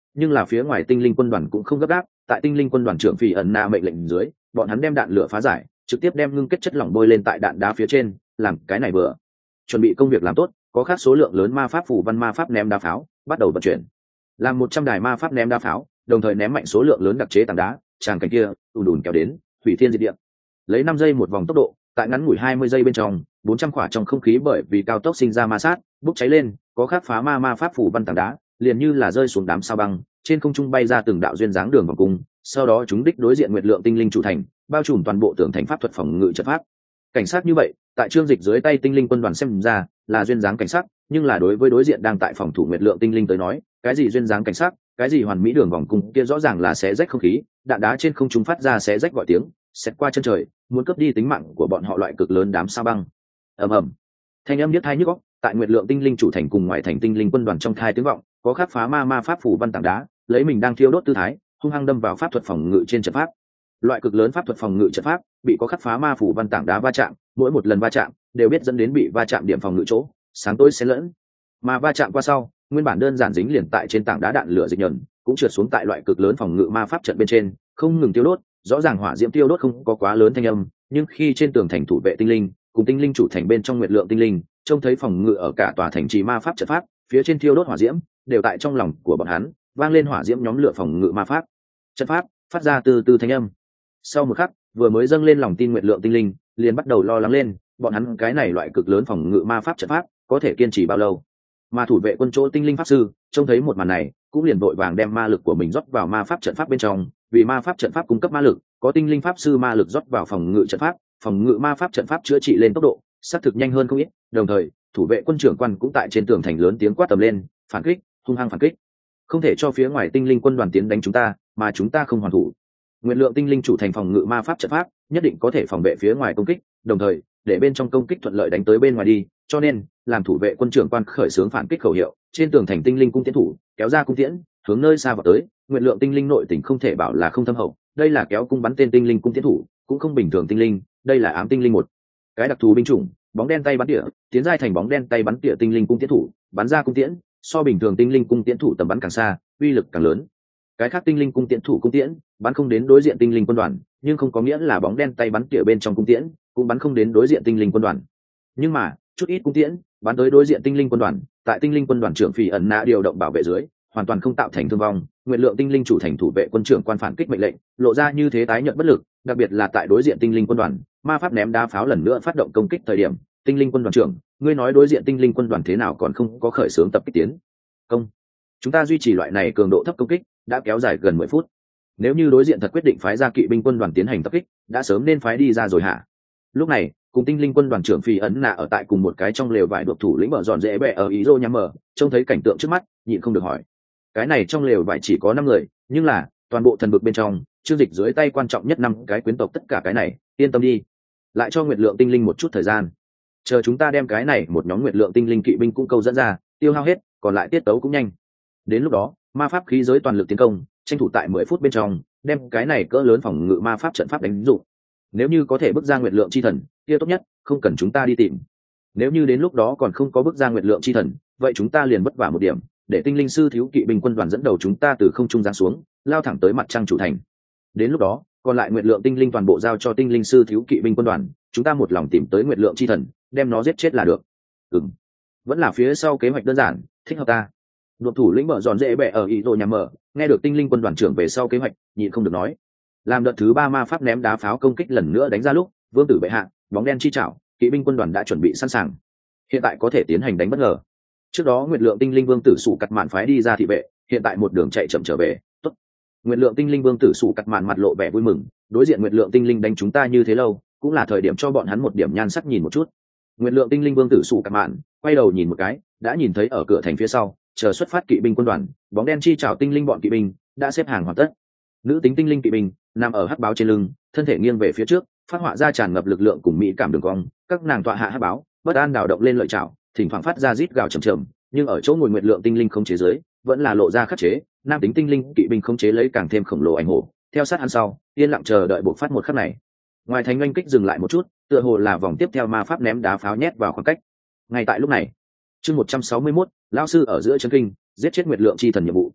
nhưng là phía ngoài tinh linh quân đoàn cũng không gấp gáp. Tại tinh linh quân đoàn trưởng Phỉ ẩn Na mệnh lệnh dưới, bọn hắn đem đạn lửa phá giải, trực tiếp đem ngưng kết chất lỏng bôi lên tại đạn đá phía trên, làm cái này vừa chuẩn bị công việc làm tốt, có khác số lượng lớn ma pháp phủ văn ma pháp ném đá pháo bắt đầu vận chuyển, làm một trăm đài ma pháp ném đá pháo, đồng thời ném mạnh số lượng lớn đặc chế tảng đá, tràng cảnh kia ùn ùn kéo đến, hủy thiên diệt địa. Lấy năm giây một vòng tốc độ, tại ngắn ngủi hai mươi giây bên trong, bốn trăm quả trong không khí bởi vì cao tốc sinh ra ma sát, bốc cháy lên, có khác phá ma ma pháp phủ văn tảng đá, liền như là rơi xuống đám sao băng, trên không trung bay ra từng đạo duyên dáng đường vòng cung, sau đó chúng đích đối diện nguyệt lượng tinh linh chủ thành, bao trùm toàn bộ tường thành pháp thuật phòng ngự trận pháp. Cảnh sát như vậy, tại trương dịch dưới tay tinh linh quân đoàn xem ra là duyên dáng cảnh sát, nhưng là đối với đối diện đang tại phòng thủ nguyệt lượng tinh linh tới nói, cái gì duyên dáng cảnh sát, cái gì hoàn mỹ đường vòng cung kia rõ ràng là xé rách không khí, đạn đá trên không trung phát ra xé rách gọi tiếng, xẹt qua chân trời, muốn cướp đi tính mạng của bọn họ loại cực lớn đám sao băng. Ầm ầm. Thanh âm điếc tai nhức óc, tại nguyệt lượng tinh linh chủ thành cùng ngoại thành tinh linh quân đoàn trong thai tiếng vọng, có khắc phá ma ma pháp phủ văn tảng đá, lấy mình đang thiêu đốt tư thái, hung hăng đâm vào pháp thuật phòng ngự trên trận pháp. Loại cực lớn pháp thuật phòng ngự trận pháp bị có khắc phá ma phủ văn tảng đá va chạm, mỗi một lần va chạm đều biết dẫn đến bị va chạm điểm phòng ngự chỗ sáng tối xen lẫn, mà va chạm qua sau, nguyên bản đơn giản dính liền tại trên tảng đá đạn lửa dịch nhẫn cũng trượt xuống tại loại cực lớn phòng ngự ma pháp trận bên trên, không ngừng tiêu đốt. Rõ ràng hỏa diễm tiêu đốt không có quá lớn thanh âm, nhưng khi trên tường thành thủ vệ tinh linh cùng tinh linh chủ thành bên trong nguyệt lượng tinh linh trông thấy phòng ngự ở cả tòa thành trì ma pháp trận pháp phía trên thiêu đốt hỏa diễm, đều tại trong lòng của bọn hắn vang lên hỏa diễm nhóm lửa phòng ngự ma pháp trận pháp phát ra từ từ thanh âm. Sau một khắc, vừa mới dâng lên lòng tin nguyệt lượng tinh linh liền bắt đầu lo lắng lên, bọn hắn cái này loại cực lớn phòng ngự ma pháp trận pháp có thể kiên trì bao lâu. Mà thủ vệ quân chỗ tinh linh pháp sư trông thấy một màn này cũng liền vội vàng đem ma lực của mình rót vào ma pháp trận pháp bên trong, vì ma pháp trận pháp cung cấp ma lực, có tinh linh pháp sư ma lực rót vào phòng ngự trận pháp, phòng ngự ma pháp trận pháp chữa trị lên tốc độ xác thực nhanh hơn không ít. Đồng thời, thủ vệ quân trưởng quan cũng tại trên tường thành lớn tiếng quát tầm lên, phản kích, hung hăng phản kích, không thể cho phía ngoài tinh linh quân đoàn tiến đánh chúng ta mà chúng ta không hoàn thủ. Nguyệt lượng tinh linh chủ thành phòng ngự ma pháp trận pháp nhất định có thể phòng vệ phía ngoài công kích, đồng thời để bên trong công kích thuận lợi đánh tới bên ngoài đi, cho nên làm thủ vệ quân trưởng quan khởi xướng phản kích khẩu hiệu, trên tường thành tinh linh cung tiến thủ kéo ra cung tiễn hướng nơi xa vào tới. Nguyệt lượng tinh linh nội tình không thể bảo là không thâm hậu, đây là kéo cung bắn tên tinh linh cung tiến thủ, cũng không bình thường tinh linh, đây là ám tinh linh một cái đặc thù binh chủng, bóng đen tay bắn tỉa tiến giai thành bóng đen tay bắn tỉa tinh linh cung tiến thủ, bắn ra cung tiễn so bình thường tinh linh cung tiến thủ tầm bắn càng xa, uy lực càng lớn. Cái khác tinh linh cung tiễn thủ cung tiễn bắn không đến đối diện tinh linh quân đoàn, nhưng không có nghĩa là bóng đen tay bắn tỉa bên trong cung tiễn cũng bắn không đến đối diện tinh linh quân đoàn. Nhưng mà chút ít cung tiễn bắn tới đối diện tinh linh quân đoàn, tại tinh linh quân đoàn trưởng Phỉ ẩn Na điều động bảo vệ dưới, hoàn toàn không tạo thành thương vong. Nguyệt lượng tinh linh chủ thành thủ vệ quân trưởng quan phản kích mệnh lệnh lộ ra như thế tái nhận bất lực, đặc biệt là tại đối diện tinh linh quân đoàn, ma pháp ném đá pháo lần nữa phát động công kích thời điểm, tinh linh quân đoàn trưởng, ngươi nói đối diện tinh linh quân đoàn thế nào còn không có khởi xướng tập kích tiến công? Chúng ta duy trì loại này cường độ thấp công kích đã kéo dài gần mười phút. Nếu như đối diện thật quyết định phái ra kỵ binh quân đoàn tiến hành tập kích, đã sớm nên phái đi ra rồi hả? Lúc này, cùng tinh linh quân đoàn trưởng Phỉ ẩn Na ở tại cùng một cái trong lều vải đột thủ lĩnh mở dọn dễ bẹ ở ý rô nhắm mở, trông thấy cảnh tượng trước mắt, nhịn không được hỏi. Cái này trong lều vải chỉ có năm người, nhưng là toàn bộ thần vực bên trong, chương dịch dưới tay quan trọng nhất năm cái quyến tộc, tất cả cái này, yên tâm đi, lại cho nguyệt lượng tinh linh một chút thời gian, chờ chúng ta đem cái này một nhóm nguyệt lượng tinh linh kỵ binh cũng câu dẫn ra, tiêu hao hết, còn lại tiết tấu cũng nhanh. Đến lúc đó, ma pháp khí giới toàn lực tiến công, tranh thủ tại mười phút bên trong đem cái này cỡ lớn phòng ngự ma pháp trận pháp đánh dụng. Nếu như có thể bước ra nguyệt lượng chi thần, kia tốt nhất, không cần chúng ta đi tìm. Nếu như đến lúc đó còn không có bước ra nguyệt lượng chi thần, vậy chúng ta liền vất vả một điểm, để tinh linh sư thiếu kỵ binh quân đoàn dẫn đầu chúng ta từ không trung giáng xuống, lao thẳng tới mặt trăng chủ thành. Đến lúc đó, còn lại nguyệt lượng tinh linh toàn bộ giao cho tinh linh sư thiếu kỵ binh quân đoàn, chúng ta một lòng tìm tới nguyệt lượng chi thần, đem nó giết chết là được. Ừm, vẫn là phía sau kế hoạch đơn giản, thích hợp ta. Đột thủ lĩnh mở giòn dễ bẹ ở ý đồ nhà mở, nghe được tinh linh quân đoàn trưởng về sau kế hoạch, nhịn không được nói. Làm đợt thứ ba ma pháp ném đá pháo công kích lần nữa đánh ra lúc, vương tử bệ hạ, bóng đen chi chảo, kỵ binh quân đoàn đã chuẩn bị sẵn sàng, hiện tại có thể tiến hành đánh bất ngờ. Trước đó nguyệt lượng tinh linh vương tử sủ cặt mạn phái đi ra thị vệ, hiện tại một đường chạy chậm trở về. Tốt. Nguyệt lượng tinh linh vương tử sủ cặt mạn mặt lộ vẻ vui mừng, đối diện nguyệt lượng tinh linh đánh chúng ta như thế lâu, cũng là thời điểm cho bọn hắn một điểm nhan sắc nhìn một chút. Nguyệt lượng tinh linh vương tử sủ cặt mạn quay đầu nhìn một cái, đã nhìn thấy ở cửa thành phía sau chờ xuất phát kỵ binh quân đoàn, bóng đen chi chảo tinh linh bọn kỵ binh đã xếp hàng hoàn tất. Nữ tính tinh linh kỵ binh nằm ở hắc báo trên lưng, thân thể nghiêng về phía trước, phát họa ra tràn ngập lực lượng cùng mỹ cảm đường cong. Các nàng tọa hạ hắc báo, bất an đảo động lên lợi chảo, thỉnh thoảng phát ra rít gào trầm trầm, nhưng ở chỗ ngồi nguyệt lượng tinh linh không chế giới vẫn là lộ ra khắc chế. Nam tính tinh linh kỵ binh không chế lấy càng thêm khổng lồ ảnh hổ, theo sát hắn sau, yên lặng chờ đợi buộc phát một khắc này. Ngoài thành oanh kích dừng lại một chút, tựa hồ là vòng tiếp theo ma pháp ném đá pháo nhét vào khoảng cách. Ngay tại lúc này, chương một trăm sáu mươi mốt, lão sư ở giữa chân kinh, giết chết nguyệt lượng chi thần nhiệm vụ.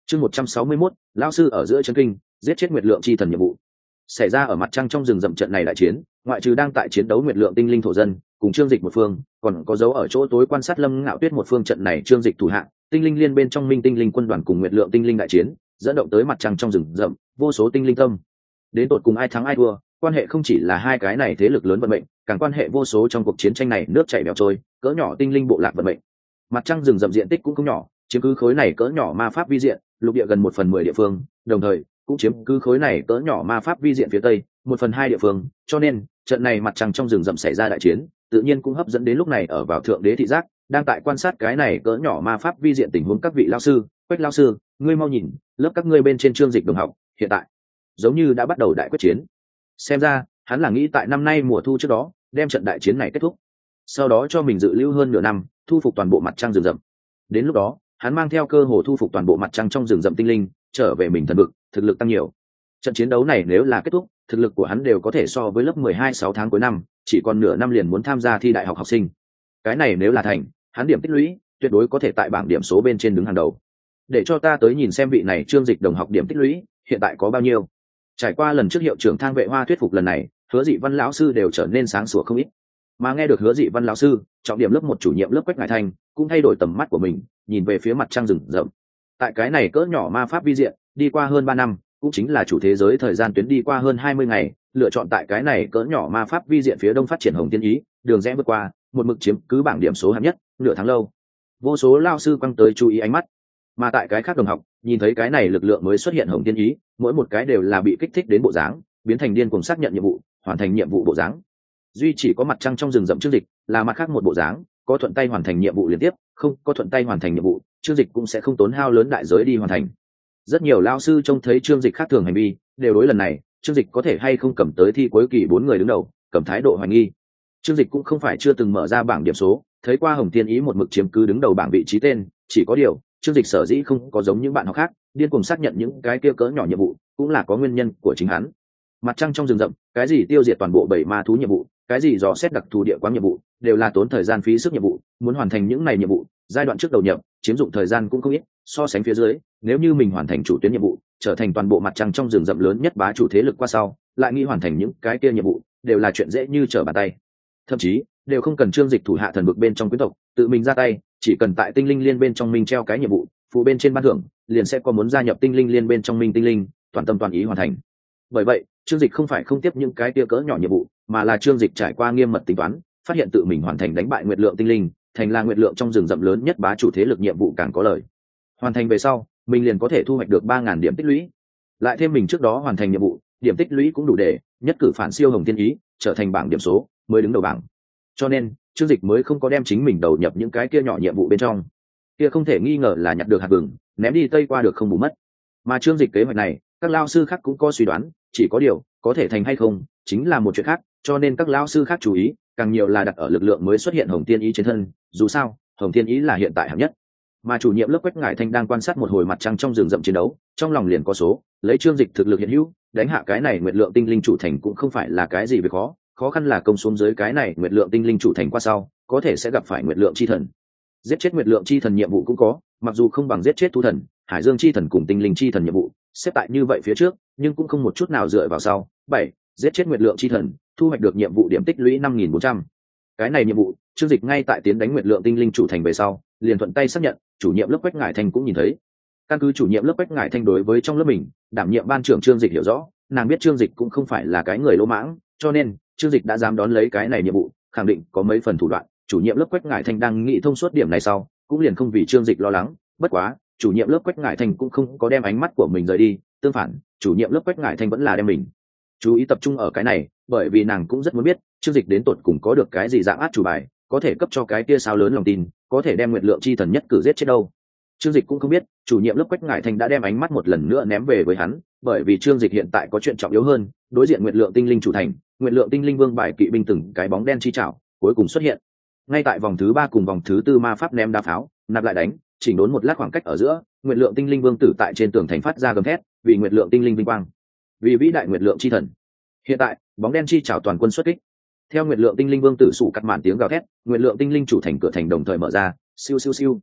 chương một trăm sáu mươi mốt, lão sư ở giữa chân kinh, giết chết nguyệt lượng chi thần nhiệm vụ. Xảy ra ở mặt trăng trong rừng rậm trận này đại chiến, ngoại trừ đang tại chiến đấu nguyệt lượng tinh linh thổ dân cùng trương dịch một phương, còn có dấu ở chỗ tối quan sát Lâm Ngạo Tuyết một phương. Trận này trương dịch thủ hạ tinh linh liên bên trong minh tinh linh quân đoàn cùng nguyệt lượng tinh linh đại chiến, dẫn động tới mặt trăng trong rừng rậm vô số tinh linh tâm. Đến tột cùng ai thắng ai thua, quan hệ không chỉ là hai cái này thế lực lớn vận mệnh, càng quan hệ vô số trong cuộc chiến tranh này nước chảy bèo trôi, cỡ nhỏ tinh linh bộ lạc vận mệnh. Mặt trăng rừng rậm diện tích cũng không nhỏ, chiếm cứ khối này cỡ nhỏ ma pháp vi diện lục địa gần một phần mười địa phương, đồng thời cũng chiếm cứ khối này cỡ nhỏ ma pháp vi diện phía tây một phần hai địa phương. Cho nên trận này mặt trăng trong rừng rậm xảy ra đại chiến, tự nhiên cũng hấp dẫn đến lúc này ở vào thượng đế thị giác, đang tại quan sát cái này cỡ nhỏ ma pháp vi diện tình huống các vị lao sư. Quách lao sư, ngươi mau nhìn, lớp các ngươi bên trên chương dịch đồng học hiện tại giống như đã bắt đầu đại quyết chiến. Xem ra hắn là nghĩ tại năm nay mùa thu trước đó đem trận đại chiến này kết thúc, sau đó cho mình dự lưu hơn nửa năm thu phục toàn bộ mặt trăng rừng rậm. Đến lúc đó hắn mang theo cơ hồ thu phục toàn bộ mặt trăng trong rừng rậm tinh linh trở về mình thần vực, thực lực tăng nhiều. Trận chiến đấu này nếu là kết thúc, thực lực của hắn đều có thể so với lớp mười hai sáu tháng cuối năm, chỉ còn nửa năm liền muốn tham gia thi đại học học sinh. Cái này nếu là thành, hắn điểm tích lũy tuyệt đối có thể tại bảng điểm số bên trên đứng hàng đầu. Để cho ta tới nhìn xem vị này trương dịch đồng học điểm tích lũy hiện tại có bao nhiêu. Trải qua lần trước hiệu trưởng Thang Vệ Hoa thuyết phục lần này, Hứa Dị Văn lão sư đều trở nên sáng sủa không ít. Mà nghe được Hứa Dị Văn lão sư, trọng điểm lớp một chủ nhiệm lớp Quách Ngải Thanh cũng thay đổi tầm mắt của mình, nhìn về phía mặt trăng rừng rậm. Tại cái này cỡ nhỏ ma pháp vi diện, đi qua hơn ba năm, cũng chính là chủ thế giới thời gian tuyến đi qua hơn hai mươi ngày, lựa chọn tại cái này cỡ nhỏ ma pháp vi diện phía đông phát triển Hồng Tiên Ý, đường rẽ vượt qua, một mực chiếm cứ bảng điểm số hạng nhất, nửa tháng lâu. Vô số lao sư quăng tới chú ý ánh mắt. Mà tại cái khác đồng học, nhìn thấy cái này lực lượng mới xuất hiện Hồng Tiên Ý, mỗi một cái đều là bị kích thích đến bộ dáng, biến thành điên cuồng xác nhận nhiệm vụ, hoàn thành nhiệm vụ bộ dáng. Duy chỉ có mặt trăng trong rừng rậm Trương Dịch là mặt khác một bộ dáng, có thuận tay hoàn thành nhiệm vụ liên tiếp, không có thuận tay hoàn thành nhiệm vụ, Trương Dịch cũng sẽ không tốn hao lớn đại giới đi hoàn thành. Rất nhiều lao sư trông thấy Trương Dịch khác thường hành vi, đều đối lần này Trương Dịch có thể hay không cầm tới thi cuối kỳ bốn người đứng đầu cầm thái độ hoài nghi. Trương Dịch cũng không phải chưa từng mở ra bảng điểm số, thấy qua Hồng Tiên Ý một mực chiếm cứ đứng đầu bảng vị trí tên, chỉ có điều Trương Dịch sở dĩ không có giống những bạn học khác điên cuồng xác nhận những cái kia cỡ nhỏ nhiệm vụ, cũng là có nguyên nhân của chính hắn. Mặt trăng trong rừng rậm, cái gì tiêu diệt toàn bộ bảy ma thú nhiệm vụ, cái gì dò xét đặc thù địa quáng nhiệm vụ, đều là tốn thời gian phí sức nhiệm vụ, muốn hoàn thành những này nhiệm vụ, giai đoạn trước đầu nhập, chiếm dụng thời gian cũng không ít, so sánh phía dưới, nếu như mình hoàn thành chủ tuyến nhiệm vụ, trở thành toàn bộ mặt trăng trong rừng rậm lớn nhất bá chủ thế lực qua sau, lại nghĩ hoàn thành những cái kia nhiệm vụ, đều là chuyện dễ như trở bàn tay. Thậm chí, đều không cần Trương Dịch thủ hạ thần vực bên trong quyến tộc tự mình ra tay, chỉ cần tại tinh linh liên bên trong mình treo cái nhiệm vụ, phụ bên trên ban thưởng, liền sẽ có muốn gia nhập tinh linh liên bên trong mình tinh linh, toàn tâm toàn ý hoàn thành. Bởi vậy, Trương Dịch không phải không tiếp những cái kia cỡ nhỏ nhiệm vụ, mà là Trương Dịch trải qua nghiêm mật tính toán, phát hiện tự mình hoàn thành đánh bại nguyệt lượng tinh linh, thành là nguyệt lượng trong rừng rậm lớn nhất bá chủ thế lực nhiệm vụ càng có lợi. Hoàn thành về sau, mình liền có thể thu hoạch được ba ngàn điểm tích lũy. Lại thêm mình trước đó hoàn thành nhiệm vụ, điểm tích lũy cũng đủ để nhất cử phản siêu Hồng Tiên Ý, trở thành bảng điểm số, mới đứng đầu bảng. Cho nên, Trương Dịch mới không có đem chính mình đầu nhập những cái kia nhỏ nhiệm vụ bên trong. Kia không thể nghi ngờ là nhặt được hạt vừng, ném đi tây qua được không bù mất. Mà Trương Dịch kế hoạch này, các lao sư khác cũng có suy đoán, chỉ có điều có thể thành hay không chính là một chuyện khác, cho nên các lao sư khác chú ý càng nhiều là đặt ở lực lượng mới xuất hiện Hồng Tiên Ý trên thân. Dù sao Hồng Tiên Ý là hiện tại hạng nhất, mà chủ nhiệm lớp Quách Ngải Thanh đang quan sát một hồi mặt trăng trong rừng rậm chiến đấu, trong lòng liền có số, lấy Trương Dịch thực lực hiện hữu, đánh hạ cái này nguyệt lượng tinh linh chủ thành cũng không phải là cái gì việc khó, khó khăn là công xuống dưới cái này nguyệt lượng tinh linh chủ thành qua sau, có thể sẽ gặp phải nguyệt lượng chi thần. Giết chết nguyệt lượng chi thần nhiệm vụ cũng có, mặc dù không bằng giết chết thú thần, hải dương chi thần cùng tinh linh chi thần nhiệm vụ xếp tại như vậy phía trước, nhưng cũng không một chút nào dựa vào sau. Bảy, giết chết nguyệt lượng chi thần, thu hoạch được nhiệm vụ điểm tích lũy năm nghìn bốn trăm. Cái này nhiệm vụ, Trương Dịch ngay tại tiến đánh nguyệt lượng tinh linh chủ thành về sau, liền thuận tay xác nhận, chủ nhiệm lớp Quách Ngải Thanh cũng nhìn thấy. Căn cứ chủ nhiệm lớp Quách Ngải Thanh đối với trong lớp mình, đảm nhiệm ban trưởng Trương Dịch hiểu rõ, nàng biết Trương Dịch cũng không phải là cái người lỗ mãng, cho nên Trương Dịch đã dám đón lấy cái này nhiệm vụ, khẳng định có mấy phần thủ đoạn. Chủ nhiệm lớp Quách Ngải Thanh đang nghĩ thông suốt điểm này sau, cũng liền không vì Trương Dịch lo lắng. Bất quá, chủ nhiệm lớp Quách Ngải Thanh cũng không có đem ánh mắt của mình rời đi, tương phản, chủ nhiệm lớp Quách Ngải Thanh vẫn là đem mình chú ý tập trung ở cái này, bởi vì nàng cũng rất muốn biết Trương Dịch đến tột cùng có được cái gì dạng át chủ bài, có thể cấp cho cái kia sao lớn lòng tin, có thể đem nguyệt lượng chi thần nhất cử giết chết đâu. Trương Dịch cũng không biết, chủ nhiệm lớp Quách Ngải Thanh đã đem ánh mắt một lần nữa ném về với hắn, bởi vì Trương Dịch hiện tại có chuyện trọng yếu hơn, đối diện nguyệt lượng tinh linh chủ thành, nguyệt lượng tinh linh vương bài kỵ binh từng cái bóng đen chi chảo, cuối cùng xuất hiện. Ngay tại vòng thứ ba cùng vòng thứ tư ma pháp ném đá pháo, nạp lại đánh, chỉnh đốn một lát khoảng cách ở giữa, nguyệt lượng tinh linh vương tử tại trên tường thành phát ra gầm thét, vì nguyệt lượng tinh linh vinh quang, vì vĩ đại nguyệt lượng chi thần. Hiện tại, bóng đen chi chảo toàn quân xuất kích. Theo nguyệt lượng tinh linh vương tử sủ cắt màn tiếng gào thét, nguyệt lượng tinh linh chủ thành cửa thành đồng thời mở ra, siêu siêu siêu.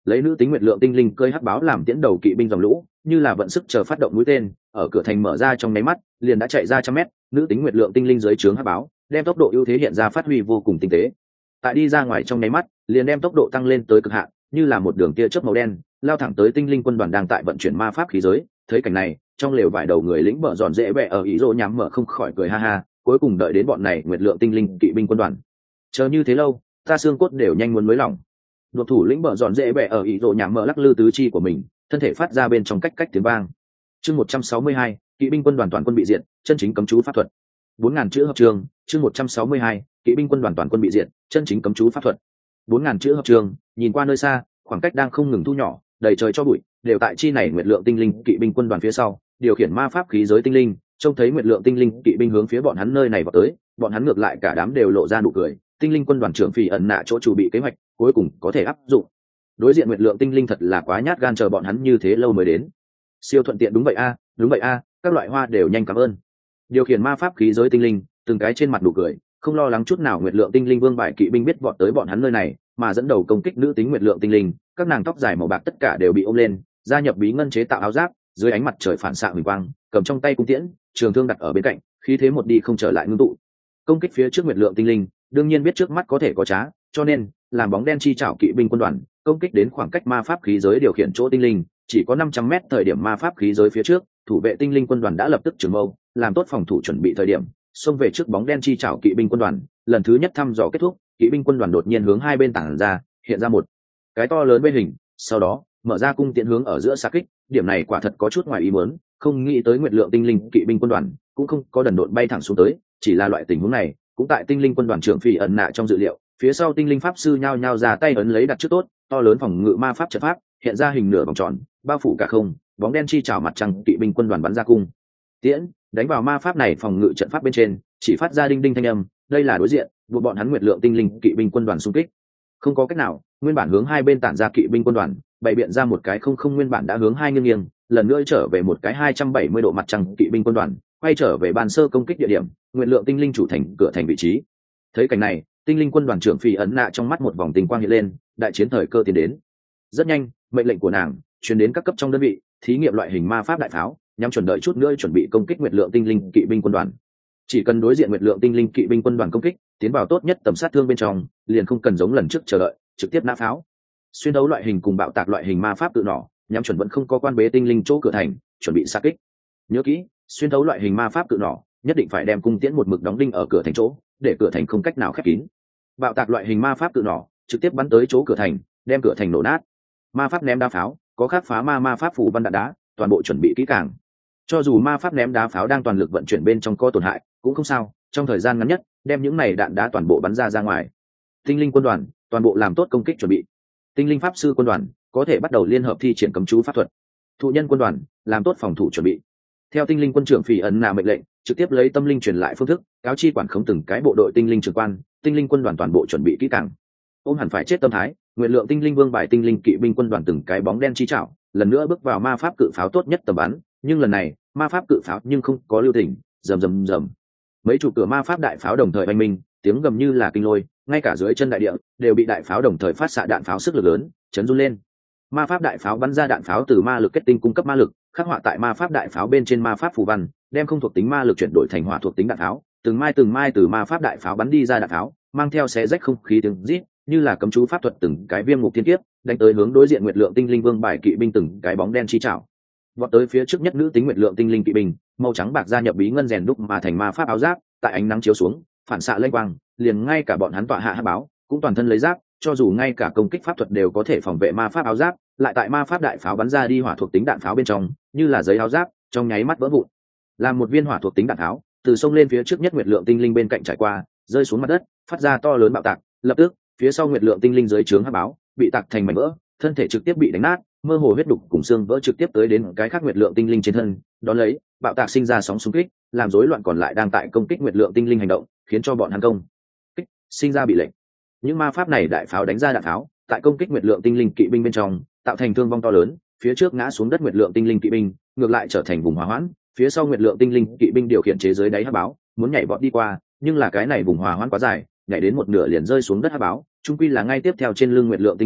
lấy nữ tính nguyệt lượng tinh linh cơi hắc báo làm tiễn đầu kỵ binh dòng lũ, như là vận sức chờ phát động mũi tên, ở cửa thành mở ra trong nháy mắt liền đã chạy ra trăm mét. Nữ tính nguyệt lượng tinh linh dưới trướng hắc báo đem tốc độ ưu thế hiện ra phát huy vô cùng tinh tế, tại đi ra ngoài trong nháy mắt liền đem tốc độ tăng lên tới cực hạn, như là một đường tia chớp màu đen lao thẳng tới tinh linh quân đoàn đang tại vận chuyển ma pháp khí giới. Thấy cảnh này, trong lều vải đầu người lĩnh bợ dọn dễ bẹ ở ý rô nhắm mở không khỏi cười ha ha. Cuối cùng đợi đến bọn này nguyệt lượng tinh linh kỵ binh quân đoàn chờ như thế lâu, ta xương cốt đều nhanh muốn mới lỏng. Đột thủ lĩnh bợ dọn dễ bẹ ở ý rô nhắm mở lắc lư tứ chi của mình, thân thể phát ra bên trong cách cách tiếng vang. Chương một trăm sáu mươi hai, kỵ binh quân đoàn toàn quân bị diệt, chân chính cấm chú pháp thuật. Bốn ngàn chữ hợp trường. Chương một trăm sáu mươi hai, kỵ binh quân đoàn toàn quân bị diệt, chân chính cấm chú pháp thuật. Bốn ngàn chữ hợp trường. Nhìn qua nơi xa, khoảng cách đang không ngừng thu nhỏ, đầy trời cho bụi đều tại chi này nguyệt lượng tinh linh kỵ binh quân đoàn phía sau điều khiển ma pháp khí giới tinh linh. Trông thấy nguyệt lượng tinh linh kỵ binh hướng phía bọn hắn nơi này vào tới, bọn hắn ngược lại cả đám đều lộ ra nụ cười. Tinh linh quân đoàn trưởng Phỉ ẩn nạ chỗ chủ bị kế hoạch cuối cùng có thể áp dụng. Đối diện nguyệt lượng tinh linh thật là quá nhát gan, chờ bọn hắn như thế lâu mới đến. Siêu thuận tiện. Đúng vậy a, đúng vậy a, các loại hoa đều nhanh, cảm ơn. Điều khiển ma pháp khí giới tinh linh từng cái trên mặt nụ cười, không lo lắng chút nào nguyệt lượng tinh linh vương bài kỵ binh biết vọt tới bọn hắn nơi này, mà dẫn đầu công kích nữ tính nguyệt lượng tinh linh. Các nàng tóc dài màu bạc tất cả đều bị ôm lên, gia nhập bí ngân chế tạo áo giáp, dưới ánh mặt trời phản xạ huỳnh quang, cầm trong tay cung tiễn, trường thương đặt ở bên cạnh, khí thế một đi không trở lại ngưng tụ. Công kích phía trước nguyệt lượng tinh linh, đương nhiên biết trước mắt có thể có trá, cho nên làm bóng đen chi chảo kỵ binh quân đoàn công kích đến khoảng cách ma pháp khí giới điều khiển chỗ tinh linh chỉ có năm trăm mét thời điểm ma pháp khí giới phía trước, thủ vệ tinh linh quân đoàn đã lập tức trường mâu, làm tốt phòng thủ chuẩn bị thời điểm, xông về trước bóng đen chi chảo kỵ binh quân đoàn. Lần thứ nhất thăm dò kết thúc, kỵ binh quân đoàn đột nhiên hướng hai bên tản ra, hiện ra một cái to lớn bên hình, sau đó mở ra cung tiễn hướng ở giữa xa kích. Điểm này quả thật có chút ngoài ý muốn, không nghĩ tới nguyệt lượng tinh linh kỵ binh quân đoàn cũng không có đần độn bay thẳng xuống tới, chỉ là loại tình huống này cũng tại tinh linh quân đoàn trưởng Phỉ ẩn nạ trong dự liệu. Phía sau tinh linh pháp sư nhao nhao ra tay ấn lấy đặt trước tốt, to lớn phòng ngự ma pháp trận pháp hiện ra hình nửa vòng tròn, bao phủ cả không. Bóng đen chi chảo mặt trăng kỵ binh quân đoàn bắn ra cung tiễn đánh vào ma pháp này phòng ngự trận pháp bên trên, chỉ phát ra đinh đinh thanh âm. Đây là đối diện buộc bọn hắn nguyệt lượng tinh linh kỵ binh quân đoàn xung kích. Không có cách nào, nguyên bản hướng hai bên tản ra kỵ binh quân đoàn bày biện ra một cái không không nguyên bản đã hướng hai nghiêng nghiêng, lần nữa trở về một cái hai trăm bảy mươi độ mặt trăng kỵ binh quân đoàn quay trở về ban sơ công kích địa điểm, nguyệt lượng tinh linh chủ thành cửa thành vị trí. Thấy cảnh này, tinh linh quân đoàn trưởng Phỉ ẩn nạ trong mắt một vòng tình quang hiện lên, đại chiến thời cơ tiến đến. Rất nhanh, mệnh lệnh của nàng truyền đến các cấp trong đơn vị, thí nghiệm loại hình ma pháp đại pháo, nhằm chuẩn đợi chút nữa chuẩn bị công kích nguyệt lượng tinh linh kỵ binh quân đoàn. Chỉ cần đối diện nguyệt lượng tinh linh kỵ binh quân đoàn công kích tiến vào tốt nhất tầm sát thương bên trong, liền không cần giống lần trước chờ đợi, trực tiếp nã pháo. Xuyên đấu loại hình cùng bạo tạc loại hình ma pháp tự nỏ, nhắm chuẩn vẫn không có quan bế tinh linh chỗ cửa thành, chuẩn bị xạ kích. Nhớ kỹ, xuyên đấu loại hình ma pháp tự nỏ nhất định phải đem cung tiễn một mực đóng đinh ở cửa thành chỗ, để cửa thành không cách nào khép kín. Bạo tạc loại hình ma pháp tự nỏ trực tiếp bắn tới chỗ cửa thành, đem cửa thành nổ nát. Ma pháp ném đá pháo có khắc phá ma ma pháp phủ văn đạn đá, toàn bộ chuẩn bị kỹ càng. Cho dù ma pháp ném đá pháo đang toàn lực vận chuyển bên trong có tổn hại cũng không sao, trong thời gian ngắn nhất đem những này đạn đá toàn bộ bắn ra ra ngoài. Tinh linh quân đoàn toàn bộ làm tốt công kích chuẩn bị. Tinh linh pháp sư quân đoàn có thể bắt đầu liên hợp thi triển cấm chú pháp thuật. Thụ nhân quân đoàn làm tốt phòng thủ chuẩn bị. Theo tinh linh quân trưởng Phỉ ẩn nạ mệnh lệnh, trực tiếp lấy tâm linh truyền lại phương thức cáo chi quản khống từng cái bộ đội tinh linh trưởng quan. Tinh linh quân đoàn toàn bộ chuẩn bị kỹ càng. Ôm hẳn phải chết tâm thái, nguyện lượng tinh linh vương bài tinh linh kỵ binh quân đoàn từng cái bóng đen chi chảo lần nữa bước vào ma pháp cự pháo tốt nhất tầm bắn. Nhưng lần này ma pháp cự pháo nhưng không có lưu tình, rầm rầm rầm, mấy chục cửa ma pháp đại pháo đồng thời oanh minh, tiếng gầm như là kinh lôi, ngay cả dưới chân đại địa đều bị đại pháo đồng thời phát xạ đạn pháo sức lực lớn chấn run lên. Ma pháp đại pháo bắn ra đạn pháo từ ma lực kết tinh cung cấp ma lực, khắc họa tại ma pháp đại pháo bên trên ma pháp phù văn, đem không thuộc tính ma lực chuyển đổi thành hỏa thuộc tính đạn pháo. Từng mai từng mai từ ma pháp đại pháo bắn đi ra đạn pháo mang theo xé rách không khí tiếng rít, như là cấm chú pháp thuật từng cái viêm ngục thiên kiếp đánh tới hướng đối diện nguyệt lượng tinh linh vương bài kỵ binh từng cái bóng đen chi chảo. Vọt tới phía trước nhất nữ tính nguyệt lượng tinh linh kỵ binh màu trắng bạc gia nhập bí ngân rèn đúc mà thành ma pháp áo giáp, tại ánh nắng chiếu xuống phản xạ lênh quang, liền ngay cả bọn hắn tọa hạ hắc báo cũng toàn thân lấy giáp, cho dù ngay cả công kích pháp thuật đều có thể phòng vệ ma pháp áo giáp, lại tại ma pháp đại pháo bắn ra đi hỏa thuộc tính đạn pháo bên trong, như là giấy áo giáp trong nháy mắt vỡ vụn. Làm một viên hỏa thuộc tính đạn pháo từ sông lên phía trước nhất nguyệt lượng tinh linh bên cạnh trải qua, rơi xuống mặt đất, phát ra to lớn bạo tạc. Lập tức phía sau nguyệt lượng tinh linh dưới trướng hắc báo bị tạc thành mảnh vỡ, thân thể trực tiếp bị đánh nát, mơ hồ huyết đục cùng xương vỡ trực tiếp tới đến cái khác nguyệt lượng tinh linh trên thân. Đón lấy bạo tạc sinh ra sóng xung kích, làm rối loạn còn lại đang tại công kích nguyệt lượng tinh linh hành động, khiến cho bọn hắn công kích sinh ra bị lệnh. Những ma pháp này đại pháo đánh ra đạn pháo tại công kích nguyệt lượng tinh linh kỵ binh bên trong, tạo thành thương vong to lớn. Phía trước ngã xuống đất nguyệt lượng tinh linh kỵ binh ngược lại trở thành vùng hòa hoãn, phía sau nguyệt lượng tinh linh kỵ binh điều khiển chế dưới đáy hắc báo muốn nhảy vọt đi qua, nhưng là cái này vùng hòa hoãn quá dài, nhảy đến một nửa liền rơi xuống đất hắc báo, chung quy là ngay tiếp theo trên lưng nguyệt lượng tinh linh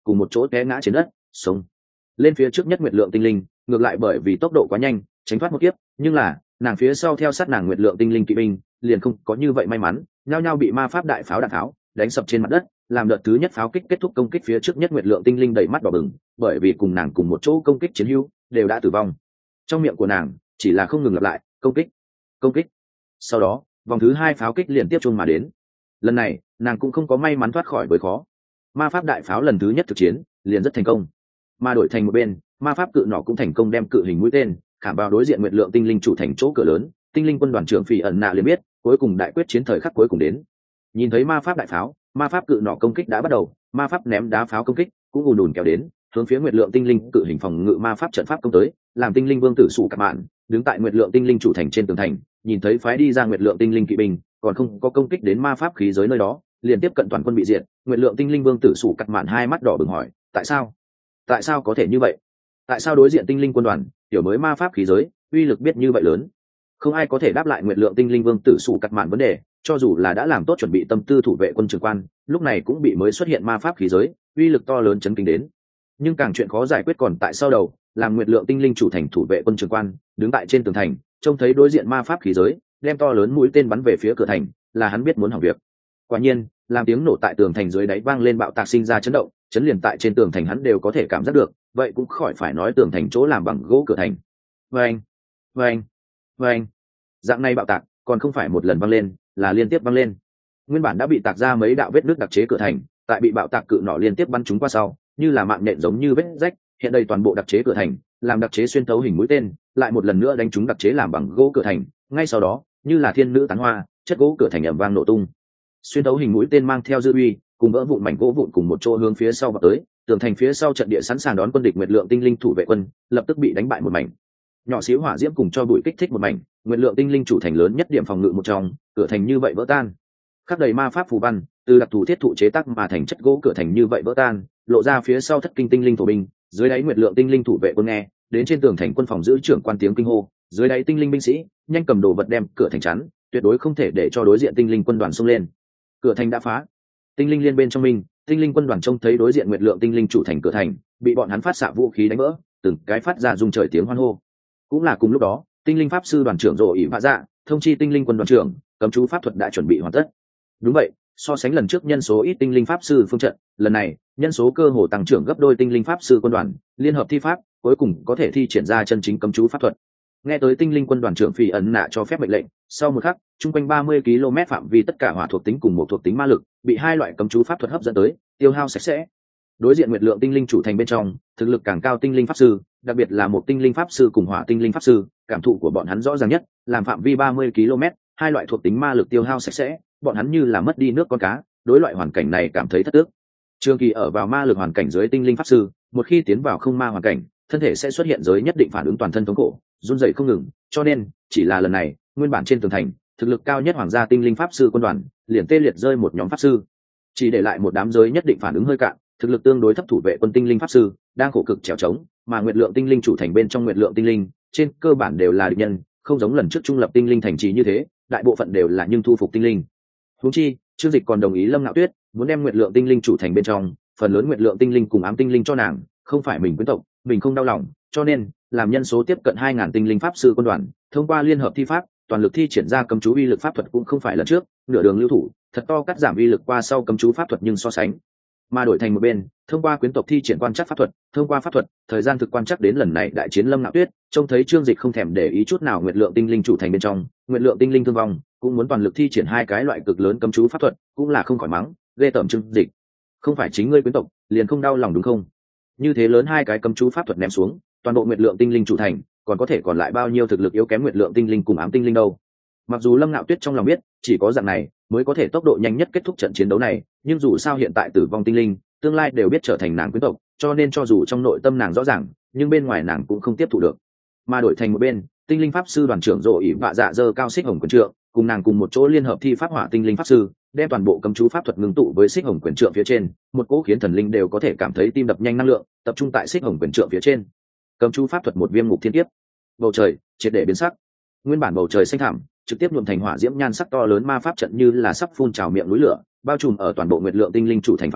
cùng một chỗ té ngã trên đất sống lên phía trước nhất nguyệt lượng tinh linh ngược lại bởi vì tốc độ quá nhanh tránh thoát một kiếp, nhưng là nàng phía sau theo sát nàng nguyệt lượng tinh linh kỵ binh liền không có như vậy may mắn, nhao nhao bị ma pháp đại pháo đạn pháo đánh sập trên mặt đất, làm đợt thứ nhất pháo kích kết thúc công kích phía trước nhất nguyệt lượng tinh linh đầy mắt đỏ bừng, bởi vì cùng nàng cùng một chỗ công kích chiến hữu đều đã tử vong. Trong miệng của nàng chỉ là không ngừng lặp lại công kích công kích. Sau đó vòng thứ hai pháo kích liên tiếp chuông mà đến, lần này nàng cũng không có may mắn thoát khỏi bởi khó. Ma pháp đại pháo lần thứ nhất thực chiến liền rất thành công, mà đổi thành một bên ma pháp cự nỏ cũng thành công đem cự hình mũi tên khảm vào đối diện nguyệt lượng tinh linh chủ thành chỗ cửa lớn. Tinh linh quân đoàn trưởng Phỉ ẩn nạ liền biết cuối cùng đại quyết chiến thời khắc cuối cùng đến. Nhìn thấy ma pháp đại pháo, ma pháp cự nỏ công kích đã bắt đầu, ma pháp ném đá pháo công kích cũng ùn ùn kéo đến, hướng phía nguyệt lượng tinh linh cự hình phòng ngự ma pháp trận pháp công tới, làm tinh linh vương tử sủ các bạn đứng tại nguyệt lượng tinh linh chủ thành trên tường thành, nhìn thấy phái đi ra nguyệt lượng tinh linh kỵ binh còn không có công kích đến ma pháp khí giới nơi đó, liền tiếp cận toàn quân bị diệt. Nguyệt lượng tinh linh vương tử sủ cắt mạn hai mắt đỏ bừng hỏi tại sao tại sao có thể như vậy, tại sao đối diện tinh linh quân đoàn tiểu mới ma pháp khí giới uy lực biết như vậy lớn. Không ai có thể đáp lại nguyệt lượng tinh linh vương tử sủ cắt mạn vấn đề, cho dù là đã làm tốt chuẩn bị tâm tư thủ vệ quân trưởng quan lúc này cũng bị mới xuất hiện ma pháp khí giới uy lực to lớn chấn kinh đến. Nhưng càng chuyện khó giải quyết còn tại sau đầu, làm nguyệt lượng tinh linh chủ thành thủ vệ quân trưởng quan đứng tại trên tường thành trông thấy đối diện ma pháp khí giới đem to lớn mũi tên bắn về phía cửa thành, là hắn biết muốn hỏng việc. Quả nhiên làm tiếng nổ tại tường thành dưới đáy vang lên bạo tạc sinh ra chấn động, chấn liền tại trên tường thành hắn đều có thể cảm giác được, vậy cũng khỏi phải nói tường thành chỗ làm bằng gỗ cửa thành. Vâng vâng vâng, dạng này bạo tạc còn không phải một lần vang lên, là liên tiếp vang lên. Nguyên bản đã bị tạc ra mấy đạo vết nước đặc chế cửa thành, tại bị bạo tạc cự nỏ liên tiếp bắn chúng qua sau, như là mạng nhện giống như vết rách, hiện đây toàn bộ đặc chế cửa thành làm đặc chế xuyên thấu hình mũi tên lại một lần nữa đánh trúng đặc chế làm bằng gỗ cửa thành, ngay sau đó như là thiên nữ tán hoa, chất gỗ cửa thành ầm vang nổ tung. Xuyên thấu hình mũi tên mang theo dư uy cùng vỡ vụn mảnh gỗ vụn cùng một chỗ hướng phía sau vào tới, tường thành phía sau trận địa sẵn sàng đón quân địch nguyệt lượng tinh linh thủ vệ quân lập tức bị đánh bại một mảnh. Nhỏ xíu hỏa diễm cùng cho bụi kích thích một mảnh, nguyệt lượng tinh linh chủ thành lớn nhất điểm phòng ngự một trong, cửa thành như vậy vỡ tan. Khắc đầy ma pháp phù văn, từ đặc thù thiết thụ chế tác mà thành chất gỗ cửa thành như vậy vỡ tan, lộ ra phía sau thất kinh tinh linh thổ binh, dưới đáy nguyệt lượng tinh linh thủ vệ quân nghe, đến trên tường thành quân phòng giữ trưởng quan tiếng kinh hô, dưới đáy tinh linh binh sĩ nhanh cầm đồ vật đem cửa thành chắn, tuyệt đối không thể để cho đối diện tinh linh quân đoàn xông lên. Cửa thành đã phá, tinh linh liên bên trong mình, tinh linh quân đoàn trông thấy đối diện nguyệt lượng tinh linh chủ thành cửa thành bị bọn hắn phát xạ vũ khí đánh vỡ, từng cái phát ra rung trời tiếng hoan hô. Cũng là cùng lúc đó, tinh linh pháp sư đoàn trưởng rồ ỉ vạ dạ thông chi tinh linh quân đoàn trưởng cấm chú pháp thuật đã chuẩn bị hoàn tất. Đúng vậy, so sánh lần trước nhân số ít tinh linh pháp sư phương trận, lần này nhân số cơ hồ tăng trưởng gấp đôi tinh linh pháp sư quân đoàn liên hợp thi pháp, cuối cùng có thể thi triển ra chân chính cấm chú pháp thuật. Nghe tới tinh linh quân đoàn trưởng Phỉ ẩn nạ cho phép mệnh lệnh, sau một khắc chung quanh ba mươi ki lô mét phạm vi tất cả hỏa thuộc tính cùng một thuộc tính ma lực bị hai loại cấm chú pháp thuật hấp dẫn tới, tiêu hao sạch sẽ. Đối diện nguyệt lượng tinh linh chủ thành bên trong, thực lực càng cao tinh linh pháp sư, đặc biệt là một tinh linh pháp sư cùng hỏa tinh linh pháp sư, cảm thụ của bọn hắn rõ ràng nhất, làm phạm vi ba mươi ki lô mét, hai loại thuộc tính ma lực tiêu hao sạch sẽ, bọn hắn như là mất đi nước con cá, đối loại hoàn cảnh này cảm thấy thất tức. Trường kỳ ở vào ma lực hoàn cảnh dưới tinh linh pháp sư, một khi tiến vào không ma hoàn cảnh, thân thể sẽ xuất hiện giới nhất định phản ứng toàn thân thống khổ, run rẩy không ngừng, cho nên chỉ là lần này, nguyên bản trên tường thành, thực lực cao nhất hoàng gia tinh linh pháp sư quân đoàn, liền tê liệt rơi một nhóm pháp sư, chỉ để lại một đám giới nhất định phản ứng hơi cạn, thực lực tương đối thấp thủ vệ quân tinh linh pháp sư đang khổ cực trèo trống, mà nguyệt lượng tinh linh chủ thành bên trong nguyệt lượng tinh linh trên cơ bản đều là địch nhân, không giống lần trước trung lập tinh linh thành trì như thế, đại bộ phận đều là nhưng thu phục tinh linh. Huống chi, Trương Dịch còn đồng ý Lâm Nạo Tuyết muốn đem nguyệt lượng tinh linh chủ thành bên trong phần lớn nguyệt lượng tinh linh cùng ám tinh linh cho nàng, không phải mình quyến tộc, mình không đau lòng, cho nên làm nhân số tiếp cận hai ngàn tinh linh pháp sư quân đoàn, thông qua liên hợp thi pháp, toàn lực thi triển ra cấm chú uy lực pháp thuật cũng không phải lần trước, nửa đường lưu thủ, thật to cắt giảm uy lực qua sau cấm chú pháp thuật nhưng so sánh mà đổi thành một bên, thông qua quyến tộc thi triển quan trắc pháp thuật, thông qua pháp thuật thời gian thực quan trắc đến lần này đại chiến Lâm Nạo Tuyết, trông thấy Trương Dịch không thèm để ý chút nào nguyệt lượng tinh linh chủ thành bên trong, nguyệt lượng tinh linh thương vong, cũng muốn toàn lực thi triển hai cái loại cực lớn cấm chú pháp thuật, cũng là không khỏi mắng, ghê tởm Trương Dịch, không phải chính ngươi quyến tộc, liền không đau lòng đúng không? Như thế lớn hai cái cấm chú pháp thuật ném xuống, toàn bộ nguyệt lượng tinh linh chủ thành, còn có thể còn lại bao nhiêu thực lực yếu kém nguyệt lượng tinh linh cùng ám tinh linh đâu? Mặc dù Lâm Nạo Tuyết trong lòng biết, chỉ có dạng này mới có thể tốc độ nhanh nhất kết thúc trận chiến đấu này, nhưng dù sao hiện tại tử vong tinh linh, tương lai đều biết trở thành nàng quyến tộc, cho nên cho dù trong nội tâm nàng rõ ràng, nhưng bên ngoài nàng cũng không tiếp thụ được. Mà đổi thành một bên, tinh linh pháp sư đoàn trưởng rồ ỉ vạ dạ dơ cao xích hồng quyền trượng, cùng nàng cùng một chỗ liên hợp thi pháp hỏa tinh linh pháp sư, đem toàn bộ cấm chú pháp thuật ngưng tụ với xích hồng quyền trượng phía trên, một cỗ khiến thần linh đều có thể cảm thấy tim đập nhanh năng lượng, tập trung tại xích hồng quyền trượng phía trên. Cấm chú pháp thuật một viêm ngục thiên kiếp. Bầu trời triệt để biến sắc. Nguyên bản bầu trời xanh thẳm, trực tiếp nhuộm thành hỏa diễm nhan sắc to lớn ma pháp trận như là sắp phun trào miệng núi lửa, bao trùm ở toàn bộ nguyệt lượng tinh linh chủ thành phạm vi,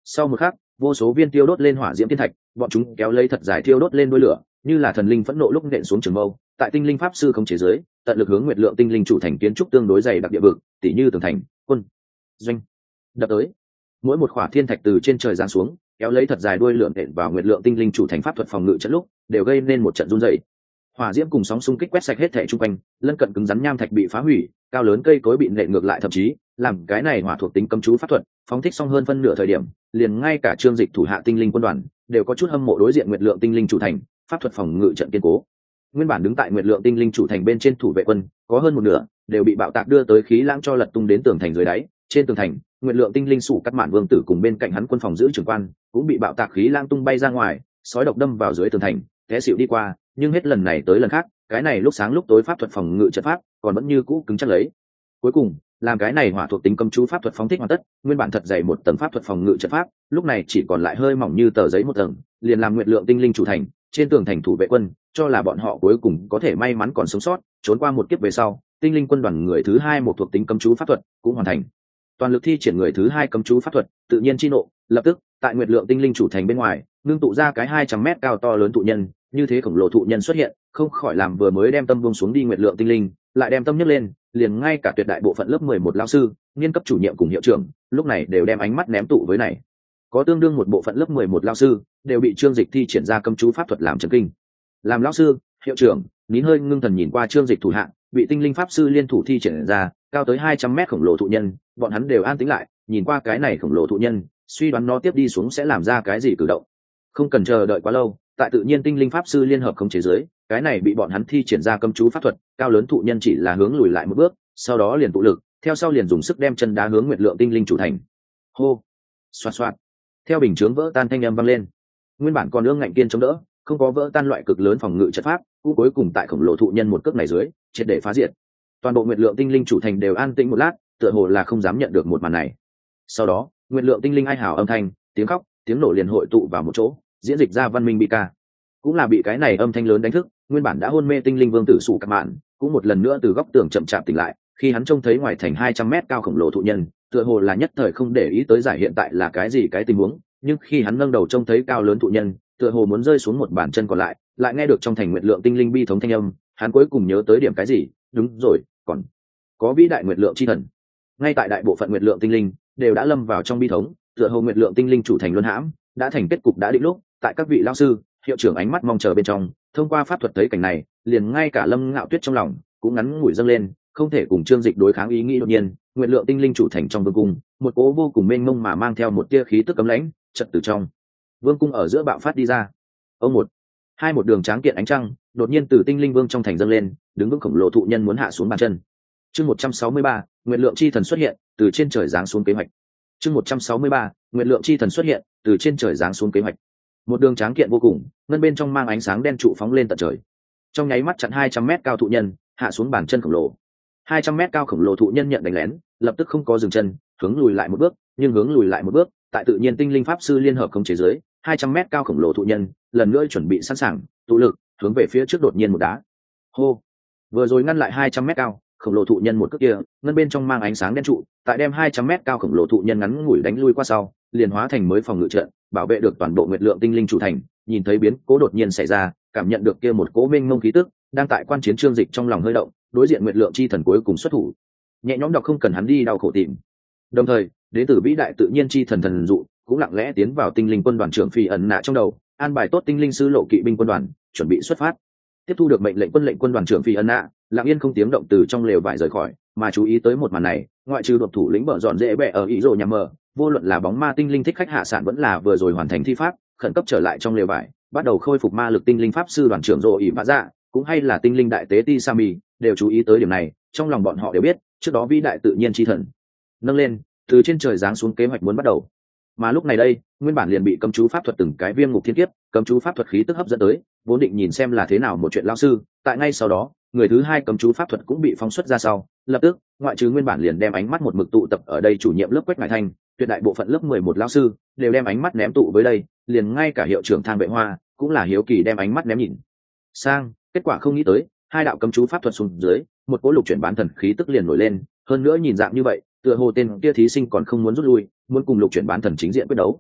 Sau một khắc, vô số viên tiêu đốt lên hỏa diễm thiên thạch, bọn chúng kéo lấy thật dài thiêu đốt lên đuôi lửa, như là thần linh phẫn nộ lúc nện xuống trường mâu, tại tinh linh pháp sư không chế giới, tận lực hướng nguyệt lượng tinh linh chủ thành kiến trúc tương đối dày đặc địa vực, tỉ như tường thành, quân doanh đập tới. Mỗi một khỏa thiên thạch từ trên trời giáng xuống, kéo lấy thật dài đuôi lượn đện vào nguyệt lượng tinh linh chủ thành pháp thuật phòng ngự trận lúc, đều gây nên một trận rung rẩy. Hỏa diễm cùng sóng xung kích quét sạch hết thảy xung quanh, lân cận cứng rắn nham thạch bị phá hủy, cao lớn cây cối bị nện ngược lại, thậm chí làm cái này hỏa thuộc tính cấm chú pháp thuật phóng thích xong hơn phân nửa thời điểm, liền ngay cả trương dịch thủ hạ tinh linh quân đoàn đều có chút hâm mộ đối diện nguyệt lượng tinh linh chủ thành pháp thuật phòng ngự trận kiên cố. Nguyên bản đứng tại nguyệt lượng tinh linh chủ thành bên trên thủ vệ quân có hơn một nửa đều bị bạo tạc đưa tới khí lãng cho lật tung đến tường thành dưới đáy. Trên tường thành, nguyệt lượng tinh linh sủ cắt mạn vương tử cùng bên cạnh hắn quân phòng giữ trưởng quan cũng bị bạo tạc khí lãng tung bay ra ngoài, sói độc đâm vào dưới tường thành, té xịu đi qua. Nhưng hết lần này tới lần khác, cái này lúc sáng lúc tối pháp thuật phòng ngự trận pháp còn vẫn như cũ cứng chắc lấy. Cuối cùng, làm cái này hỏa thuộc tính cấm chú pháp thuật phóng thích hoàn tất, nguyên bản thật dày một tầng pháp thuật phòng ngự trận pháp lúc này chỉ còn lại hơi mỏng như tờ giấy một tầng, liền làm nguyệt lượng tinh linh chủ thành trên tường thành thủ vệ quân cho là bọn họ cuối cùng có thể may mắn còn sống sót, trốn qua một kiếp về sau, tinh linh quân đoàn người thứ hai một thuộc tính cấm chú pháp thuật cũng hoàn thành. Toàn lực thi triển người thứ hai cấm chú pháp thuật, tự nhiên chi nộ, lập tức tại nguyệt lượng tinh linh chủ thành bên ngoài ngưng tụ ra cái hai trăm mét cao to lớn thụ nhân. Như thế khổng lồ thụ nhân xuất hiện, không khỏi làm vừa mới đem tâm buông xuống đi nguyệt lượng tinh linh lại đem tâm nhấc lên, liền ngay cả tuyệt đại bộ phận lớp mười một lao sư, nghiên cấp chủ nhiệm cùng hiệu trưởng lúc này đều đem ánh mắt ném tụ với này. Có tương đương một bộ phận lớp mười một lao sư đều bị trương dịch thi triển ra cấm chú pháp thuật làm chấn kinh. Làm lao sư, hiệu trưởng nín hơi ngưng thần nhìn qua trương dịch thủ hạng bị tinh linh pháp sư liên thủ thi triển ra cao tới hai trăm mét khổng lồ thụ nhân, bọn hắn đều an tĩnh lại, nhìn qua cái này khổng lồ thụ nhân, suy đoán nó tiếp đi xuống sẽ làm ra cái gì cử động. Không cần chờ đợi quá lâu, tại tự nhiên tinh linh pháp sư liên hợp khống chế giới, cái này bị bọn hắn thi triển ra cấm chú pháp thuật cao lớn thụ nhân chỉ là hướng lùi lại một bước, sau đó liền tụ lực, theo sau liền dùng sức đem chân đá hướng nguyệt lượng tinh linh chủ thành. Hô, xoạt xoạt, theo bình chướng vỡ tan thanh âm vang lên. Nguyên bản còn ương ngạnh kiên chống đỡ, không có vỡ tan loại cực lớn phòng ngự trận pháp, cũng cuối cùng tại khổng lồ thụ nhân một cước này dưới, triệt để phá diệt. Toàn bộ nguyệt lượng tinh linh chủ thành đều an tĩnh một lát, tựa hồ là không dám nhận được một màn này. Sau đó, nguyệt lượng tinh linh ai hào âm thanh, tiếng khóc, tiếng nổ liền hội tụ vào một chỗ, diễn dịch ra văn minh bi ca. Cũng là bị cái này âm thanh lớn đánh thức, nguyên bản đã hôn mê tinh linh vương tử sủ cắt mạn cũng một lần nữa từ góc tường chậm chạp tỉnh lại, khi hắn trông thấy ngoài thành hai trăm mét cao khổng lồ thụ nhân, tựa hồ là nhất thời không để ý tới giải hiện tại là cái gì cái tình huống, nhưng khi hắn nâng đầu trông thấy cao lớn thụ nhân, tựa hồ muốn rơi xuống một bàn chân còn lại, lại nghe được trong thành nguyệt lượng tinh linh bi thống thanh âm, hắn cuối cùng nhớ tới điểm cái gì, đúng rồi, còn có vĩ đại nguyệt lượng chi thần. Ngay tại đại bộ phận nguyệt lượng tinh linh đều đã lâm vào trong bi thống, tựa hồ nguyệt lượng tinh linh chủ thành luân hãm, đã thành kết cục đã định lúc, tại các vị lão sư, hiệu trưởng ánh mắt mong chờ bên trong, thông qua pháp thuật thấy cảnh này, liền ngay cả Lâm Ngạo Tuyết trong lòng cũng ngắn ngủi dâng lên, không thể cùng trương dịch đối kháng ý nghĩ đột nhiên, nguyệt lượng tinh linh chủ thành trong vương cung, một cố vô cùng mênh mông mà mang theo một tia khí tức cấm lãnh, chợt từ trong vương cung ở giữa bạo phát đi ra. Ông một, hai một đường tráng kiện ánh trăng, đột nhiên từ tinh linh vương trong thành dâng lên, đứng vững khổng lồ thụ nhân muốn hạ xuống bàn chân. Chương một trăm sáu mươi ba, nguyệt lượng chi thần xuất hiện, từ trên trời giáng xuống kế hoạch. Chương một trăm sáu mươi ba, nguyệt lượng chi thần xuất hiện, từ trên trời giáng xuống kế hoạch. Một đường tráng kiện vô cùng, ngân bên trong mang ánh sáng đen trụ phóng lên tận trời. Trong nháy mắt chặn hai trăm mét cao thụ nhân, hạ xuống bàn chân khổng lồ. hai trăm mét cao khổng lồ thụ nhân nhận đánh lén, lập tức không có dừng chân, hướng lùi lại một bước, nhưng hướng lùi lại một bước, tại tự nhiên tinh linh pháp sư liên hợp khống chế dưới, hai trăm mét cao khổng lồ thụ nhân, lần nữa chuẩn bị sẵn sàng, tụ lực, hướng về phía trước đột nhiên một đá. Hô! Vừa rồi ngăn lại hai trăm mét cao, khổng lồ thụ nhân một cước kia, ngân bên trong mang ánh sáng đen trụ, tại đem hai trăm mét cao khổng lồ thụ nhân ngắn ngủi đánh lui qua sau, liền hóa thành mới phòng ngự trận, bảo vệ được toàn bộ nguyệt lượng tinh linh chủ thành. Nhìn thấy biến cố đột nhiên xảy ra, cảm nhận được kia một cố mênh mông khí tức đang tại quan chiến trương dịch trong lòng hơi động, đối diện nguyệt lượng chi thần cuối cùng xuất thủ, nhẹ nhõm đọc không cần hắn đi đau khổ tìm. Đồng thời, đến từ vĩ đại tự nhiên chi thần thần dụ cũng lặng lẽ tiến vào tinh linh quân đoàn trưởng phi ẩn nạ trong đầu, an bài tốt tinh linh sư lộ kỵ binh quân đoàn, chuẩn bị xuất phát. Tiếp thu được mệnh lệnh, quân lệnh quân đoàn trưởng phi ẩn nạ lặng yên không tiếng động từ trong lều vải rời khỏi, mà chú ý tới một màn này, ngoại trừ đột thủ lĩnh bở dọn dễ bẹ ở ý rồ nhà mờ, vô luận là bóng ma tinh linh thích khách hạ sản vẫn là vừa rồi hoàn thành thi pháp khẩn cấp trở lại trong lều vải, bắt đầu khôi phục ma lực tinh linh pháp sư đoàn trưởng rồ ỉ vã dạ, cũng hay là tinh linh đại tế ti Sami, đều chú ý tới điểm này. Trong lòng bọn họ đều biết, trước đó vĩ đại tự nhiên chi thần nâng lên, từ trên trời giáng xuống kế hoạch muốn bắt đầu. Mà lúc này đây, nguyên bản liền bị cấm chú pháp thuật từng cái viêm ngục thiên kiếp, cấm chú pháp thuật khí tức hấp dẫn tới, vốn định nhìn xem là thế nào một chuyện lao sư, tại ngay sau đó, người thứ hai cấm chú pháp thuật cũng bị phóng xuất ra sau, lập tức, ngoại trừ nguyên bản liền đem ánh mắt một mực tụ tập ở đây chủ nhiệm lớp Quách Ngải Thanh, tuyệt đại bộ phận lớp mười một lao sư đều đem ánh mắt ném tụ với đây, liền ngay cả hiệu trưởng Thang Vệ Hoa cũng là hiếu kỳ đem ánh mắt ném nhìn sang, kết quả không nghĩ tới, hai đạo cấm chú pháp thuật xuống dưới, một cỗ lục chuyển bán thần khí tức liền nổi lên, hơn nữa nhìn dạng như vậy, tựa hồ tên kia thí sinh còn không muốn rút lui, muốn cùng lục chuyển bán thần chính diện quyết đấu.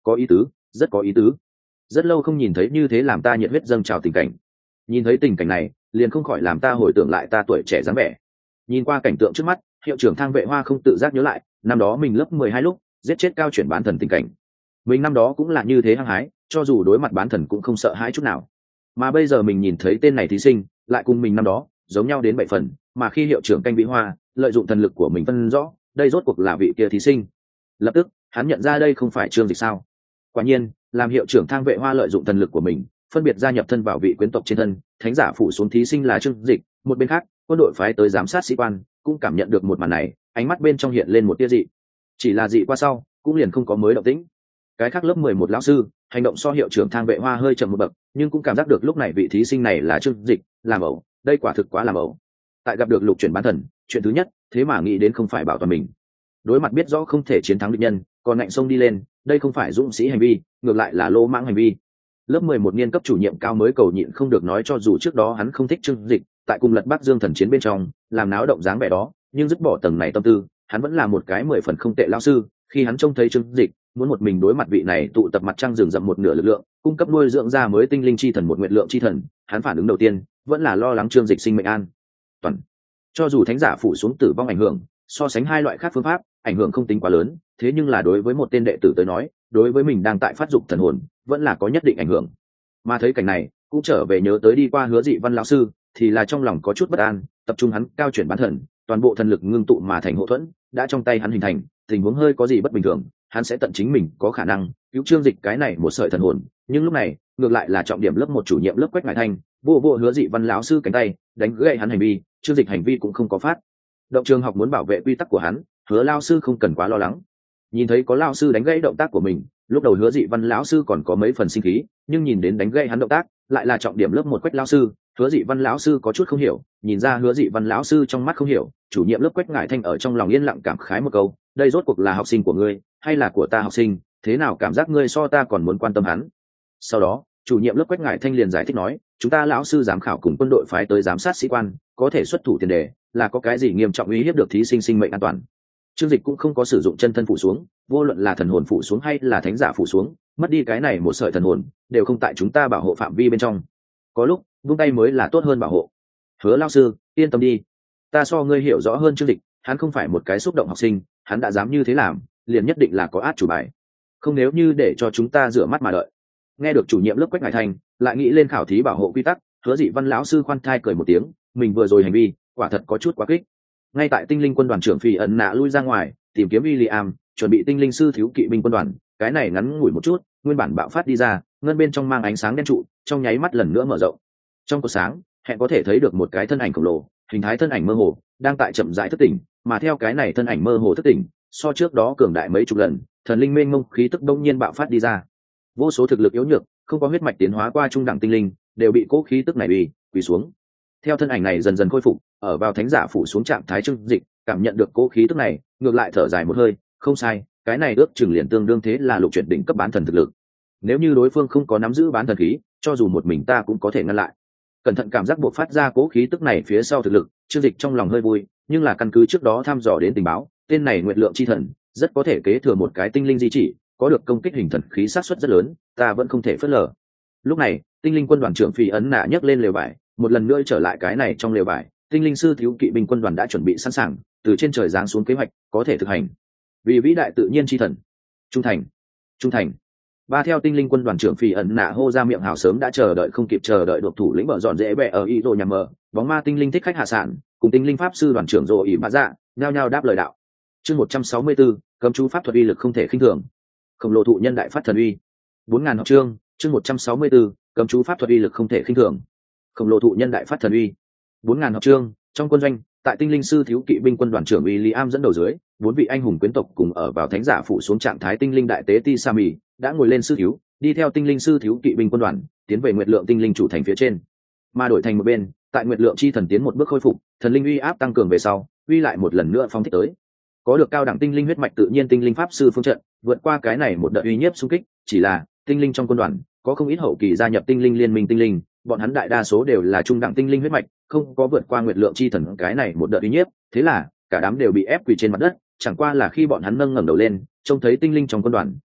có ý tứ, rất có ý tứ. Rất lâu không nhìn thấy như thế làm ta nhiệt huyết dâng trào tình cảnh. Nhìn thấy tình cảnh này, liền không khỏi làm ta hồi tưởng lại ta tuổi trẻ dáng vẻ. Nhìn qua cảnh tượng trước mắt, hiệu trưởng Thang Vệ Hoa không tự giác nhớ lại, năm đó mình lớp mười hai lúc, giết chết cao chuyển bán thần tình cảnh. Mình năm đó cũng là như thế hăng hái, cho dù đối mặt bán thần cũng không sợ hãi chút nào. Mà bây giờ mình nhìn thấy tên này thí sinh, lại cùng mình năm đó, giống nhau đến bảy phần, mà khi hiệu trưởng Canh Vĩ Hoa lợi dụng thần lực của mình phân rõ, đây rốt cuộc là vị kia thí sinh. Lập tức, hắn nhận ra đây không phải Trương Dịch sao? Quả nhiên, làm hiệu trưởng Thang Vệ Hoa lợi dụng thần lực của mình, phân biệt gia nhập thân vào vị quyến tộc trên thân, thánh giả phủ xuống thí sinh là Trương Dịch. Một bên khác, quân đội phái tới giám sát sĩ quan cũng cảm nhận được một màn này, ánh mắt bên trong hiện lên một tia dị. Chỉ là dị qua sau, cũng liền không có mới động tĩnh. Cái khác lớp mười một lão sư, hành động so hiệu trưởng Thang Vệ Hoa hơi chậm một bậc, nhưng cũng cảm giác được lúc này vị thí sinh này là Trương Dịch, làm ẩu, đây quả thực quá làm ẩu. Tại gặp được lục chuyển bán thần, chuyện thứ nhất, thế mà nghĩ đến không phải bảo toàn mình. Đối mặt biết rõ không thể chiến thắng địch nhân, còn ngạnh sông đi lên, đây không phải dũng sĩ hành vi, ngược lại là lô mãng hành vi. Lớp mười một niên cấp chủ nhiệm cao mới cầu nhịn không được nói, cho dù trước đó hắn không thích Trương Dịch, tại cùng Lật Bắc Dương thần chiến bên trong, làm náo động dáng vẻ đó, nhưng dứt bỏ tầng này tâm tư, hắn vẫn là một cái mười phần không tệ lão sư. Khi hắn trông thấy Trương Dịch muốn một mình đối mặt vị này tụ tập mặt trăng rừng rậm một nửa lực lượng, cung cấp nuôi dưỡng ra mới tinh linh chi thần một nguyện lượng chi thần, hắn phản ứng đầu tiên vẫn là lo lắng Trương Dịch sinh mệnh an toàn. Cho dù thánh giả phủ xuống tử vong ảnh hưởng, so sánh hai loại khác phương pháp, ảnh hưởng không tính quá lớn, thế nhưng là đối với một tên đệ tử tới nói, đối với mình đang tại phát dục thần hồn, vẫn là có nhất định ảnh hưởng. Mà thấy cảnh này, cũng trở về nhớ tới đi qua Hứa Dị Văn lão sư, thì là trong lòng có chút bất an, tập trung hắn cao chuyển bán thần, toàn bộ thần lực ngưng tụ mà thành hộ thuẫn, đã trong tay hắn hình thành, tình huống hơi có gì bất bình thường, hắn sẽ tận chính mình có khả năng cứu Trương Dịch cái này một sợi thần hồn. Nhưng lúc này, ngược lại là trọng điểm lớp một chủ nhiệm lớp Quách Ngải Thanh, vô vô Hứa Dị Văn lão sư cánh tay, đánh gãy hắn hành vi, Trương Dịch hành vi cũng không có phát động trường học muốn bảo vệ quy tắc của hắn, Hứa lão sư không cần quá lo lắng. Nhìn thấy có lão sư đánh gãy động tác của mình, lúc đầu Hứa Dị Văn lão sư còn có mấy phần sinh khí, nhưng nhìn đến đánh gãy hắn động tác, lại là trọng điểm lớp một Quách lão sư, Hứa Dị Văn lão sư có chút không hiểu, nhìn ra Hứa Dị Văn lão sư trong mắt không hiểu, chủ nhiệm lớp Quách Ngải Thanh ở trong lòng yên lặng cảm khái một câu, đây rốt cuộc là học sinh của ngươi hay là của ta học sinh, thế nào cảm giác ngươi so ta còn muốn quan tâm hắn. Sau đó, chủ nhiệm lớp Quách Ngải Thanh liền giải thích nói, chúng ta lão sư giám khảo cùng quân đội phái tới giám sát sĩ quan, có thể xuất thủ tiền đề là có cái gì nghiêm trọng uy hiếp được thí sinh sinh mệnh an toàn. Trương Dịch cũng không có sử dụng chân thân phủ xuống, vô luận là thần hồn phủ xuống hay là thánh giả phủ xuống, mất đi cái này một sợi thần hồn, đều không tại chúng ta bảo hộ phạm vi bên trong. Có lúc vung tay mới là tốt hơn bảo hộ. Hứa lão sư, yên tâm đi, ta so ngươi hiểu rõ hơn Trương Dịch, hắn không phải một cái xúc động học sinh, hắn đã dám như thế làm, liền nhất định là có át chủ bài. Không nếu như để cho chúng ta rửa mắt mà đợi. Nghe được chủ nhiệm lớp Quách Ngải Thanh lại nghĩ lên khảo thí bảo hộ quy tắc, Hứa Dị Văn lão sư khoan thai cười một tiếng, mình vừa rồi hành vi quả thật có chút quá kích. Ngay tại tinh linh quân đoàn trưởng Phi ẩn nạ lui ra ngoài tìm kiếm William, chuẩn bị tinh linh sư thiếu kỵ binh quân đoàn, cái này ngắn ngủi một chút, nguyên bản bạo phát đi ra, ngân bên trong mang ánh sáng đen trụ, trong nháy mắt lần nữa mở rộng. Trong cột sáng, hẹn có thể thấy được một cái thân ảnh khổng lồ, hình thái thân ảnh mơ hồ, đang tại chậm rãi thức tỉnh, mà theo cái này thân ảnh mơ hồ thức tỉnh, so trước đó cường đại mấy chục lần, thần linh mênh mông khí tức đông nhiên bạo phát đi ra. Vô số thực lực yếu nhược, không có huyết mạch tiến hóa qua trung đẳng tinh linh, đều bị cố khí tức này uy quỳ xuống. Theo thân ảnh này dần dần khôi phục, ở vào thánh giả phủ xuống trạng thái Trương Dịch, cảm nhận được cố khí tức này, ngược lại thở dài một hơi, không sai, cái này ước chừng liền tương đương thế là lục chuyển đỉnh cấp bán thần thực lực. Nếu như đối phương không có nắm giữ bán thần khí, cho dù một mình ta cũng có thể ngăn lại. Cẩn thận cảm giác buộc phát ra cố khí tức này phía sau thực lực, Trương Dịch trong lòng hơi vui, nhưng là căn cứ trước đó thăm dò đến tình báo, tên này nguyệt lượng chi thần rất có thể kế thừa một cái tinh linh di chỉ, có được công kích hình thần khí sát suất rất lớn, ta vẫn không thể phớt lờ. Lúc này, tinh linh quân đoàn trưởng Phi ấn nạ nhấc lên lều vải, một lần nữa trở lại cái này trong lều vải, tinh linh sư thiếu kỵ binh quân đoàn đã chuẩn bị sẵn sàng, từ trên trời giáng xuống kế hoạch, có thể thực hành. Vì vĩ đại tự nhiên chi thần, trung thành, trung thành. Ba theo tinh linh quân đoàn trưởng Phi ẩn nạ hô ra miệng hào sớm đã chờ đợi không kịp chờ đợi đột thủ lĩnh bờ dọn dễ bẹ ở ý đồ nhằm mờ, bóng ma tinh linh thích khách hạ sản, cùng tinh linh pháp sư đoàn trưởng rồ ỉ mã dạ, nhao nhao đáp lời đạo. Chương một trăm sáu mươi bốn, cấm chú pháp thuật uy lực không thể khinh thường. Khổng lồ thụ nhân đại phát thần uy. bốn ngàn học chương, chương một trăm sáu mươi bốn, cấm chú pháp thuật uy lực không thể khinh thường. Khổng lồ thụ nhân đại phát thần uy. bốn ngàn học chương, trong quân doanh, tại tinh linh sư thiếu kỵ binh quân đoàn trưởng William dẫn đầu dưới, bốn vị anh hùng quyến tộc cùng ở vào thánh giả phụ xuống trạng thái tinh linh đại tế Tisami, đã ngồi lên sư thiếu, đi theo tinh linh sư thiếu kỵ binh quân đoàn, tiến về nguyệt lượng tinh linh chủ thành phía trên. Mà đổi thành một bên, tại nguyệt lượng chi thần tiến một bước khôi phục, thần linh uy áp tăng cường về sau, uy lại một lần nữa phóng thích tới. Có được cao đẳng tinh linh huyết mạch tự nhiên tinh linh pháp sư phương trận, vượt qua cái này một đợt uy nhiếp xung kích, chỉ là tinh linh trong quân đoàn có không ít hậu kỳ gia nhập tinh linh liên minh tinh linh, bọn hắn đại đa số đều là trung đẳng tinh linh huyết mạch, không có vượt qua nguyệt lượng chi thần cái này một đợt uy nhiếp, thế là cả đám đều bị ép quỳ trên mặt đất, chẳng qua là khi bọn hắn nâng ngẩng đầu lên, trông thấy tinh linh trong quân đoàn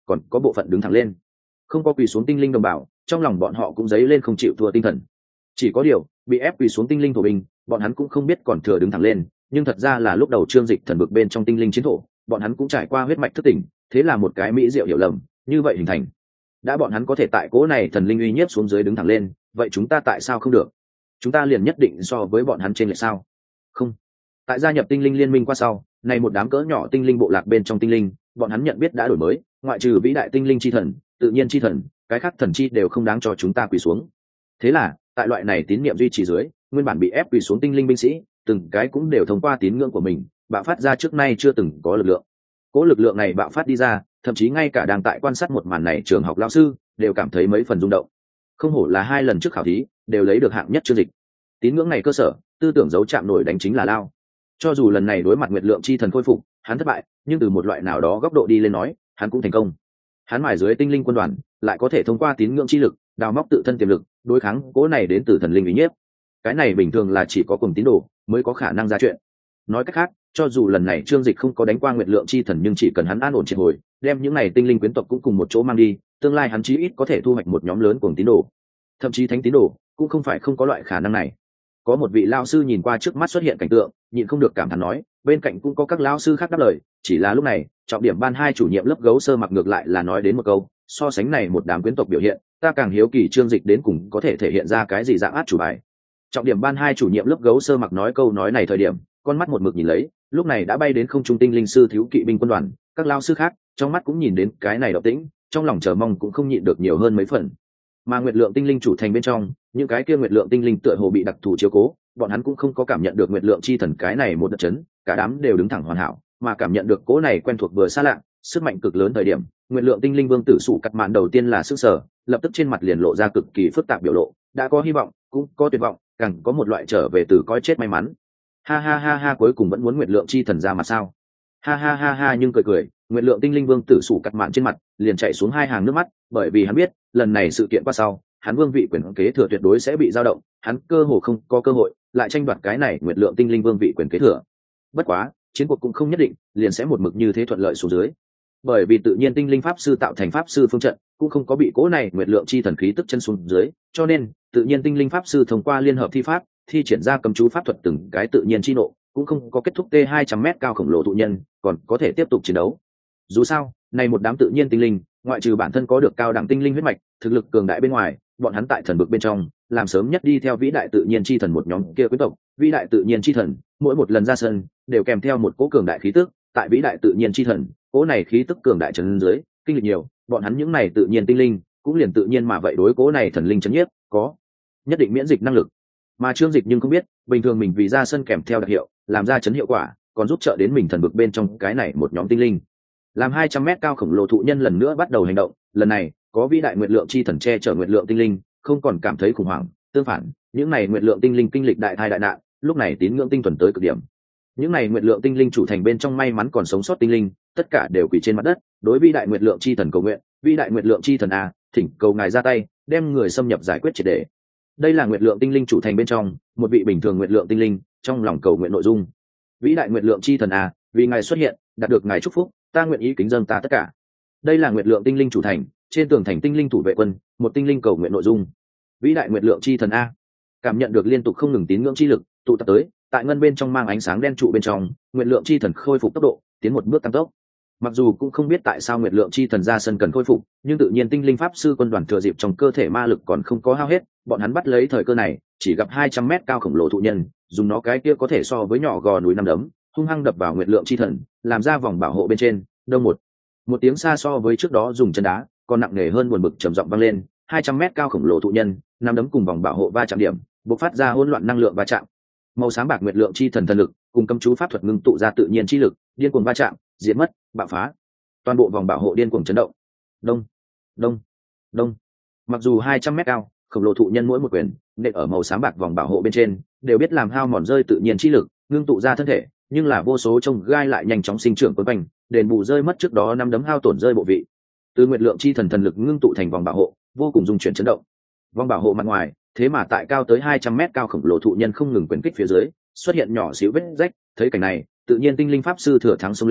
còn có bộ phận đứng thẳng lên. Không có quỳ xuống tinh linh đồng bào, trong lòng bọn họ cũng dấy lên không chịu thua tinh thần. Chỉ có điều bị ép quỳ xuống tinh linh thổ binh, bọn hắn cũng không biết còn thừa đứng thẳng lên, nhưng thật ra là lúc đầu Trương Dịch thần vực bên trong tinh linh chiến thổ, bọn hắn cũng trải qua huyết mạch thức tỉnh, thế là một cái mỹ diệu hiểu lầm như vậy hình thành. Đã bọn hắn có thể tại cố này thần linh uy nhiếp xuống dưới đứng thẳng lên, vậy chúng ta tại sao không được? Chúng ta liền nhất định so với bọn hắn trên lệch sao? Không. Tại gia nhập tinh linh liên minh qua sau, này một đám cỡ nhỏ tinh linh bộ lạc bên trong tinh linh, bọn hắn nhận biết đã đổi mới, ngoại trừ vĩ đại tinh linh chi thần, tự nhiên chi thần, cái khác thần chi đều không đáng cho chúng ta quỳ xuống. Thế là, tại loại này tín niệm duy trì dưới, nguyên bản bị ép quỳ xuống tinh linh binh sĩ, từng cái cũng đều thông qua tín ngưỡng của mình, bạo phát ra trước nay chưa từng có lực lượng. Cố lực lượng này bạo phát đi ra, thậm chí ngay cả đang tại quan sát một màn này trường học lão sư đều cảm thấy mấy phần rung động. Không hổ là hai lần trước khảo thí đều lấy được hạng nhất Trương Dịch. Tín ngưỡng này cơ sở, tư tưởng dấu chạm nổi đánh chính là lao. Cho dù lần này đối mặt nguyệt lượng chi thần khôi phục, hắn thất bại, nhưng từ một loại nào đó góc độ đi lên nói, hắn cũng thành công. Hắn mài dưới tinh linh quân đoàn, lại có thể thông qua tín ngưỡng chi lực, đào móc tự thân tiềm lực, đối kháng cố này đến từ thần linh uy nhiếp. Cái này bình thường là chỉ có cùng tín đồ mới có khả năng ra chuyện. Nói cách khác, cho dù lần này Trương Dịch không có đánh qua nguyệt lượng chi thần, nhưng chỉ cần hắn an ổn triệt hồi, đem những này tinh linh quyến tộc cũng cùng một chỗ mang đi, tương lai hắn chí ít có thể thu hoạch một nhóm lớn cuồng tín đồ. Thậm chí thánh tín đồ cũng không phải không có loại khả năng này. Có một vị lao sư nhìn qua trước mắt xuất hiện cảnh tượng, nhịn không được cảm thán nói, bên cạnh cũng có các lao sư khác đáp lời, chỉ là lúc này trọng điểm ban hai chủ nhiệm lớp gấu sơ mặc ngược lại là nói đến một câu, so sánh này một đám quyến tộc biểu hiện, ta càng hiếu kỳ Trương Dịch đến cùng có thể thể hiện ra cái gì dạng át chủ bài. Trọng điểm ban hai chủ nhiệm lớp gấu sơ mặc nói câu nói này thời điểm, con mắt một mực nhìn lấy, lúc này đã bay đến không trung tinh linh sư thiếu kỵ binh quân đoàn, các lao sư khác trong mắt cũng nhìn đến cái này động tĩnh, trong lòng chờ mong cũng không nhịn được nhiều hơn mấy phần. Mà nguyệt lượng tinh linh chủ thành bên trong, những cái kia nguyệt lượng tinh linh tựa hồ bị đặc thù chiếu cố, bọn hắn cũng không có cảm nhận được nguyệt lượng chi thần cái này một đợt chấn, cả đám đều đứng thẳng hoàn hảo, mà cảm nhận được cố này quen thuộc vừa xa lạ, sức mạnh cực lớn thời điểm, nguyệt lượng tinh linh vương tử sụ cắt mạn đầu tiên là sức sở, lập tức trên mặt liền lộ ra cực kỳ phức tạp biểu lộ, đã có hy vọng, cũng có tuyệt vọng, càng có một loại trở về từ coi chết may mắn. Ha ha ha ha, cuối cùng vẫn muốn nguyệt lượng chi thần ra mà sao? Ha ha ha ha, nhưng cười cười, nguyệt lượng tinh linh vương tử sụ cắt mạn trên mặt liền chạy xuống hai hàng nước mắt, bởi vì hắn biết, lần này sự kiện qua sau, hắn vương vị quyền kế thừa tuyệt đối sẽ bị dao động, hắn cơ hồ không có cơ hội lại tranh đoạt cái này nguyệt lượng tinh linh vương vị quyền kế thừa. Bất quá, chiến cuộc cũng không nhất định liền sẽ một mực như thế thuận lợi xuống dưới, bởi vì tự nhiên tinh linh pháp sư tạo thành pháp sư phương trận cũng không có bị cố này nguyệt lượng chi thần khí tức chân xuống dưới, cho nên tự nhiên tinh linh pháp sư thông qua liên hợp thi pháp thi triển ra cấm chú pháp thuật từng cái tự nhiên chi nộ, cũng không có kết thúc t hai trăm mét cao khổng lồ thụ nhân còn có thể tiếp tục chiến đấu. Dù sao này một đám tự nhiên tinh linh, ngoại trừ bản thân có được cao đẳng tinh linh huyết mạch, thực lực cường đại bên ngoài, bọn hắn tại thần vực bên trong làm sớm nhất đi theo vĩ đại tự nhiên chi thần một nhóm kia quý tộc. Vĩ đại tự nhiên chi thần mỗi một lần ra sân đều kèm theo một cỗ cường đại khí tức, tại vĩ đại tự nhiên chi thần cỗ này khí tức cường đại trấn dưới kinh lịch nhiều, bọn hắn những này tự nhiên tinh linh cũng liền tự nhiên mà vậy đối cỗ này thần linh chấn nhiếp có nhất định miễn dịch năng lực. Mà Trương Dịch nhưng không biết, bình thường mình vì ra sân kèm theo đặc hiệu làm ra chấn hiệu quả, còn giúp trợ đến mình thần vực bên trong cái này một nhóm tinh linh. Làm hai trăm mét cao khổng lồ thụ nhân lần nữa bắt đầu hành động, lần này có vĩ đại nguyệt lượng chi thần che chở nguyệt lượng tinh linh, không còn cảm thấy khủng hoảng, tương phản, những này nguyệt lượng tinh linh kinh lịch đại thai đại nạn, lúc này tín ngưỡng tinh thuần tới cực điểm. Những này nguyệt lượng tinh linh chủ thành bên trong may mắn còn sống sót tinh linh, tất cả đều quỳ trên mặt đất, đối vĩ đại nguyệt lượng chi thần cầu nguyện, vĩ đại nguyệt lượng chi thần a, thỉnh cầu ngài ra tay, đem người xâm nhập giải quyết triệt để. Đây là nguyệt lượng tinh linh chủ thành bên trong, một vị bình thường nguyệt lượng tinh linh trong lòng cầu nguyện nội dung. Vĩ đại nguyệt lượng chi thần a, vì ngài xuất hiện, đạt được ngài chúc phúc, ta nguyện ý kính dâng ta tất cả. Đây là nguyệt lượng tinh linh chủ thành, trên tường thành tinh linh thủ vệ quân, một tinh linh cầu nguyện nội dung. Vĩ đại nguyệt lượng chi thần a, cảm nhận được liên tục không ngừng tín ngưỡng chi lực tụ tập tới, tại ngân bên trong mang ánh sáng đen trụ bên trong, nguyệt lượng chi thần khôi phục tốc độ tiến một bước tăng tốc. Mặc dù cũng không biết tại sao nguyệt lượng chi thần ra sân cần khôi phục, nhưng tự nhiên tinh linh pháp sư quân đoàn thừa dịp trong cơ thể ma lực còn không có hao hết, bọn hắn bắt lấy thời cơ này, chỉ gặp hai trăm mét cao khổng lồ thụ nhân, dùng nó cái kia có thể so với nhỏ gò núi năm đấm, hung hăng đập vào nguyệt lượng chi thần, làm ra vòng bảo hộ bên trên, đông một một tiếng xa so với trước đó dùng chân đá còn nặng nề hơn, buồn bực trầm giọng vang lên. Hai trăm mét cao khổng lồ thụ nhân, năm đấm cùng vòng bảo hộ va chạm điểm, bộc phát ra hỗn loạn năng lượng va chạm. Màu sáng bạc nguyệt lượng chi thần thần lực cùng cấm chú pháp thuật ngưng tụ ra tự nhiên chi lực, điên cuồng va chạm, diệt mất, bạo phá. Toàn bộ vòng bảo hộ điên cuồng chấn động. Đông, đông, đông. Mặc dù hai trăm mét cao, khổng lồ thụ nhân mỗi một quyền nện ở màu sáng bạc vòng bảo hộ bên trên, đều biết làm hao mòn rơi tự nhiên chi lực, ngưng tụ ra thân thể, nhưng là vô số trông gai lại nhanh chóng sinh trưởng quấn quanh, đền bù rơi mất trước đó năm đấm hao tổn rơi bộ vị. Từ nguyệt lượng chi thần thần lực ngưng tụ thành vòng bảo hộ, vô cùng dung chuyển chấn động. Vòng bảo hộ mặt ngoài, thế mà tại cao tới hai trăm mét cao khổng lồ thụ nhân không ngừng quyền kích phía dưới, xuất hiện nhỏ xíu vết rách. Thấy cảnh này, tự nhiên tinh linh pháp sư thừa thắng xông lên,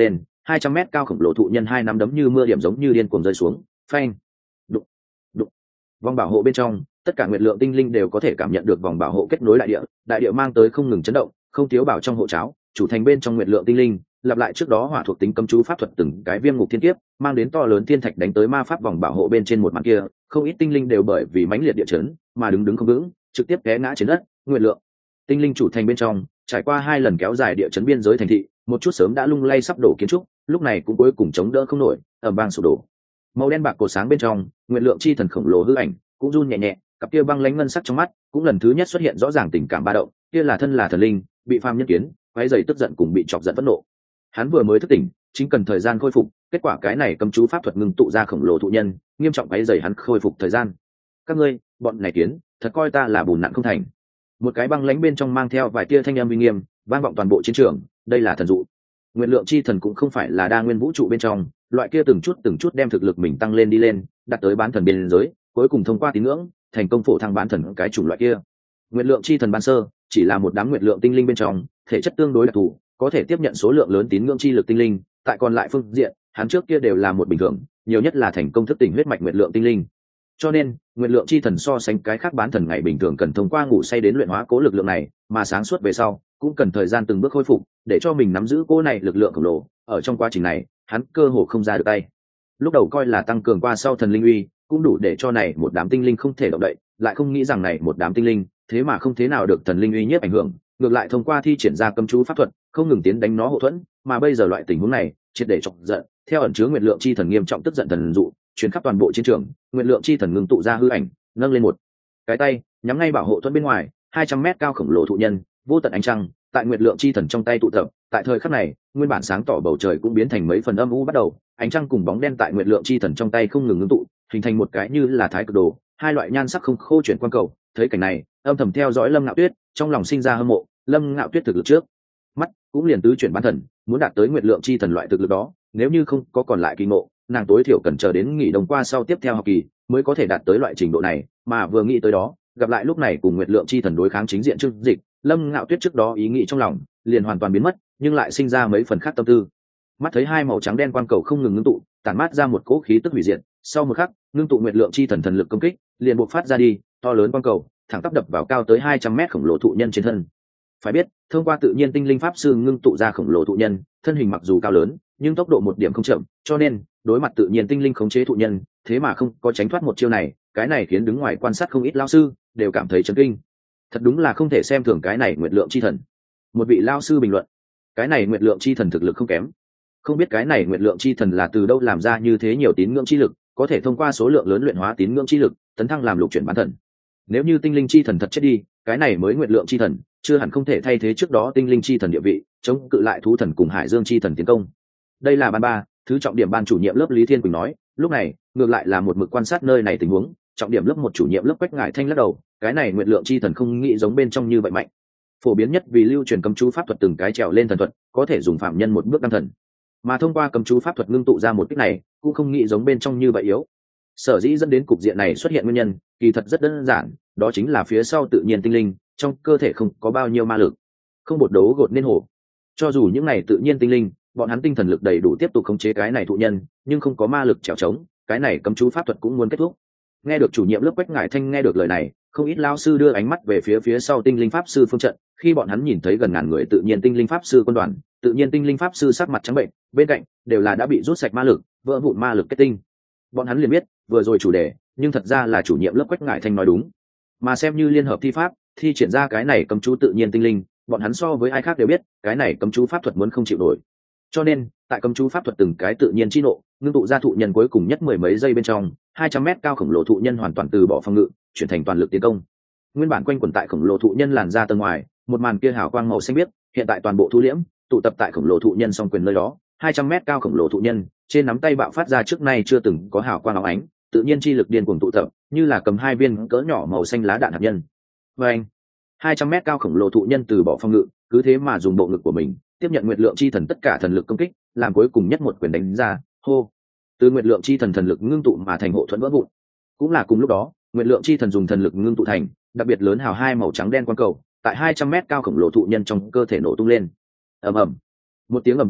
hai trăm mét cao khổng lồ thụ nhân hai nắm đấm như mưa điểm giống như điên cuồng rơi xuống. Phanh, đụng, đụng. Vòng bảo hộ bên trong, tất cả nguyệt lượng tinh linh đều có thể cảm nhận được vòng bảo hộ kết nối đại địa, đại địa mang tới không ngừng chấn động, không thiếu bảo trong hộ cháo, chủ thành bên trong nguyệt lượng tinh linh, lặp lại trước đó hỏa thuộc tính cấm chú pháp thuật từng cái viêm ngục thiên kiếp, mang đến to lớn thiên thạch đánh tới ma pháp vòng bảo hộ bên trên một màn kia, không ít tinh linh đều bởi vì mãnh liệt địa chấn mà đứng đứng không vững, trực tiếp té ngã trên đất. Nguyệt lượng tinh linh chủ thành bên trong, trải qua hai lần kéo dài địa chấn biên giới thành thị, một chút sớm đã lung lay sắp đổ kiến trúc, lúc này cũng cuối cùng chống đỡ không nổi, ầm vang sụp đổ. Màu đen bạc cột sáng bên trong, nguyệt lượng chi thần khổng lồ hư ảnh cũng run nhẹ nhẹ, cặp kia băng lãnh ngân sắc trong mắt cũng lần thứ nhất xuất hiện rõ ràng tình cảm ba động, kia là thân là thần linh, bị phàm nhân kiến, quấy rầy tức giận cùng bị chọc giận phẫn nộ. Hắn vừa mới thức tỉnh, chính cần thời gian khôi phục, kết quả cái này cấm chú pháp thuật ngưng tụ ra khổng lồ thụ nhân, nghiêm trọng quấy rầy hắn khôi phục thời gian. Các ngươi, bọn này kiến, thật coi ta là bùn nặn không thành. Một cái băng lãnh bên trong mang theo vài tia thanh âm uy nghiêm, vang vọng toàn bộ chiến trường, đây là thần dụ. Nguyệt lượng chi thần cũng không phải là đa nguyên vũ trụ bên trong, loại kia từng chút từng chút đem thực lực mình tăng lên đi lên, đạt tới bán thần biên giới, cuối cùng thông qua tín ngưỡng, thành công phổ thăng bán thần cái chủng loại kia. Nguyệt lượng chi thần ban sơ, chỉ là một đám nguyệt lượng tinh linh bên trong, thể chất tương đối đặc thù, có thể tiếp nhận số lượng lớn tín ngưỡng chi lực tinh linh, tại còn lại phương diện, hắn trước kia đều là một bình thường, nhiều nhất là thành công thức tỉnh huyết mạch nguyệt lượng tinh linh. Cho nên, nguyệt lượng chi thần so sánh cái khác bán thần ngày bình thường cần thông qua ngủ say đến luyện hóa cố lực lượng này, mà sáng suốt về sau, cũng cần thời gian từng bước khôi phục, để cho mình nắm giữ cố này lực lượng khổng lồ. Ở trong quá trình này, hắn cơ hồ không ra được tay. Lúc đầu coi là tăng cường qua sau thần linh uy, cũng đủ để cho này một đám tinh linh không thể động đậy, lại không nghĩ rằng này một đám tinh linh, thế mà không thế nào được thần linh uy nhiếp ảnh hưởng, ngược lại thông qua thi triển ra cấm chú pháp thuật, không ngừng tiến đánh nó hậu thuẫn, mà bây giờ loại tình huống này, triệt để chọc giận, theo ẩn chứa nguyệt lượng chi thần nghiêm trọng tức giận thần dụ, truyền khắp toàn bộ chiến trường, nguyệt lượng chi thần ngưng tụ ra hư ảnh, nâng lên một cái tay, nhắm ngay bảo hộ thuẫn bên ngoài, hai trăm mét cao khổng lồ thụ nhân, vô tận ánh trăng, tại nguyệt lượng chi thần trong tay tụ tập, tại thời khắc này, nguyên bản sáng tỏ bầu trời cũng biến thành mấy phần âm u bắt đầu, ánh trăng cùng bóng đen tại nguyệt lượng chi thần trong tay không ngừng ngưng tụ, hình thành một cái như là thái cực đồ, hai loại nhan sắc không khô chuyển quan cầu. Thấy cảnh này, âm thầm theo dõi Lâm Ngạo Tuyết, trong lòng sinh ra hâm mộ. Lâm Ngạo Tuyết thực lực trước mắt cũng liền tứ chuyển bán thần, muốn đạt tới nguyệt lượng chi thần loại thực lực đó, nếu như không có còn lại kỳ ngộ, nàng tối thiểu cần chờ đến nghỉ đông qua sau tiếp theo học kỳ mới có thể đạt tới loại trình độ này. Mà vừa nghĩ tới đó, gặp lại lúc này cùng nguyệt lượng chi thần đối kháng chính diện Trương Dịch, Lâm Ngạo Tuyết trước đó ý nghĩ trong lòng liền hoàn toàn biến mất, nhưng lại sinh ra mấy phần khác tâm tư. Mắt thấy hai màu trắng đen quang cầu không ngừng ngưng tụ, tản mát ra một cỗ khí tức hủy diệt, sau một khắc, ngưng tụ nguyệt lượng chi thần thần lực công kích, liền buộc phát ra đi, to lớn quang cầu, thẳng tắp đập vào cao tới hai trăm mét khổng lồ thụ nhân trên thân. Phải biết, thông qua tự nhiên tinh linh pháp sư ngưng tụ ra khổng lồ thụ nhân, thân hình mặc dù cao lớn, nhưng tốc độ một điểm không chậm, cho nên, đối mặt tự nhiên tinh linh khống chế thụ nhân, thế mà không có tránh thoát một chiêu này, cái này khiến đứng ngoài quan sát không ít lão sư đều cảm thấy chấn kinh. Thật đúng là không thể xem thường cái này nguyệt lượng chi thần. Một vị lão sư bình luận, cái này nguyệt lượng chi thần thực lực không kém. Không biết cái này nguyệt lượng chi thần là từ đâu làm ra như thế nhiều tín ngưỡng chi lực, có thể thông qua số lượng lớn luyện hóa tín ngưỡng chi lực, tấn thăng làm lục chuyển bán thần. Nếu như tinh linh chi thần thật chết đi, cái này mới nguyệt lượng chi thần, chưa hẳn không thể thay thế trước đó tinh linh chi thần địa vị, chống cự lại thú thần cùng hải dương chi thần tiến công. Đây là ban ba thứ trọng điểm ban chủ nhiệm lớp Lý Thiên Quỳnh nói. Lúc này, ngược lại là một mực quan sát nơi này tình huống, trọng điểm lớp một chủ nhiệm lớp Quách Ngải Thanh lắc đầu, cái này nguyệt lượng chi thần không nghĩ giống bên trong như vậy mạnh. Phổ biến nhất vì lưu truyền cấm chú pháp thuật từng cái trèo lên thần thuật, có thể dùng phạm nhân một bước đăng thần. Mà thông qua cấm chú pháp thuật ngưng tụ ra một kích này, cũng không nghĩ giống bên trong như vậy yếu. Sở dĩ dẫn đến cục diện này xuất hiện nguyên nhân, kỳ thật rất đơn giản, đó chính là phía sau tự nhiên tinh linh, trong cơ thể không có bao nhiêu ma lực, không bột đấu gột nên hổ. Cho dù những này tự nhiên tinh linh, bọn hắn tinh thần lực đầy đủ tiếp tục khống chế cái này thụ nhân, nhưng không có ma lực trèo trống, cái này cấm chú pháp thuật cũng muốn kết thúc. Nghe được chủ nhiệm lớp Quách Ngải Thanh nghe được lời này, không ít lao sư đưa ánh mắt về phía phía sau tinh linh pháp sư phương trận, khi bọn hắn nhìn thấy gần ngàn người tự nhiên tinh linh pháp sư quân đoàn, tự nhiên tinh linh pháp sư sắc mặt trắng bệnh, bên cạnh đều là đã bị rút sạch ma lực, vỡ vụn ma lực kết tinh. Bọn hắn liền biết, vừa rồi chủ đề, nhưng thật ra là chủ nhiệm lớp Quách Ngải Thanh nói đúng. Mà xem như liên hợp thi pháp, thi triển ra cái này cấm chú tự nhiên tinh linh, bọn hắn so với ai khác đều biết, cái này cấm chú pháp thuật muốn không chịu nổi. Cho nên, tại cấm chú pháp thuật từng cái tự nhiên chi nộ, ngưng tụ ra thụ nhân cuối cùng nhất mười mấy giây bên trong, hai trăm mét cao khổng lồ thụ nhân hoàn toàn từ bỏ phòng ngự, chuyển thành toàn lực tiến công. Nguyên bản quanh quẩn tại khổng lồ thụ nhân làn ra tầng ngoài, một màn kia hào quang màu xanh biếc, hiện tại toàn bộ thu liễm, tụ tập tại khổng lồ thụ nhân song quyền nơi đó, hai trăm mét cao khổng lồ thụ nhân, trên nắm tay bạo phát ra trước nay chưa từng có hào quang óng ánh, tự nhiên chi lực điên cuồng tụ tập, như là cầm hai viên cỡ nhỏ màu xanh lá đạn hạt nhân. Và anh, hai trăm mét cao khổng lồ thụ nhân từ bỏ phòng ngự, cứ thế mà dùng bộ ngực của mình tiếp nhận nguyệt lượng chi thần tất cả thần lực công kích, làm cuối cùng nhất một quyền đánh ra, hô. Từ nguyệt lượng chi thần thần lực ngưng tụ mà thành hộ thuẫn vỡ vụn. Cũng là cùng lúc đó, nguyệt lượng chi thần dùng thần lực ngưng tụ thành, đặc biệt lớn hào hai màu trắng đen quang cầu, tại hai trăm mét cao khổng lồ thụ nhân trong cơ thể nổ tung lên. Ầm ầm. Một tiếng ầm vang,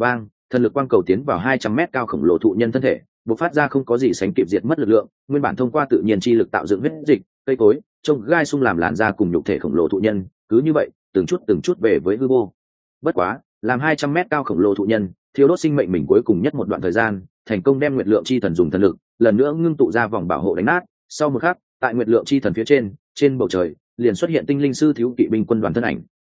thần lực quang cầu tiến vào hai trăm mét cao khổng lồ thụ nhân thân thể, bộc phát ra không có gì sánh kịp diệt mất lực lượng, nguyên bản thông qua tự nhiên chi lực tạo dựng huyết dịch, cây cối, trông gai sung làm làn da cùng nhục thể khổng lồ thụ nhân, cứ như vậy, từng chút từng chút về với hư vô. Bất quá, làm hai trăm mét cao khổng lồ thụ nhân, thiếu đốt sinh mệnh mình cuối cùng nhất một đoạn thời gian, thành công đem nguyệt lượng chi thần dùng thần lực, lần nữa ngưng tụ ra vòng bảo hộ đánh nát. Sau một khắc, tại nguyệt lượng chi thần phía trên, trên bầu trời, liền xuất hiện tinh linh sư thiếu kỵ binh quân đoàn thân ảnh,